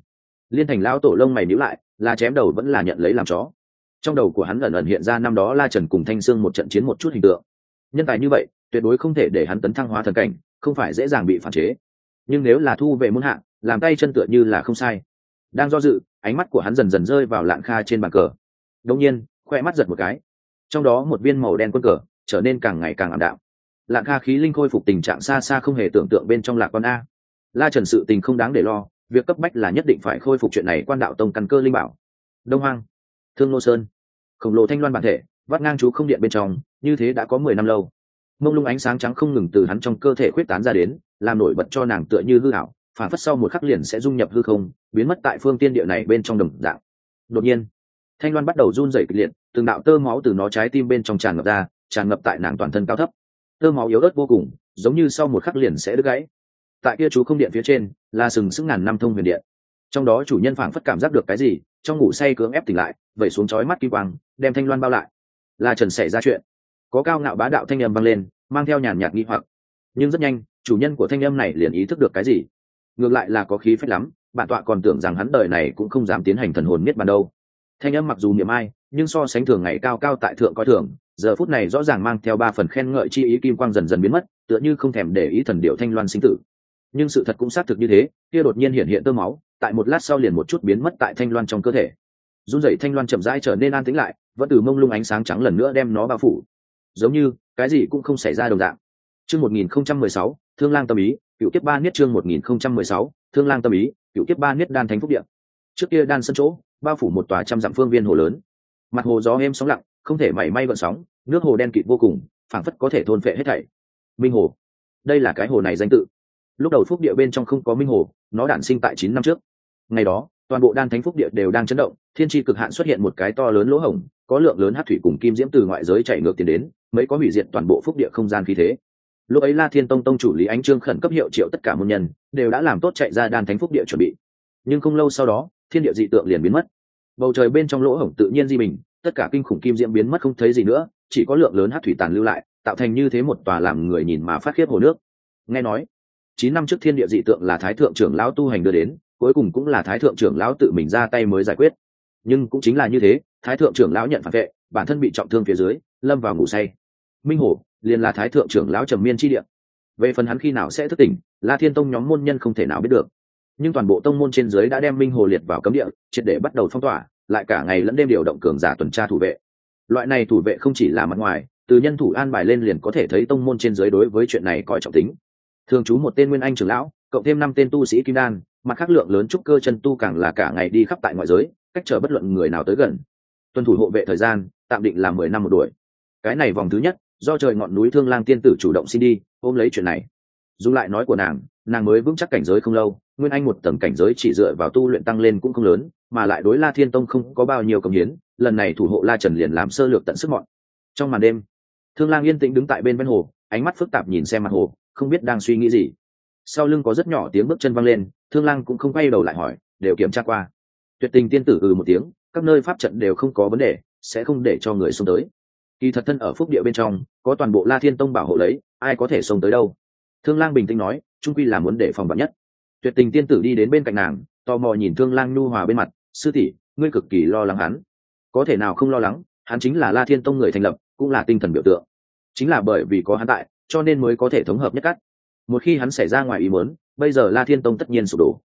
Liên Thành lão tổ lông mày nhíu lại, là chém đầu vẫn là nhận lấy làm chó. Trong đầu của hắn ẩn ẩn hiện ra năm đó La Trần cùng Thanh Sương một trận chiến một chút hình tượng. Nhân tài như vậy tuyệt đối không thể để hắn tấn thăng hóa thần cảnh, không phải dễ dàng bị phản chế. Nhưng nếu là thu về môn hạ, làm tay chân tựa như là không sai. Đang do dự, ánh mắt của hắn dần dần rơi vào Lạng Kha trên bàn cờ. Đột nhiên khoe mắt giật một cái, trong đó một viên màu đen quân cờ trở nên càng ngày càng ảm đạm. Lạng Kha khí linh khôi phục tình trạng xa xa không hề tưởng tượng bên trong Lạc Quan A. La Trần sự tình không đáng để lo, việc cấp bách là nhất định phải khôi phục chuyện này. Quan đạo tông căn cơ linh bảo. Đông Hoang, Thương Lô Sơn, khổng lồ thanh loan bản thể vắt ngang chú không điện bên trong, như thế đã có 10 năm lâu. Mông lung ánh sáng trắng không ngừng từ hắn trong cơ thể khuyết tán ra đến, làm nổi bật cho nàng tựa như hư ảo, phản phất sau một khắc liền sẽ dung nhập hư không, biến mất tại phương tiên địa này bên trong đồng dạng. Đột nhiên, thanh loan bắt đầu run rẩy kịch liệt, từng đạo tơ máu từ nó trái tim bên trong tràn ngập ra, tràn ngập tại nàng toàn thân cao thấp. Tơ máu yếu ớt vô cùng, giống như sau một khắc liền sẽ đứt gãy. Tại kia chú không điện phía trên, là sừng sững ngàn năm thông huyền điện. Trong đó chủ nhân phảng phất cảm giác được cái gì, trong ngủ say cưỡng ép tỉnh lại, vẩy xuống chói mắt kim quang, đem thanh loan bao lại. La Trần xảy ra chuyện. Có cao ngạo bá đạo thanh âm vang lên, mang theo nhàn nhạt nghi hoặc. Nhưng rất nhanh, chủ nhân của thanh âm này liền ý thức được cái gì. Ngược lại là có khí phách lắm, bản tọa còn tưởng rằng hắn đời này cũng không dám tiến hành thần hồn miết bàn đâu. Thanh âm mặc dù niệm ai, nhưng so sánh thường ngày cao cao tại thượng coi thường, giờ phút này rõ ràng mang theo 3 phần khen ngợi chi ý, kim quang dần dần biến mất, tựa như không thèm để ý thần điệu thanh loan sinh tử. Nhưng sự thật cũng xác thực như thế, kia đột nhiên hiện tơ máu, tại một lát sau liền một chút biến mất tại thanh loan trong cơ thể. Run rẩy thanh loan chậm rãi trở nên an tĩnh lại, vẫn từ mông lung ánh sáng trắng lần nữa đem nó bao phủ, giống như cái gì cũng không xảy ra đồng dạng. Chương 1016, Thương Lang tâm ý, cựu kiếp ba niết. Chương 1016, Thương Lang tâm ý, cựu kiếp ba niết. Đan Thánh Phúc Địa. Trước kia đan sân chỗ, bao phủ một tòa trăm dặm phương viên hồ lớn. Mặt hồ gió êm sóng lặng, không thể mảy may gợn sóng, nước hồ đen kịt vô cùng, phảng phất có thể thôn phệ hết thảy. Minh hồ, đây là cái hồ này danh tự. Lúc đầu Phúc Địa bên trong không có minh hồ, nó đản sinh tại 9 năm trước. Ngày đó, toàn bộ Đan Thánh Phúc Địa đều đang chấn động, thiên tri cực hạn xuất hiện một cái to lớn lỗ hổng, có lượng lớn hắc thủy cùng kim diễm từ ngoại giới chảy ngược tiến đến, mấy có hủy diệt toàn bộ Phúc Địa không gian khí thế. Lúc ấy La Thiên Tông tông chủ Lý Ánh Trương khẩn cấp hiệu triệu tất cả môn nhân đều đã làm tốt chạy ra Đan Thánh Phúc Địa chuẩn bị. Nhưng không lâu sau đó, thiên địa dị tượng liền biến mất. Bầu trời bên trong lỗ hổng tự nhiên di bình, tất cả kinh khủng kim diễm biến mất không thấy gì nữa, chỉ có lượng lớn hắc thủy tàn lưu lại, tạo thành như thế một tòa làm người nhìn mà phát khiếp hồ nước. Nghe nói 9 năm trước thiên địa dị tượng là Thái thượng trưởng lão tu hành đưa đến, cuối cùng cũng là Thái thượng trưởng lão tự mình ra tay mới giải quyết. Nhưng cũng chính là như thế, Thái thượng trưởng lão nhận phản vệ, bản thân bị trọng thương phía dưới, lâm vào ngủ say. Minh hồ liền là Thái thượng trưởng lão trầm miên chi địa. Về phần hắn khi nào sẽ thức tỉnh, La Thiên Tông nhóm môn nhân không thể nào biết được. Nhưng toàn bộ tông môn trên dưới đã đem Minh hồ liệt vào cấm địa, triệt để bắt đầu phong tỏa, lại cả ngày lẫn đêm điều động cường giả tuần tra thủ vệ. Loại này thủ vệ không chỉ là mặt ngoài, từ nhân thủ an bài lên liền có thể thấy tông môn trên dưới đối với chuyện này coi trọng tính. Thường trú một tên Nguyên Anh trưởng lão, cộng thêm 5 tên tu sĩ kim đan, mặt khác lượng lớn trúc cơ chân tu càng là cả ngày đi khắp tại ngoại giới, cách trở bất luận người nào tới gần. Tuân thủ hộ vệ thời gian tạm định là 10 năm một đuổi. Cái này vòng thứ nhất, do trời ngọn núi Thương Lang tiên tử chủ động xin đi, ôm lấy chuyện này. Dùng lại nói của nàng mới vững chắc cảnh giới không lâu, Nguyên Anh một tầng cảnh giới chỉ dựa vào tu luyện tăng lên cũng không lớn, mà lại đối La Thiên Tông không có bao nhiêu công hiến, lần này thủ hộ La Trần liền làm sơ lược tận sức mọn. Trong màn đêm, Thương Lang yên tĩnh đứng tại bên hồ, ánh mắt phức tạp nhìn xem mặt hồ, không biết đang suy nghĩ gì. Sau lưng có rất nhỏ tiếng bước chân vang lên, Thương Lang cũng không quay đầu lại hỏi, đều kiểm tra qua. Tuyệt Tình tiên tử một tiếng, các nơi pháp trận đều không có vấn đề, sẽ không để cho người xông tới. Kỳ thật thân ở Phúc Địa bên trong, có toàn bộ La Thiên Tông bảo hộ lấy, ai có thể xông tới đâu. Thương Lang bình tĩnh nói, trung quy là muốn để phòng vạn nhất. Tuyệt Tình tiên tử đi đến bên cạnh nàng, tò mò nhìn Thương Lang nhu hòa bên mặt, sư tỷ, ngươi cực kỳ lo lắng hắn. Có thể nào không lo lắng, hắn chính là La Thiên Tông người thành lập, cũng là tinh thần biểu tượng. Chính là bởi vì có hắn tại, cho nên mới có thể thống hợp nhất cắt. Một khi hắn xảy ra ngoài ý muốn, bây giờ La Thiên Tông tất nhiên sụp đổ.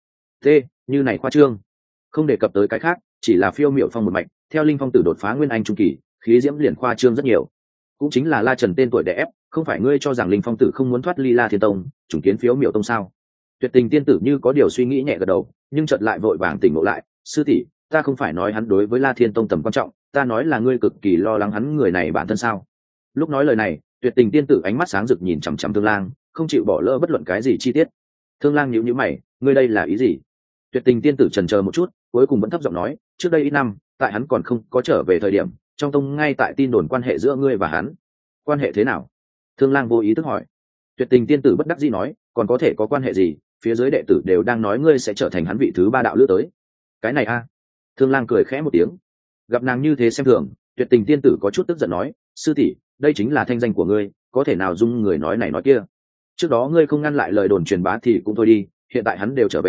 Như này khoa trương. Không đề cập tới cái khác, chỉ là phiêu miểu phong một mạch, theo linh phong tử đột phá Nguyên Anh trung kỳ, khí diễm liền khoa trương rất nhiều. Cũng chính là La Trần tên tuổi đè ép, không phải ngươi cho rằng linh phong tử không muốn thoát ly La Thiên Tông, chủng kiến phiếu miểu tông sao? Tuyệt Tình tiên tử như có điều suy nghĩ nhẹ gật đầu, nhưng chợt lại vội vàng tỉnh ngộ lại, sư tỷ, ta không phải nói hắn đối với La Thiên Tông tầm quan trọng, ta nói là ngươi cực kỳ lo lắng hắn người này bản thân sao? Lúc nói lời này, Tuyệt Tình tiên tử ánh mắt sáng rực nhìn chằm chằm Thương Lang, không chịu bỏ lỡ bất luận cái gì chi tiết. Thương Lang nhíu nhíu mày, ngươi đây là ý gì? Tuyệt Tình tiên tử chần chờ một chút, cuối cùng vẫn thấp giọng nói, trước đây ít năm, tại hắn còn không có trở về thời điểm, trong tông ngay tại tin đồn quan hệ giữa ngươi và hắn. Quan hệ thế nào? Thương Lang vô ý thức hỏi. Tuyệt Tình tiên tử bất đắc dĩ nói, còn có thể có quan hệ gì, phía dưới đệ tử đều đang nói ngươi sẽ trở thành hắn vị thứ 3 đạo lữ tới. Cái này a? Thương Lang cười khẽ một tiếng. Gặp nàng như thế xem thường, Tuyệt Tình tiên tử có chút tức giận nói, sư tỷ, đây chính là thanh danh của ngươi, có thể nào dung người nói này nói kia. Trước đó ngươi không ngăn lại lời đồn truyền bá thì cũng thôi đi, hiện tại hắn đều trở về,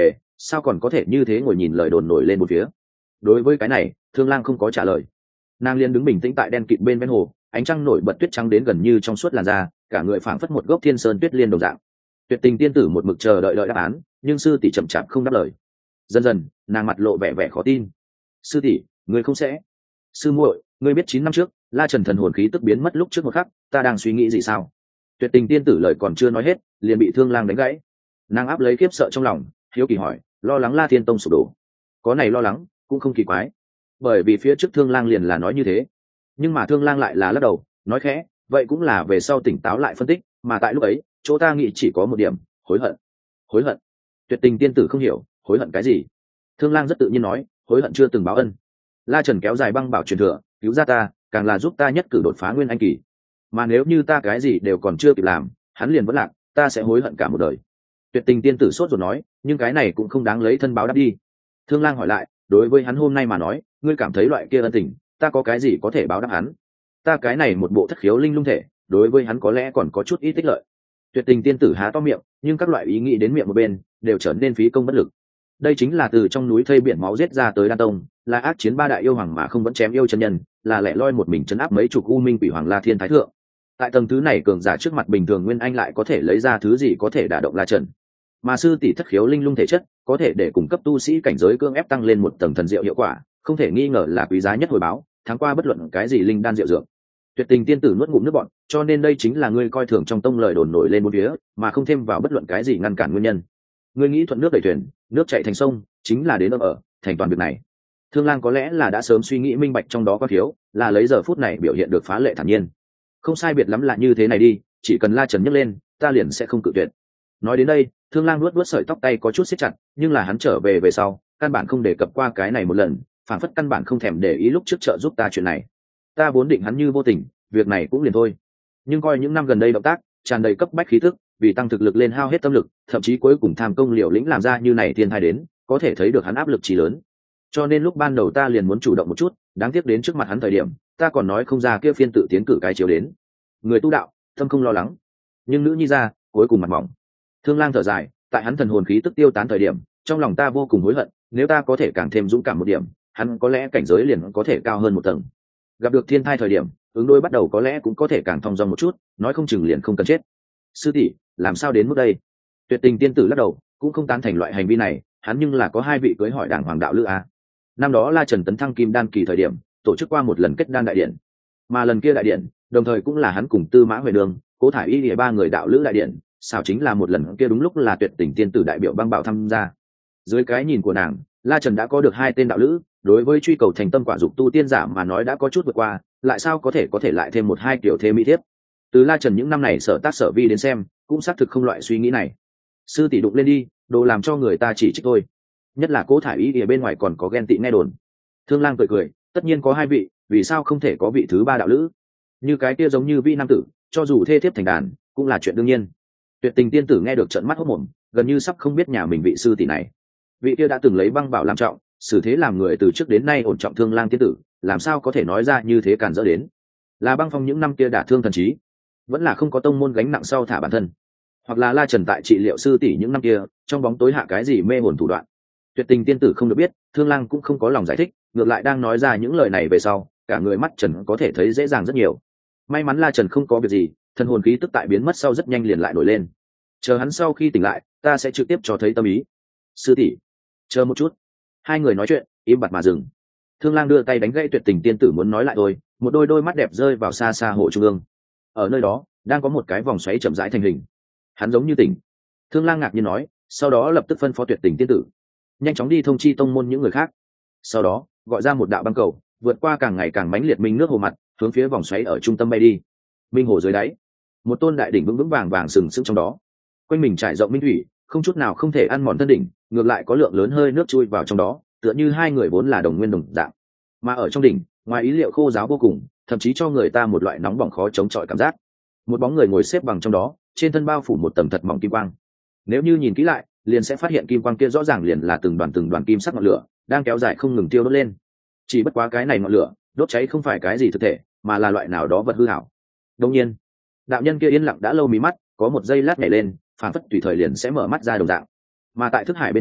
sao còn có thể như thế ngồi nhìn lời đồn nổi lên một phía. Đối với cái này Thương Lang không có trả lời, nàng liền đứng bình tĩnh tại đen kịt bên ven hồ, ánh trăng nổi bật tuyết trắng đến gần như trong suốt làn da, cả người phảng phất một gốc thiên sơn tuyết liên đồng dạng. Tuyệt Tình tiên tử một mực chờ đợi đáp án, nhưng sư tỷ chậm chạp không đáp lời. Dần dần nàng mặt lộ vẻ vẻ khó tin. Sư tỷ, ngươi không sẽ? Sư muội, ngươi biết 9 năm trước La Trần thần hồn khí tức biến mất lúc trước một khắc, ta đang suy nghĩ gì sao? Tuyệt Tình tiên tử lời còn chưa nói hết, liền bị Thương Lang đánh gãy. Nàng áp lấy khiếp sợ trong lòng, hiếu kỳ hỏi, lo lắng La Thiên Tông sụp đổ? Có này lo lắng cũng không kỳ quái, bởi vì phía trước Thương Lang liền là nói như thế. Nhưng mà Thương Lang lại là lắc đầu, nói khẽ, vậy cũng là về sau tỉnh táo lại phân tích, mà tại lúc ấy chỗ ta nghĩ chỉ có một điểm, hối hận. Hối hận? Tuyệt Tình tiên tử không hiểu, hối hận cái gì? Thương Lang rất tự nhiên nói, hối hận chưa từng báo ân. La Trần kéo dài băng bảo truyền thừa, cứu ra ta, càng là giúp ta nhất cử đột phá nguyên anh kỳ. Mà nếu như ta cái gì đều còn chưa kịp làm, hắn liền vẫn lạc, ta sẽ hối hận cả một đời. Tuyệt Tình tiên tử sốt ruột nói, nhưng cái này cũng không đáng lấy thân báo đáp đi. Thương Lang hỏi lại, đối với hắn hôm nay mà nói, ngươi cảm thấy loại kia ân tình, ta có cái gì có thể báo đáp hắn? Ta cái này một bộ thất khiếu linh lung thể, đối với hắn có lẽ còn có chút ít tích lợi. Tuyệt Tình tiên tử há to miệng, nhưng các loại ý nghĩ đến miệng một bên đều trở nên phí công bất lực. Đây chính là từ trong núi thây biển máu giết ra tới Đan Tông, là ác chiến 3 đại yêu hoàng mà không vẫn chém yêu chân nhân, là lẻ loi một mình trấn áp mấy chục u minh quỷ hoàng La Thiên Thái thượng. Tại tầng thứ này cường giả trước mặt bình thường nguyên anh lại có thể lấy ra thứ gì có thể đả động La Trần. Mà sư tỷ thất khiếu linh lung thể chất có thể để cung cấp tu sĩ cảnh giới cưỡng ép tăng lên một tầng thần diệu hiệu quả, không thể nghi ngờ là quý giá nhất hồi báo, tháng qua bất luận cái gì linh đan diệu dược. Tuyệt Tình tiên tử nuốt ngụm nước bọt, cho nên đây chính là ngươi coi thường trong tông lời đồn nổi lên một phía, mà không thêm vào bất luận cái gì ngăn cản nguyên nhân. Ngươi nghĩ thuận nước đẩy thuyền, nước chảy thành sông, chính là đến ở thành toàn việc này. Thương Lang có lẽ là đã sớm suy nghĩ minh bạch trong đó có thiếu, là lấy giờ phút này biểu hiện được phá lệ thản nhiên. Không sai biệt lắm là như thế này đi, chỉ cần La Trần nhấc lên, ta liền sẽ không cự tuyệt. Nói đến đây, Thương Lang nuốt sợi tóc tay có chút siết chặt, nhưng là hắn trở về sau, căn bản không đề cập qua cái này một lần, phản phất căn bản không thèm để ý lúc trước trợ giúp ta chuyện này. Ta vốn định hắn như vô tình, việc này cũng liền thôi. Nhưng coi những năm gần đây động tác tràn đầy cấp bách khí tức, vì tăng thực lực lên hao hết tâm lực, thậm chí cuối cùng tham công liều lĩnh làm ra như này thiên thai đến, có thể thấy được hắn áp lực chí lớn. Cho nên lúc ban đầu ta liền muốn chủ động một chút, đáng tiếc đến trước mặt hắn thời điểm, ta còn nói không ra kia phiên tự tiến cử cái chiếu đến. Người tu đạo, tâm không lo lắng, nhưng nữ nhi ra, cuối cùng mặt mỏng. Thương Lang thở dài, tại hắn thần hồn khí tức tiêu tán thời điểm, trong lòng ta vô cùng hối hận, nếu ta có thể càng thêm dũng cảm một điểm, hắn có lẽ cảnh giới liền có thể cao hơn một tầng. Gặp được thiên thai thời điểm, ứng đối bắt đầu có lẽ cũng có thể càng thong dong một chút, nói không chừng liền không cần chết. Sư tỷ, làm sao đến mức đây? Tuyệt Tình tiên tử lắc đầu, cũng không tán thành loại hành vi này, hắn nhưng là có 2 vị cưới hỏi đảng hoàng đạo lữ a. Năm đó La Trần tấn thăng kim đan kỳ thời điểm, tổ chức qua một lần kết đan đại điện, mà lần kia đại điện, đồng thời cũng là hắn cùng Tư Mã Huệ Đường, Cố Thải Y lìa 3 người đạo lữ đại điện, sao chính là một lần kia đúng lúc là Tuyệt Tình tiên tử đại biểu băng bảo tham gia. Dưới cái nhìn của nàng, La Trần đã có được 2 tên đạo lữ, đối với truy cầu thành tâm quả dục tu tiên giả mà nói đã có chút vượt qua, lại sao có thể lại thêm 1-2 kiểu thêm mỹ thiếp. Từ La Trần những năm này sở tác sở vi đến xem, cũng xác thực không loại suy nghĩ này. Sư tỷ đụng lên đi, đồ làm cho người ta chỉ trích thôi. Nhất là Cố Thải Y ở bên ngoài còn có ghen tị nghe đồn. Thương Lang cười cười, tất nhiên có 2 vị, vì sao không thể có vị thứ 3 đạo lữ? Như cái kia giống như vi nam tử, cho dù thê thiếp thành đàn, cũng là chuyện đương nhiên. Tuyệt Tình tiên tử nghe được trợn mắt hốt mồm, gần như sắp không biết nhà mình vị sư tỷ này. Vị kia đã từng lấy băng bảo làm trọng, xử thế làm người từ trước đến nay ổn trọng Thương Lang tiên tử, làm sao có thể nói ra như thế cản dỡ đến? Là băng phong những năm kia đả thương thần trí, vẫn là không có tông môn gánh nặng sau thả bản thân, hoặc là La Trần tại trị liệu sư tỷ những năm kia trong bóng tối hạ cái gì mê hồn thủ đoạn? Tuyệt Tình tiên tử không được biết, Thương Lang cũng không có lòng giải thích, ngược lại đang nói ra những lời này về sau, cả người mắt Trần có thể thấy dễ dàng rất nhiều. May mắn La Trần không có việc gì, thần hồn khí tức tại biến mất sau rất nhanh liền lại nổi lên. Chờ hắn sau khi tỉnh lại, ta sẽ trực tiếp cho thấy tâm ý. Sư tỷ, chờ một chút. 2 người nói chuyện im bặt mà dừng. Thương Lang đưa tay đánh gãy Tuyệt Tình tiên tử muốn nói lại thôi, một đôi mắt đẹp rơi vào xa xa hồ trung ương. Ở nơi đó đang có một cái vòng xoáy chậm rãi thành hình. Hắn giống như tỉnh. Thương Lang ngạc nhiên nói, sau đó lập tức phân phó Tuyệt Tình tiên tử nhanh chóng đi thông chi tông môn những người khác, sau đó gọi ra một đạo băng cầu vượt qua càng ngày càng mãnh liệt minh nước hồ mặt, hướng phía vòng xoáy ở trung tâm bay đi. Minh hồ dưới đáy, một tôn đại đỉnh vững vững vàng vàng sừng sững trong đó, quanh mình trải rộng minh thủy, không chút nào không thể ăn mòn thân đỉnh, ngược lại có lượng lớn hơi nước chui vào trong đó, tựa như 2 người vốn là đồng nguyên đồng dạng. Mà ở trong đỉnh, ngoài ý liệu khô ráo vô cùng, thậm chí cho người ta một loại nóng bỏng khó chống chọi cảm giác. Một bóng người ngồi xếp bằng trong đó, trên thân bao phủ một tầng thật mỏng kim quang. Nếu như nhìn kỹ lại, liền sẽ phát hiện kim quang kia rõ ràng liền là từng đoàn kim sắc ngọn lửa đang kéo dài không ngừng tiêu đốt lên. Chỉ bất quá cái này ngọn lửa đốt cháy không phải cái gì thực thể, mà là loại nào đó vật hư ảo. Đương nhiên, đạo nhân kia yên lặng đã lâu mí mắt có một giây lát nhảy lên, phản phất tùy thời liền sẽ mở mắt ra đồng dạng. Mà tại thức hải bên trong,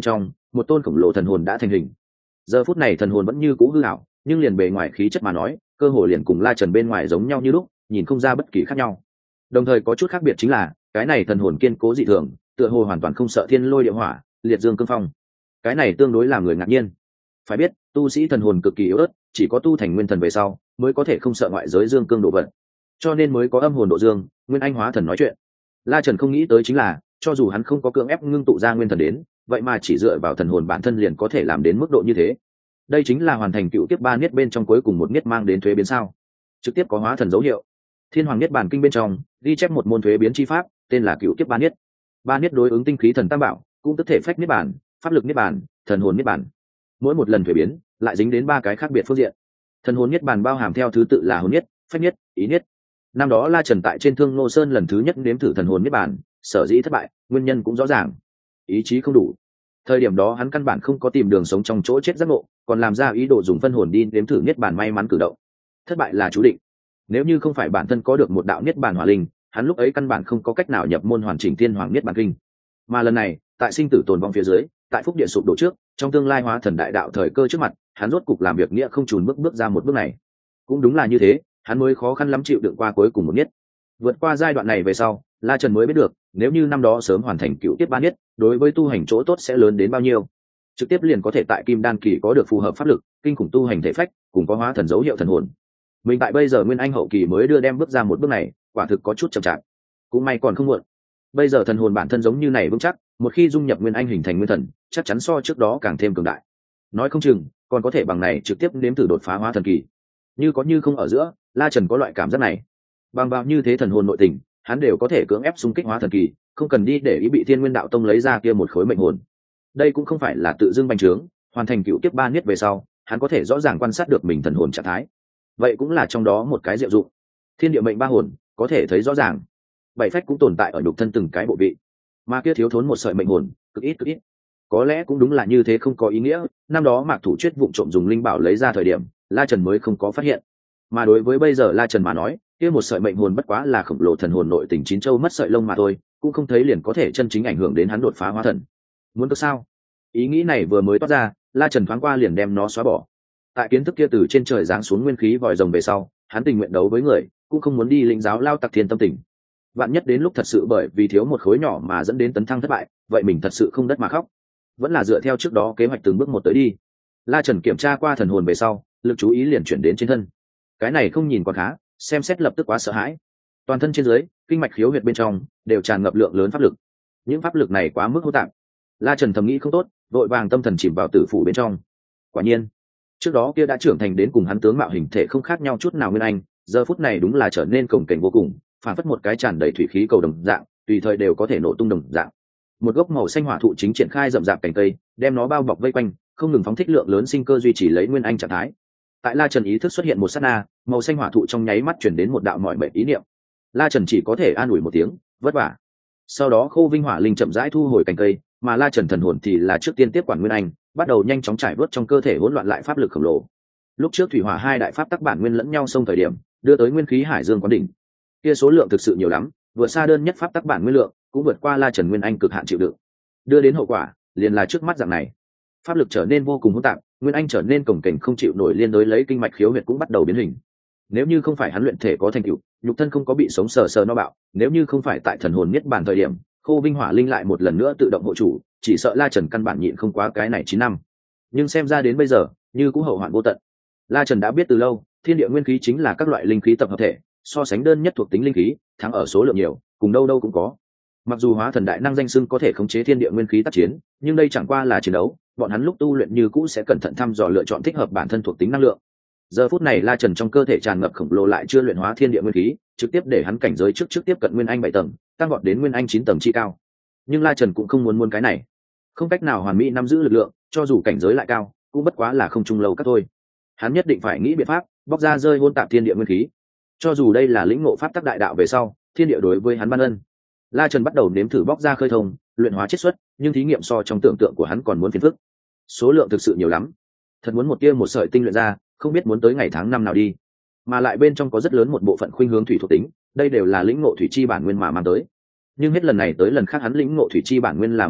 một tôn khổng lồ thần hồn đã thành hình. Giờ phút này thần hồn vẫn như cũ hư ảo, nhưng liền bề ngoài khí chất mà nói, cơ hồ liền cùng La Trần bên ngoài giống nhau như lúc, nhìn không ra bất kỳ khác nhau. Đồng thời có chút khác biệt chính là, cái này thần hồn kiên cố dị thường, tựa hồ hoàn toàn không sợ thiên lôi địa hỏa, liệt dương cương phong. Cái này tương đối làm người ngạc nhiên. Phải biết, tu sĩ thần hồn cực kỳ yếu ớt, chỉ có tu thành nguyên thần về sau, mới có thể không sợ ngoại giới dương cương độ vận. Cho nên mới có âm hồn độ dương, nguyên anh hóa thần nói chuyện. La Trần không nghĩ tới chính là, cho dù hắn không có cưỡng ép ngưng tụ ra nguyên thần đến, vậy mà chỉ dựa vào thần hồn bản thân liền có thể làm đến mức độ như thế. Đây chính là hoàn thành cựu kiếp ba niết bên trong cuối cùng một niết mang đến thuế biến sao? Trực tiếp có hóa thần dấu hiệu. Thiên Hoàng Niết Bàn Kinh bên trong ghi chép một môn thuế biến chi pháp, tên là cựu kiếp ba niết. Ba niết đối ứng tinh khí thần tam bảo, cũng tức thể phách niết bàn, pháp lực niết bàn, thần hồn niết bàn. Mỗi một lần thuế biến, lại dính đến ba cái khác biệt phương diện. Thần hồn niết bàn bao hàm theo thứ tự là hồn niết, phách niết, ý niết. Năm đó La Trần tại trên Thương Nô Sơn lần thứ nhất nếm thử thần hồn niết bàn, sở dĩ thất bại, nguyên nhân cũng rõ ràng. Ý chí không đủ. Thời điểm đó hắn căn bản không có tìm đường sống trong chỗ chết giác ngộ, còn làm ra ý đồ dùng phân hồn đi nếm thử niết bàn may mắn cử động. Thất bại là chú định. Nếu như không phải bản thân có được một đạo niết bàn hỏa linh, hắn lúc ấy căn bản không có cách nào nhập môn hoàn chỉnh Thiên Hoàng Niết Bàn Kinh. Mà lần này, tại sinh tử tồn vong phía dưới, tại phúc địa sụp đổ trước, trong tương lai hóa thần đại đạo thời cơ trước mặt, hắn rốt cục làm việc nghĩa không chùn bước ra một bước này. Cũng đúng là như thế, hắn mới khó khăn lắm chịu đựng qua cuối cùng một niết. Vượt qua giai đoạn này về sau, La Trần mới biết được, nếu như năm đó sớm hoàn thành cựu kiếp ba niết, đối với tu hành chỗ tốt sẽ lớn đến bao nhiêu. Trực tiếp liền có thể tại Kim Đan kỳ có được phù hợp pháp lực, kinh khủng tu hành thể phách, cùng có hóa thần dấu hiệu thần hồn. Mình tại bây giờ nguyên anh hậu kỳ mới đưa đem bước ra một bước này, quả thực có chút chậm chạp. Cũng may còn không muộn. Bây giờ thần hồn bản thân giống như này vững chắc, một khi dung nhập nguyên anh hình thành nguyên thần, chắc chắn so trước đó càng thêm cường đại. Nói không chừng, còn có thể bằng này trực tiếp nếm thử đột phá hóa thần kỳ. Như có như không ở giữa, La Trần có loại cảm giác này. Bằng vào như thế thần hồn nội tình, hắn đều có thể cưỡng ép xung kích hóa thần kỳ, không cần đi để ý bị Thiên Nguyên Đạo Tông lấy ra kia một khối mệnh hồn. Đây cũng không phải là tự dưng bành trướng, hoàn thành cựu kiếp ba niết về sau, hắn có thể rõ ràng quan sát được mình thần hồn trạng thái. Vậy cũng là trong đó một cái diệu dụng. Thiên địa mệnh ba hồn, có thể thấy rõ ràng. Bảy phách cũng tồn tại ở nhục thân từng cái bộ vị, mà kia thiếu thốn một sợi mệnh hồn, cực ít cực ít. Có lẽ cũng đúng là như thế không có ý nghĩa, năm đó Mạc Thủ Chuyết vụng trộm dùng linh bảo lấy ra thời điểm, La Trần mới không có phát hiện. Mà đối với bây giờ La Trần mà nói, kia một sợi mệnh hồn bất quá là khổng lồ thần hồn nội tình chín châu mất sợi lông mà thôi, cũng không thấy liền có thể chân chính ảnh hưởng đến hắn đột phá hóa thần. Muốn có sao? Ý nghĩ này vừa mới toát ra, La Trần thoáng qua liền đem nó xóa bỏ. Tại kiến thức kia từ trên trời giáng xuống nguyên khí vòi rồng về sau, hắn tình nguyện đấu với người, cũng không muốn đi lĩnh giáo lao tặc thiên tâm tình. Vạn nhất đến lúc thật sự bởi vì thiếu một khối nhỏ mà dẫn đến tấn thăng thất bại, vậy mình thật sự không đất mà khóc. Vẫn là dựa theo trước đó kế hoạch từng bước một tới đi. La Trần kiểm tra qua thần hồn về sau, lực chú ý liền chuyển đến trên thân. Cái này không nhìn còn khá, xem xét lập tức quá sợ hãi. Toàn thân trên dưới, kinh mạch khiếu huyệt bên trong đều tràn ngập lượng lớn pháp lực. Những pháp lực này quá mức hỗn tạp. La Trần thầm nghĩ không tốt, vội vàng tâm thần chìm vào tử phủ bên trong. Quả nhiên, trước đó kia đã trưởng thành đến cùng hắn tướng mạo hình thể không khác nhau chút nào nguyên anh, giờ phút này đúng là trở nên cồng kềnh vô cùng, phản phất một cái tràn đầy thủy khí cầu đồng dạng, tùy thời đều có thể nổ tung đồng dạng. Một gốc màu xanh hỏa thụ chính triển khai rậm rạp cành cây, đem nó bao bọc vây quanh, không ngừng phóng thích lượng lớn sinh cơ duy trì lấy nguyên anh trạng thái. Tại La Trần ý thức xuất hiện một sát na, màu xanh hỏa thụ trong nháy mắt chuyển đến một đạo mọi mệnh ý niệm. La Trần chỉ có thể an ủi một tiếng, vất vả. Sau đó Khô Vinh Hỏa Linh chậm rãi thu hồi cành cây, mà La Trần thần hồn thì là trước tiên tiếp quản nguyên anh, bắt đầu nhanh chóng trải vớt trong cơ thể hỗn loạn lại pháp lực khổng lồ. Lúc trước thủy hỏa hai đại pháp tắc bản nguyên lẫn nhau xông thời điểm, đưa tới nguyên khí hải dương quán đỉnh. Kia số lượng thực sự nhiều lắm, vượt xa đơn nhất pháp tắc bản nguyên lượng, cũng vượt qua La Trần nguyên anh cực hạn chịu đựng. Đưa đến hậu quả, liền là trước mắt dạng này. Pháp lực trở nên vô cùng hỗn tạp, nguyên anh trở nên cồng kềnh không chịu nổi, liên đối lấy kinh mạch khiếu huyệt cũng bắt đầu biến hình. Nếu như không phải hắn luyện thể có thành tựu, nhục thân không có bị sống sờ sờ no bạo, nếu như không phải tại thần hồn niết bàn thời điểm, Khô Vinh Hỏa Linh lại một lần nữa tự động hộ chủ, chỉ sợ La Trần căn bản nhịn không quá cái này 9 năm. Nhưng xem ra đến bây giờ, như cũng hậu hoạn vô tận. La Trần đã biết từ lâu, thiên địa nguyên khí chính là các loại linh khí tập hợp thể, so sánh đơn nhất thuộc tính linh khí, thắng ở số lượng nhiều, cùng đâu đâu cũng có. Mặc dù hóa thần đại năng danh xưng có thể khống chế thiên địa nguyên khí tác chiến, nhưng đây chẳng qua là chiến đấu, bọn hắn lúc tu luyện như cũ sẽ cẩn thận thăm dò lựa chọn thích hợp bản thân thuộc tính năng lượng. Giờ phút này La Trần trong cơ thể tràn ngập khổng lồ lại chưa luyện hóa thiên địa nguyên khí, trực tiếp để hắn cảnh giới trước tiếp cận nguyên anh 7 tầng, tăng vọt đến nguyên anh 9 tầng chi cao. Nhưng La Trần cũng không muốn cái này, không cách nào hoàn mỹ nắm giữ lực lượng, cho dù cảnh giới lại cao, cũng bất quá là không trung lâu các thôi. Hắn nhất định phải nghĩ biện pháp bóc ra rơi hôn tạp thiên địa nguyên khí. Cho dù đây là lĩnh ngộ pháp tắc đại đạo về sau, thiên địa đối với hắn ban ân. La Trần bắt đầu nếm thử bóc ra khơi thông, luyện hóa chiết xuất, nhưng thí nghiệm so trong tưởng tượng của hắn còn muốn phiền phức. Số lượng thực sự nhiều lắm, thật muốn một tia một sợi tinh luyện ra, không biết muốn tới ngày tháng năm nào đi. Mà lại bên trong có rất lớn một bộ phận khuynh hướng thủy thuộc tính, đây đều là lĩnh ngộ thủy chi bản nguyên mà mang tới. Nhưng hết lần này tới lần khác hắn lĩnh ngộ thủy chi bản nguyên làm hữu lợi,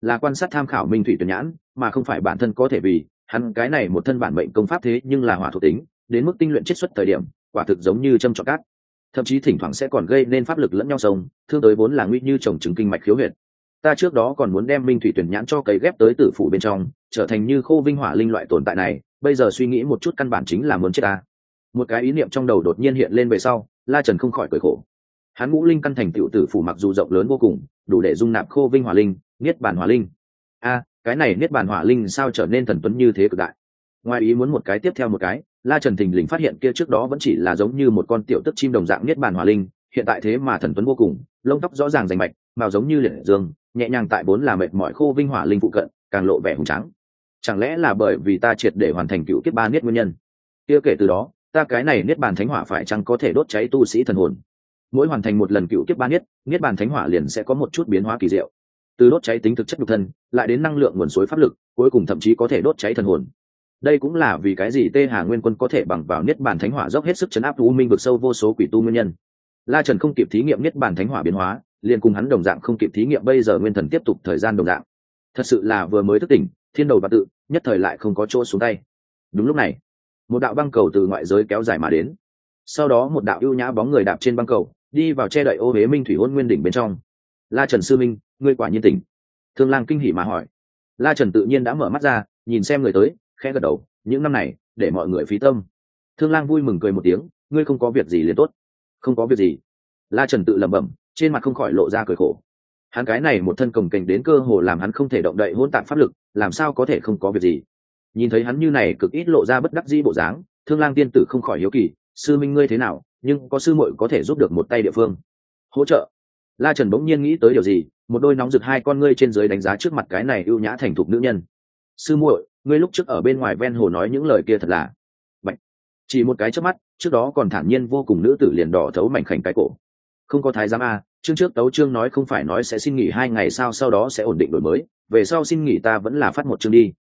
là quan sát tham khảo minh thủy tuyển nhãn mà không phải bản thân có thể, vì hắn cái này một thân bản mệnh công pháp thế nhưng là hỏa thuộc tính, đến mức tinh luyện chiết xuất thời điểm quả thực giống như châm trọc cát, thậm chí thỉnh thoảng sẽ còn gây nên pháp lực lẫn nhau sông thương tới vốn là nguy như trồng trứng kinh mạch khiếu huyệt. Ta trước đó còn muốn đem minh thủy tuyển nhãn cho cấy ghép tới tử phủ bên trong trở thành như khô vinh hỏa linh loại tồn tại này, bây giờ suy nghĩ một chút căn bản chính là muốn chết ta. Một cái ý niệm trong đầu đột nhiên hiện lên về sau, La Trần không khỏi cười khổ. Hắn ngũ linh căn thành tựu tử phủ mặc dù rộng lớn vô cùng, đủ để dung nạp khô vinh hỏa linh, niết bàn hỏa linh. Cái này niết bàn hỏa linh sao trở nên thần tuấn như thế cực đại. Ngoài ý muốn một cái tiếp theo một cái, La Trần thình lình phát hiện kia trước đó vẫn chỉ là giống như một con tiểu tức chim đồng dạng niết bàn hỏa linh, hiện tại thế mà thần tuấn vô cùng, lông tóc rõ ràng rành mạch, màu giống như liệt dương, nhẹ nhàng tại vốn là mệt mỏi khô vinh hỏa linh phụ cận, càng lộ vẻ hùng tráng. Chẳng lẽ là bởi vì ta triệt để hoàn thành cựu kiếp ba niết nguyên nhân? Kia kể từ đó, ta cái này niết bàn thánh hỏa phải chăng có thể đốt cháy tu sĩ thần hồn? Mỗi hoàn thành một lần cựu kiếp ba niết bàn thánh hỏa liền sẽ có một chút biến hóa kỳ diệu. Từ đốt cháy tính thực chất nhục thân, lại đến năng lượng nguồn suối pháp lực, cuối cùng thậm chí có thể đốt cháy thần hồn. Đây cũng là vì cái gì Tê Hà Nguyên Quân có thể bằng vào niết bàn thánh hỏa dốc hết sức chấn áp u minh vực sâu vô số quỷ tu nguyên nhân. La Trần không kịp thí nghiệm niết bàn thánh hỏa biến hóa, liền cùng hắn đồng dạng không kịp thí nghiệm bây giờ nguyên thần tiếp tục thời gian đồng dạng. Thật sự là vừa mới thức tỉnh, thiên đầu và tự, nhất thời lại không có chỗ xuống tay. Đúng lúc này, một đạo băng cầu từ ngoại giới kéo dài mà đến. Sau đó một đạo ưu nhã bóng người đạp trên băng cầu, đi vào che đậy ô huế minh thủy hôn nguyên đỉnh bên trong. La Trần sư minh, ngươi quả nhiên tỉnh. Thương Lang kinh hỉ mà hỏi. La Trần tự nhiên đã mở mắt ra, nhìn xem người tới, khẽ gật đầu, những năm này để mọi người phí tâm. Thương Lang vui mừng cười một tiếng, ngươi không có việc gì liền tốt. Không có việc gì. La Trần tự lẩm bẩm, trên mặt không khỏi lộ ra cười khổ. Hắn cái này một thân cồng kềnh đến cơ hồ làm hắn không thể động đậy hỗn tạp pháp lực, làm sao có thể không có việc gì. Nhìn thấy hắn như này cực ít lộ ra bất đắc dĩ bộ dáng, Thương Lang tiên tử không khỏi hiếu kỳ, sư minh ngươi thế nào, nhưng có sư muội có thể giúp được một tay địa phương hỗ trợ. La Trần bỗng nhiên nghĩ tới điều gì, một đôi nóng rực hai con ngươi trên dưới đánh giá trước mặt cái này ưu nhã thành thục nữ nhân. Sư muội, ngươi lúc trước ở bên ngoài ven hồ nói những lời kia thật là Bạch. Chỉ một cái chớp mắt, trước đó còn thản nhiên vô cùng nữ tử liền đỏ thấu mảnh khảnh cái cổ. Không có thái giám chương trước tấu chương nói không phải nói sẽ xin nghỉ 2 ngày sao, sau đó sẽ ổn định đổi mới, về sau xin nghỉ ta vẫn là phát một chương đi.